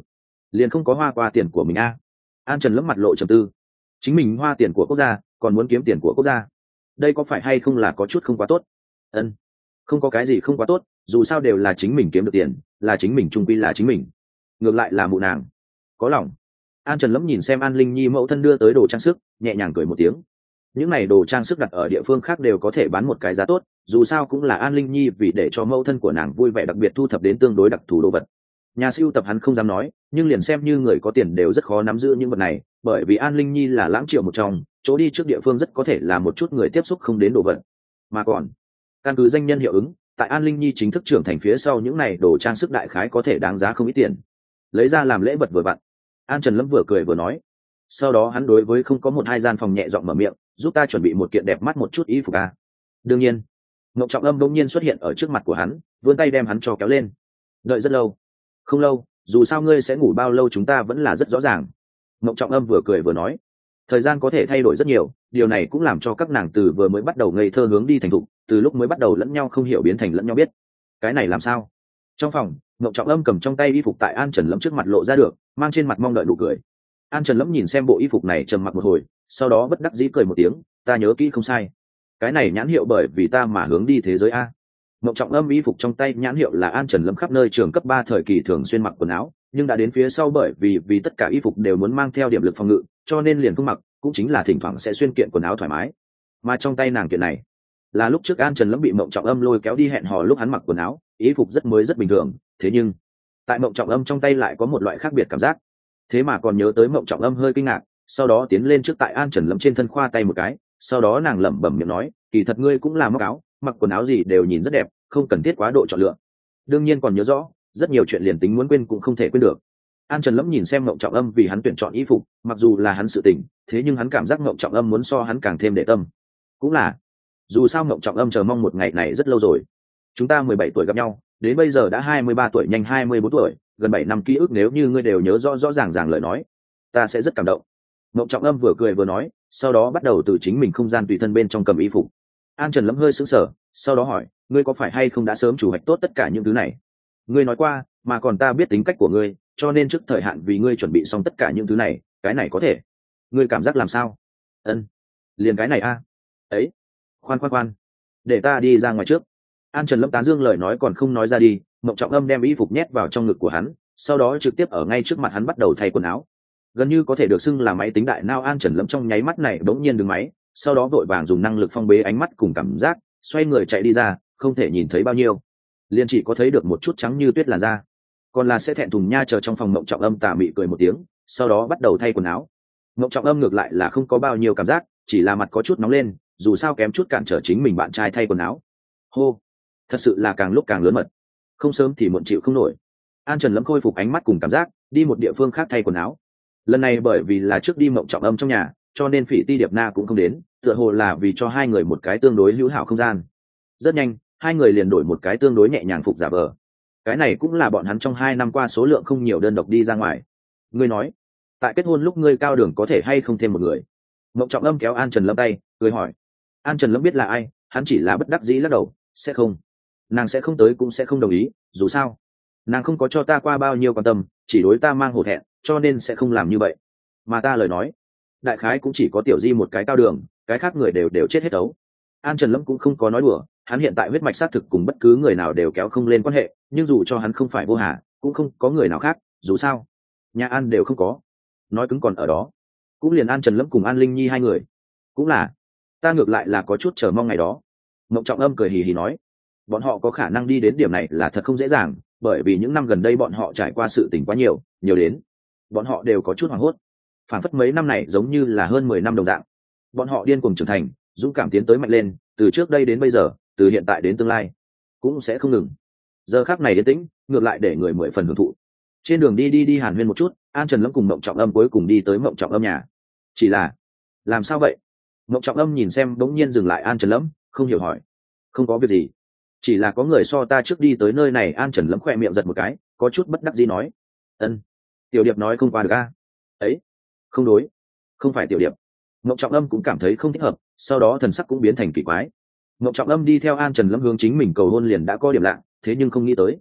liền không có hoa qua tiền của mình a. An Trần lẫm mặt lộ trầm tư. Chính mình hoa tiền của quốc gia, còn muốn kiếm tiền của quốc gia, đây có phải hay không là có chút không quá tốt? Ân, không có cái gì không quá tốt, dù sao đều là chính mình kiếm được tiền, là chính mình, trung quy là chính mình. Ngược lại là mụ nàng có lòng. An Trần lẫm nhìn xem An Linh Nhi mẫu thân đưa tới đồ trang sức, nhẹ nhàng cười một tiếng. Những này đồ trang sức đặt ở địa phương khác đều có thể bán một cái giá tốt, dù sao cũng là An Linh Nhi vì để cho mẫu thân của nàng vui vẻ đặc biệt thu thập đến tương đối đặc thù đồ vật. Nhà sưu tập hắn không dám nói, nhưng liền xem như người có tiền đều rất khó nắm giữ những vật này, bởi vì An Linh Nhi là lãng triệu một trong, chỗ đi trước địa phương rất có thể là một chút người tiếp xúc không đến đồ vật. Mà còn, căn cứ danh nhân hiệu ứng, tại An Linh Nhi chính thức trưởng thành phía sau những này đồ trang sức đại khái có thể đáng giá không ít tiền. Lấy ra làm lễ vật vừa vặn. An Trần Lâm vừa cười vừa nói. Sau đó hắn đối với không có một hai gian phòng nhẹ giọng mở miệng, giúp ta chuẩn bị một kiện đẹp mắt một chút y phục a. Đương nhiên. Ngọc Trọng Âm bỗng nhiên xuất hiện ở trước mặt của hắn, vươn tay đem hắn cho kéo lên. Đợi rất lâu. Không lâu, dù sao ngươi sẽ ngủ bao lâu chúng ta vẫn là rất rõ ràng. Ngọc Trọng Âm vừa cười vừa nói. Thời gian có thể thay đổi rất nhiều, điều này cũng làm cho các nàng từ vừa mới bắt đầu ngây thơ hướng đi thành thục, từ lúc mới bắt đầu lẫn nhau không hiểu biến thành lẫn nhau biết. Cái này làm sao? Trong phòng, Ngọc Trọng Âm cầm trong tay y phục tại An Trần Lâm trước mặt lộ ra được, mang trên mặt mong đợi nụ cười. An Trần Lâm nhìn xem bộ y phục này trầm mặc một hồi, sau đó bất đắc dĩ cười một tiếng, ta nhớ kỹ không sai. Cái này nhãn hiệu bởi vì ta mà hướng đi thế giới a. Ngọc Trọng Âm y phục trong tay nhãn hiệu là An Trần Lâm khắp nơi trường cấp 3 thời kỳ thường xuyên mặc quần áo, nhưng đã đến phía sau bởi vì tất cả y phục đều muốn mang theo điểm lực phòng ngự, cho nên liền không mặc, cũng chính là thỉnh thoảng sẽ xuyên kiện quần áo thoải mái. Mà trong tay nàng kiện này, là lúc trước An Trần Lâm bị Mộng Trọng Âm lôi kéo đi hẹn hò lúc hắn mặc quần áo, y phục rất mới rất bình thường, thế nhưng tại Mộng Trọng Âm trong tay lại có một loại khác biệt cảm giác. Thế mà còn nhớ tới Mộng Trọng Âm hơi kinh ngạc, sau đó tiến lên trước tại An Trần Lâm trên thân khoa tay một cái, sau đó nàng lẩm bẩm miệng nói, kỳ thật ngươi cũng là móc áo, mặc quần áo gì đều nhìn rất đẹp, không cần thiết quá độ chọn lựa. Đương nhiên còn nhớ rõ, rất nhiều chuyện liền tính muốn quên cũng không thể quên được. An Trần Lâm nhìn xem Mộng Trọng Âm vì hắn tuyển chọn y phục, mặc dù là hắn sự tình, thế nhưng hắn cảm giác Mộng Trọng Âm muốn so hắn càng thêm để tâm. Cũng là, dù sao Mộng Trọng Âm chờ mong một ngày này rất lâu rồi. Chúng ta 17 tuổi gặp nhau, đến bây giờ đã 23 tuổi nhanh 24 tuổi, gần 7 năm ký ức nếu như ngươi đều nhớ rõ rõ ràng ràng lời nói, ta sẽ rất cảm động. Mộng Trọng Âm vừa cười vừa nói, sau đó bắt đầu từ chính mình không gian tùy thân bên trong cầm y phục. An Trần Lâm hơi sững sờ, sau đó hỏi, ngươi có phải hay không đã sớm chủ hoạch tốt tất cả những thứ này? Ngươi nói qua, mà còn ta biết tính cách của ngươi, cho nên trước thời hạn vì ngươi chuẩn bị xong tất cả những thứ này, cái này có thể. Ngươi cảm giác làm sao? Ân, liền cái này a. Ấy, khoan, để ta đi ra ngoài trước. An Trần Lâm tán dương lời nói còn không nói ra đi, Mộng Trọng Âm đem y phục nhét vào trong ngực của hắn, sau đó trực tiếp ở ngay trước mặt hắn bắt đầu thay quần áo. Gần như có thể được xưng là máy tính đại não. An Trần Lâm trong nháy mắt này bỗng nhiên đứng máy, sau đó vội vàng dùng năng lực phong bế ánh mắt cùng cảm giác, xoay người chạy đi ra, không thể nhìn thấy bao nhiêu, liền chỉ có thấy được một chút trắng như tuyết làn da. Còn là sẽ thẹn thùng nha. Chờ trong phòng Mộng Trọng Âm tà mị cười một tiếng, sau đó bắt đầu thay quần áo. Mộng Trọng Âm ngược lại là không có bao nhiêu cảm giác, chỉ là mặt có chút nóng lên, dù sao kém chút cản trở chính mình bạn trai thay quần áo. Hô, thật sự là càng lúc càng lớn mật, không sớm thì muộn chịu không nổi. An Trần Lâm khôi phục ánh mắt cùng cảm giác, đi một địa phương khác thay quần áo. Lần này bởi vì là trước đi Mộng Trọng Âm trong nhà, cho nên Phỉ Ti Điệp Na cũng không đến, tựa hồ là vì cho hai người một cái tương đối hữu hảo không gian. Rất nhanh, hai người liền đổi một cái tương đối nhẹ nhàng phục giả vờ. Cái này cũng là bọn hắn trong 2 năm qua số lượng không nhiều đơn độc đi ra ngoài. Ngươi nói, tại kết hôn lúc ngươi cao đường có thể hay không thêm một người? Mộng Trọng Âm kéo An Trần Lâm tay, cười hỏi. An Trần Lâm biết là ai, hắn chỉ là bất đắc dĩ lắc đầu, sẽ không. Nàng sẽ không tới cũng sẽ không đồng ý, dù sao nàng không có cho ta qua bao nhiêu quan tâm, chỉ đối ta mang hổ thẹn, cho nên sẽ không làm như vậy. Mà ta lời nói, đại khái cũng chỉ có Tiểu Di một cái cao đường, cái khác người đều chết hết ấu. An Trần Lâm cũng không có nói đùa, hắn hiện tại huyết mạch xác thực cùng bất cứ người nào đều kéo không lên quan hệ, nhưng dù cho hắn không phải vô hà, cũng không có người nào khác, dù sao nhà An đều không có. Nói cứng còn ở đó, cũng liền An Trần Lâm cùng An Linh Nhi hai người. Cũng là, ta ngược lại là có chút chờ mong ngày đó. Mộng Trọng Âm cười hì hì nói, bọn họ có khả năng đi đến điểm này là thật không dễ dàng, bởi vì những năm gần đây bọn họ trải qua sự tình quá nhiều đến bọn họ đều có chút hoảng hốt, phản phất mấy năm này giống như là hơn 10 năm đồng dạng. Bọn họ điên cuồng trưởng thành, dũng cảm tiến tới mạnh lên, từ trước đây đến bây giờ, từ hiện tại đến tương lai, cũng sẽ không ngừng. Giờ khắc này yên tĩnh, ngược lại để người 10 phần hưởng thụ. Trên đường đi hàn huyên một chút, An Trần Lâm cùng Mộng Trọng Âm cuối cùng đi tới Mộng Trọng Âm nhà. Chỉ là, làm sao vậy? Mộng Trọng Âm nhìn xem đống nhiên dừng lại An Trần Lâm, không hiểu hỏi. Không có việc gì, chỉ là có người so ta trước đi tới nơi này. An Trần Lâm khỏe miệng giật một cái, có chút bất đắc dĩ nói. Ân, Tiểu Điệp nói không qua được a. Ấy, không đối, không phải Tiểu Điệp. Mộng Trọng Âm cũng cảm thấy không thích hợp, sau đó thần sắc cũng biến thành kỳ quái. Mộng Trọng Âm đi theo An Trần Lâm hướng chính mình cầu hôn liền đã có điểm lạ, thế nhưng không nghĩ tới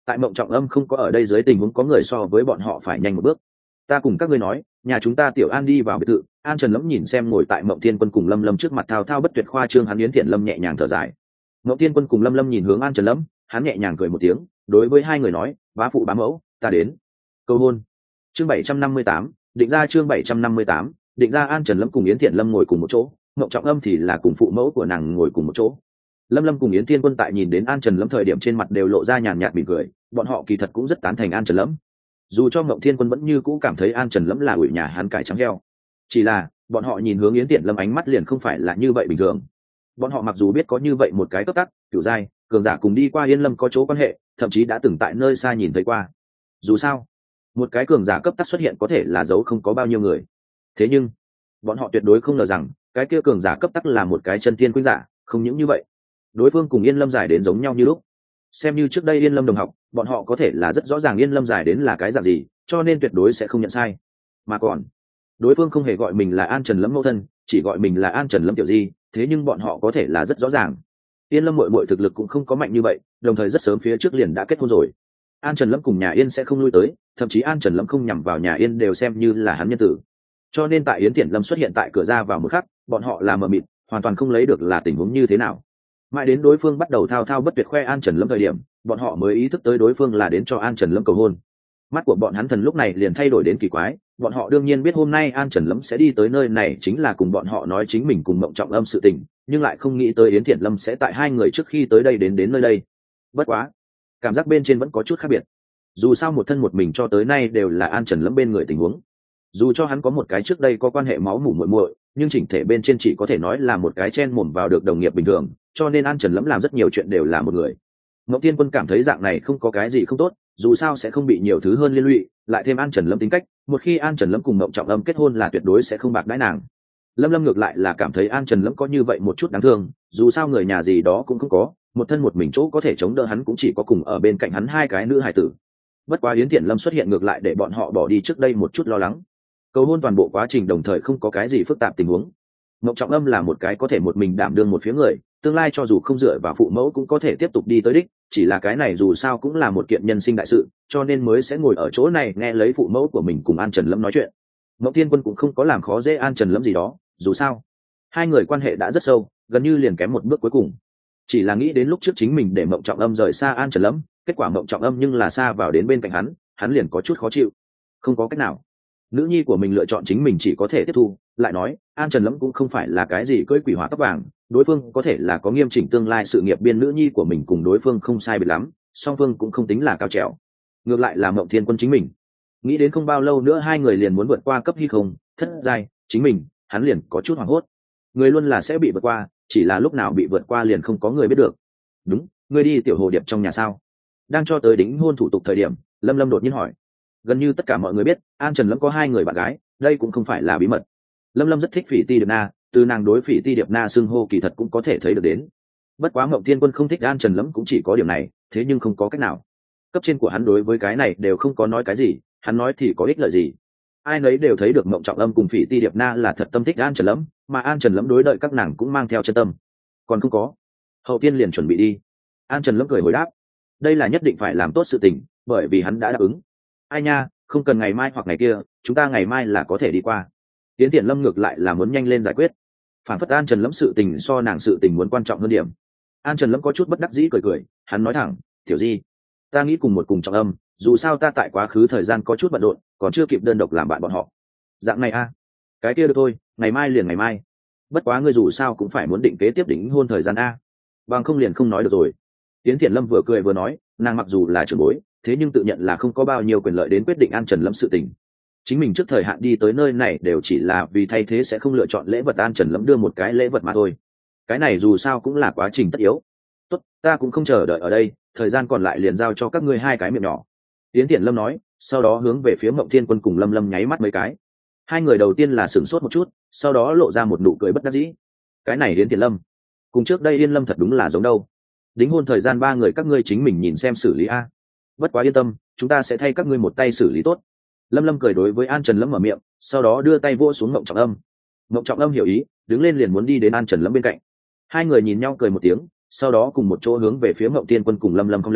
tại Mộng Trọng Âm không có ở đây dưới tình huống có người so với bọn họ phải nhanh một bước. Ta cùng các ngươi nói, nhà chúng ta Tiểu An đi vào biệt thự. An Trần Lâm nhìn xem ngồi tại Mộng Thiên Quân cùng Lâm Lâm trước mặt thao thao bất tuyệt khoa trương hắn Yến Thiện Lâm nhẹ nhàng thở dài. Mộng Thiên Quân cùng Lâm Lâm nhìn hướng An Trần Lâm, hắn nhẹ nhàng cười một tiếng, đối với hai người nói, bá phụ bá mẫu, ta đến. Cầu hôn. Chương 758, định ra chương 758, định ra. An Trần Lâm cùng Yến Thiện Lâm ngồi cùng một chỗ, Mộng Trọng Âm thì là cùng phụ mẫu của nàng ngồi cùng một chỗ. Lâm Lâm cùng Yến Thiên Quân tại nhìn đến An Trần Lâm thời điểm trên mặt đều lộ ra nhàn nhạt mỉm cười, bọn họ kỳ thật cũng rất tán thành An Trần Lâm. Dù cho Mộng Thiên Quân vẫn như cũ cảm thấy An Trần Lâm là ủi nhà hắn cải trắng heo, chỉ là bọn họ nhìn hướng Yến Thiện Lâm ánh mắt liền không phải là như vậy bình thường. Bọn họ mặc dù biết có như vậy một cái cấp tắc cửu giai cường giả cùng đi qua Yên Lâm có chỗ quan hệ, thậm chí đã từng tại nơi xa nhìn thấy qua. Dù sao, một cái cường giả cấp tắc xuất hiện có thể là dấu không có bao nhiêu người. Thế nhưng, bọn họ tuyệt đối không ngờ rằng, cái kia cường giả cấp tắc là một cái chân tiên quyến giả, không những như vậy. Đối phương cùng Yên Lâm giải đến giống nhau như lúc. Xem như trước đây Yên Lâm đồng học, bọn họ có thể là rất rõ ràng Yên Lâm giải đến là cái dạng gì, cho nên tuyệt đối sẽ không nhận sai. Mà còn, đối phương không hề gọi mình là An Trần Lâm mẫu thân, chỉ gọi mình là An Trần Lâm tiểu di, thế nhưng bọn họ có thể là rất rõ ràng. Yên Lâm muội muội thực lực cũng không có mạnh như vậy, đồng thời rất sớm phía trước liền đã kết hôn rồi. An Trần Lâm cùng nhà Yên sẽ không lui tới, thậm chí An Trần Lâm không nhằm vào nhà Yên đều xem như là hắn nhân tử. Cho nên tại Yến Thiện Lâm xuất hiện tại cửa ra vào một khắc, bọn họ là mờ mịt, hoàn toàn không lấy được là tình huống như thế nào. Mãi đến đối phương bắt đầu thao thao bất tuyệt khoe An Trần Lâm thời điểm, bọn họ mới ý thức tới đối phương là đến cho An Trần Lâm cầu hôn. Mắt của bọn hắn thần lúc này liền thay đổi đến kỳ quái, bọn họ đương nhiên biết hôm nay An Trần Lâm sẽ đi tới nơi này chính là cùng bọn họ nói chính mình cùng Mộng Trọng Âm sự tình, nhưng lại không nghĩ tới Yến Thiện Lâm sẽ tại hai người trước khi tới đây đến nơi đây. Bất quá, cảm giác bên trên vẫn có chút khác biệt. Dù sao một thân một mình cho tới nay đều là An Trần Lâm bên người tình huống. Dù cho hắn có một cái trước đây có quan hệ máu mủ muội muội, nhưng chỉnh thể bên trên chỉ có thể nói là một cái chen mồm vào được đồng nghiệp bình thường, cho nên An Trần Lâm làm rất nhiều chuyện đều là một người. Ngọc Tiên Quân cảm thấy dạng này không có cái gì không tốt, dù sao sẽ không bị nhiều thứ hơn liên lụy, lại thêm An Trần Lâm tính cách, một khi An Trần Lâm cùng Mộng Trọng Âm kết hôn là tuyệt đối sẽ không bạc đãi nàng. Lâm Lâm ngược lại là cảm thấy An Trần Lâm có như vậy một chút đáng thương, dù sao người nhà gì đó cũng không có, một thân một mình chỗ có thể chống đỡ hắn cũng chỉ có cùng ở bên cạnh hắn hai cái nữ hài tử. Bất quá Yến Thiện Lâm xuất hiện ngược lại để bọn họ bỏ đi trước đây một chút lo lắng. Cầu hôn toàn bộ quá trình đồng thời không có cái gì phức tạp tình huống. Mộng Trọng Âm là một cái có thể một mình đảm đương một phía người, tương lai cho dù không dựa vào phụ mẫu cũng có thể tiếp tục đi tới đích, chỉ là cái này dù sao cũng là một kiện nhân sinh đại sự, cho nên mới sẽ ngồi ở chỗ này nghe lấy phụ mẫu của mình cùng An Trần Lâm nói chuyện. Mộng Thiên Quân cũng không có làm khó dễ An Trần Lâm gì đó, dù sao hai người quan hệ đã rất sâu, gần như liền kém một bước cuối cùng. Chỉ là nghĩ đến lúc trước chính mình để Mộng Trọng Âm rời xa An Trần Lâm, kết quả Mộng Trọng Âm nhưng là xa vào đến bên cạnh hắn liền có chút khó chịu. Không có cách nào, nữ nhi của mình lựa chọn chính mình chỉ có thể tiếp thu. Lại nói An Trần Lâm cũng không phải là cái gì cưỡi quỷ hỏa tóc vàng, đối phương có thể là có nghiêm chỉnh tương lai sự nghiệp biên nữ nhi của mình cùng đối phương không sai biệt lắm, song phương cũng không tính là cao trèo. Ngược lại là Mộng Thiên Quân chính mình nghĩ đến không bao lâu nữa hai người liền muốn vượt qua cấp hy không thất giai, chính mình hắn liền có chút hoảng hốt. Người luôn là sẽ bị vượt qua, chỉ là lúc nào bị vượt qua liền không có người biết được. Đúng, ngươi đi Tiểu Hồ Điệp trong nhà sao? Đang cho tới đính hôn thủ tục thời điểm, Lâm Lâm đột nhiên hỏi. Gần như tất cả mọi người biết An Trần Lâm có hai người bạn gái, đây cũng không phải là bí mật. Lâm Lâm rất thích Phỉ Ti Điệp Na, từ nàng đối Phỉ Ti Điệp Na xưng hô kỳ thật cũng có thể thấy được đến. Bất quá Mộng Thiên Quân không thích An Trần Lâm cũng chỉ có điểm này, thế nhưng không có cách nào. Cấp trên của hắn đối với cái này đều không có nói cái gì, hắn nói thì có ích lợi gì? Ai nấy đều thấy được Mộng Trọng Âm cùng Phỉ Ti Điệp Na là thật tâm thích An Trần Lâm, mà An Trần Lâm đối đợi các nàng cũng mang theo chân tâm. Còn không có, hậu tiên liền chuẩn bị đi. An Trần Lâm cười hồi đáp, đây là nhất định phải làm tốt sự tình, bởi vì hắn đã đáp ứng. Ai nha, không cần ngày mai hoặc ngày kia, chúng ta ngày mai là có thể đi qua. Tiến Tiện Lâm ngược lại là muốn nhanh lên giải quyết. Phản phất An Trần Lâm sự tình so nàng sự tình muốn quan trọng hơn điểm. An Trần Lâm có chút bất đắc dĩ cười, hắn nói thẳng, tiểu di, ta nghĩ cùng Trọng Âm, dù sao ta tại quá khứ thời gian có chút bận rộn, còn chưa kịp đơn độc làm bạn bọn họ. Dạng này a, cái kia được thôi, ngày mai liền ngày mai. Bất quá ngươi dù sao cũng phải muốn định kế tiếp đính hôn thời gian a, bằng không liền không nói được rồi. Tiến Thiện Lâm vừa cười vừa nói, nàng mặc dù là trưởng bối, thế nhưng tự nhận là không có bao nhiêu quyền lợi đến quyết định An Trần Lâm sự tình. Chính mình trước thời hạn đi tới nơi này đều chỉ là vì thay thế sẽ không lựa chọn lễ vật An Trần Lâm đưa một cái lễ vật mà thôi. Cái này dù sao cũng là quá trình tất yếu. Tốt, ta cũng không chờ đợi ở đây, thời gian còn lại liền giao cho các ngươi hai cái miệng nhỏ. Tiến Thiện Lâm nói, sau đó hướng về phía Mộng Thiên Quân cùng Lâm Lâm nháy mắt mấy cái. Hai người đầu tiên là sửng sốt một chút, sau đó lộ ra một nụ cười bất đắc dĩ. Cái này Tiến Thiện Lâm, cùng trước đây Yên Lâm thật đúng là giống đâu. Đính hôn thời gian 3 người các ngươi chính mình nhìn xem xử lý a. Bất quá yên tâm, chúng ta sẽ thay các ngươi một tay xử lý tốt. Lâm Lâm cười đối với An Trần Lâm mở miệng, sau đó đưa tay vỗ xuống Mộng Trọng Âm. Mộng Trọng Âm hiểu ý, đứng lên liền muốn đi đến An Trần Lâm bên cạnh. Hai người nhìn nhau cười một tiếng, sau đó cùng một chỗ hướng về phía Mộng Tiên Quân cùng Lâm Lâm không lưng,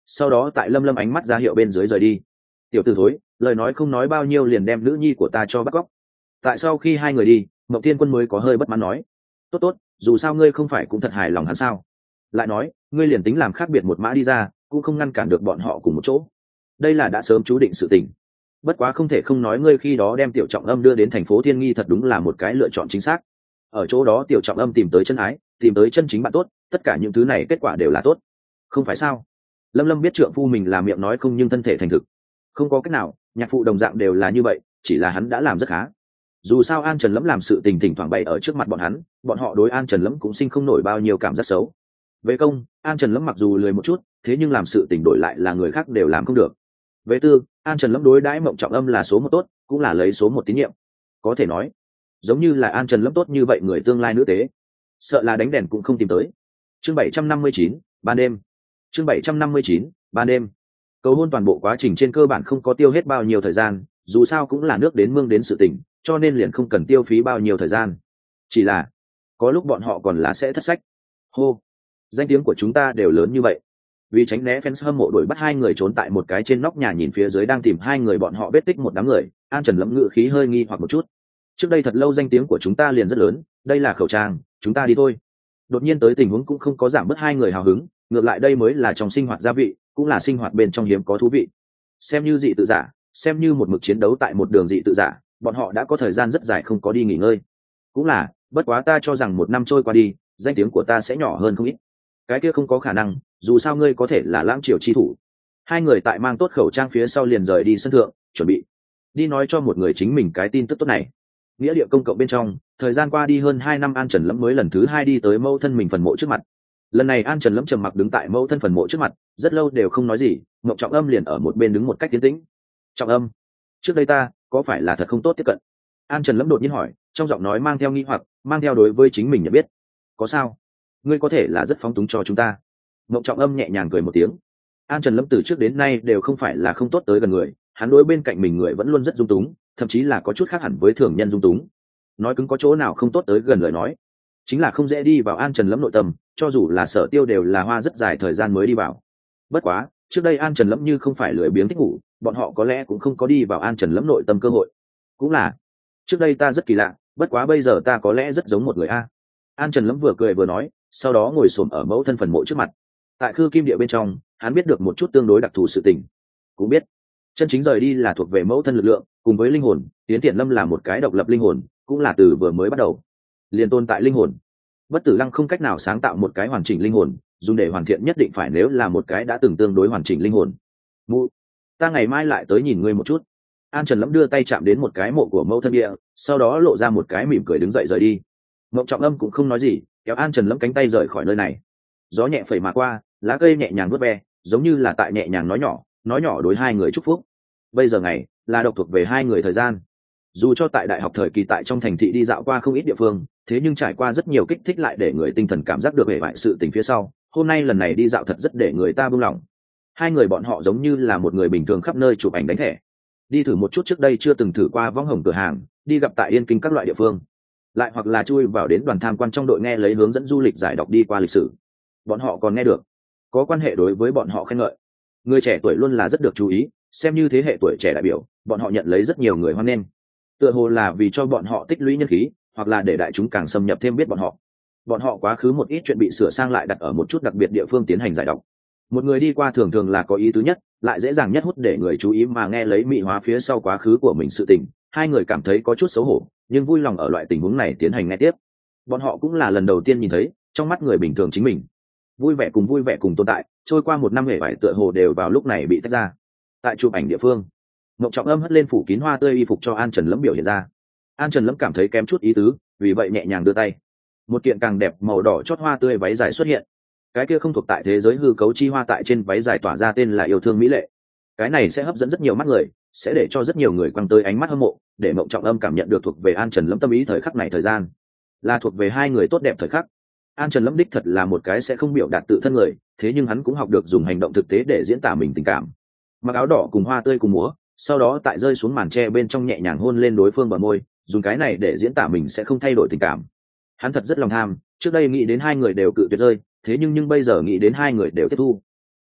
sau đó tại lâm lâm ánh mắt ra hiệu bên dưới rời đi. Tiểu tử thối, lời nói không nói bao nhiêu liền đem nữ nhi của ta cho bắt cóc. Tại sau khi hai người đi, Mộng Thiên Quân mới có hơi bất mãn nói, tốt tốt, dù sao ngươi không phải cũng thật hài lòng hắn sao? Lại nói, ngươi liền tính làm khác biệt một mã đi ra, cũng không ngăn cản được bọn họ cùng một chỗ. Đây là đã sớm chú định sự tình. Bất quá không thể không nói, ngươi khi đó đem Tiểu Trọng Âm đưa đến thành phố Thiên Nghi thật đúng là một cái lựa chọn chính xác. Ở chỗ đó Tiểu Trọng Âm tìm tới chân ái, tìm tới chân chính bạn tốt, tất cả những thứ này kết quả đều là tốt, không phải sao? Lâm Lâm biết trượng phu mình là miệng nói không nhưng thân thể thành thực, không có cách nào, nhạc phụ đồng dạng đều là như vậy, chỉ là hắn đã làm rất khá. Dù sao An Trần Lẫm làm sự tình thỉnh thoảng bày ở trước mặt bọn hắn, bọn họ đối An Trần Lẫm cũng sinh không nổi bao nhiêu cảm giác xấu. Về công, An Trần Lẫm mặc dù lười một chút, thế nhưng làm sự tình đổi lại là người khác đều làm không được. Về tư, An Trần Lẫm đối đãi Mộng Trọng Âm là số một tốt, cũng là lấy số một tín nhiệm. Có thể nói, giống như là An Trần Lẫm tốt như vậy người tương lai nữ tế, sợ là đánh đèn cũng không tìm tới. Chương 759, ban đêm. Chương 759, ban đêm. Cầu hôn toàn bộ quá trình trên cơ bản không có tiêu hết bao nhiêu thời gian, dù sao cũng là nước đến mương đến sự tình, cho nên liền không cần tiêu phí bao nhiêu thời gian. Chỉ là có lúc bọn họ còn là sẽ thất sách. Hô, danh tiếng của chúng ta đều lớn như vậy. Vì tránh né fans hâm mộ đuổi bắt hai người trốn tại một cái trên nóc nhà nhìn phía dưới đang tìm hai người bọn họ vết tích một đám người, An Trần Lẫm ngự khí hơi nghi hoặc một chút. Trước đây thật lâu danh tiếng của chúng ta liền rất lớn, đây là khẩu trang, chúng ta đi thôi. Đột nhiên tới tình huống cũng không có giảm bớt hai người hào hứng, ngược lại đây mới là trong sinh hoạt gia vị, cũng là sinh hoạt bên trong hiếm có thú vị. Xem như dị tự giả, xem như một mực chiến đấu tại một đường dị tự giả, bọn họ đã có thời gian rất dài không có đi nghỉ ngơi. Cũng là, bất quá ta cho rằng một năm trôi qua đi, danh tiếng của ta sẽ nhỏ hơn không ít. Cái kia không có khả năng, dù sao ngươi có thể là lãng triều chi thủ. Hai người tại mang tốt khẩu trang phía sau liền rời đi sân thượng, chuẩn bị đi nói cho một người chính mình cái tin tức tốt này. Nghĩa địa công cộng bên trong, thời gian qua đi hơn 2 năm, An Trần Lẫm mới lần thứ 2 đi tới mẫu thân mình phần mộ trước mặt. Lần này An Trần Lẫm trầm mặc đứng tại mẫu thân phần mộ trước mặt, rất lâu đều không nói gì. Mộng Trọng Âm liền ở một bên đứng một cách tiến tĩnh. Trọng Âm, trước đây ta có phải là thật không tốt tiếp cận? An Trần Lẫm đột nhiên hỏi, trong giọng nói mang theo nghi hoặc, mang theo đối với chính mình nhận biết. Có sao? Ngươi có thể là rất phóng túng cho chúng ta. Mộng Trọng Âm nhẹ nhàng cười một tiếng. An Trần Lẫm từ trước đến nay đều không phải là không tốt tới gần người, hắn đối bên cạnh mình người vẫn luôn rất dung túng, thậm chí là có chút khác hẳn với thường nhân dung túng. Nói cứng có chỗ nào không tốt tới gần lời nói, chính là không dễ đi vào An Trần Lẫm nội tâm, cho dù là Sở Tiêu đều là hoa rất dài thời gian mới đi vào. Bất quá, trước đây An Trần Lẫm như không phải lười biếng thích ngủ, bọn họ có lẽ cũng không có đi vào An Trần Lẫm nội tâm cơ hội. Cũng là, trước đây ta rất kỳ lạ, bất quá bây giờ ta có lẽ rất giống một người a. An Trần Lẫm vừa cười vừa nói, sau đó ngồi xổm ở mẫu thân phần mộ trước mặt. Tại Khư Kim Địa bên trong, hắn biết được một chút tương đối đặc thù sự tình. Cũng biết, chân chính rời đi là thuộc về mẫu thân lực lượng, cùng với linh hồn, Tiến Tiện Lâm là một cái độc lập linh hồn, cũng là từ vừa mới bắt đầu liền tồn tại linh hồn. Bất Tử Lăng không cách nào sáng tạo một cái hoàn chỉnh linh hồn, dùng để hoàn thiện nhất định phải nếu là một cái đã từng tương đối hoàn chỉnh linh hồn. Mụ, ta ngày mai lại tới nhìn ngươi một chút. An Trần Lẫm đưa tay chạm đến một cái mộ của mẫu thân địa, sau đó lộ ra một cái mỉm cười đứng dậy rời đi. Mộng Trọng Âm cũng không nói gì, kéo An Trần Lẫm cánh tay rời khỏi nơi này. Gió nhẹ phẩy mà qua, lá cây nhẹ nhàng vuốt ve, giống như là tại nhẹ nhàng nói nhỏ đối hai người chúc phúc. Bây giờ ngày là độc thuộc về hai người thời gian. Dù cho tại đại học thời kỳ tại trong thành thị đi dạo qua không ít địa phương, thế nhưng trải qua rất nhiều kích thích lại để người tinh thần cảm giác được hệ bại sự tình phía sau, hôm nay lần này đi dạo thật rất để người ta buông lỏng. Hai người bọn họ giống như là một người bình thường khắp nơi chụp ảnh đánh thẻ, đi thử một chút trước đây chưa từng thử qua võng hồng cửa hàng, đi gặp tại Yên Kinh các loại địa phương, lại hoặc là chui vào đến đoàn tham quan trong đội nghe lấy hướng dẫn du lịch giải đọc đi qua lịch sử. Bọn họ còn nghe được có quan hệ đối với bọn họ khen ngợi. Người trẻ tuổi luôn là rất được chú ý, xem như thế hệ tuổi trẻ đại biểu, bọn họ nhận lấy rất nhiều người hoan nghênh. Tựa hồ là vì cho bọn họ tích lũy nhân khí, hoặc là để đại chúng càng xâm nhập thêm biết bọn họ. Bọn họ quá khứ một ít chuyện bị sửa sang lại đặt ở một chút đặc biệt địa phương tiến hành giải đọc. Một người đi qua thường thường là có ý tứ nhất, lại dễ dàng nhất hút để người chú ý mà nghe lấy mị hóa phía sau quá khứ của mình sự tình. Hai người cảm thấy có chút xấu hổ, nhưng vui lòng ở loại tình huống này tiến hành nghe tiếp. Bọn họ cũng là lần đầu tiên nhìn thấy trong mắt người bình thường chính mình. Vui vẻ cùng tồn tại, trôi qua một năm hề vải tựa hồ đều vào lúc này bị tách ra. Tại chụp ảnh địa phương, Mộng Trọng Âm hất lên phủ kín hoa tươi y phục cho An Trần Lẫm biểu hiện ra. An Trần Lẫm cảm thấy kém chút ý tứ, vì vậy nhẹ nhàng đưa tay, một kiện càng đẹp màu đỏ chót hoa tươi váy dài xuất hiện. Cái kia không thuộc tại thế giới hư cấu chi hoa tại trên váy dài tỏa ra tên là yêu thương mỹ lệ. Cái này sẽ hấp dẫn rất nhiều mắt người, sẽ để cho rất nhiều người quăng tới ánh mắt hâm mộ, để Mộng Trọng Âm cảm nhận được thuộc về An Trần Lẫm tâm ý thời khắc này thời gian, là thuộc về hai người tốt đẹp thời khắc. An Trần Lẫm đích thật là một cái sẽ không biểu đạt tự thân người, thế nhưng hắn cũng học được dùng hành động thực tế để diễn tả mình tình cảm. Mặc áo đỏ cùng hoa tươi cùng múa, sau đó tại rơi xuống màn tre bên trong nhẹ nhàng hôn lên đối phương bờ môi, dùng cái này để diễn tả mình sẽ không thay đổi tình cảm. Hắn thật rất lòng tham, trước đây nghĩ đến hai người đều cự tuyệt rơi, thế nhưng bây giờ nghĩ đến hai người đều tiếp thu.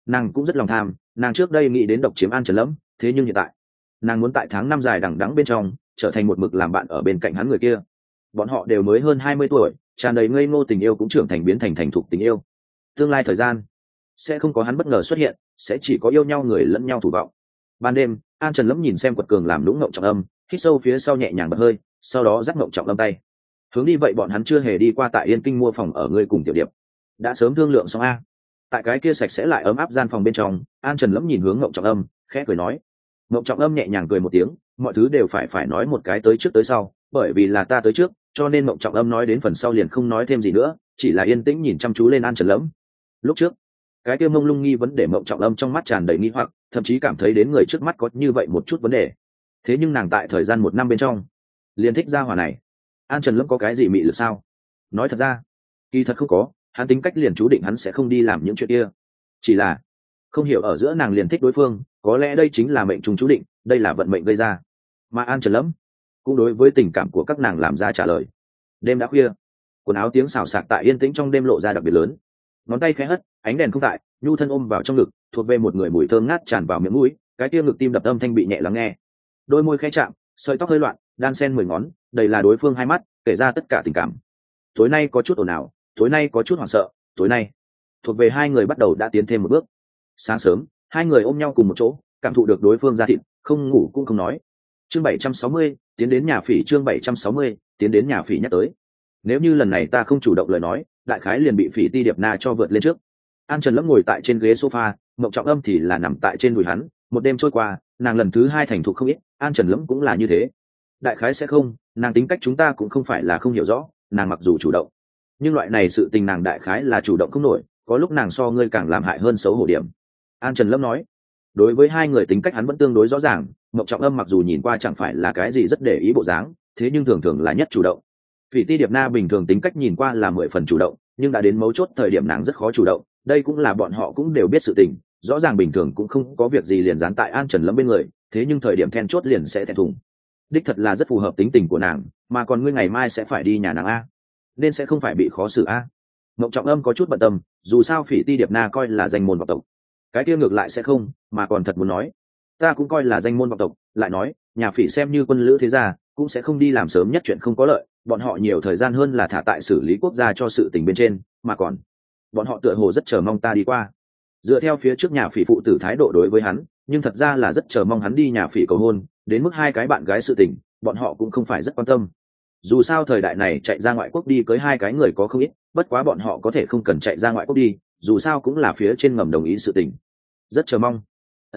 Nàng cũng rất lòng tham, nàng trước đây nghĩ đến độc chiếm An Trần Lâm, thế nhưng hiện tại nàng muốn tại tháng năm dài đằng đẵng bên trong trở thành một mực làm bạn ở bên cạnh hắn người kia. Bọn họ đều mới hơn 20 tuổi, tràn đầy ngây ngô tình yêu cũng trưởng thành biến thành thành thục tình yêu. Tương lai thời gian sẽ không có hắn bất ngờ xuất hiện, sẽ chỉ có yêu nhau người lẫn nhau thủ vọng. Ban đêm, An Trần Lâm nhìn xem Quật Cường làm lũng Ngộng Trọng Âm, hít sâu phía sau nhẹ nhàng bật hơi, sau đó dắt Ngộng Trọng Âm tay. Hướng đi vậy bọn hắn chưa hề đi qua tại Yên Kinh mua phòng ở ngươi cùng Tiểu Điệp. Đã sớm thương lượng xong a. Tại cái kia sạch sẽ lại ấm áp gian phòng bên trong, An Trần Lâm nhìn hướng Ngộng Trọng Âm, khẽ cười nói. Ngộng Trọng Âm nhẹ nhàng cười một tiếng, mọi thứ đều phải nói một cái tới trước tới sau, bởi vì là ta tới trước, cho nên Ngộng Trọng Âm nói đến phần sau liền không nói thêm gì nữa, chỉ là yên tĩnh nhìn chăm chú lên An Trần Lâm. Lúc trước, cái kia mông lung nghi vấn để Ngộng Trọng Âm trong mắt tràn đầy nghi hoặc, thậm chí cảm thấy đến người trước mắt có như vậy một chút vấn đề. Thế nhưng nàng tại thời gian 1 năm bên trong liền thích gia hỏa này. An Trần Lâm có cái gì mị lực sao? Nói thật ra, kỳ thật không có, hắn tính cách liền chú định hắn sẽ không đi làm những chuyện kia. Chỉ là không hiểu ở giữa nàng liền thích đối phương, có lẽ đây chính là mệnh trùng chú định, đây là vận mệnh gây ra. Mà An Trần Lâm cũng đối với tình cảm của các nàng làm ra trả lời. Đêm đã khuya, quần áo tiếng xào xạc tại yên tĩnh trong đêm lộ ra đặc biệt lớn. Ngón tay khẽ hất, ánh đèn không tại, nhu thân ôm vào trong ngực, thuộc về một người mùi thơm ngát tràn vào miệng mũi, cái kia ngực tim đập âm thanh bị nhẹ lắng nghe. Đôi môi khẽ chạm, sợi tóc hơi loạn, đan sen 10 ngón, đầy là đối phương hai mắt, kể ra tất cả tình cảm. Tối nay có chút ồn ào, tối nay có chút hoảng sợ, tối nay thuộc về hai người bắt đầu đã tiến thêm một bước. Sáng sớm, hai người ôm nhau cùng một chỗ, cảm thụ được đối phương da thịt, không ngủ cũng không nói. Chương 760, tiến đến nhà phỉ. Chương 760, tiến đến nhà phỉ nhắc tới. Nếu như lần này ta không chủ động lời nói, đại khái liền bị Phỉ Ti Điệp Na cho vượt lên trước. An Trần Lâm ngồi tại trên ghế sofa, Ngộng Trọng Âm thì là nằm tại trên đùi hắn. Một đêm trôi qua, nàng lần thứ 2 thành thục không ít, An Trần Lâm cũng là như thế. Đại khái sẽ không, nàng tính cách chúng ta cũng không phải là không hiểu rõ, nàng mặc dù chủ động, nhưng loại này sự tình nàng đại khái là chủ động không nổi, có lúc nàng so ngươi càng làm hại hơn xấu hổ điểm. An Trần Lâm nói. Đối với hai người tính cách hắn vẫn tương đối rõ ràng, Ngộng Trọng Âm mặc dù nhìn qua chẳng phải là cái gì rất để ý bộ dáng, thế nhưng thường thường là nhất chủ động. Phỉ Ti Điệp Na bình thường tính cách nhìn qua là 10 phần chủ động, nhưng đã đến mấu chốt thời điểm nàng rất khó chủ động, đây cũng là bọn họ cũng đều biết sự tình, rõ ràng bình thường cũng không có việc gì liền dán tại An Trần Lâm bên người, thế nhưng thời điểm then chốt liền sẽ thẹn thùng. Đích thật là rất phù hợp tính tình của nàng, mà còn ngươi ngày mai sẽ phải đi nhà nàng a, nên sẽ không phải bị khó xử a. Ngộng Trọng Âm có chút bận tâm, dù sao Phỉ Ti Điệp Na coi là danh môn vọng tộc, cái kia ngược lại sẽ không, mà còn thật muốn nói, ta cũng coi là danh môn vọng tộc, lại nói, nhà Phỉ xem như quân lữ thế gia, cũng sẽ không đi làm sớm nhất chuyện không có lợi, bọn họ nhiều thời gian hơn là thả tại xử lý quốc gia cho sự tình bên trên, mà còn bọn họ tựa hồ rất chờ mong ta đi qua. Dựa theo phía trước nhà Phỉ phụ tử thái độ đối với hắn, nhưng thật ra là rất chờ mong hắn đi nhà Phỉ cầu hôn, đến mức hai cái bạn gái sự tình, bọn họ cũng không phải rất quan tâm. Dù sao thời đại này chạy ra ngoại quốc đi cưới hai cái người có không ít, bất quá bọn họ có thể không cần chạy ra ngoại quốc đi, dù sao cũng là phía trên ngầm đồng ý sự tình. Rất chờ mong.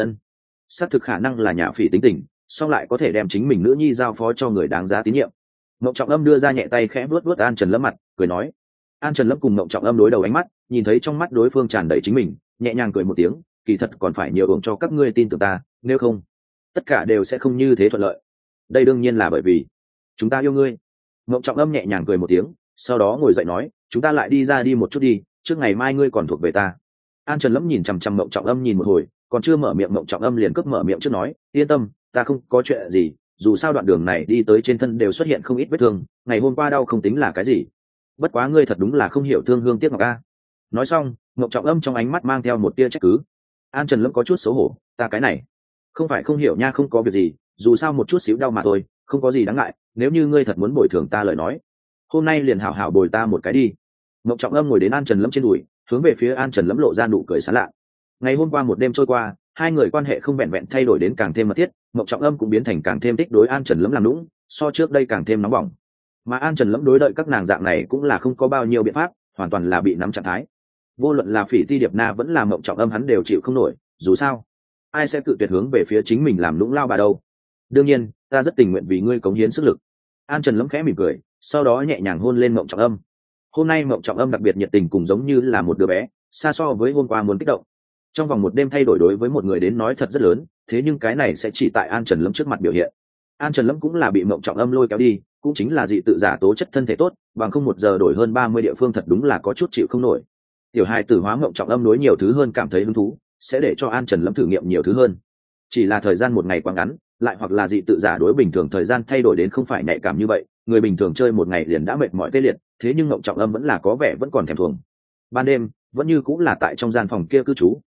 Xác thực khả năng là nhà Phỉ tính tình, song lại có thể đem chính mình nữ nhi giao phó cho người đáng giá tín nhiệm. Ngộng Trọng Âm đưa ra nhẹ tay khẽ vuốt vuốt An Trần Lâm mặt, cười nói. An Trần Lâm cùng Ngộng Trọng Âm đối đầu ánh mắt, nhìn thấy trong mắt đối phương tràn đầy chính mình, nhẹ nhàng cười một tiếng, kỳ thật còn phải nhiều uổng cho các ngươi tin tưởng ta, nếu không, tất cả đều sẽ không như thế thuận lợi. Đây đương nhiên là bởi vì chúng ta yêu ngươi. Ngộng Trọng Âm nhẹ nhàng cười một tiếng, sau đó ngồi dậy nói, chúng ta lại đi ra đi một chút đi, trước ngày mai ngươi còn thuộc về ta. An Trần Lâm nhìn chằm chằm Ngộng Trọng Âm nhìn một hồi, còn chưa mở miệng Ngộng Trọng Âm liền cướp mở miệng trước nói, yên tâm, ta không có chuyện gì, dù sao đoạn đường này đi tới trên thân đều xuất hiện không ít vết thương, ngày hôm qua đau không tính là cái gì, bất quá ngươi thật đúng là không hiểu thương hương tiếc ngọc a. Nói xong, Ngộng Trọng Âm trong ánh mắt mang theo một tia trách cứ. An Trần Lâm có chút xấu hổ, ta cái này không phải không hiểu nha, không có việc gì, dù sao một chút xíu đau mà thôi, không có gì đáng ngại, nếu như ngươi thật muốn bồi thường ta lời nói, hôm nay liền hảo hảo bồi ta một cái đi. Ngộng Trọng Âm ngồi đến An Trần Lâm trên đùi, hướng về phía An Trần Lâm lộ ra nụ cười sảng lạ. Ngày hôm qua một đêm trôi qua, hai người quan hệ không vẹn vẹn thay đổi đến càng thêm mật thiết, Ngộng Trọng Âm cũng biến thành càng thêm thích đối An Trần Lâm làm nũng, so trước đây càng thêm nóng bỏng. Mà An Trần Lâm đối đợi các nàng dạng này cũng là không có bao nhiêu biện pháp, hoàn toàn là bị nắm trạng thái. Vô luận là Phỉ Ti Điệp Na vẫn là Ngộng Trọng Âm hắn đều chịu không nổi, dù sao, ai sẽ tự tuyệt hướng về phía chính mình làm lũng lao bà đâu. Đương nhiên, ta rất tình nguyện vì ngươi cống hiến sức lực. An Trần Lâm khẽ mỉm cười, sau đó nhẹ nhàng hôn lên Ngộng Trọng Âm. Hôm nay Ngộng Trọng Âm đặc biệt nhiệt tình, cùng giống như là một đứa bé, xa so với hôm qua muốn kích động. Trong vòng một đêm thay đổi đối với một người đến nói thật rất lớn, thế nhưng cái này sẽ chỉ tại An Trần Lâm trước mặt biểu hiện. An Trần Lâm cũng là bị Ngộng Trọng Âm lôi kéo đi, cũng chính là dị tự giả tố chất thân thể tốt, bằng không 1 giờ đổi hơn 30 địa phương thật đúng là có chút chịu không nổi. Tiểu hài tử hóa Ngộng Trọng Âm đối nhiều thứ hơn cảm thấy hứng thú, sẽ để cho An Trần Lâm thử nghiệm nhiều thứ hơn. Chỉ là thời gian một ngày quá ngắn, lại hoặc là dị tự giả đối bình thường thời gian thay đổi đến không phải nhạy cảm như vậy, người bình thường chơi một ngày liền đã mệt mỏi tê liệt, thế nhưng Ngộng Trọng Âm vẫn là có vẻ vẫn còn thèm thuồng. Ban đêm, vẫn như cũng là tại trong gian phòng kia cư trú,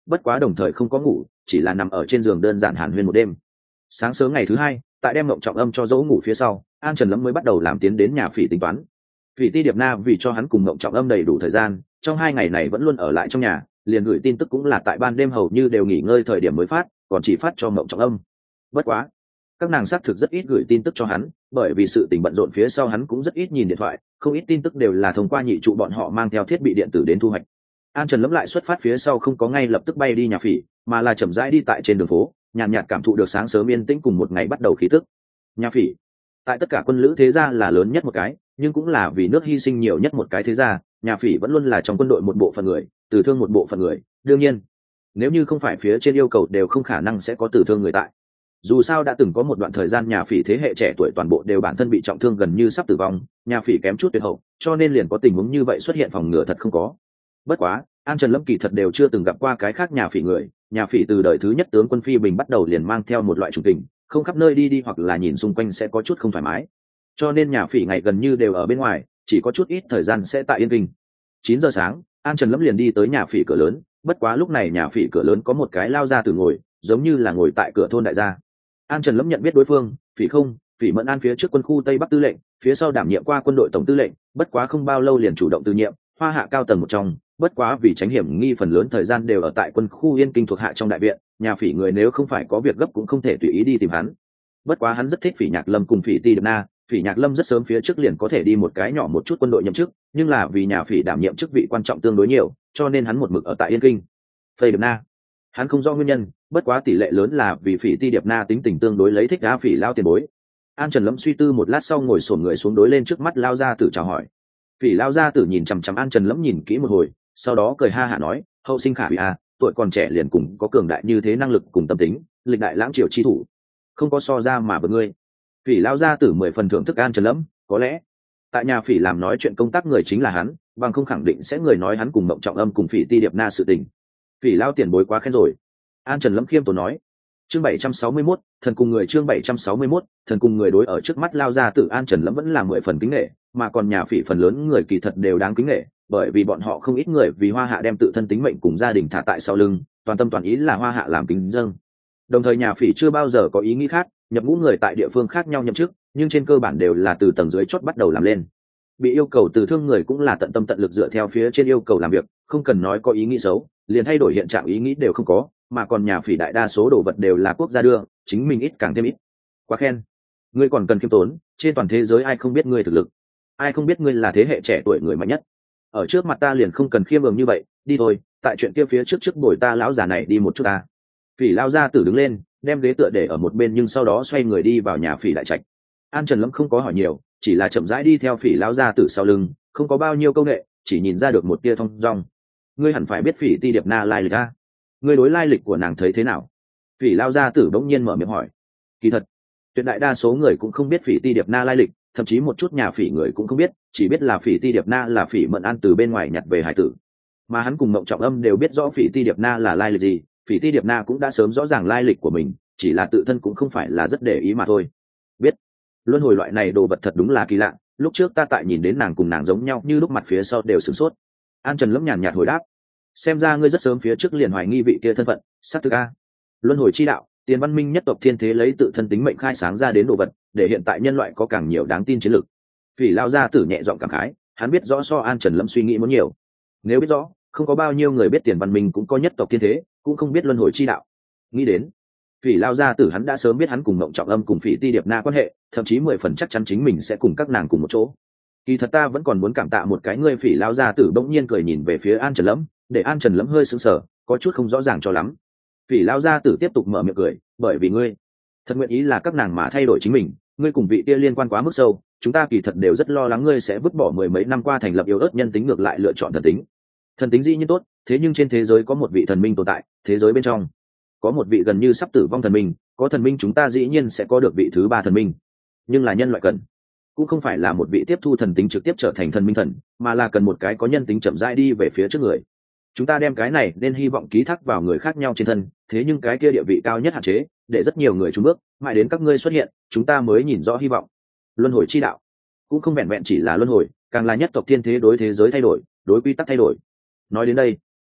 bất quá đồng thời không có ngủ, chỉ là nằm ở trên giường đơn giản hàn huyên một đêm. Sáng sớm ngày thứ hai, tại đem Mộng Trọng Âm cho dỗ ngủ phía sau, An Trần Lâm mới bắt đầu làm tiến đến nhà Phỉ tính toán. Phỉ Ti Điệp Na vì cho hắn cùng Mộng Trọng Âm đầy đủ thời gian, trong 2 ngày này vẫn luôn ở lại trong nhà, liền gửi tin tức cũng là tại ban đêm hầu như đều nghỉ ngơi thời điểm mới phát, còn chỉ phát cho Mộng Trọng Âm. Bất quá, các nàng xác thực rất ít gửi tin tức cho hắn, bởi vì sự tình bận rộn phía sau hắn cũng rất ít nhìn điện thoại, không ít tin tức đều là thông qua nhị trụ bọn họ mang theo thiết bị điện tử đến thu hoạch. An Trần Lâm lại xuất phát phía sau không có ngay lập tức bay đi nhà Phỉ, mà là chậm rãi đi tại trên đường phố, nhàn nhạt cảm thụ được sáng sớm yên tĩnh cùng một ngày bắt đầu khí tức. Nhà Phỉ, tại tất cả quân lữ thế gia là lớn nhất một cái, nhưng cũng là vì nước hy sinh nhiều nhất một cái thế gia, nhà Phỉ vẫn luôn là trong quân đội một bộ phận người, tử thương một bộ phận người, đương nhiên, nếu như không phải phía trên yêu cầu đều không khả năng sẽ có tử thương người tại. Dù sao đã từng có một đoạn thời gian nhà Phỉ thế hệ trẻ tuổi toàn bộ đều bản thân bị trọng thương gần như sắp tử vong, nhà Phỉ kém chút tuyệt hậu, cho nên liền có tình huống như vậy xuất hiện, phòng ngừa thật không có. Bất quá, An Trần Lâm kỳ thật đều chưa từng gặp qua cái khác nhà Phỉ người, nhà Phỉ từ đời thứ nhất tướng quân Phi Bình bắt đầu liền mang theo một loại trùng tình, không khắp nơi đi đi hoặc là nhìn xung quanh sẽ có chút không thoải mái. Cho nên nhà Phỉ ngày gần như đều ở bên ngoài, chỉ có chút ít thời gian sẽ tại yên kinh. 9 giờ sáng, An Trần Lâm liền đi tới nhà Phỉ cửa lớn, bất quá lúc này nhà Phỉ cửa lớn có một cái lao ra từ ngồi, giống như là ngồi tại cửa thôn đại gia. An Trần Lâm nhận biết đối phương, Phỉ không, Phỉ Mẫn An phía trước quân khu Tây Bắc tư lệnh, phía sau đảm nhiệm qua quân đội tổng tư lệnh, bất quá không bao lâu liền chủ động từ nhiệm, Hoa Hạ cao tầng một trong, bất quá vì tránh hiểm nghi phần lớn thời gian đều ở tại quân khu Yên Kinh thuộc hạ trong đại viện, nhà Phỉ người nếu không phải có việc gấp cũng không thể tùy ý đi tìm hắn. Bất quá hắn rất thích Phỉ Nhạc Lâm cùng Phỉ Ti Điệp Na, Phỉ Nhạc Lâm rất sớm phía trước liền có thể đi một cái nhỏ một chút quân đội nhậm chức, nhưng là vì nhà Phỉ đảm nhiệm chức vị quan trọng tương đối nhiều, cho nên hắn một mực ở tại Yên Kinh. Phỉ Điệp Na, hắn không rõ nguyên nhân, bất quá tỷ lệ lớn là vì Phỉ Ti Điệp Na tính tình tương đối lấy thích đá Phỉ lao tiền bối. An Trần Lâm suy tư một lát sau ngồi xổm người xuống đối lên trước mắt lao gia tử chào hỏi. Phỉ lao gia tử nhìn chằm chằm An Trần Lâm nhìn kỹ một hồi, sau đó cười ha hả nói, hậu sinh khả hủy à, tuổi còn trẻ liền cùng có cường đại như thế năng lực cùng tâm tính, lịch đại lãng triều chi thủ, không có so ra mà với ngươi. Phỉ lao gia tử 10 phần thưởng thức An Trần Lâm, có lẽ tại nhà Phỉ làm nói chuyện công tác người chính là hắn, bằng không khẳng định sẽ người nói hắn cùng Mộng Trọng Âm cùng Phỉ Ti Điệp Na sự tình. Phỉ lao tiền bối quá khen rồi. An Trần Lâm khiêm tốn nói. Chương 761, thần cùng người. Chương 761, thần cùng người. Đối ở trước mắt lao gia tử An Trần Lâm vẫn là 10 phần kính nể, mà còn nhà Phỉ phần lớn người kỳ thật đều đáng kính nể, bởi vì bọn họ không ít người vì Hoa Hạ đem tự thân tính mệnh cùng gia đình thả tại sau lưng, toàn tâm toàn ý là Hoa Hạ làm kính dâng. Đồng thời nhà Phỉ chưa bao giờ có ý nghĩ khác, nhập ngũ người tại địa phương khác nhau nhậm chức, nhưng trên cơ bản đều là từ tầng dưới chót bắt đầu làm lên. Bị yêu cầu từ thương người cũng là tận tâm tận lực dựa theo phía trên yêu cầu làm việc, không cần nói có ý nghĩ xấu, liền thay đổi hiện trạng ý nghĩ đều không có, mà còn nhà Phỉ đại đa số đồ vật đều là quốc gia đưa, chính mình ít càng thêm ít. Quá khen. Ngươi còn cần khiêm tốn, trên toàn thế giới ai không biết ngươi thực lực, ai không biết ngươi là thế hệ trẻ tuổi người mạnh nhất. Ở trước mặt ta liền không cần khiêm nhường như vậy, đi thôi, tại chuyện kia phía trước bồi ta lão già này đi một chút ta. Phỉ lao gia tử đứng lên, đem ghế tựa để ở một bên nhưng sau đó xoay người đi vào nhà Phỉ đại trạch. An Trần Lâm không có hỏi nhiều, chỉ là chậm rãi đi theo Phỉ lao gia tử sau lưng, không có bao nhiêu câu nghệ, chỉ nhìn ra được một tia thông dong. Ngươi hẳn phải biết Phỉ Ti Điệp Na lai lịch a, ngươi đối lai lịch của nàng thấy thế nào? Phỉ lao gia tử bỗng nhiên mở miệng hỏi. Kỳ thật, tuyệt đại đa số người cũng không biết Phỉ Ti Điệp Na lai lịch, thậm chí một chút nhà Phỉ người cũng không biết, chỉ biết là Phỉ Ti Điệp Na là Phỉ Mẫn An từ bên ngoài nhặt về hải tử, mà hắn cùng Mộng Trọng Âm đều biết rõ Phỉ Ti Điệp Na là lai lịch gì. Phỉ Ti Điệp Na cũng đã sớm rõ ràng lai lịch của mình, chỉ là tự thân cũng không phải là rất để ý mà thôi. Biết, luân hồi loại này đồ vật thật đúng là kỳ lạ, lúc trước ta tại nhìn đến nàng cùng nàng giống nhau như lúc mặt phía sau đều sửng sốt. An Trần Lâm nhàn nhạt hồi đáp, xem ra ngươi rất sớm phía trước liền hoài nghi vị kia thân phận, sát thực a. Luân hồi chi đạo, tiền văn minh nhất tộc thiên thế lấy tự thân tính mệnh khai sáng ra đến đồ vật, để hiện tại nhân loại có càng nhiều đáng tin chiến lược. Phỉ lao gia tử nhẹ giọng cảm khái, hắn biết rõ so An Trần Lâm suy nghĩ muốn nhiều. Nếu biết rõ, không có bao nhiêu người biết tiền văn minh cũng có nhất tộc thiên thế, cũng không biết luân hồi chi đạo. Nghĩ đến, Phỉ lao gia tử hắn đã sớm biết hắn cùng Mộng Trọng Âm cùng Phỉ Ti Điệp Na quan hệ, thậm chí 10 phần chắc chắn chính mình sẽ cùng các nàng cùng một chỗ. Kỳ thật ta vẫn còn muốn cảm tạ một cái người. Phỉ lao gia tử bỗng nhiên cười nhìn về phía An Trần Lâm, để An Trần Lâm hơi sững sờ, có chút không rõ ràng cho lắm. Phỉ lao gia tử tiếp tục mở miệng cười, bởi vì ngươi thật nguyện ý là các nàng mà thay đổi chính mình, ngươi cùng vị kia liên quan quá mức sâu, chúng ta kỳ thật đều rất lo lắng ngươi sẽ vứt bỏ 10 mấy năm qua thành lập yếu ớt nhân tính ngược lại lựa chọn thần tính. Thần tính dĩ nhiên tốt, thế nhưng trên thế giới có một vị thần minh tồn tại, thế giới bên trong có một vị gần như sắp tử vong thần minh, có thần minh chúng ta dĩ nhiên sẽ có được vị thứ 3 thần minh, nhưng là nhân loại cần cũng không phải là một vị tiếp thu thần tính trực tiếp trở thành thần minh thần, mà là cần một cái có nhân tính chậm rãi đi về phía trước người. Chúng ta đem cái này nên hy vọng ký thác vào người khác nhau trên thân, thế nhưng cái kia địa vị cao nhất hạn chế, để rất nhiều người trùng bước, mãi đến các ngươi xuất hiện, chúng ta mới nhìn rõ hy vọng. Luân hồi chi đạo cũng không vẹn vẹn chỉ là luân hồi, càng là nhất tộc thiên thế đối thế giới thay đổi, đối quy tắc thay đổi. Nói đến đây,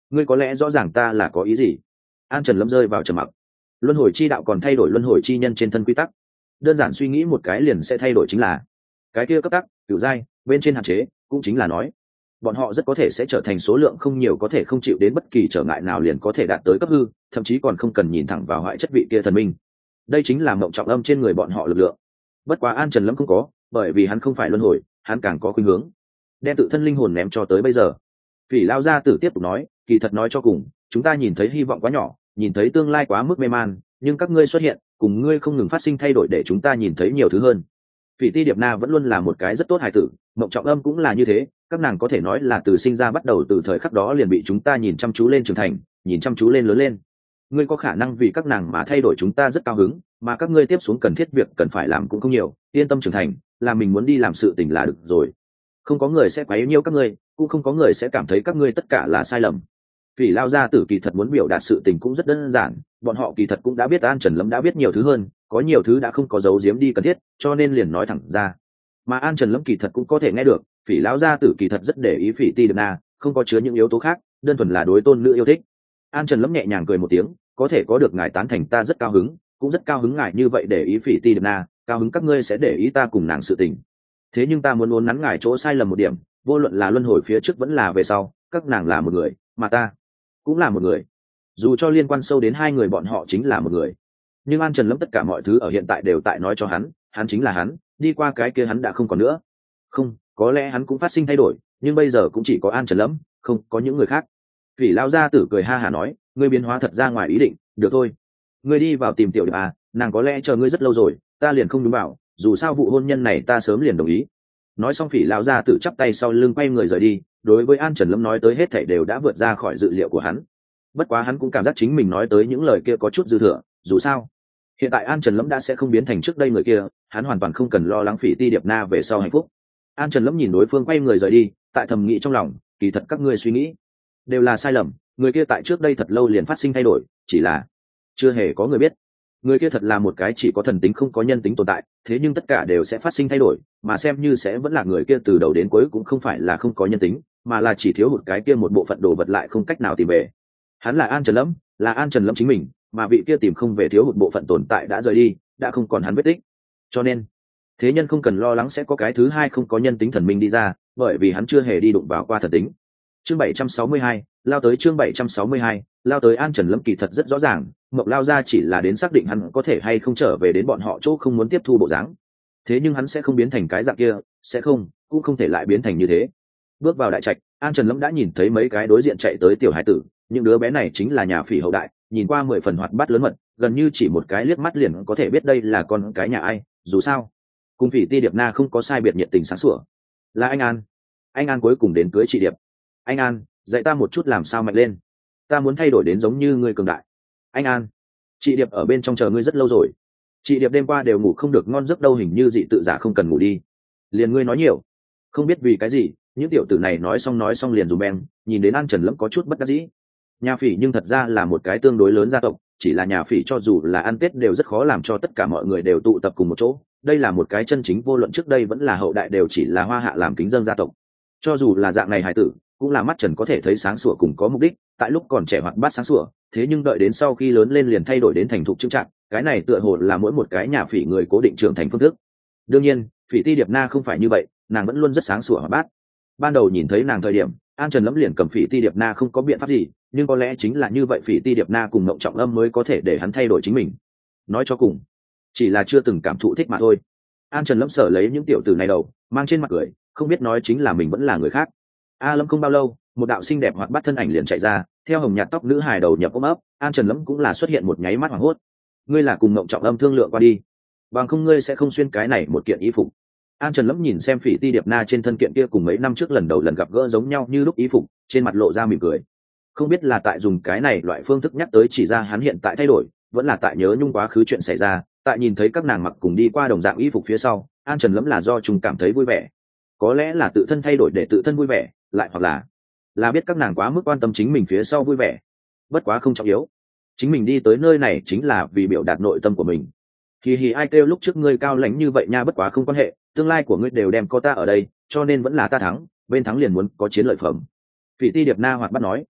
ngươi có lẽ rõ ràng ta là có ý gì. An Trần Lâm rơi vào trầm mặc. Luân hồi chi đạo còn thay đổi luân hồi chi nhân trên thân quy tắc, đơn giản suy nghĩ một cái liền sẽ thay đổi, chính là cái kia cấp tắc cửu giai bên trên hạn chế, cũng chính là nói bọn họ rất có thể sẽ trở thành số lượng không nhiều, có thể không chịu đến bất kỳ trở ngại nào liền có thể đạt tới cấp hư, thậm chí còn không cần nhìn thẳng vào hoại chất vị kia thần minh. Đây chính là mộng trọng âm trên người bọn họ lực lượng. Bất quá An Trần Lâm không có, bởi vì hắn không phải luân hồi, hắn càng có khuynh hướng đem tự thân linh hồn ném cho tới bây giờ. Phỉ Lao Gia Tử tiếp tục nói, kỳ thật nói cho cùng, chúng ta nhìn thấy hy vọng quá nhỏ, nhìn thấy tương lai quá mức mê man, nhưng các ngươi xuất hiện cùng ngươi không ngừng phát sinh thay đổi để chúng ta nhìn thấy nhiều thứ hơn. Phỉ Ti Điệp Na vẫn luôn là một cái rất tốt hài tử, mộng trọng âm cũng là như thế, các nàng có thể nói là từ sinh ra bắt đầu, từ thời khắc đó liền bị chúng ta nhìn chăm chú lên trưởng thành, nhìn chăm chú lên lớn lên. Ngươi có khả năng vì các nàng mà thay đổi chúng ta rất cao hứng, mà các ngươi tiếp xuống cần thiết việc cần phải làm cũng không nhiều, yên tâm trưởng thành, là mình muốn đi làm sự tình là được rồi. Không có người sẽ quấy nhiễu các ngươi, cũng không có người sẽ cảm thấy các ngươi tất cả là sai lầm. Phỉ Lao Gia Tử kỳ thật muốn biểu đạt sự tình cũng rất đơn giản, bọn họ kỳ thật cũng đã biết An Trần Lâm đã biết nhiều thứ hơn, có nhiều thứ đã không có giấu giếm đi cần thiết, cho nên liền nói thẳng ra. Mà An Trần Lâm kỳ thật cũng có thể nghe được, Phỉ Lão Gia Tử kỳ thật rất để ý Phỉ Ti Điệp Na, không có chứa những yếu tố khác, đơn thuần là đối tôn nữ yêu thích. An Trần Lâm nhẹ nhàng cười một tiếng, có thể có được ngài tán thành ta rất cao hứng, cũng rất cao hứng ngài như vậy để ý Phỉ Ti Điệp Na, cao hứng các ngươi sẽ để ý ta cùng nàng sự tình. Thế nhưng ta muốn uốn nắn ngài chỗ sai lầm một điểm, vô luận là luân hồi phía trước vẫn là về sau, các nàng là một người, mà ta cũng là một người. Dù cho liên quan sâu đến hai người bọn họ chính là một người, nhưng An Trần Lâm tất cả mọi thứ ở hiện tại đều tại nói cho hắn chính là hắn, đi qua cái kia hắn đã không còn nữa. Không, có lẽ hắn cũng phát sinh thay đổi, nhưng bây giờ cũng chỉ có An Trần Lâm, không có những người khác. Phỉ Lao Gia Tử cười ha hả nói, ngươi biến hóa thật ra ngoài ý định, được thôi, ngươi đi vào tìm Tiểu Điệp à, nàng có lẽ chờ ngươi rất lâu rồi, ta liền không đúng bảo, dù sao vụ hôn nhân này ta sớm liền đồng ý. Nói xong Phỉ Lao Gia Tử chắp tay sau lưng quay người rời đi, đối với An Trần Lâm nói tới hết thảy đều đã vượt ra khỏi dự liệu của hắn. Bất quá hắn cũng cảm giác chính mình nói tới những lời kia có chút dư thừa, dù sao hiện tại An Trần Lâm đã sẽ không biến thành trước đây người kia, hắn hoàn toàn không cần lo lắng Phỉ Ti Điệp Na về sau hạnh phúc. An Trần Lâm nhìn đối phương quay người rời đi, tại thầm nghĩ trong lòng, kỳ thật các ngươi suy nghĩ đều là sai lầm, người kia tại trước đây thật lâu liền phát sinh thay đổi, chỉ là chưa hề có người biết. Người kia thật là một cái chỉ có thần tính không có nhân tính tồn tại, thế nhưng tất cả đều sẽ phát sinh thay đổi, mà xem như sẽ vẫn là người kia từ đầu đến cuối cũng không phải là không có nhân tính, mà là chỉ thiếu hụt cái kia một bộ phận đồ vật lại không cách nào tìm về. Hắn là An Trần Lâm, là An Trần Lâm chính mình, mà vị kia tìm không về thiếu hụt bộ phận tồn tại đã rời đi, đã không còn hắn vết tích. Cho nên thế nhân không cần lo lắng sẽ có cái thứ hai không có nhân tính thần minh đi ra, bởi vì hắn chưa hề đi đụng vào qua thần tính. Chương 762, lao tới chương 762, lao tới. An Trần Lâm kỳ thật rất rõ ràng, Mộng Lao ra chỉ là đến xác định hắn có thể hay không trở về đến bọn họ chỗ không muốn tiếp thu bộ dáng. Thế nhưng hắn sẽ không biến thành cái dạng kia, sẽ không, cũng không thể lại biến thành như thế. Bước vào đại trạch, An Trần Lâm đã nhìn thấy mấy cái đối diện chạy tới tiểu hải tử, những đứa bé này chính là nhà Phỉ hậu đại, nhìn qua 10 phần hoạt bát lớn mật, gần như chỉ một cái liếc mắt liền có thể biết đây là con cái nhà ai, dù sao cùng Phỉ Ti Điệp Na không có sai biệt, nhiệt tình sáng sủa. Là anh An cuối cùng đến cưới chị Điệp. Anh An, dạy ta một chút làm sao mạnh lên, ta muốn thay đổi đến giống như ngươi cường đại. Anh An, chị Điệp ở bên trong chờ ngươi rất lâu rồi, chị Điệp đêm qua đều ngủ không được ngon giấc đâu, hình như dị tự giả không cần ngủ đi, liền ngươi nói nhiều. Không biết vì cái gì những tiểu tử này nói xong liền dùm beng, nhìn đến An Trần Lâm có chút bất đắc dĩ. Nhà Phỉ nhưng thật ra là một cái tương đối lớn gia tộc, chỉ là nhà Phỉ cho dù là ăn Tết đều rất khó làm cho tất cả mọi người đều tụ tập cùng một chỗ, đây là một cái chân chính vô luận trước đây vẫn là hậu đại đều chỉ là hoa hạ làm kính dân gia tộc. Cho dù là dạng này hải tử cũng là mắt trần có thể thấy sáng sủa cùng có mục đích, tại lúc còn trẻ hoạt bát sáng sủa, thế nhưng đợi đến sau khi lớn lên liền thay đổi đến thành thục chững chạc, cái này tựa hồ là mỗi một cái nhà Phỉ người cố định trưởng thành phương thức. Đương nhiên Phỉ Ti Điệp Na không phải như vậy, nàng vẫn luôn rất sáng sủa hoạt bát. Ban đầu nhìn thấy nàng thời điểm, An Trần Lâm liền cầm Phỉ Ti Điệp Na không có biện pháp gì, nhưng có lẽ chính là như vậy Phỉ Ti Điệp Na cùng Mộng Trọng Âm mới có thể để hắn thay đổi chính mình. Nói cho cùng chỉ là chưa từng cảm thụ thích mà thôi. An Trần Lâm sở lấy những tiểu tử này đầu, mang trên mặt cười, không biết nói chính là mình vẫn là người khác. A Lâm không bao lâu, một đạo xinh đẹp hoạt bát thân ảnh liền chạy ra, theo hồng nhạt tóc nữ hài đầu nhập ôm ấp, An Trần Lâm cũng là xuất hiện một nháy mắt hoảng hốt. Ngươi là cùng Mộng Trọng Âm thương lượng qua đi, bằng không ngươi sẽ không xuyên cái này một kiện y phục. An Trần Lâm nhìn xem Phỉ Ti Điệp Na trên thân kiện kia cùng mấy năm trước lần gặp gỡ giống nhau như lúc y phục, trên mặt lộ ra mỉm cười. Không biết là tại dùng cái này loại phương thức nhắc tới chỉ ra hắn hiện tại thay đổi, vẫn là tại nhớ nhung quá khứ chuyện xảy ra, tại nhìn thấy các nàng mặc cùng đi qua đồng dạng y phục phía sau, An Trần Lâm là do chúng cảm thấy vui vẻ. Có lẽ là tự thân thay đổi để tự thân vui vẻ, lại hoặc là biết các nàng quá mức quan tâm chính mình phía sau vui vẻ. Bất quá không trọng yếu, chính mình đi tới nơi này chính là vì biểu đạt nội tâm của mình. Hì ai kêu lúc trước ngươi cao lãnh như vậy nha, bất quá không quan hệ, tương lai của ngươi đều đem có ta ở đây, cho nên vẫn là ta thắng, bên thắng liền muốn có chiến lợi phẩm. Phỉ Ti Điệp Na hoạt bát nói,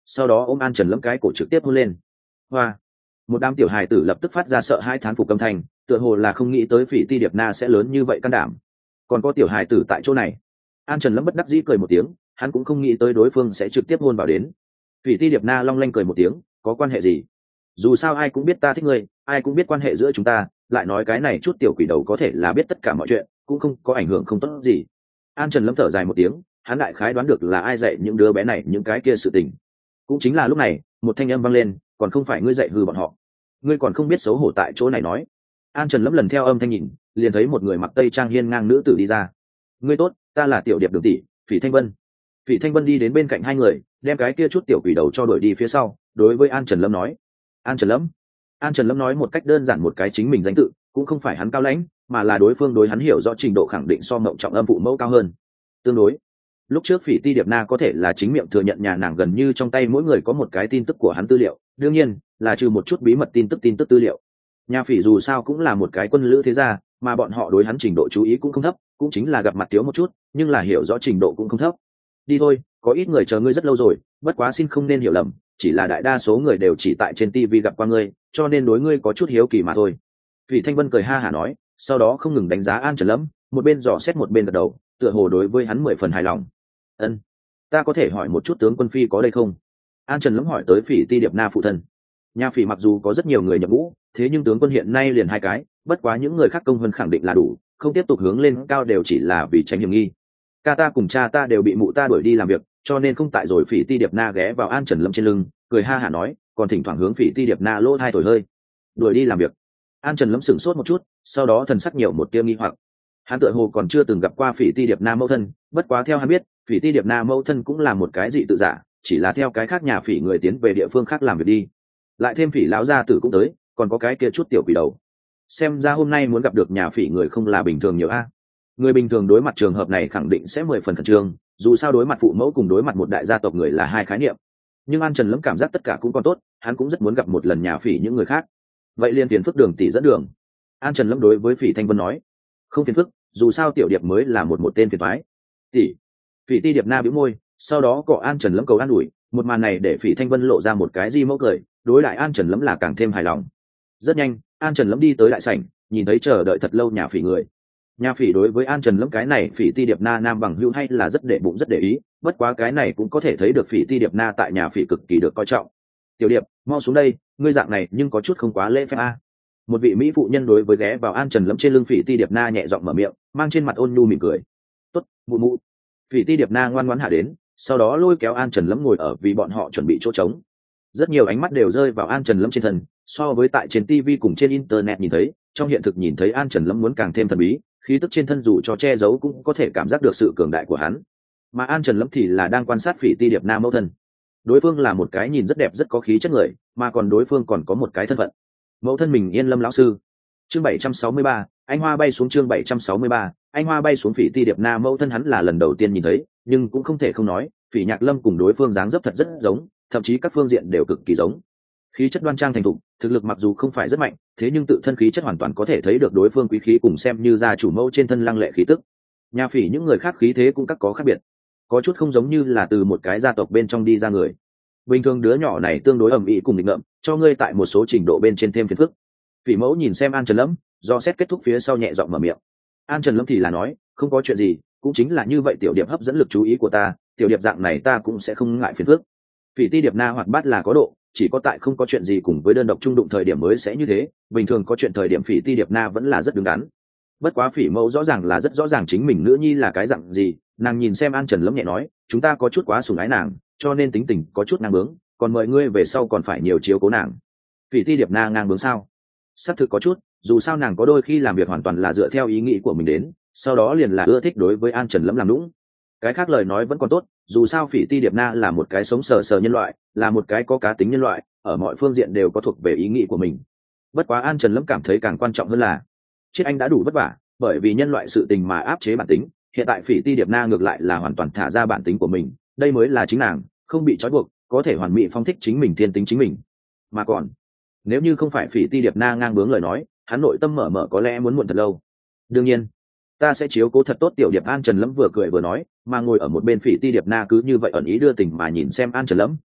sau đó ôm An Trần Lâm cái cổ trực tiếp hôn lên. Hoa! Một đám tiểu hài tử lập tức phát ra sợ hai thán phục âm thanh, tựa hồ là không nghĩ tới Phỉ Ti Điệp Na sẽ lớn như vậy can đảm. Còn có tiểu hài tử tại chỗ này. An Trần Lâm bất đắc dĩ cười một tiếng, hắn cũng không nghĩ tới đối phương sẽ trực tiếp hôn vào đến. Phỉ Ti Điệp Na long lanh cười một tiếng, có quan hệ gì? Dù sao ai cũng biết ta thích ngươi, ai cũng biết quan hệ giữa chúng ta, lại nói cái này chút tiểu quỷ đầu có thể là biết tất cả mọi chuyện, cũng không có ảnh hưởng không tốt gì. An Trần Lâm thở dài một tiếng, hắn đại khái đoán được là ai dạy những đứa bé này những cái kia sự tình. Cũng chính là lúc này, một thanh âm vang lên, còn không phải ngươi dạy hư bọn họ, ngươi còn không biết xấu hổ tại chỗ này nói. An Trần Lâm lần theo âm thanh nhìn, liền thấy một người mặc tây trang hiên ngang nữ tử đi ra. Ngươi tốt, ta là tiểu điệp đường tỷ, Phỉ Thanh Vân. Phỉ Thanh Vân đi đến bên cạnh hai người, đem cái kia chút tiểu quỷ đầu cho đuổi đi phía sau, đối với An Trần Lâm nói. An Trần Lâm. An Trần Lâm nói một cách đơn giản một cái chính mình danh tự, cũng không phải hắn cao lãnh, mà là đối phương đối hắn hiểu rõ trình độ khẳng định so Mộng Trọng Âm phụ mẫu cao hơn. Tương đối, lúc trước Phỉ Ti Điệp Na có thể là chính miệng thừa nhận nhà nàng gần như trong tay mỗi người có một cái tin tức của hắn tư liệu, đương nhiên là trừ một chút bí mật tin tức tư liệu. Nhà Phỉ dù sao cũng là một cái quân lữ thế gia, mà bọn họ đối hắn trình độ chú ý cũng không thấp, cũng chính là gặp mặt thiếu một chút, nhưng là hiểu rõ trình độ cũng không thấp. Đi thôi, có ít người chờ ngươi rất lâu rồi, bất quá xin không nên hiểu lầm, chỉ là đại đa số người đều chỉ tại trên TV gặp qua ngươi, cho nên đối ngươi có chút hiếu kỳ mà thôi. Phỉ Thanh Vân cười ha hả nói, sau đó không ngừng đánh giá An Trần Lâm, một bên dò xét một bên gật đầu, tựa hồ đối với hắn 10 phần hài lòng. Ân, ta có thể hỏi một chút tướng quân phi có đây không? An Trần Lâm hỏi tới Phỉ Ti Điệp Na phụ thân. Nhà Phỉ mặc dù có rất nhiều người nhập ngũ, thế nhưng tướng quân hiện nay liền 2 cái, bất quá những người khác công hơn khẳng định là đủ, không tiếp tục hướng lên cao đều chỉ là vì tránh hiểm nghi. Ca ta cùng cha ta đều bị mụ ta đuổi đi làm việc, cho nên không tại rồi. Phỉ Ti Điệp Na ghé vào An Trần Lâm trên lưng, cười ha hả nói, còn thỉnh thoảng hướng Phỉ Ti Điệp Na lỗ hai thổi hơi. Đuổi đi làm việc. An Trần Lâm sửng sốt một chút, sau đó thần sắc nhiều một tia nghi hoặc. Hắn tựa hồ còn chưa từng gặp qua Phỉ Ti Điệp Na mẫu thân, bất quá theo hắn biết, Phỉ Ti Điệp Na mẫu thân cũng là một cái dị tự giả, chỉ là theo cái khác nhà Phỉ người tiến về địa phương khác làm việc đi. Lại thêm Phỉ lão gia tử cũng tới, còn có cái kia chút tiểu quỷ đầu. Xem ra hôm nay muốn gặp được nhà Phỉ người không là bình thường nhiều a. Người bình thường đối mặt trường hợp này khẳng định sẽ 10 phần khẩn trương, dù sao đối mặt phụ mẫu cùng đối mặt một đại gia tộc người là 2 khái niệm. Nhưng An Trần Lâm cảm giác tất cả cũng còn tốt, hắn cũng rất muốn gặp một lần nhà Phỉ những người khác. Vậy liền phiền phức đường tỷ dẫn đường. An Trần Lâm đối với Phỉ Thanh Vân nói. Không phiền phức, dù sao tiểu điệp mới là một tên phiền toái. Tỷ. Phỉ Ti Điệp Na bĩu môi, sau đó cọ An Trần Lâm cầu an ủi, một màn này để Phỉ Thanh Vân lộ ra một cái di mẫu cười, đối lại An Trần Lâm là càng thêm hài lòng. Rất nhanh, An Trần Lâm đi tới đại sảnh, nhìn thấy chờ đợi thật lâu nhà Phỉ người. Nhà Phỉ đối với An Trần Lâm cái này Phỉ Ti Điệp Na nam bằng hữu hay là rất để bụng rất để ý, bất quá cái này cũng có thể thấy được Phỉ Ti Điệp Na tại nhà Phỉ cực kỳ được coi trọng. Tiểu Điệp, mau xuống đây, ngươi dạng này nhưng có chút không quá lễ phép a. Một vị mỹ phụ nhân đối với ghé vào An Trần Lâm trên lưng Phỉ Ti Điệp Na nhẹ giọng mở miệng, mang trên mặt ôn nhu mỉm cười. Tốt, mụ mụ. Phỉ Ti Điệp Na ngoan ngoãn hạ đến, sau đó lôi kéo An Trần Lâm ngồi ở vì bọn họ chuẩn bị chỗ trống. Rất nhiều ánh mắt đều rơi vào An Trần Lâm trên thân, so với tại trên TV cùng trên internet nhìn thấy, trong hiện thực nhìn thấy An Trần Lâm muốn càng thêm thần bí, khí tức trên thân dù cho che giấu cũng có thể cảm giác được sự cường đại của hắn. Mà An Trần Lâm thì là đang quan sát Phỉ Ti Điệp Na mẫu thân. Đối phương là một cái nhìn rất đẹp rất có khí chất người, mà còn đối phương còn có một cái thân phận. Mẫu thân mình Yên Lâm lão sư. Chương 763, anh hoa bay xuống. Chương 763, anh hoa bay xuống. Phỉ Ti Điệp Na mẫu thân hắn là lần đầu tiên nhìn thấy, nhưng cũng không thể không nói, Phỉ Nhạc Lâm cùng đối phương dáng dấp thật rất giống, thậm chí các phương diện đều cực kỳ giống. Khí chất đoan trang thành thục, thực lực mặc dù không phải rất mạnh, thế nhưng tự thân khí chất hoàn toàn có thể thấy được đối phương quý khí cùng xem như gia chủ mẫu trên thân lăng lệ khí tức. Nhà Phỉ những người khác khí thế cũng các có khác biệt, có chút không giống như là từ một cái gia tộc bên trong đi ra người. Bình thường đứa nhỏ này tương đối ầm ĩ cùng nghịch ngợm, cho ngươi tại một số trình độ bên trên thêm phiền phức. Phỉ mẫu nhìn xem An Trần Lâm, do xét kết thúc phía sau nhẹ giọng mở miệng. An Trần Lâm thì là nói, không có chuyện gì, cũng chính là như vậy tiểu điệp hấp dẫn lực chú ý của ta, tiểu điệp dạng này ta cũng sẽ không ngại phiền phức. Phỉ Ti Điệp Na hoạt bát là có độ, chỉ có tại không có chuyện gì cùng với đơn độc trung đụng thời điểm mới sẽ như thế, bình thường có chuyện thời điểm Phỉ Ti Điệp Na vẫn là rất đứng đắn. Bất quá Phỉ mẫu rõ ràng là rất rõ ràng chính mình nữ nhi là cái dạng gì, nàng nhìn xem An Trần Lâm nhẹ nói, chúng ta có chút quá sủng ái nàng, cho nên tính tình có chút ngang bướng, còn mời ngươi về sau còn phải nhiều chiếu cố nàng. Phỉ Ti Điệp Na ngang bướng sao? Xác thực có chút, dù sao nàng có đôi khi làm việc hoàn toàn là dựa theo ý nghĩ của mình đến, sau đó liền là ưa thích đối với An Trần Lâm làm nũng. Cái khác lời nói vẫn còn tốt, dù sao Phỉ Ti Điệp Na là một cái sống sờ sờ nhân loại, là một cái có cá tính nhân loại, ở mọi phương diện đều có thuộc về ý nghĩ của mình. Bất quá An Trần Lâm cảm thấy càng quan trọng hơn là, chết anh đã đủ vất vả, bởi vì nhân loại sự tình mà áp chế bản tính, hiện tại Phỉ Ti Điệp Na ngược lại là hoàn toàn thả ra bản tính của mình, đây mới là chính nàng, không bị trói buộc, có thể hoàn mỹ phong thích chính mình, thiên tính chính mình. Mà còn, nếu như không phải Phỉ Ti Điệp Na ngang bướng lời nói, hắn nội tâm mở mở có lẽ muốn muộn thật lâu. Đương nhiên, ta sẽ chiếu cố thật tốt tiểu điệp. An Trần Lâm vừa cười vừa nói, mà ngồi ở một bên Phỉ Ti Điệp Na cứ như vậy ẩn ý đưa tình mà nhìn xem An Trần Lâm,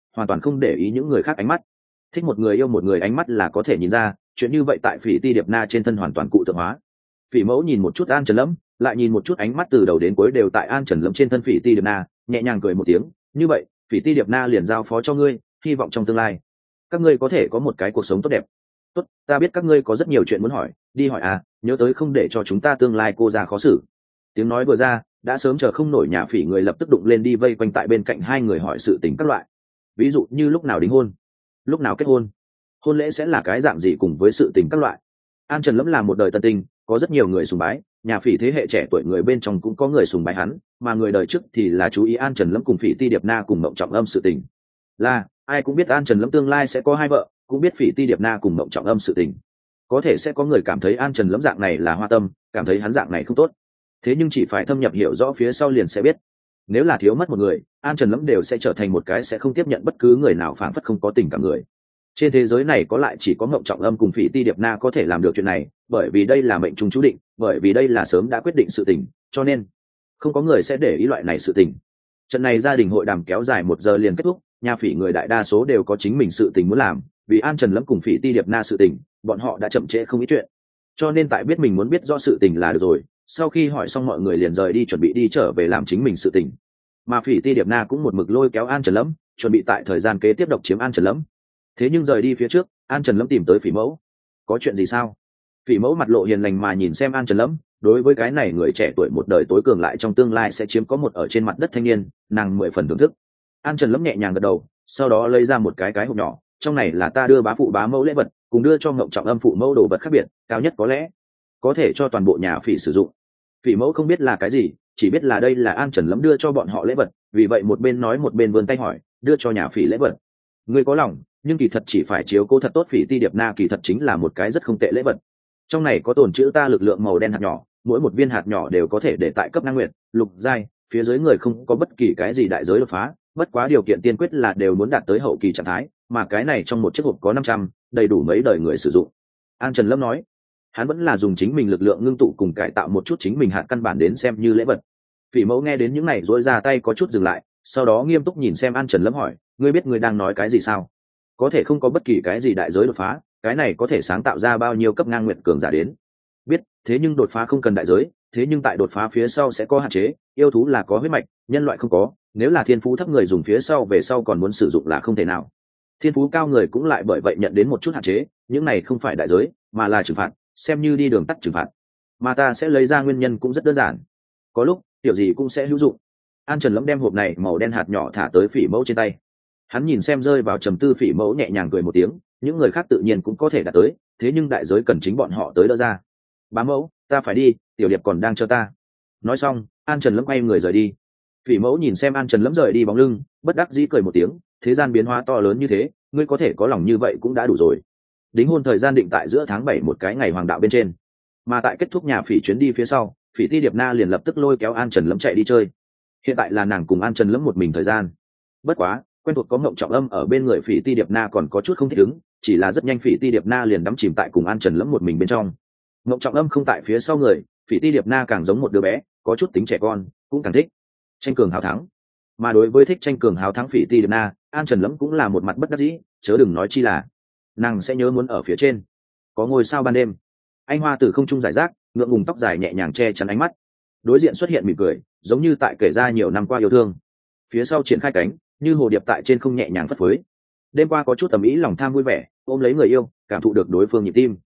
hoàn toàn không để ý những người khác ánh mắt. Thích một người yêu một người ánh mắt là có thể nhìn ra, chuyện như vậy tại Phỉ Ti Điệp Na trên thân hoàn toàn cụ tượng hóa. Phỉ Mẫu nhìn một chút An Trần Lâm, lại nhìn một chút ánh mắt từ đầu đến cuối đều tại An Trần Lâm trên thân Phỉ Ti Điệp Na, nhẹ nhàng cười một tiếng, như vậy, Phỉ Ti Điệp Na liền giao phó cho ngươi, hy vọng trong tương lai các ngươi có thể có một cái cuộc sống tốt đẹp. Tốt, ta biết các ngươi có rất nhiều chuyện muốn hỏi, đi hỏi à, nhớ tới không để cho chúng ta tương lai cô ra khó xử. Tiếng nói vừa ra, đã sớm chờ không nổi nhà Phỉ người lập tức đụng lên đi vây quanh tại bên cạnh hai người hỏi sự tình các loại. Ví dụ như lúc nào đính hôn, lúc nào kết hôn, hôn lễ sẽ là cái dạng gì cùng với sự tình các loại. An Trần Lâm là một đời tân tinh, có rất nhiều người sùng bái, nhà Phỉ thế hệ trẻ tuổi người bên trong cũng có người sùng bái hắn, mà người đời trước thì là chú ý An Trần Lâm cùng Phỉ Ti Điệp Na cùng Mộng Trọng Âm sự tình. Là ai cũng biết An Trần Lâm tương lai sẽ có hai vợ, cũng biết Phỉ Ti Điệp Na cùng Mộng Trọng Âm sự tình. Có thể sẽ có người cảm thấy An Trần Lâm dạng này là hoa tâm, cảm thấy hắn dạng này không tốt. Thế nhưng chỉ phải thâm nhập hiểu rõ phía sau liền sẽ biết, nếu là thiếu mất một người, An Trần Lâm đều sẽ trở thành một cái sẽ không tiếp nhận bất cứ người nào phảng phất không có tình cảm người. Trên thế giới này có lại chỉ có Mộng Trọng Âm cùng Phỉ Ti Điệp Na có thể làm được chuyện này, bởi vì đây là mệnh trùng chú định, bởi vì đây là sớm đã quyết định sự tình, cho nên không có người sẽ để ý loại này sự tình. Trận này gia đình hội đàm kéo dài 1 giờ liền kết thúc, nhà Phỉ người đại đa số đều có chính mình sự tình muốn làm, vì An Trần Lâm cùng Phỉ Ti Điệp Na sự tình, bọn họ đã chậm trễ không ít chuyện. Cho nên tại biết mình muốn biết rõ sự tình là được rồi, sau khi hỏi xong mọi người liền rời đi chuẩn bị đi trở về làm chính mình sự tình. Mà Phỉ Ti Điệp Na cũng một mực lôi kéo An Trần Lâm, chuẩn bị tại thời gian kế tiếp độc chiếm An Trần Lâm. Thế nhưng rời đi phía trước, An Trần Lâm tìm tới Phỉ Mẫu. Có chuyện gì sao? Phỉ Mẫu mặt lộ hiền lành mà nhìn xem An Trần Lâm, đối với cái này người trẻ tuổi một đời tối cường lại trong tương lai sẽ chiếm có một ở trên mặt đất thanh niên, nàng 10 phần thưởng thức. An Trần Lâm nhẹ nhàng gật đầu, sau đó lấy ra một cái hộp nhỏ, trong này là ta đưa bá phụ bá mẫu lễ vật, cùng đưa cho Ngộng Trọng Âm phụ mẫu đồ vật khác biệt, cao nhất có lẽ có thể cho toàn bộ nhà Phỉ sử dụng. Phỉ Mẫu không biết là cái gì, chỉ biết là đây là An Trần Lâm đưa cho bọn họ lễ vật, vì vậy một bên nói một bên vươn tay hỏi, đưa cho nhà Phỉ lễ vật. Ngươi có lòng, nhưng kỳ thật chỉ phải chiếu cố thật tốt Phỉ Ti Điệp Na kỳ thật chính là một cái rất không tệ lễ vật. Trong này có tồn chữ ta lực lượng màu đen hạt nhỏ, mỗi một viên hạt nhỏ đều có thể để tại cấp năng nguyện, lục giai, phía dưới người không có bất kỳ cái gì đại giới đột phá, bất quá điều kiện tiên quyết là đều muốn đạt tới hậu kỳ trạng thái, mà cái này trong một chiếc hộp có 500, đầy đủ mấy đời người sử dụng. An Trần Lâm nói, hắn vẫn là dùng chính mình lực lượng ngưng tụ cùng cải tạo một chút chính mình hạt căn bản đến xem như lễ vật. Phỉ Mẫu nghe đến những này rối ra tay có chút dừng lại, sau đó nghiêm túc nhìn xem An Trần Lâm hỏi, ngươi biết ngươi đang nói cái gì sao? Có thể không có bất kỳ cái gì đại giới đột phá, cái này có thể sáng tạo ra bao nhiêu cấp ngang nguyện cường giả đến? Biết, thế nhưng đột phá không cần đại giới, thế nhưng tại đột phá phía sau sẽ có hạn chế, yêu thú là có huyết mạch, nhân loại không có, nếu là thiên phú thấp người dùng phía sau về sau còn muốn sử dụng là không thể nào. Thiên phú cao người cũng lại bởi vậy nhận đến một chút hạn chế, những này không phải đại giới, mà là trừng phạt, xem như đi đường tắt trừng phạt. Mà ta sẽ lấy ra nguyên nhân cũng rất đơn giản. Có lúc, tiểu gì cũng sẽ hữu dụng. An Trần Lâm đem hộp này màu đen hạt nhỏ thả tới Phỉ Mẫu trên tay. Hắn nhìn xem rơi vào trầm tư Phỉ Mẫu nhẹ nhàng cười một tiếng, những người khác tự nhiên cũng có thể đạt tới, thế nhưng đại giới cần chính bọn họ tới đỡ ra. Bá mẫu, ta phải đi, tiểu điệp còn đang chờ ta. Nói xong, An Trần Lâm quay người rời đi. Phỉ Mẫu nhìn xem An Trần Lâm rời đi bóng lưng, bất đắc dĩ cười một tiếng, thế gian biến hóa to lớn như thế, ngươi có thể có lòng như vậy cũng đã đủ rồi. Đính hôn thời gian định tại giữa tháng 7 một cái ngày hoàng đạo bên trên. Mà tại kết thúc nhà Phỉ chuyến đi phía sau, Phỉ Ti Điệp Na liền lập tức lôi kéo An Trần Lâm chạy đi chơi. Hiện tại là nàng cùng An Trần Lâm một mình thời gian. Bất quá, quen thuộc có Ngộng Trọng Âm ở bên người Phỉ Ti Điệp Na còn có chút không thích ứng, chỉ là rất nhanh Phỉ Ti Điệp Na liền đắm chìm tại cùng An Trần Lâm một mình bên trong. Ngộng Trọng Âm không tại phía sau người, Phỉ Ti Điệp Na càng giống một đứa bé, có chút tính trẻ con, cũng càng thích tranh cường hào thắng. Mà đối với thích tranh cường hào thắng Phỉ Ti Điệp Na, An Trần Lâm cũng là một mặt bất đắc dĩ, chớ đừng nói chi là nàng sẽ nhớ muốn ở phía trên có ngôi sao ban đêm. Anh hoa từ không trung giải rác, ngượng ngùng tóc dài nhẹ nhàng che chắn ánh mắt, đối diện xuất hiện mỉm cười, giống như tại kể ra nhiều năm qua yêu thương. Phía sau triển khai cánh, như hồ điệp tại trên không nhẹ nhàng phất phới. Đêm qua có chút tầm ý lòng tham vui vẻ, ôm lấy người yêu, cảm thụ được đối phương nhịp tim.